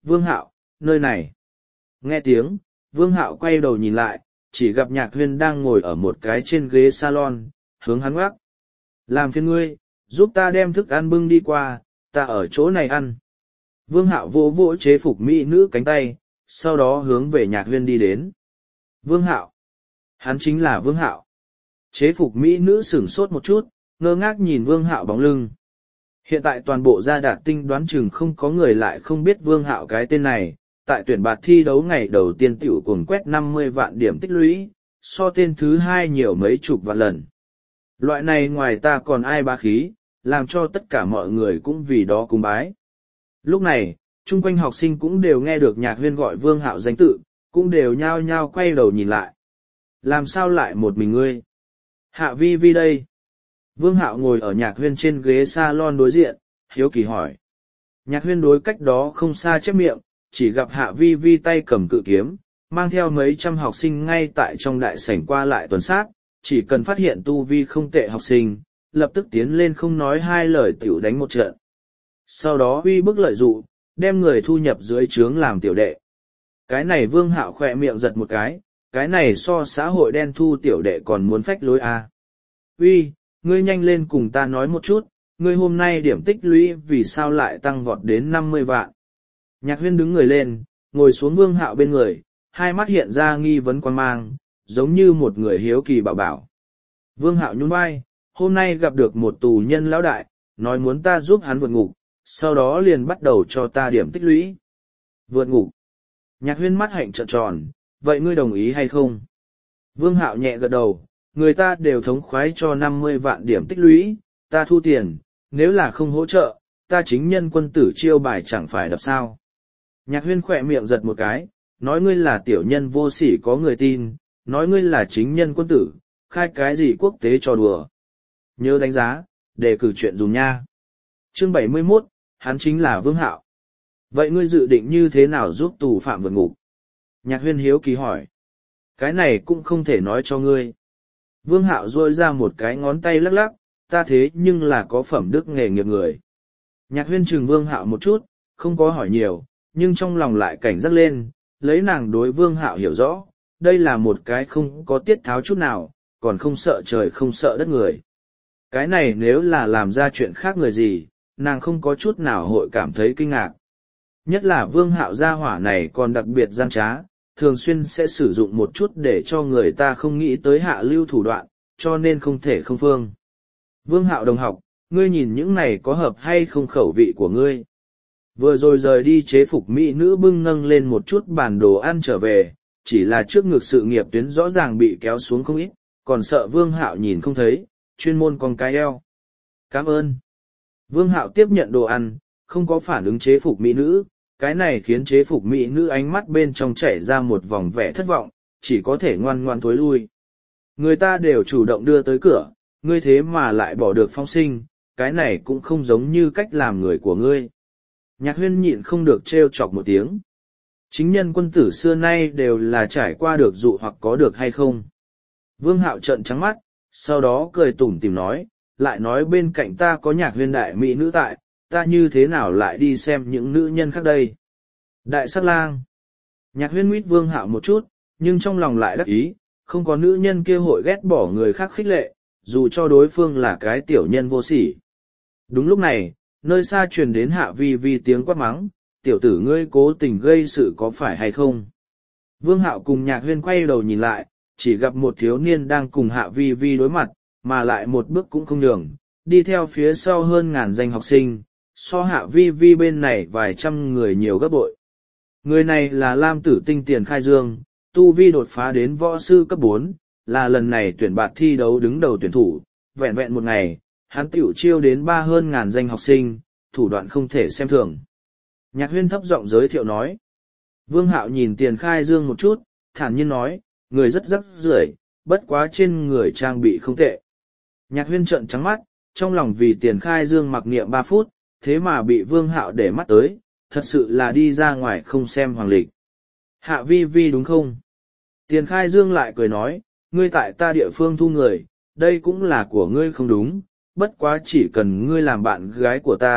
Vương Hạo, nơi này. Nghe tiếng, Vương Hạo quay đầu nhìn lại, chỉ gặp Nhạc Huyên đang ngồi ở một cái trên ghế salon, hướng hắn ngoắc. Làm phiền ngươi, giúp ta đem thức ăn bưng đi qua, ta ở chỗ này ăn. Vương Hạo vỗ vỗ chế phục mỹ nữ cánh tay, sau đó hướng về Nhạc Huyên đi đến. Vương Hạo. Hắn chính là Vương Hạo. Chế phục mỹ nữ sửng sốt một chút, ngơ ngác nhìn Vương Hạo bóng lưng. Hiện tại toàn bộ gia đạt tinh đoán chừng không có người lại không biết Vương Hạo cái tên này, tại tuyển bạt thi đấu ngày đầu tiên tiểu cuồng quét năm mươi vạn điểm tích lũy, so tên thứ hai nhiều mấy chục vạn lần. Loại này ngoài ta còn ai bá khí, làm cho tất cả mọi người cũng vì đó cung bái. Lúc này, chung quanh học sinh cũng đều nghe được Nhạc Huyên gọi Vương Hạo danh tự, cũng đều nhao nhao quay đầu nhìn lại. Làm sao lại một mình ngươi? Hạ Vi Vi đây. Vương Hạo ngồi ở Nhạc Huyên trên ghế salon đối diện, hiếu kỳ hỏi. Nhạc Huyên đối cách đó không xa chép miệng, chỉ gặp Hạ Vi Vi tay cầm cự kiếm, mang theo mấy trăm học sinh ngay tại trong đại sảnh qua lại tuần sát, chỉ cần phát hiện tu vi không tệ học sinh, lập tức tiến lên không nói hai lời tiểu đánh một trận. Sau đó uy bức lợi dụ, đem người thu nhập dưới trướng làm tiểu đệ. Cái này Vương Hạo khỏe miệng giật một cái, cái này so xã hội đen thu tiểu đệ còn muốn phách lối à. Uy, ngươi nhanh lên cùng ta nói một chút, ngươi hôm nay điểm tích lũy vì sao lại tăng vọt đến năm mươi vạn. Nhạc Huyên đứng người lên, ngồi xuống Vương Hạo bên người, hai mắt hiện ra nghi vấn quan mang, giống như một người hiếu kỳ bảo bảo. Vương Hạo nhún vai, hôm nay gặp được một tù nhân lão đại, nói muốn ta giúp hắn vượt ngục, sau đó liền bắt đầu cho ta điểm tích lũy. Vượt ngục. Nhạc Huyên mắt hạnh trợn tròn, vậy ngươi đồng ý hay không? Vương Hạo nhẹ gật đầu, người ta đều thống khoái cho năm mươi vạn điểm tích lũy, ta thu tiền, nếu là không hỗ trợ, ta chính nhân quân tử chiêu bài chẳng phải đập sao. Nhạc Huyên khỏe miệng giật một cái, nói ngươi là tiểu nhân vô sỉ có người tin, nói ngươi là chính nhân quân tử, khai cái gì quốc tế cho đùa. Nhớ đánh giá, đề cử chuyện dùng nha. Chương bảy mươi mốt, hắn chính là Vương Hạo. Vậy ngươi dự định như thế nào giúp tù phạm vượt ngục? Nhạc Huyên hiếu kỳ hỏi. Cái này cũng không thể nói cho ngươi. Vương Hạo duỗi ra một cái ngón tay lắc lắc, ta thế nhưng là có phẩm đức nghề nghiệp người. Nhạc Huyên chừng Vương Hạo một chút, không có hỏi nhiều, nhưng trong lòng lại cảnh giác lên, lấy nàng đối Vương Hạo hiểu rõ, đây là một cái không có tiết tháo chút nào, còn không sợ trời không sợ đất người. Cái này nếu là làm ra chuyện khác người gì, nàng không có chút nào hội cảm thấy kinh ngạc. Nhất là Vương Hạo gia hỏa này còn đặc biệt gian trá, thường xuyên sẽ sử dụng một chút để cho người ta không nghĩ tới hạ lưu thủ đoạn, cho nên không thể không phương. Vương Hạo đồng học, ngươi nhìn những này có hợp hay không khẩu vị của ngươi? Vừa rồi rời đi chế phục mỹ nữ bưng nâng lên một chút bản đồ ăn trở về, chỉ là trước ngực sự nghiệp tuyến rõ ràng bị kéo xuống không ít, còn sợ Vương Hạo nhìn không thấy, chuyên môn con cái eo. Cảm ơn. Vương Hạo tiếp nhận đồ ăn, không có phản ứng chế phục mỹ nữ, cái này khiến chế phục mỹ nữ ánh mắt bên trong chảy ra một vòng vẻ thất vọng, chỉ có thể ngoan ngoan thối lui. Người ta đều chủ động đưa tới cửa, ngươi thế mà lại bỏ được phong sinh, cái này cũng không giống như cách làm người của ngươi. Nhạc Huyên nhịn không được trêu chọc một tiếng. Chính nhân quân tử xưa nay đều là trải qua được dụ hoặc có được hay không. Vương Hạo trợn trắng mắt, sau đó cười tủm tỉm nói, lại nói bên cạnh ta có Nhạc Huyên đại mỹ nữ tại, ta như thế nào lại đi xem những nữ nhân khác đây. Đại sắc lang. Nhạc Huyên nguyết Vương Hạo một chút, nhưng trong lòng lại đắc ý, không có nữ nhân kia hội ghét bỏ người khác khích lệ, dù cho đối phương là cái tiểu nhân vô sỉ. Đúng lúc này, nơi xa truyền đến Hạ Vi Vi tiếng quát mắng, tiểu tử ngươi cố tình gây sự có phải hay không? Vương Hạo cùng Nhạc Huyên quay đầu nhìn lại, chỉ gặp một thiếu niên đang cùng Hạ Vi Vi đối mặt, mà lại một bước cũng không nhường, đi theo phía sau hơn ngàn danh học sinh, so Hạ Vi Vi bên này vài trăm người nhiều gấp bội. Người này là Lam Tử Tinh Tiền Khai Dương, tu vi đột phá đến võ sư cấp bốn, là lần này tuyển bạt thi đấu đứng đầu tuyển thủ, vẹn vẹn một ngày, hắn tiểu chiêu đến ba hơn ngàn danh học sinh, thủ đoạn không thể xem thường. Nhạc Huyên thấp giọng giới thiệu nói. Vương Hạo nhìn Tiền Khai Dương một chút, thản nhiên nói, người rất rắc rưởi, bất quá trên người trang bị không tệ. Nhạc Huyên trợn trắng mắt, trong lòng vì Tiền Khai Dương mặc niệm ba phút, thế mà bị Vương Hạo để mắt tới, thật sự là đi ra ngoài không xem hoàng lịch. Hạ Vi Vi đúng không? Tiền Khai Dương lại cười nói, ngươi tại ta địa phương thu người, đây cũng là của ngươi không đúng, bất quá chỉ cần ngươi làm bạn gái của ta,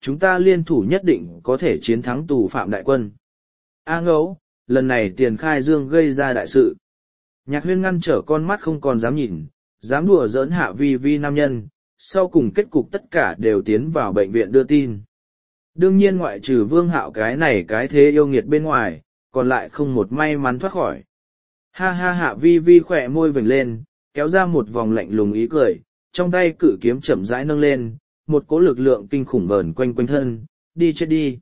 chúng ta liên thủ nhất định có thể chiến thắng tù phạm đại quân. A ngẫu, lần này tiền khai dương gây ra đại sự. Nhạc huyên ngăn trở con mắt không còn dám nhìn, dám đùa giỡn Hạ Vi Vi nam nhân, sau cùng kết cục tất cả đều tiến vào bệnh viện đưa tin. Đương nhiên ngoại trừ Vương Hạo cái này cái thế yêu nghiệt bên ngoài, còn lại không một may mắn thoát khỏi. Ha ha, Hạ Vi Vi khỏe môi vểnh lên, kéo ra một vòng lạnh lùng ý cười, trong tay cự kiếm chậm rãi nâng lên, một cỗ lực lượng kinh khủng vờn quanh quanh thân, đi chết đi.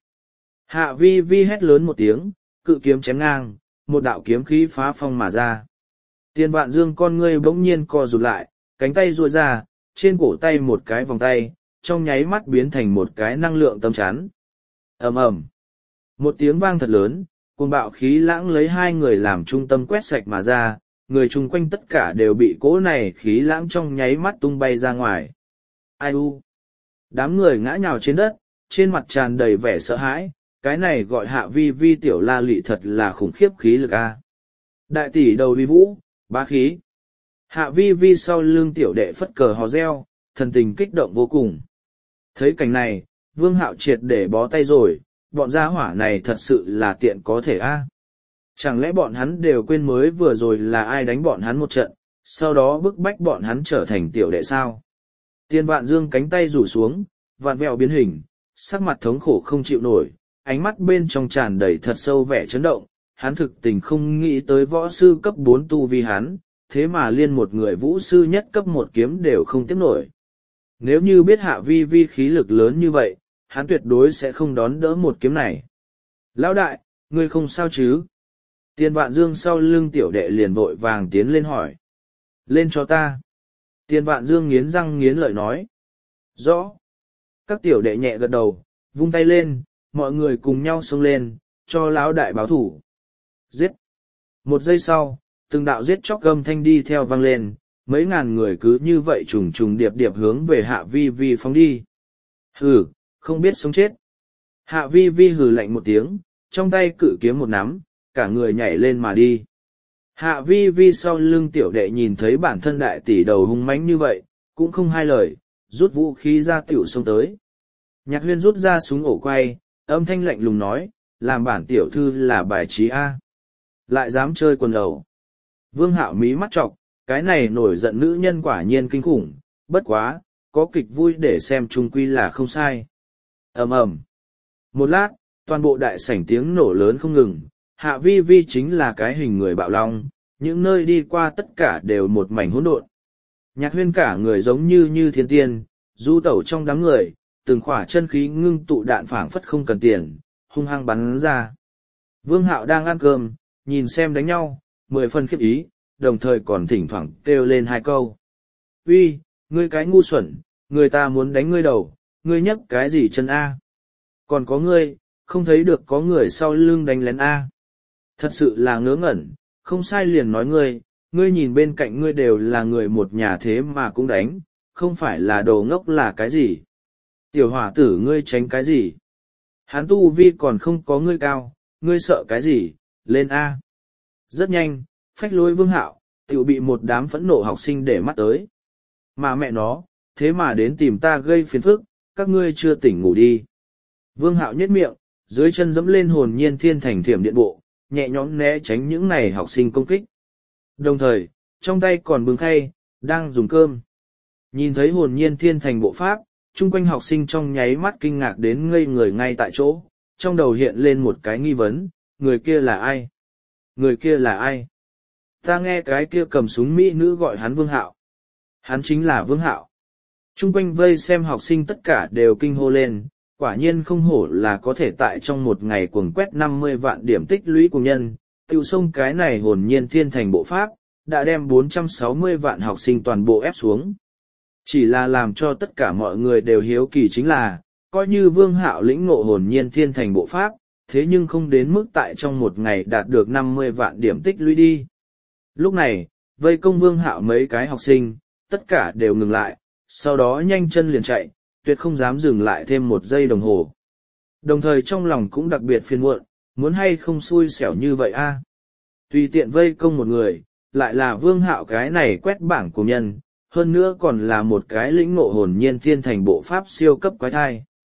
Hạ Vi Vi hét lớn một tiếng, cự kiếm chém ngang, một đạo kiếm khí phá phong mà ra. Tiền Vạn Dương con ngươi bỗng nhiên co rụt lại, cánh tay duỗi ra, trên cổ tay một cái vòng tay, trong nháy mắt biến thành một cái năng lượng tâm chắn. Ầm ầm, một tiếng vang thật lớn, cuồng bạo khí lãng lấy hai người làm trung tâm quét sạch mà ra, người chung quanh tất cả đều bị cỗ này khí lãng trong nháy mắt tung bay ra ngoài. Ai u, đám người ngã nhào trên đất, trên mặt tràn đầy vẻ sợ hãi, cái này gọi Hạ Vi Vi tiểu la lị thật là khủng khiếp khí lực a. Đại tỷ đầu vi vũ, bá khí. Hạ Vi Vi sau lưng tiểu đệ phất cờ hò reo, thần tình kích động vô cùng. Thấy cảnh này, Vương Hạo triệt để bó tay rồi, bọn gia hỏa này thật sự là tiện có thể a. Chẳng lẽ bọn hắn đều quên mới vừa rồi là ai đánh bọn hắn một trận, sau đó bức bách bọn hắn trở thành tiểu đệ sao? Tiền Vạn Dương cánh tay rủ xuống, vạn vẹo biến hình, sắc mặt thống khổ không chịu nổi, ánh mắt bên trong tràn đầy thật sâu vẻ chấn động, hắn thực tình không nghĩ tới võ sư cấp bốn tu vi hắn, thế mà liên một người vũ sư nhất cấp một kiếm đều không tiếp nổi. Nếu như biết Hạ Vi Vi khí lực lớn như vậy, hắn tuyệt đối sẽ không đón đỡ một kiếm này. Lão đại, ngươi không sao chứ? Tiền Vạn Dương sau lưng tiểu đệ liền vội vàng tiến lên hỏi. Lên cho ta. Tiền Vạn Dương nghiến răng nghiến lợi nói. Rõ. Các tiểu đệ nhẹ gật đầu, vung tay lên, mọi người cùng nhau xông lên, cho lão đại báo thủ. Giết. Một giây sau, từng đạo giết chóc gầm thanh đi theo vang lên, mấy ngàn người cứ như vậy trùng trùng điệp điệp hướng về Hạ Vi Vi phóng đi. Hừ, không biết sống chết. Hạ Vi Vi hừ lạnh một tiếng, trong tay cự kiếm một nắm, cả người nhảy lên mà đi. Hạ Vi Vi sau lưng tiểu đệ nhìn thấy bản thân đại tỷ đầu hung mãnh như vậy, cũng không hai lời, rút vũ khí ra tiểu xông tới. Nhạc Huyên rút ra súng ổ quay, âm thanh lạnh lùng nói, làm bản tiểu thư là bài trí A. Lại dám chơi quần đầu. Vương Hạo mí mắt trọc, cái này nổi giận nữ nhân quả nhiên kinh khủng, bất quá, có kịch vui để xem chung quy là không sai. Ầm ầm. Một lát, toàn bộ đại sảnh tiếng nổ lớn không ngừng, Hạ Vi Vi chính là cái hình người bạo long, những nơi đi qua tất cả đều một mảnh hỗn độn. Nhạc Huyên cả người giống như như thiên tiên, du tẩu trong đám người, từng khỏa chân khí ngưng tụ đạn phảng phất không cần tiền, hung hăng bắn ra. Vương Hạo đang ăn cơm, nhìn xem đánh nhau, mười phân khiếp ý, đồng thời còn thỉnh thoảng kêu lên hai câu. Uy, ngươi cái ngu xuẩn, người ta muốn đánh ngươi đầu, ngươi nhấc cái gì chân A? Còn có ngươi, không thấy được có người sau lưng đánh lén A. Thật sự là ngớ ngẩn, không sai liền nói ngươi, ngươi nhìn bên cạnh ngươi đều là người một nhà thế mà cũng đánh, không phải là đồ ngốc là cái gì. Tiểu hỏa tử ngươi tránh cái gì? Hán tu vi còn không có ngươi cao, ngươi sợ cái gì, lên A. Rất nhanh, phách lối Vương Hạo, tiểu bị một đám phẫn nộ học sinh để mắt tới. Mà mẹ nó, thế mà đến tìm ta gây phiền phức, các ngươi chưa tỉnh ngủ đi. Vương Hạo nhếch miệng, dưới chân dẫm lên hồn nhiên thiên thành thiểm điện bộ, nhẹ nhõm né tránh những này học sinh công kích. Đồng thời, trong tay còn bưng khay, đang dùng cơm. Nhìn thấy hồn nhiên thiên thành bộ pháp, chung quanh học sinh trong nháy mắt kinh ngạc đến ngây người ngay tại chỗ, trong đầu hiện lên một cái nghi vấn, người kia là ai? Người kia là ai? Ta nghe cái kia cầm súng mỹ nữ gọi hắn Vương Hạo. Hắn chính là Vương Hạo. Chung quanh vây xem học sinh tất cả đều kinh hô lên, quả nhiên không hổ là có thể tại trong một ngày cuồng quét năm mươi vạn điểm tích lũy cùng nhân, tiêu sông cái này hồn nhiên thiên thành bộ pháp, đã đem bốn trăm sáu mươi vạn học sinh toàn bộ ép xuống. Chỉ là làm cho tất cả mọi người đều hiếu kỳ chính là, coi như Vương Hạo lĩnh ngộ hồn nhiên thiên thành bộ pháp, thế nhưng không đến mức tại trong một ngày đạt được năm mươi vạn điểm tích lũy đi. Lúc này, vây công Vương Hạo mấy cái học sinh, tất cả đều ngừng lại, sau đó nhanh chân liền chạy, tuyệt không dám dừng lại thêm một giây đồng hồ. Đồng thời trong lòng cũng đặc biệt phiền muộn, muốn hay không xui xẻo như vậy a? Tùy tiện vây công một người, lại là Vương Hạo cái này quét bảng của nhân, hơn nữa còn là một cái lĩnh ngộ hồn nhiên thiên thành bộ pháp siêu cấp quái thai.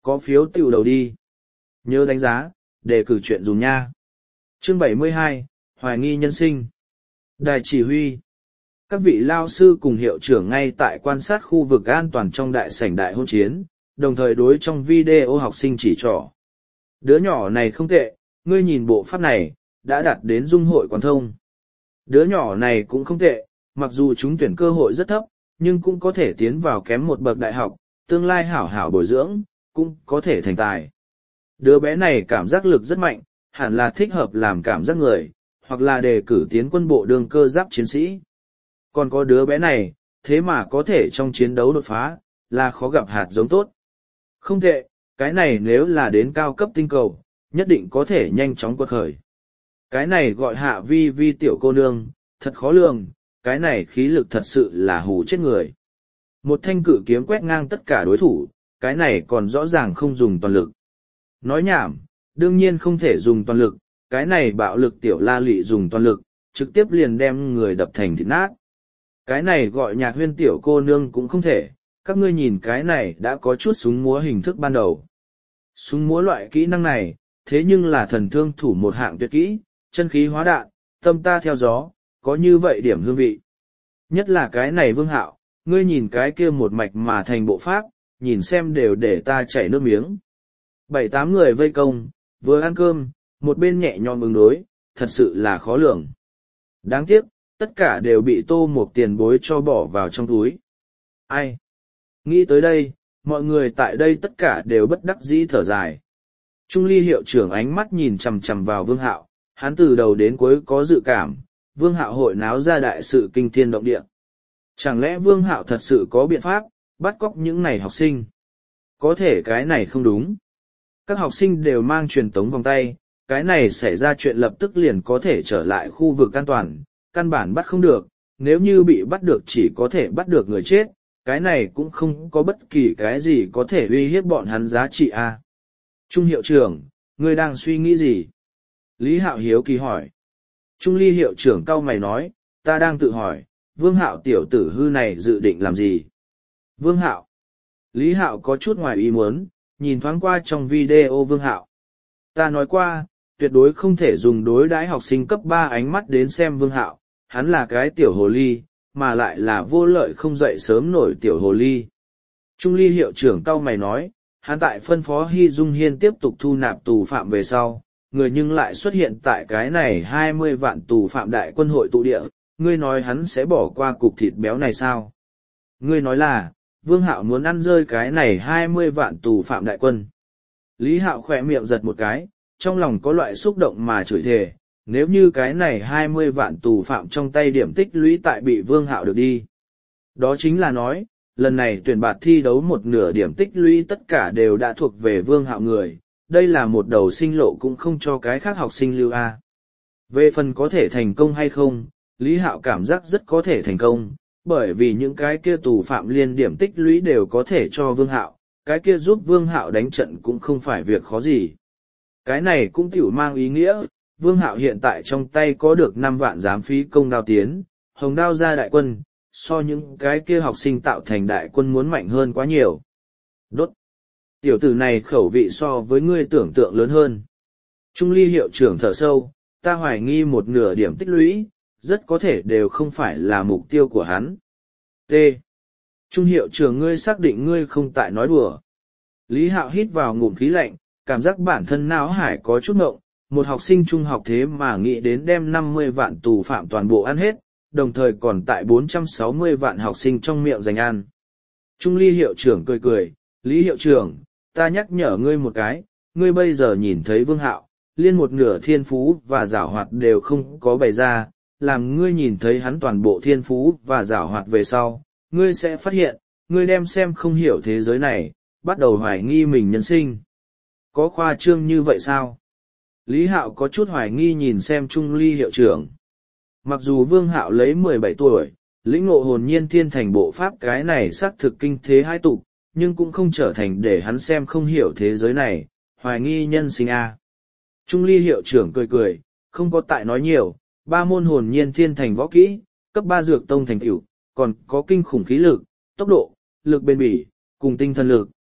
Có phiếu tiểu đầu đi. Nhớ đánh giá, để cử chuyện dùng nha. Chương bảy mươi hai, Hoài nghi nhân sinh. Đài chỉ huy. Các vị lao sư cùng hiệu trưởng ngay tại quan sát khu vực an toàn trong đại sảnh đại hôn chiến, đồng thời đối trong video học sinh chỉ trỏ. Đứa nhỏ này không tệ, ngươi nhìn bộ pháp này, đã đạt đến dung hội quán thông. Đứa nhỏ này cũng không tệ, mặc dù trúng tuyển cơ hội rất thấp, nhưng cũng có thể tiến vào kém một bậc đại học, tương lai hảo hảo bồi dưỡng, cũng có thể thành tài. Đứa bé này cảm giác lực rất mạnh, hẳn là thích hợp làm cảm giác người, hoặc là đề cử tiến quân bộ đương cơ giáp chiến sĩ. Còn có đứa bé này, thế mà có thể trong chiến đấu đột phá, là khó gặp hạt giống tốt. Không tệ, cái này nếu là đến cao cấp tinh cầu, nhất định có thể nhanh chóng quật khởi. Cái này gọi Hạ Vi Vi tiểu cô nương, thật khó lường, cái này khí lực thật sự là hù chết người. Một thanh cử kiếm quét ngang tất cả đối thủ, cái này còn rõ ràng không dùng toàn lực. Nói nhảm, đương nhiên không thể dùng toàn lực, cái này bạo lực tiểu la lị dùng toàn lực, trực tiếp liền đem người đập thành thịt nát. Cái này gọi Nhạc Huyên tiểu cô nương cũng không thể, các ngươi nhìn cái này đã có chút súng múa hình thức ban đầu. Súng múa loại kỹ năng này, thế nhưng là thần thương thủ một hạng tuyệt kỹ, chân khí hóa đạn, tâm ta theo gió, có như vậy điểm hương vị. Nhất là cái này Vương Hạo, ngươi nhìn cái kia một mạch mà thành bộ pháp, nhìn xem đều để ta chảy nước miếng. Bảy tám người vây công, vừa ăn cơm, một bên nhẹ nhõm ứng đối, thật sự là khó lường. Đáng tiếc, tất cả đều bị Tô Mộc tiền bối cho bỏ vào trong túi. Ai? Nghĩ tới đây, mọi người tại đây tất cả đều bất đắc dĩ thở dài. Trung Ly hiệu trưởng ánh mắt nhìn chằm chằm vào Vương Hạo, hắn từ đầu đến cuối có dự cảm, Vương Hạo hội náo ra đại sự kinh thiên động địa. Chẳng lẽ Vương Hạo thật sự có biện pháp, bắt cóc những này học sinh? Có thể cái này không đúng. Các học sinh đều mang truyền tống vòng tay, cái này xảy ra chuyện lập tức liền có thể trở lại khu vực an toàn, căn bản bắt không được, nếu như bị bắt được chỉ có thể bắt được người chết, cái này cũng không có bất kỳ cái gì có thể uy hiếp bọn hắn giá trị a. À. Trung hiệu trưởng, ngươi đang suy nghĩ gì? Lý Hạo hiếu kỳ hỏi. Trung Ly hiệu trưởng cau mày nói, ta đang tự hỏi, Vương Hạo tiểu tử hư này dự định làm gì? Vương Hạo. Lý Hạo có chút ngoài ý muốn, nhìn thoáng qua trong video Vương Hạo. Ta nói qua, tuyệt đối không thể dùng đối đãi học sinh cấp ba ánh mắt đến xem Vương Hạo, hắn là cái tiểu hồ ly, mà lại là vô lợi không dậy sớm nổi tiểu hồ ly. Trung Ly hiệu trưởng cau mày nói, hắn tại phân phó Hy Dung Hiên tiếp tục thu nạp tù phạm về sau, người nhưng lại xuất hiện tại cái này hai mươi vạn tù phạm đại quân hội tụ địa, ngươi nói hắn sẽ bỏ qua cục thịt béo này sao? Ngươi nói là, Vương Hạo muốn ăn rơi cái này hai mươi vạn tù phạm đại quân. Lý Hạo khỏe miệng giật một cái, trong lòng có loại xúc động mà chửi thề, nếu như cái này hai mươi vạn tù phạm trong tay điểm tích lũy tại bị Vương Hạo được đi. Đó chính là nói, lần này tuyển bạt thi đấu một nửa điểm tích lũy tất cả đều đã thuộc về Vương Hạo người, đây là một đầu sinh lộ cũng không cho cái khác học sinh lưu A. Về phần có thể thành công hay không, Lý Hạo cảm giác rất có thể thành công, bởi vì những cái kia tù phạm liên điểm tích lũy đều có thể cho Vương Hạo, cái kia giúp Vương Hạo đánh trận cũng không phải việc khó gì. Cái này cũng tiểu mang ý nghĩa, Vương Hạo hiện tại trong tay có được năm vạn giám phí công đao tiến, hồng đao ra đại quân, so những cái kia học sinh tạo thành đại quân muốn mạnh hơn quá nhiều. Đốt! Tiểu tử này khẩu vị so với ngươi tưởng tượng lớn hơn. Trung Ly hiệu trưởng thở sâu, ta hoài nghi một nửa điểm tích lũy, rất có thể đều không phải là mục tiêu của hắn. T. Trung hiệu trưởng ngươi xác định ngươi không tại nói đùa. Lý Hạo hít vào ngụm khí lạnh, cảm giác bản thân não hải có chút ngộng, một học sinh trung học thế mà nghĩ đến đem năm mươi vạn tù phạm toàn bộ ăn hết, đồng thời còn tại bốn trăm sáu mươi vạn học sinh trong miệng dành ăn. Trung Ly hiệu trưởng cười cười, Lý hiệu trưởng, ta nhắc nhở ngươi một cái, ngươi bây giờ nhìn thấy Vương Hạo, liên một nửa thiên phú và giảo hoạt đều không có bày ra, làm ngươi nhìn thấy hắn toàn bộ thiên phú và giảo hoạt về sau, ngươi sẽ phát hiện, ngươi đem xem không hiểu thế giới này, bắt đầu hoài nghi mình nhân sinh. Có khoa trương như vậy sao? Lý Hạo có chút hoài nghi nhìn xem Trung Ly hiệu trưởng. Mặc dù Vương Hạo lấy mười bảy tuổi, lĩnh ngộ hồn nhiên thiên thành bộ pháp cái này xác thực kinh thế hai tục, nhưng cũng không trở thành để hắn xem không hiểu thế giới này, hoài nghi nhân sinh a. Trung Ly hiệu trưởng cười cười, không có tại nói nhiều, ba môn hồn nhiên thiên thành võ kỹ, cấp ba dược tông thành tựu, còn có kinh khủng khí lực, tốc độ, lực bền bỉ, cùng tinh thần lực,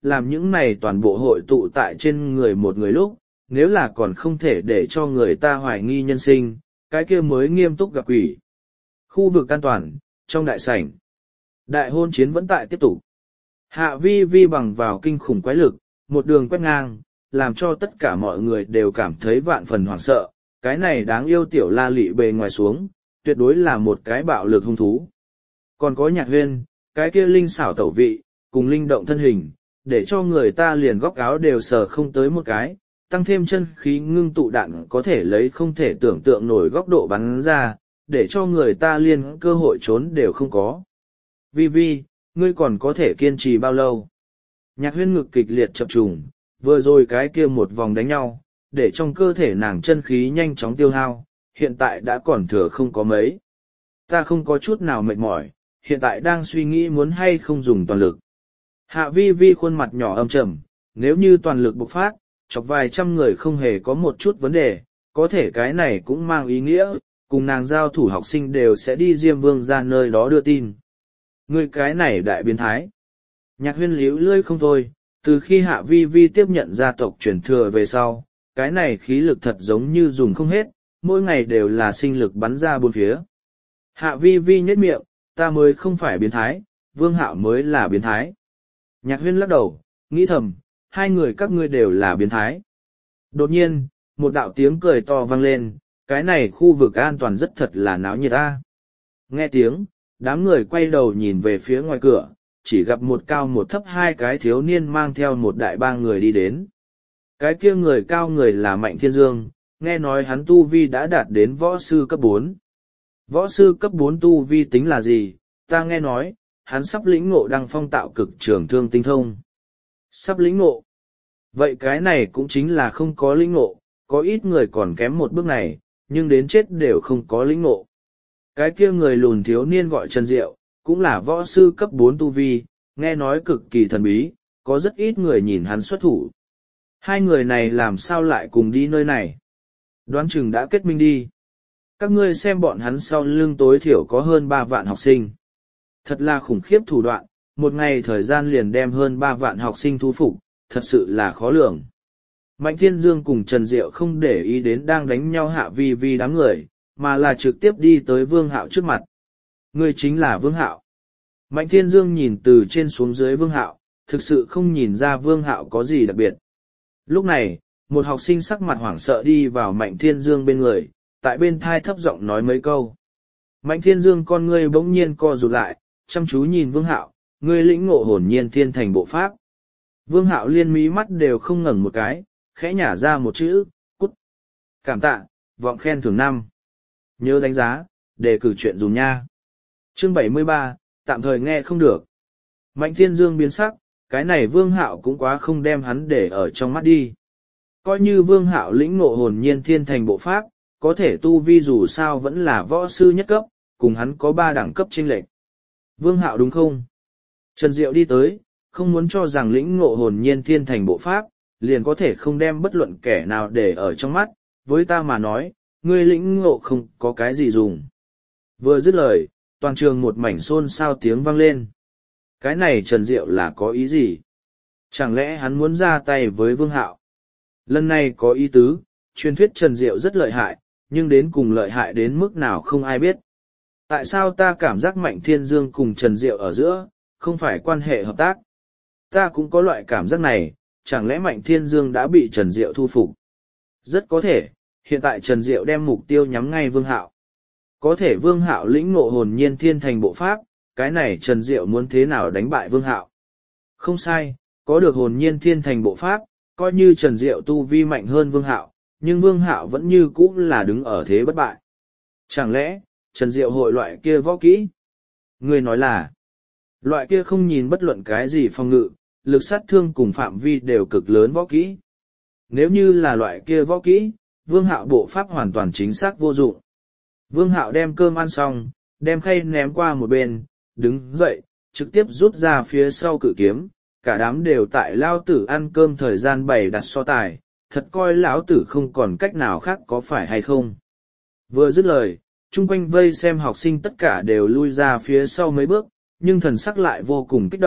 làm những này toàn bộ hội tụ tại trên người một người lúc, nếu là còn không thể để cho người ta hoài nghi nhân sinh, cái kia mới nghiêm túc gặp quỷ. Khu vực an toàn, trong đại sảnh. Đại hôn chiến vẫn tại tiếp tục. Hạ vi vi bằng vào kinh khủng quái lực, một đường quét ngang, làm cho tất cả mọi người đều cảm thấy vạn phần hoảng sợ. Cái này đáng yêu tiểu la lị bề ngoài xuống, tuyệt đối là một cái bạo lực hung thú. Còn có Nhạc Huyên, cái kia linh xảo tẩu vị, cùng linh động thân hình, để cho người ta liền góc áo đều sờ không tới một cái, tăng thêm chân khí ngưng tụ đạn có thể lấy không thể tưởng tượng nổi góc độ bắn ra, để cho người ta liền cơ hội trốn đều không có. Vi Vi, ngươi còn có thể kiên trì bao lâu? Nhạc Huyên ngực kịch liệt chập trùng, vừa rồi cái kia một vòng đánh nhau, để trong cơ thể nàng chân khí nhanh chóng tiêu hao, hiện tại đã còn thừa không có mấy. Ta không có chút nào mệt mỏi, hiện tại đang suy nghĩ muốn hay không dùng toàn lực. Hạ Vi Vi khuôn mặt nhỏ âm trầm, nếu như toàn lực bộc phát, chọc vài trăm người không hề có một chút vấn đề, có thể cái này cũng mang ý nghĩa, cùng nàng giao thủ học sinh đều sẽ đi Diêm Vương ra nơi đó đưa tin. Ngươi cái này đại biến thái. Nhạc Huyên líu lươi không thôi, từ khi Hạ Vi Vi tiếp nhận gia tộc truyền thừa về sau, cái này khí lực thật giống như dùng không hết, mỗi ngày đều là sinh lực bắn ra bốn phía. Hạ Vi Vi nhếch miệng, ta mới không phải biến thái, Vương Hạo mới là biến thái. Nhạc Huyên lắc đầu, nghĩ thầm, hai người các ngươi đều là biến thái. Đột nhiên, một đạo tiếng cười to vang lên, cái này khu vực an toàn rất thật là náo nhiệt ta. Nghe tiếng, đám người quay đầu nhìn về phía ngoài cửa, chỉ gặp một cao một thấp hai cái thiếu niên mang theo một đại ba người đi đến. Cái kia người cao người là Mạnh Thiên Dương, nghe nói hắn tu vi đã đạt đến võ sư cấp bốn. Võ sư cấp bốn tu vi tính là gì, ta nghe nói, hắn sắp lĩnh ngộ đăng phong tạo cực trường thương tinh thông. Sắp lĩnh ngộ. Vậy cái này cũng chính là không có lĩnh ngộ, có ít người còn kém một bước này, nhưng đến chết đều không có lĩnh ngộ. Cái kia người lùn thiếu niên gọi Trần Diệu, cũng là võ sư cấp bốn tu vi, nghe nói cực kỳ thần bí, có rất ít người nhìn hắn xuất thủ. Hai người này làm sao lại cùng đi nơi này? Đoán chừng đã kết minh đi. Các ngươi xem bọn hắn sau lưng tối thiểu có hơn ba vạn học sinh. Thật là khủng khiếp thủ đoạn, một ngày thời gian liền đem hơn ba vạn học sinh thu phục, thật sự là khó lường. Mạnh Thiên Dương cùng Trần Diệu không để ý đến đang đánh nhau Hạ Vi Vi đám người, mà là trực tiếp đi tới Vương Hạo trước mặt. Ngươi chính là Vương Hạo. Mạnh Thiên Dương nhìn từ trên xuống dưới Vương Hạo, thực sự không nhìn ra Vương Hạo có gì đặc biệt. Lúc này, một học sinh sắc mặt hoảng sợ đi vào Mạnh Thiên Dương bên người, tại bên thai thấp giọng nói mấy câu. Mạnh Thiên Dương con ngươi bỗng nhiên co rụt lại, chăm chú nhìn Vương Hạo, ngươi lĩnh ngộ hồn nhiên thiên thành bộ pháp. Vương Hạo liên mí mắt đều không ngẩng một cái, khẽ nhả ra một chữ, cút. Cảm tạ, vọng khen thưởng năm. Nhớ đánh giá, đề cử chuyện dùng nha. Chương bảy mươi ba, tạm thời nghe không được. Mạnh Thiên Dương biến sắc, cái này Vương Hạo cũng quá không đem hắn để ở trong mắt đi. Coi như Vương Hạo lĩnh ngộ hồn nhiên thiên thành bộ pháp, có thể tu vi dù sao vẫn là võ sư nhất cấp, cùng hắn có ba đẳng cấp chênh lệch. Vương Hạo đúng không? Trần Diệu đi tới, không muốn cho rằng lĩnh ngộ hồn nhiên thiên thành bộ pháp, liền có thể không đem bất luận kẻ nào để ở trong mắt, với ta mà nói, ngươi lĩnh ngộ không có cái gì dùng. Vừa dứt lời, toàn trường một mảnh xôn xao tiếng vang lên. Cái này Trần Diệu là có ý gì? Chẳng lẽ hắn muốn ra tay với Vương Hạo? Lần này có ý tứ, truyền thuyết Trần Diệu rất lợi hại, nhưng đến cùng lợi hại đến mức nào không ai biết. Tại sao ta cảm giác Mạnh Thiên Dương cùng Trần Diệu ở giữa, không phải quan hệ hợp tác? Ta cũng có loại cảm giác này, chẳng lẽ Mạnh Thiên Dương đã bị Trần Diệu thu phục? Rất có thể, hiện tại Trần Diệu đem mục tiêu nhắm ngay Vương Hạo. Có thể Vương Hạo lĩnh ngộ hồn nhiên thiên thành bộ pháp, cái này Trần Diệu muốn thế nào đánh bại Vương Hạo? Không sai, có được hồn nhiên thiên thành bộ pháp, coi như Trần Diệu tu vi mạnh hơn Vương Hạo, nhưng Vương Hạo vẫn như cũ là đứng ở thế bất bại. Chẳng lẽ, Trần Diệu hội loại kia võ kỹ? Người nói là, loại kia không nhìn bất luận cái gì phòng ngự, lực sát thương cùng phạm vi đều cực lớn võ kỹ. Nếu như là loại kia võ kỹ, Vương Hạo bộ pháp hoàn toàn chính xác vô dụng. Vương Hạo đem cơm ăn xong, đem khay ném qua một bên, đứng dậy, trực tiếp rút ra phía sau cự kiếm, cả đám đều tại lao tử ăn cơm thời gian bày đặt so tài, thật coi lão tử không còn cách nào khác có phải hay không. Vừa dứt lời, chung quanh vây xem học sinh tất cả đều lui ra phía sau mấy bước, nhưng thần sắc lại vô cùng kích động,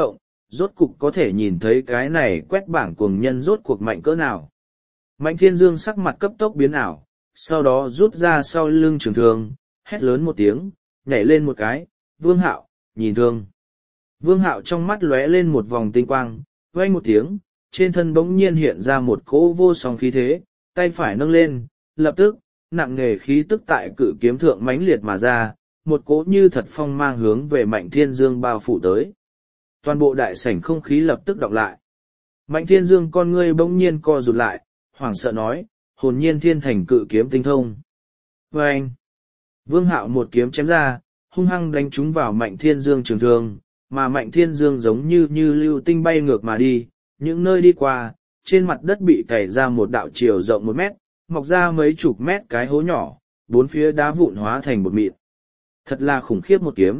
rốt cục có thể nhìn thấy cái này quét bảng cuồng nhân rốt cuộc mạnh cỡ nào. Mạnh Thiên Dương sắc mặt cấp tốc biến ảo, sau đó rút ra sau lưng trường thương, hét lớn một tiếng, nhảy lên một cái, Vương Hạo, nhìn thương. Vương Hạo trong mắt lóe lên một vòng tinh quang, vang một tiếng, trên thân bỗng nhiên hiện ra một cỗ vô song khí thế, tay phải nâng lên, lập tức, nặng nề khí tức tại cự kiếm thượng mãnh liệt mà ra, một cỗ như thật phong mang hướng về Mạnh Thiên Dương bao phủ tới. Toàn bộ đại sảnh không khí lập tức đọc lại. Mạnh Thiên Dương con ngươi bỗng nhiên co rụt lại, hoảng sợ nói, hồn nhiên thiên thành cự kiếm tinh thông. Và anh, Vương Hạo một kiếm chém ra, hung hăng đánh trúng vào Mạnh Thiên Dương trường thương, mà Mạnh Thiên Dương giống như như lưu tinh bay ngược mà đi, những nơi đi qua, trên mặt đất bị cày ra một đạo chiều rộng một mét, mọc ra mấy chục mét cái hố nhỏ, bốn phía đá vụn hóa thành bột mịn. Thật là khủng khiếp một kiếm.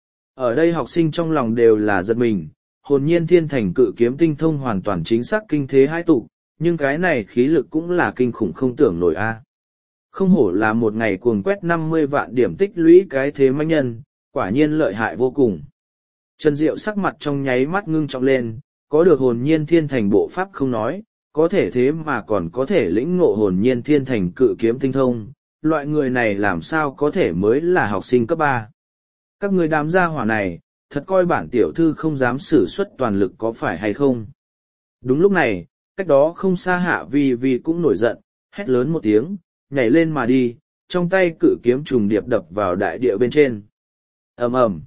Ở đây học sinh trong lòng đều là giật mình, hồn nhiên thiên thành cự kiếm tinh thông hoàn toàn chính xác kinh thế hai tụ, nhưng cái này khí lực cũng là kinh khủng không tưởng nổi a. Không hổ là một ngày cuồng quét năm mươi vạn điểm tích lũy cái thế mãnh nhân, quả nhiên lợi hại vô cùng. Trần Diệu sắc mặt trong nháy mắt ngưng trọng lên, có được hồn nhiên thiên thành bộ pháp không nói, có thể thế mà còn có thể lĩnh ngộ hồn nhiên thiên thành cự kiếm tinh thông, loại người này làm sao có thể mới là học sinh cấp ba. Các người đám gia hỏa này, thật coi bản tiểu thư không dám sử xuất toàn lực có phải hay không. Đúng lúc này, cách đó không xa Hạ Vi Vi cũng nổi giận, hét lớn một tiếng, nhảy lên mà đi, trong tay cự kiếm trùng điệp đập vào đại địa bên trên. Ầm ầm,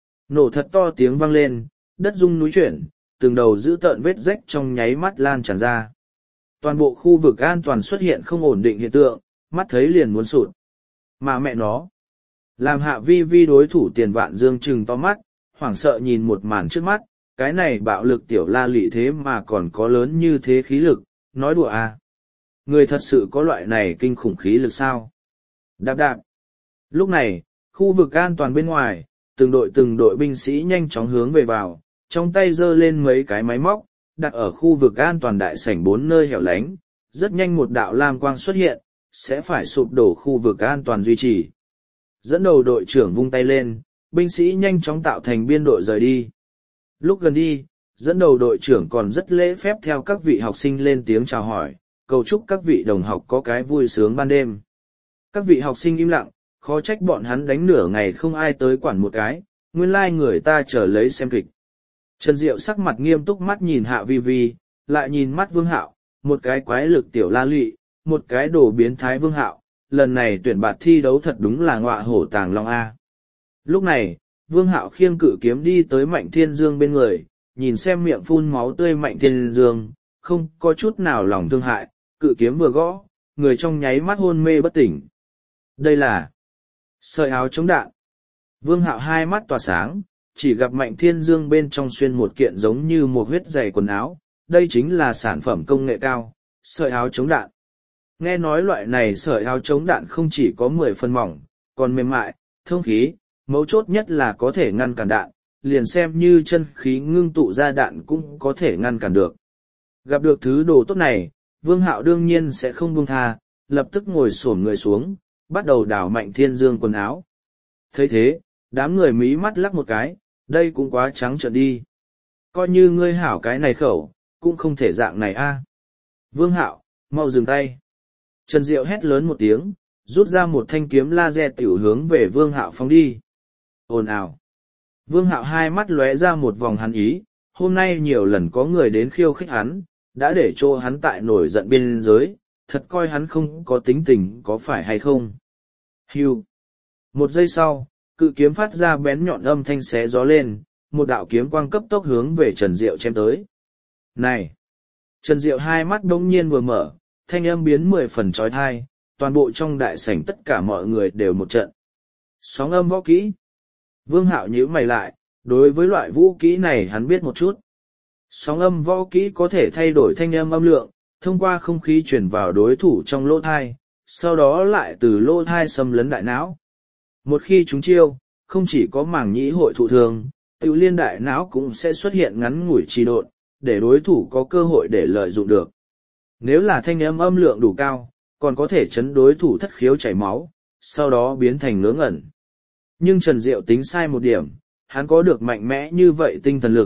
nổ thật to tiếng vang lên, đất rung núi chuyển, từng đầu giữ tợn vết rách trong nháy mắt lan tràn ra. Toàn bộ khu vực an toàn xuất hiện không ổn định hiện tượng, mắt thấy liền muốn sụt. Mà mẹ nó, làm Hạ Vi Vi đối thủ Tiền Vạn Dương trừng to mắt, hoảng sợ nhìn một màn trước mắt, cái này bạo lực tiểu la lị thế mà còn có lớn như thế khí lực, nói đùa à. Người thật sự có loại này kinh khủng khí lực sao? Đạp đạp. Lúc này, khu vực an toàn bên ngoài, từng đội từng đội binh sĩ nhanh chóng hướng về vào, trong tay giơ lên mấy cái máy móc, đặt ở khu vực an toàn đại sảnh bốn nơi hẻo lánh, rất nhanh một đạo lam quang xuất hiện, sẽ phải sụp đổ khu vực an toàn duy trì. Dẫn đầu đội trưởng vung tay lên, binh sĩ nhanh chóng tạo thành biên đội rời đi. Lúc gần đi, dẫn đầu đội trưởng còn rất lễ phép theo các vị học sinh lên tiếng chào hỏi, cầu chúc các vị đồng học có cái vui sướng ban đêm. Các vị học sinh im lặng, khó trách bọn hắn đánh nửa ngày không ai tới quản một cái, nguyên lai người ta chờ lấy xem kịch. Trần Diệu sắc mặt nghiêm túc mắt nhìn Hạ Vi Vi, lại nhìn mắt Vương Hạo, một cái quái lực tiểu la lụy, một cái đồ biến thái Vương Hạo, lần này tuyển bạt thi đấu thật đúng là ngọa hổ tàng long A. Lúc này, Vương Hạo khiêng cự kiếm đi tới Mạnh Thiên Dương bên người, nhìn xem miệng phun máu tươi Mạnh Thiên Dương, không có chút nào lòng thương hại, cự kiếm vừa gõ, người trong nháy mắt hôn mê bất tỉnh. Đây là sợi áo chống đạn. Vương Hạo hai mắt tỏa sáng, chỉ gặp Mạnh Thiên Dương bên trong xuyên một kiện giống như một huyết dày quần áo, đây chính là sản phẩm công nghệ cao, sợi áo chống đạn. Nghe nói loại này sợi áo chống đạn không chỉ có mười phân mỏng, còn mềm mại, thông khí, mấu chốt nhất là có thể ngăn cản đạn, liền xem như chân khí ngưng tụ ra đạn cũng có thể ngăn cản được. Gặp được thứ đồ tốt này, Vương Hạo đương nhiên sẽ không buông tha, lập tức ngồi xổm người xuống, bắt đầu đảo Mạnh Thiên Dương quần áo. Thấy thế, đám người mí mắt lắc một cái, đây cũng quá trắng trợn đi. Coi như ngươi hảo cái này khẩu, cũng không thể dạng này a. Vương Hạo, mau dừng tay. Trần Diệu hét lớn một tiếng, rút ra một thanh kiếm laser tiểu hướng về Vương Hạo phóng đi. Ồn ào. Vương Hạo hai mắt lóe ra một vòng hắn ý, hôm nay nhiều lần có người đến khiêu khích hắn, đã để cho hắn tại nổi giận biên giới, thật coi hắn không có tính tình có phải hay không. Hưu. Một giây sau, cự kiếm phát ra bén nhọn âm thanh xé gió lên, một đạo kiếm quang cấp tốc hướng về Trần Diệu chém tới. Này! Trần Diệu hai mắt đống nhiên vừa mở, thanh âm biến mười phần trói thai, toàn bộ trong đại sảnh tất cả mọi người đều một trận. Sóng âm võ kỹ. Vương Hạo nhíu mày lại, đối với loại vũ kỹ này hắn biết một chút. Sóng âm võ kỹ có thể thay đổi thanh âm âm lượng, thông qua không khí truyền vào đối thủ trong lỗ thai, sau đó lại từ lỗ thai xâm lấn đại não. Một khi chúng chiêu, không chỉ có màng nhĩ hội thụ thường, tự liên đại não cũng sẽ xuất hiện ngắn ngủi trì độn, để đối thủ có cơ hội để lợi dụng được. Nếu là thanh âm âm lượng đủ cao, còn có thể chấn đối thủ thất khiếu chảy máu, sau đó biến thành ngớ ngẩn. Nhưng Trần Diệu tính sai một điểm, hắn có được mạnh mẽ như vậy tinh thần lực,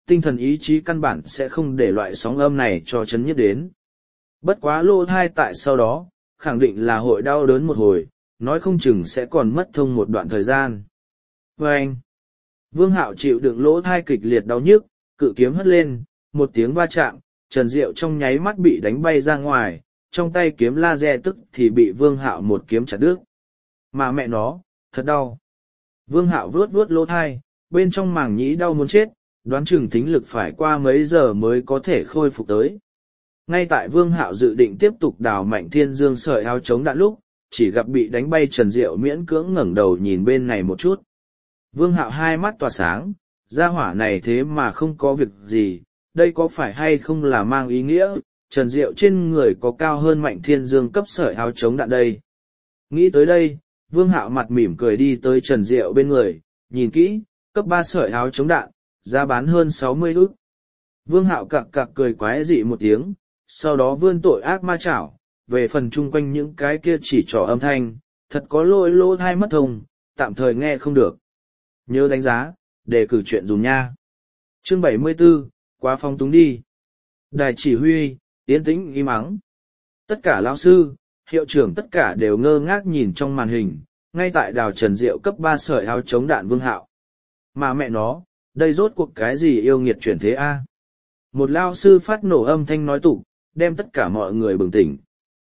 tinh thần ý chí căn bản sẽ không để loại sóng âm này cho chấn nhất đến. Bất quá lỗ thai tại sau đó, khẳng định là hội đau đớn một hồi, nói không chừng sẽ còn mất thông một đoạn thời gian. Và anh, Vương Hạo chịu đựng lỗ thai kịch liệt đau nhức, cự kiếm hất lên, một tiếng va chạm, Trần Diệu trong nháy mắt bị đánh bay ra ngoài, trong tay kiếm laser tức thì bị Vương Hạo một kiếm chặt đứt. Mà mẹ nó, thật đau. Vương Hạo vuốt vuốt lỗ thai, bên trong màng nhĩ đau muốn chết, đoán chừng thính lực phải qua mấy giờ mới có thể khôi phục tới. Ngay tại Vương Hạo dự định tiếp tục đào Mạnh Thiên Dương sợi áo chống đạn lúc, chỉ gặp bị đánh bay Trần Diệu miễn cưỡng ngẩng đầu nhìn bên này một chút. Vương Hạo hai mắt tỏa sáng, gia hỏa này thế mà không có việc gì, đây có phải hay không là mang ý nghĩa, Trần Diệu trên người có cao hơn Mạnh Thiên Dương cấp sợi áo chống đạn đây. Nghĩ tới đây, Vương Hạo mặt mỉm cười đi tới Trần Diệu bên người, nhìn kỹ, cấp ba sợi áo chống đạn, giá bán hơn sáu mươi ức. Vương Hạo cặc cặc cười quái dị một tiếng, sau đó vươn tội ác ma chảo, về phần chung quanh những cái kia chỉ trỏ âm thanh, thật có lỗi lỗ thai mất thông, tạm thời nghe không được. Nhớ đánh giá, để cử chuyện dùng nha. Chương bảy mươi 74, quá phong túng đi. Đài chỉ huy, yên tĩnh im ắng. Tất cả lão sư, hiệu trưởng tất cả đều ngơ ngác nhìn trong màn hình, ngay tại đào Trần Diệu cấp ba sợi áo chống đạn Vương Hạo. Mà mẹ nó, đây rốt cuộc cái gì yêu nghiệt chuyển thế a? Một lao sư phát nổ âm thanh nói tục, đem tất cả mọi người bừng tỉnh.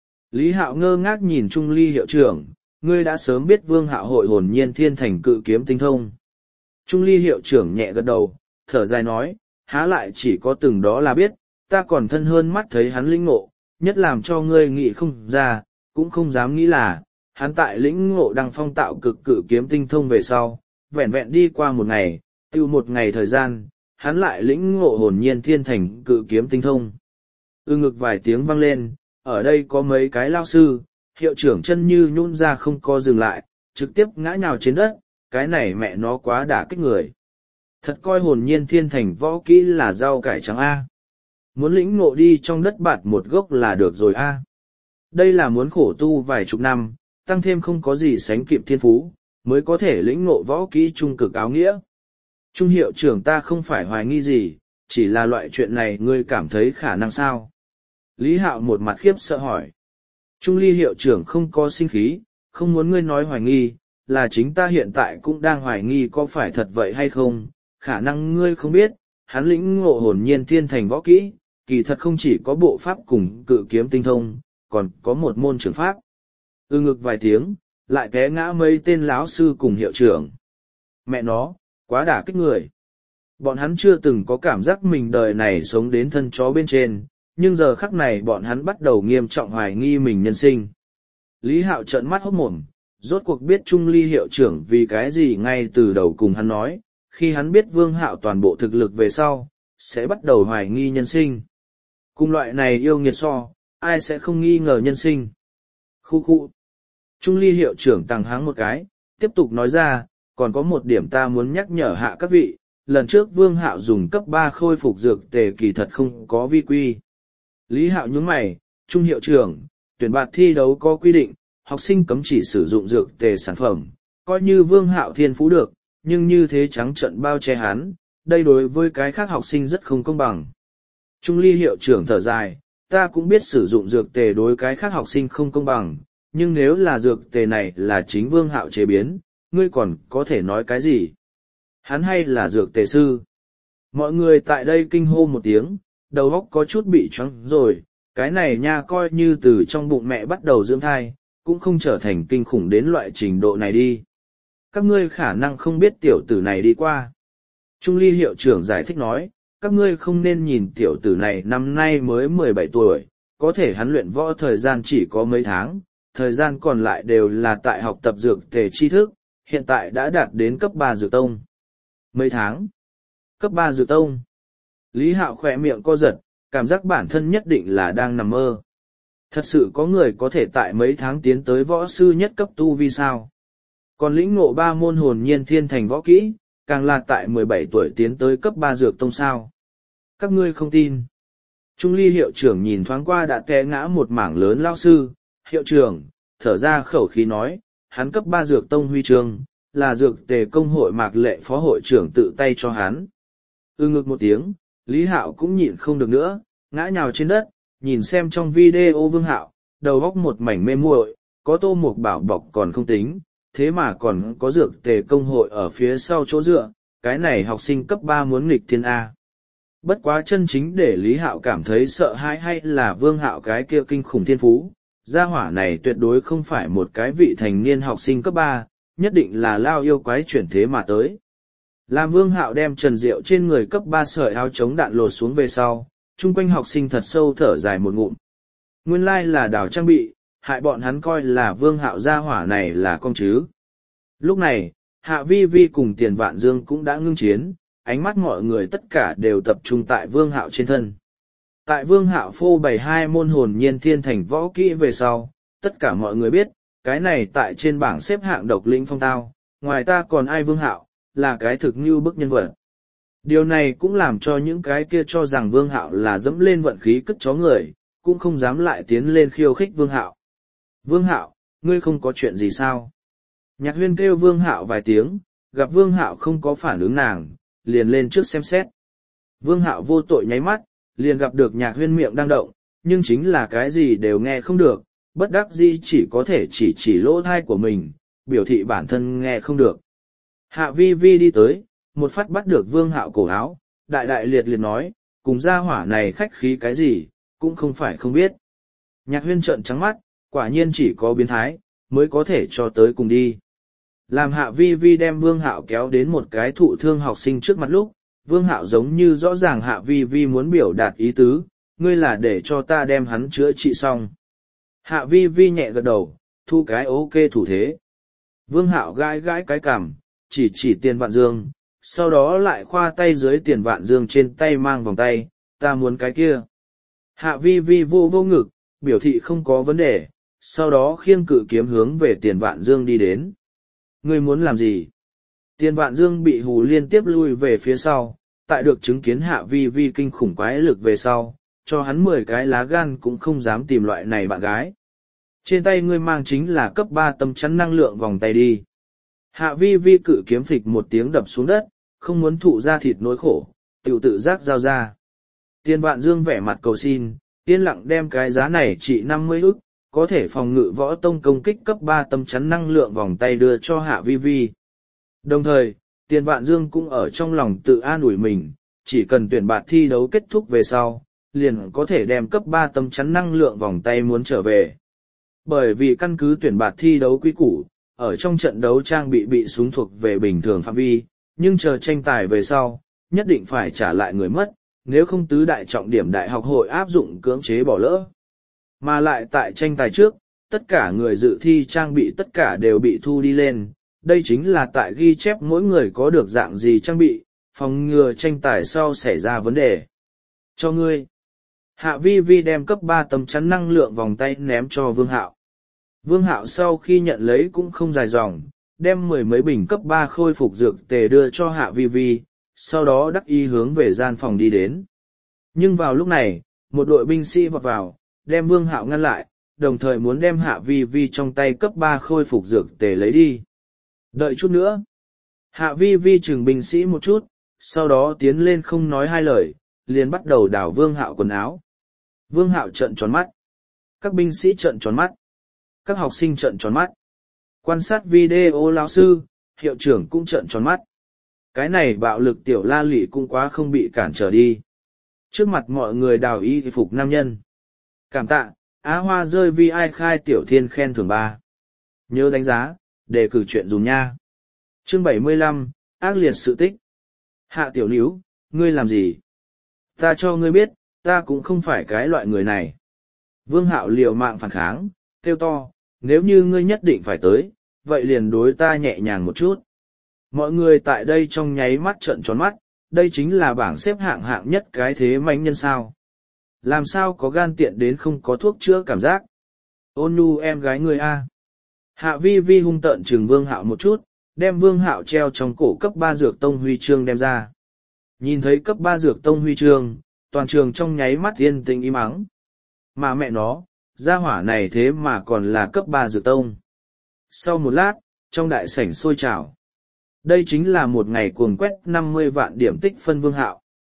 Lý Hạo ngơ ngác nhìn Trung Ly hiệu trưởng, ngươi đã sớm biết Vương Hạo hội hồn nhiên thiên thành cự kiếm tinh thông. Trung Ly hiệu trưởng nhẹ gật đầu, thở dài nói, há lại chỉ có từng đó là biết, ta còn thân hơn mắt thấy hắn lĩnh ngộ, nhất làm cho ngươi nghĩ không ra, cũng không dám nghĩ là, hắn tại lĩnh ngộ đăng phong tạo cực cự kiếm tinh thông về sau, vẹn vẹn đi qua một ngày, tiêu một ngày thời gian, hắn lại lĩnh ngộ hồn nhiên thiên thành cự kiếm tinh thông. Ư ngực vài tiếng vang lên, ở đây có mấy cái lao sư, hiệu trưởng chân như nhún ra không co dừng lại, trực tiếp ngã nhào trên đất, cái này mẹ nó quá đả kích người. Thật coi hồn nhiên thiên thành võ kỹ là rau cải trắng A. Muốn lĩnh ngộ đi trong đất bạt một gốc là được rồi A. Đây là muốn khổ tu vài chục năm, tăng thêm không có gì sánh kịp thiên phú, mới có thể lĩnh ngộ võ kỹ trung cực áo nghĩa. Trung hiệu trưởng ta không phải hoài nghi gì, chỉ là loại chuyện này ngươi cảm thấy khả năng sao? Lý Hạo một mặt khiếp sợ hỏi. Trung Ly hiệu trưởng không có sinh khí, không muốn ngươi nói hoài nghi, là chính ta hiện tại cũng đang hoài nghi có phải thật vậy hay không, khả năng ngươi không biết, hắn lĩnh ngộ hồn nhiên thiên thành võ kỹ, kỳ thật không chỉ có bộ pháp cùng cự kiếm tinh thông, còn có một môn trường pháp. Ư ngực vài tiếng, lại té ngã mấy tên lão sư cùng hiệu trưởng. Mẹ nó, quá đả kích người. Bọn hắn chưa từng có cảm giác mình đời này sống đến thân chó bên trên, nhưng giờ khắc này bọn hắn bắt đầu nghiêm trọng hoài nghi mình nhân sinh. Lý Hạo trợn mắt hốt mồm, rốt cuộc biết Trung Ly hiệu trưởng vì cái gì ngay từ đầu cùng hắn nói, khi hắn biết Vương Hạo toàn bộ thực lực về sau, sẽ bắt đầu hoài nghi nhân sinh. Cùng loại này yêu nghiệt so, ai sẽ không nghi ngờ nhân sinh. Khu khu. Trung Ly hiệu trưởng tăng háng một cái, tiếp tục nói ra, còn có một điểm ta muốn nhắc nhở hạ các vị, lần trước Vương Hạo dùng cấp ba khôi phục dược tề kỳ thật không có vi quy. Lý Hạo nhướng mày, Trung hiệu trưởng, tuyển bạt thi đấu có quy định, học sinh cấm chỉ sử dụng dược tề sản phẩm, coi như Vương Hạo thiên phú được, nhưng như thế trắng trợn bao che hắn, đây đối với cái khác học sinh rất không công bằng. Trung Ly hiệu trưởng thở dài, ta cũng biết sử dụng dược tề đối cái khác học sinh không công bằng, nhưng nếu là dược tề này là chính Vương Hạo chế biến, ngươi còn có thể nói cái gì? Hắn hay là dược tề sư? Mọi người tại đây kinh hô một tiếng, đầu óc có chút bị choáng rồi, cái này nha coi như từ trong bụng mẹ bắt đầu dưỡng thai, cũng không trở thành kinh khủng đến loại trình độ này đi. Các ngươi khả năng không biết tiểu tử này đi qua. Trung Ly hiệu trưởng giải thích nói, các ngươi không nên nhìn tiểu tử này năm nay mới mười bảy tuổi, có thể hắn luyện võ thời gian chỉ có mấy tháng, thời gian còn lại đều là tại học tập dược tề tri thức, hiện tại đã đạt đến cấp ba dược tông. Mấy tháng? Cấp ba dược tông. Lý Hạo khỏe miệng co giật, cảm giác bản thân nhất định là đang nằm mơ. Thật sự có người có thể tại mấy tháng tiến tới võ sư nhất cấp tu vi sao? Còn lĩnh ngộ ba môn hồn nhiên thiên thành võ kỹ, càng là tại mười bảy tuổi tiến tới cấp ba dược tông sao? Các ngươi không tin. Trung Ly hiệu trưởng nhìn thoáng qua đã té ngã một mảng lớn lao sư, hiệu trưởng, thở ra khẩu khí nói, hắn cấp ba dược tông huy chương, là dược tề công hội Mạc Lệ phó hội trưởng tự tay cho hắn. Ừ ngực một tiếng, Lý Hạo cũng nhịn không được nữa, ngã nhào trên đất, nhìn xem trong video Vương Hạo, đầu góc một mảnh mê muội, có Tô Mục Bảo bọc còn không tính, thế mà còn có dược tề công hội ở phía sau chỗ dựa, cái này học sinh cấp ba muốn nghịch thiên A. Bất quá chân chính để Lý Hạo cảm thấy sợ hãi hay là Vương Hạo cái kia kinh khủng thiên phú, gia hỏa này tuyệt đối không phải một cái vị thành niên học sinh cấp ba, nhất định là lao yêu quái chuyển thế mà tới. Làm Vương Hạo đem Trần Diệu trên người cấp ba sợi áo chống đạn lột xuống về sau, chung quanh học sinh thật sâu thở dài một ngụm. Nguyên lai là đảo trang bị, hại bọn hắn coi là Vương Hạo gia hỏa này là con chứ. Lúc này, Hạ Vi Vi cùng Tiền Vạn Dương cũng đã ngưng chiến, ánh mắt mọi người tất cả đều tập trung tại Vương Hạo trên thân. Tại Vương Hạo phô bày hai môn hồn nhiên thiên thành võ kỹ về sau, tất cả mọi người biết, cái này tại trên bảng xếp hạng độc lĩnh phong tao, ngoài ta còn ai Vương Hạo, là cái thực như bức nhân vật. Điều này cũng làm cho những cái kia cho rằng Vương Hạo là dẫm lên vận khí cất chó người, cũng không dám lại tiến lên khiêu khích Vương Hạo. Vương Hạo, ngươi không có chuyện gì sao? Nhạc Huyên kêu Vương Hạo vài tiếng, gặp Vương Hạo không có phản ứng nàng, liền lên trước xem xét. Vương Hạo vô tội nháy mắt, liền gặp được Nhạc Huyên miệng đang động, nhưng chính là cái gì đều nghe không được, bất đắc dĩ chỉ có thể chỉ chỉ lỗ thai của mình, biểu thị bản thân nghe không được. Hạ Vi Vi đi tới, một phát bắt được Vương Hạo cổ áo, đại đại liệt liệt nói, cùng gia hỏa này khách khí cái gì, cũng không phải không biết. Nhạc Huyên trợn trắng mắt, quả nhiên chỉ có biến thái, mới có thể cho tới cùng đi. Làm Hạ Vi Vi đem Vương Hạo kéo đến một cái thụ thương học sinh trước mặt lúc, Vương Hạo giống như rõ ràng Hạ Vi Vi muốn biểu đạt ý tứ, ngươi là để cho ta đem hắn chữa trị xong. Hạ Vi Vi nhẹ gật đầu, thu cái ok thủ thế. Vương Hạo gãi gãi cái cằm, chỉ chỉ Tiền Vạn Dương, sau đó lại khoa tay dưới Tiền Vạn Dương trên tay mang vòng tay, ta muốn cái kia. Hạ Vi Vi vô vô ngực, biểu thị không có vấn đề, sau đó khiêng cự kiếm hướng về Tiền Vạn Dương đi đến. Ngươi muốn làm gì? Tiền Vạn Dương bị hù liên tiếp lui về phía sau, tại được chứng kiến Hạ Vi Vi kinh khủng quái lực về sau, cho hắn mười cái lá gan cũng không dám tìm loại này bạn gái. Trên tay ngươi mang chính là cấp ba tấm chắn năng lượng vòng tay đi. Hạ Vi Vi cự kiếm phịch một tiếng đập xuống đất, không muốn thụ ra thịt nỗi khổ, tiểu tự giác giao ra. Tiền Vạn Dương vẻ mặt cầu xin, yên lặng đem cái giá này trị năm mươi ức, có thể phòng ngự võ tông công kích cấp ba tấm chắn năng lượng vòng tay đưa cho Hạ Vi Vi. Đồng thời, Tiền Vạn Dương cũng ở trong lòng tự an ủi mình, chỉ cần tuyển bạt thi đấu kết thúc về sau, liền có thể đem cấp ba tấm chắn năng lượng vòng tay muốn trở về. Bởi vì căn cứ tuyển bạt thi đấu quy củ, ở trong trận đấu trang bị bị súng thuộc về bình thường phạm vi, nhưng chờ tranh tài về sau, nhất định phải trả lại người mất, nếu không tứ đại trọng điểm đại học hội áp dụng cưỡng chế bỏ lỡ. Mà lại tại tranh tài trước, tất cả người dự thi trang bị tất cả đều bị thu đi lên, đây chính là tại ghi chép mỗi người có được dạng gì trang bị, phòng ngừa tranh tài sau xảy ra vấn đề. Cho ngươi. Hạ Vi Vi đem cấp ba tấm chắn năng lượng vòng tay ném cho Vương Hạo. Vương Hạo sau khi nhận lấy cũng không dài dòng, đem mười mấy bình cấp ba khôi phục dược tề đưa cho Hạ Vi Vi, sau đó đắc y hướng về gian phòng đi đến. Nhưng vào lúc này, một đội binh sĩ vọt vào, đem Vương Hạo ngăn lại, đồng thời muốn đem Hạ Vi Vi trong tay cấp ba khôi phục dược tề lấy đi. Đợi chút nữa. Hạ Vi Vi chừng binh sĩ một chút, sau đó tiến lên không nói hai lời, liền bắt đầu đảo Vương Hạo quần áo. Vương Hạo trợn tròn mắt. Các binh sĩ trợn tròn mắt. Các học sinh trợn tròn mắt. Quan sát video lão sư, hiệu trưởng cũng trợn tròn mắt. Cái này bạo lực tiểu la lị cũng quá không bị cản trở đi. Trước mặt mọi người đào y phục nam nhân. Cảm tạ, Á Hoa rơi vi ai khai tiểu thiên khen thưởng ba. Nhớ đánh giá, đề cử chuyện dùng nha. Chương bảy mươi lăm, ác liệt sự tích. Hạ tiểu níu, ngươi làm gì? Ta cho ngươi biết, ta cũng không phải cái loại người này. Vương Hạo liều mạng phản kháng, kêu to, nếu như ngươi nhất định phải tới, vậy liền đối ta nhẹ nhàng một chút. Mọi người tại đây trong nháy mắt trợn tròn mắt, đây chính là bảng xếp hạng hạng nhất cái thế mãnh nhân sao. Làm sao có gan tiện đến không có thuốc chữa cảm giác. Ôn nhu em gái ngươi a. Hạ Vi Vi hung tợn trừng Vương Hạo một chút, đem Vương Hạo treo trong cổ cấp ba dược tông huy chương đem ra. Nhìn thấy cấp ba dược tông huy chương, toàn trường trong nháy mắt yên tĩnh im ắng. Mà mẹ nó, gia hỏa này thế mà còn là cấp ba dược tông. Sau một lát, trong đại sảnh sôi trào. Đây chính là một ngày cuồng quét năm mươi vạn điểm tích phân Vương Hạo,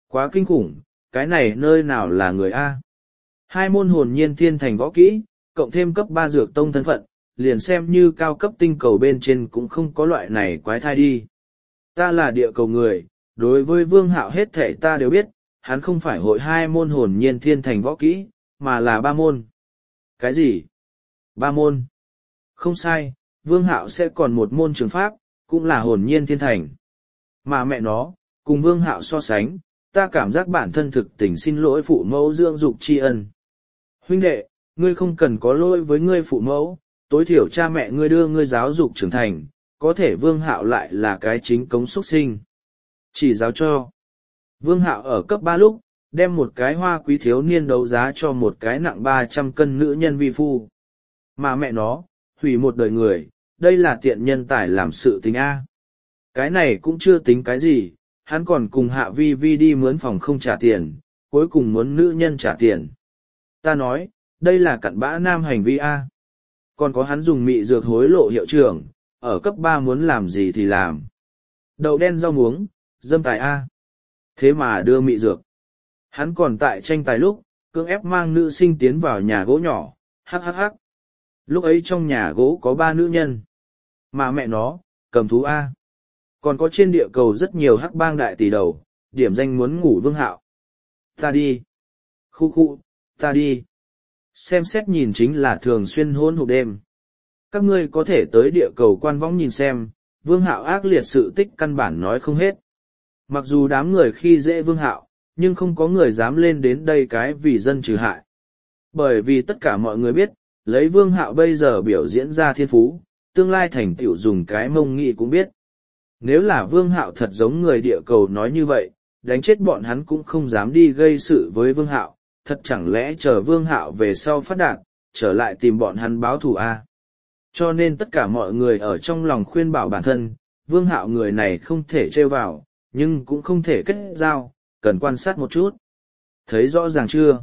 Quá kinh khủng, cái này nơi nào là người A. Hai môn hồn nhiên thiên thành võ kỹ, cộng thêm cấp ba dược tông thân phận, liền xem như cao cấp tinh cầu bên trên cũng không có loại này quái thai đi. Ta là địa cầu người, đối với Vương Hạo hết thể ta đều biết, hắn không phải hội hai môn hồn nhiên thiên thành võ kỹ, mà là ba môn. Cái gì? Ba môn? Không sai, Vương Hạo sẽ còn một môn trường pháp, cũng là hồn nhiên thiên thành. Mà mẹ nó, cùng Vương Hạo so sánh, ta cảm giác bản thân thực tình xin lỗi phụ mẫu dưỡng dục tri ân. Huynh đệ, ngươi không cần có lỗi với ngươi phụ mẫu, tối thiểu cha mẹ ngươi đưa ngươi giáo dục trưởng thành, có thể Vương Hạo lại là cái chính cống xuất sinh. Chỉ giáo cho. Vương Hạo ở cấp ba lúc, đem một cái hoa quý thiếu niên đấu giá cho một cái nặng ba trăm cân nữ nhân vi phu. Mà mẹ nó, hủy một đời người, đây là tiện nhân tài làm sự tình A. Cái này cũng chưa tính cái gì, hắn còn cùng Hạ Vi Vi đi mướn phòng không trả tiền, cuối cùng muốn nữ nhân trả tiền. Ta nói, đây là cặn bã nam hành vi A. Còn có hắn dùng mị dược hối lộ hiệu trưởng, ở cấp ba muốn làm gì thì làm. Đậu đen rau muống, dâm tài A. Thế mà đưa mị dược. Hắn còn tại tranh tài lúc, cưỡng ép mang nữ sinh tiến vào nhà gỗ nhỏ, hắc hắc hắc. Lúc ấy trong nhà gỗ có ba nữ nhân. Mà mẹ nó, cầm thú A. Còn có trên địa cầu rất nhiều hắc bang đại tỷ đầu, điểm danh muốn ngủ Vương Hạo. Ta đi. Khu khu, ta đi. Xem xét nhìn chính là thường xuyên hôn hụt đêm. Các ngươi có thể tới địa cầu quan võng nhìn xem, Vương Hạo ác liệt sự tích căn bản nói không hết. Mặc dù đám người khi dễ Vương Hạo, nhưng không có người dám lên đến đây cái vì dân trừ hại. Bởi vì tất cả mọi người biết, lấy Vương Hạo bây giờ biểu diễn ra thiên phú, tương lai thành tựu dùng cái mông nghị cũng biết. Nếu là Vương Hạo thật giống người địa cầu nói như vậy, đánh chết bọn hắn cũng không dám đi gây sự với Vương Hạo, thật chẳng lẽ chờ Vương Hạo về sau phát đạt, trở lại tìm bọn hắn báo thù a? Cho nên tất cả mọi người ở trong lòng khuyên bảo bản thân, Vương Hạo người này không thể trêu vào, nhưng cũng không thể kết giao, cần quan sát một chút. Thấy rõ ràng chưa?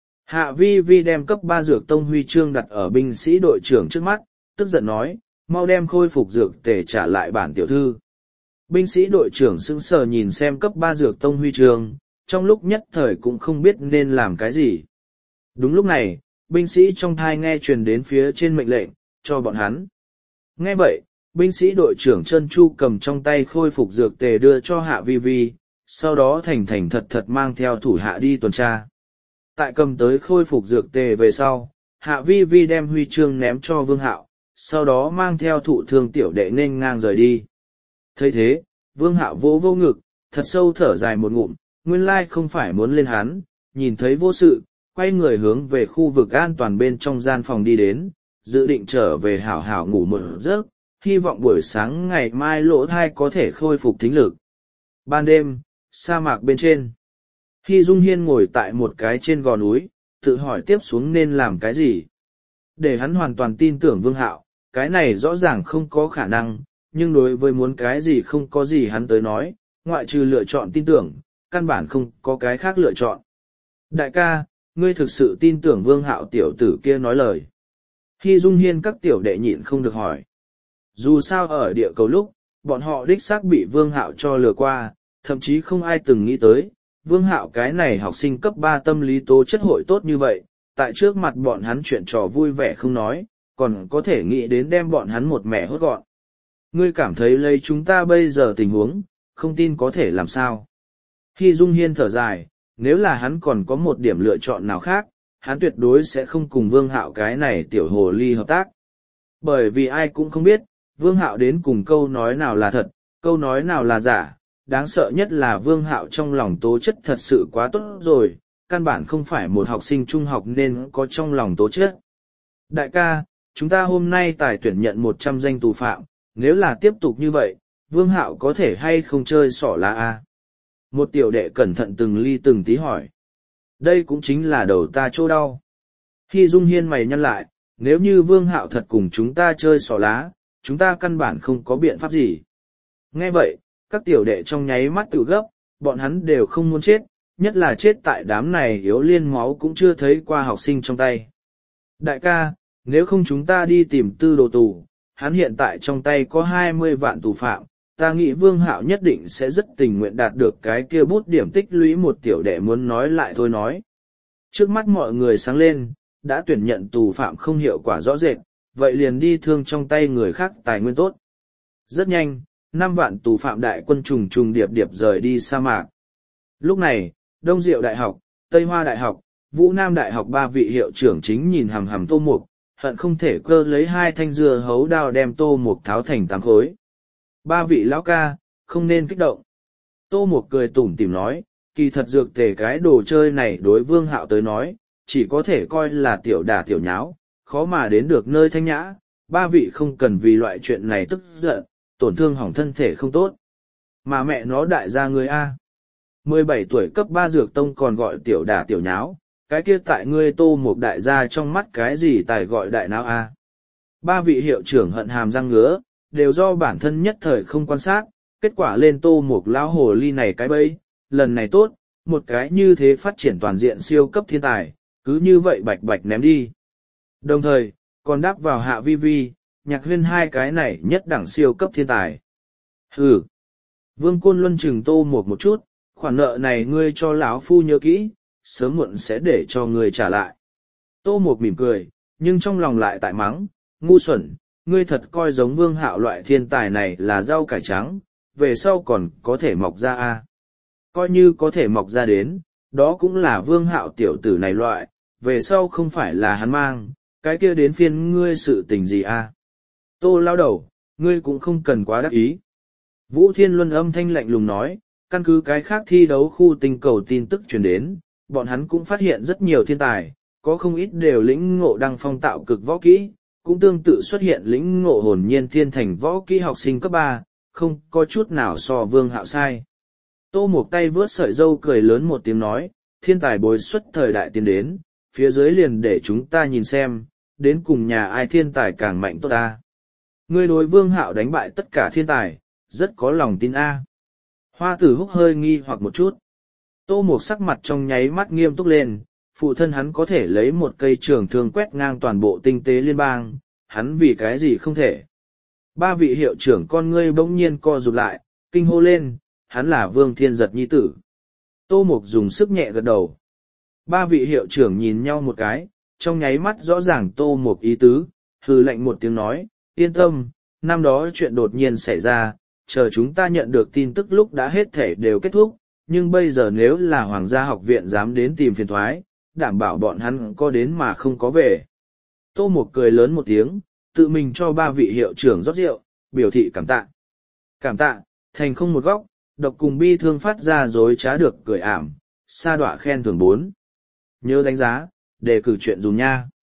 Hạ Vi Vi đem cấp ba dược tông huy chương đặt ở binh sĩ đội trưởng trước mắt, tức giận nói, mau đem khôi phục dược tề trả lại bản tiểu thư. Binh sĩ đội trưởng sững sờ nhìn xem cấp ba dược tông huy chương, trong lúc nhất thời cũng không biết nên làm cái gì. Đúng lúc này, binh sĩ trong thai nghe truyền đến phía trên mệnh lệnh, cho bọn hắn. Nghe vậy, binh sĩ đội trưởng Trân Chu cầm trong tay khôi phục dược tề đưa cho Hạ Vi Vi, sau đó thành thành thật thật mang theo thủ hạ đi tuần tra. Tại cầm tới khôi phục dược tề về sau, Hạ Vi Vi đem huy chương ném cho Vương Hạo, sau đó mang theo thụ thương tiểu đệ nên ngang rời đi. Thấy thế, Vương Hạo vỗ vô ngực, thật sâu thở dài một ngụm, nguyên lai không phải muốn lên hắn, nhìn thấy vô sự, quay người hướng về khu vực an toàn bên trong gian phòng đi đến, dự định trở về hảo hảo ngủ một giấc, hy vọng buổi sáng ngày mai lỗ thai có thể khôi phục thính lực. Ban đêm, sa mạc bên trên, Hy Dung Hiên ngồi tại một cái trên gò núi, tự hỏi tiếp xuống nên làm cái gì. Để hắn hoàn toàn tin tưởng Vương Hạo, cái này rõ ràng không có khả năng, nhưng đối với muốn cái gì không có gì hắn tới nói, ngoại trừ lựa chọn tin tưởng, căn bản không có cái khác lựa chọn. Đại ca, ngươi thực sự tin tưởng Vương Hạo tiểu tử kia nói lời. Hy Dung Hiên các tiểu đệ nhịn không được hỏi. Dù sao ở địa cầu lúc, bọn họ đích xác bị Vương Hạo cho lừa qua, thậm chí không ai từng nghĩ tới, Vương Hạo cái này học sinh cấp ba tâm lý tố chất hội tốt như vậy, tại trước mặt bọn hắn chuyện trò vui vẻ không nói, còn có thể nghĩ đến đem bọn hắn một mẻ hốt gọn. Ngươi cảm thấy lấy chúng ta bây giờ tình huống, không tin có thể làm sao. Hy Dung Hiên thở dài, nếu là hắn còn có một điểm lựa chọn nào khác, hắn tuyệt đối sẽ không cùng Vương Hạo cái này tiểu hồ ly hợp tác. Bởi vì ai cũng không biết, Vương Hạo đến cùng câu nói nào là thật, câu nói nào là giả, đáng sợ nhất là Vương Hạo trong lòng tố chất thật sự quá tốt rồi, căn bản không phải một học sinh trung học nên có trong lòng tố chất. Đại ca, chúng ta hôm nay tài tuyển nhận một trăm danh tù phạm, nếu là tiếp tục như vậy, Vương Hạo có thể hay không chơi xỏ lá a? Một tiểu đệ cẩn thận từng ly từng tí hỏi. Đây cũng chính là đầu ta chỗ đau. Hy Dung Hiên mày nhăn lại, nếu như Vương Hạo thật cùng chúng ta chơi xỏ lá, chúng ta căn bản không có biện pháp gì. Nghe vậy, các tiểu đệ trong nháy mắt tự gấp, bọn hắn đều không muốn chết, nhất là chết tại đám này yếu liên máu cũng chưa thấy qua học sinh trong tay. Đại ca, nếu không chúng ta đi tìm tư đồ tù, hắn hiện tại trong tay có hai mươi vạn tù phạm, ta nghĩ Vương Hạo nhất định sẽ rất tình nguyện đạt được cái kia bút điểm tích lũy một tiểu đệ muốn nói lại thôi nói. Trước mắt mọi người sáng lên, đã tuyển nhận tù phạm không hiệu quả rõ rệt, vậy liền đi thương trong tay người khác tài nguyên tốt. Rất nhanh, năm vạn tù phạm đại quân trùng trùng điệp điệp rời đi sa mạc. Lúc này, Đông Diệu Đại học, Tây Hoa Đại học, Vũ Nam Đại học ba vị hiệu trưởng chính nhìn hằm hằm Tô Mục, hận không thể cơ lấy hai thanh dưa hấu đao đem Tô Mục tháo thành tám khối. Ba vị lão ca, không nên kích động. Tô Mục cười tủm tỉm nói, kỳ thật dược tề cái đồ chơi này đối Vương Hạo tới nói, chỉ có thể coi là tiểu đả tiểu nháo, khó mà đến được nơi thanh nhã, ba vị không cần vì loại chuyện này tức giận, tổn thương hỏng thân thể không tốt. Mà mẹ nó đại gia người A. mười bảy tuổi cấp ba dược tông còn gọi tiểu đả tiểu nháo, cái kia tại ngươi Tô Mục đại gia trong mắt cái gì tài gọi đại não A. Ba vị hiệu trưởng hận hàm răng ngứa, đều do bản thân nhất thời không quan sát, kết quả lên Tô Mục lão hồ ly này cái bẫy, lần này tốt, một cái như thế phát triển toàn diện siêu cấp thiên tài, cứ như vậy bạch bạch ném đi. Đồng thời, còn đáp vào Hạ Vi Vi, Nhạc Huyên hai cái này nhất đẳng siêu cấp thiên tài. Hừ. Vương Côn Luân chừng Tô Mục một chút, khoản nợ này ngươi cho lão phu nhớ kỹ, sớm muộn sẽ để cho ngươi trả lại. Tô Mục mỉm cười, nhưng trong lòng lại tại mắng, ngu xuẩn, ngươi thật coi giống Vương Hạo loại thiên tài này là rau cải trắng, về sau còn có thể mọc ra a. Coi như có thể mọc ra đến, đó cũng là Vương Hạo tiểu tử này loại, về sau không phải là hắn mang, cái kia đến phiên ngươi sự tình gì a. Tô lao đầu, ngươi cũng không cần quá đắc ý. Vũ Thiên Luân âm thanh lạnh lùng nói, căn cứ cái khác thi đấu khu tinh cầu tin tức truyền đến, bọn hắn cũng phát hiện rất nhiều thiên tài, có không ít đều lĩnh ngộ đăng phong tạo cực võ kỹ, cũng tương tự xuất hiện lĩnh ngộ hồn nhiên thiên thành võ kỹ học sinh cấp ba, không có chút nào so Vương Hạo sai. Tô Mục tay vướt sợi dâu cười lớn một tiếng nói, thiên tài bồi xuất thời đại tiến đến, phía dưới liền để chúng ta nhìn xem, đến cùng nhà ai thiên tài càng mạnh tốt ta. Ngươi đối Vương Hạo đánh bại tất cả thiên tài, rất có lòng tin a. Hoa Tử Húc hơi nghi hoặc một chút. Tô Mục sắc mặt trong nháy mắt nghiêm túc lên, phụ thân hắn có thể lấy một cây trường thương quét ngang toàn bộ tinh tế liên bang, hắn vì cái gì không thể. Ba vị hiệu trưởng con ngươi bỗng nhiên co rụt lại, kinh hô lên, hắn là Vương Thiên Giật nhi tử. Tô Mục dùng sức nhẹ gật đầu. Ba vị hiệu trưởng nhìn nhau một cái, trong nháy mắt rõ ràng Tô Mục ý tứ, hừ lạnh một tiếng nói, yên tâm, năm đó chuyện đột nhiên xảy ra, chờ chúng ta nhận được tin tức lúc đã hết thể đều kết thúc, nhưng bây giờ nếu là Hoàng gia học viện dám đến tìm phiền thoái, đảm bảo bọn hắn có đến mà không có về. Tô Mục cười lớn một tiếng, tự mình cho ba vị hiệu trưởng rót rượu, biểu thị cảm tạ. Cảm tạ, thành không một góc, độc cùng bi thương phát ra dối trá được cười ảm, sa đọa khen thưởng bốn. Nhớ đánh giá, đề cử chuyện dùng nha.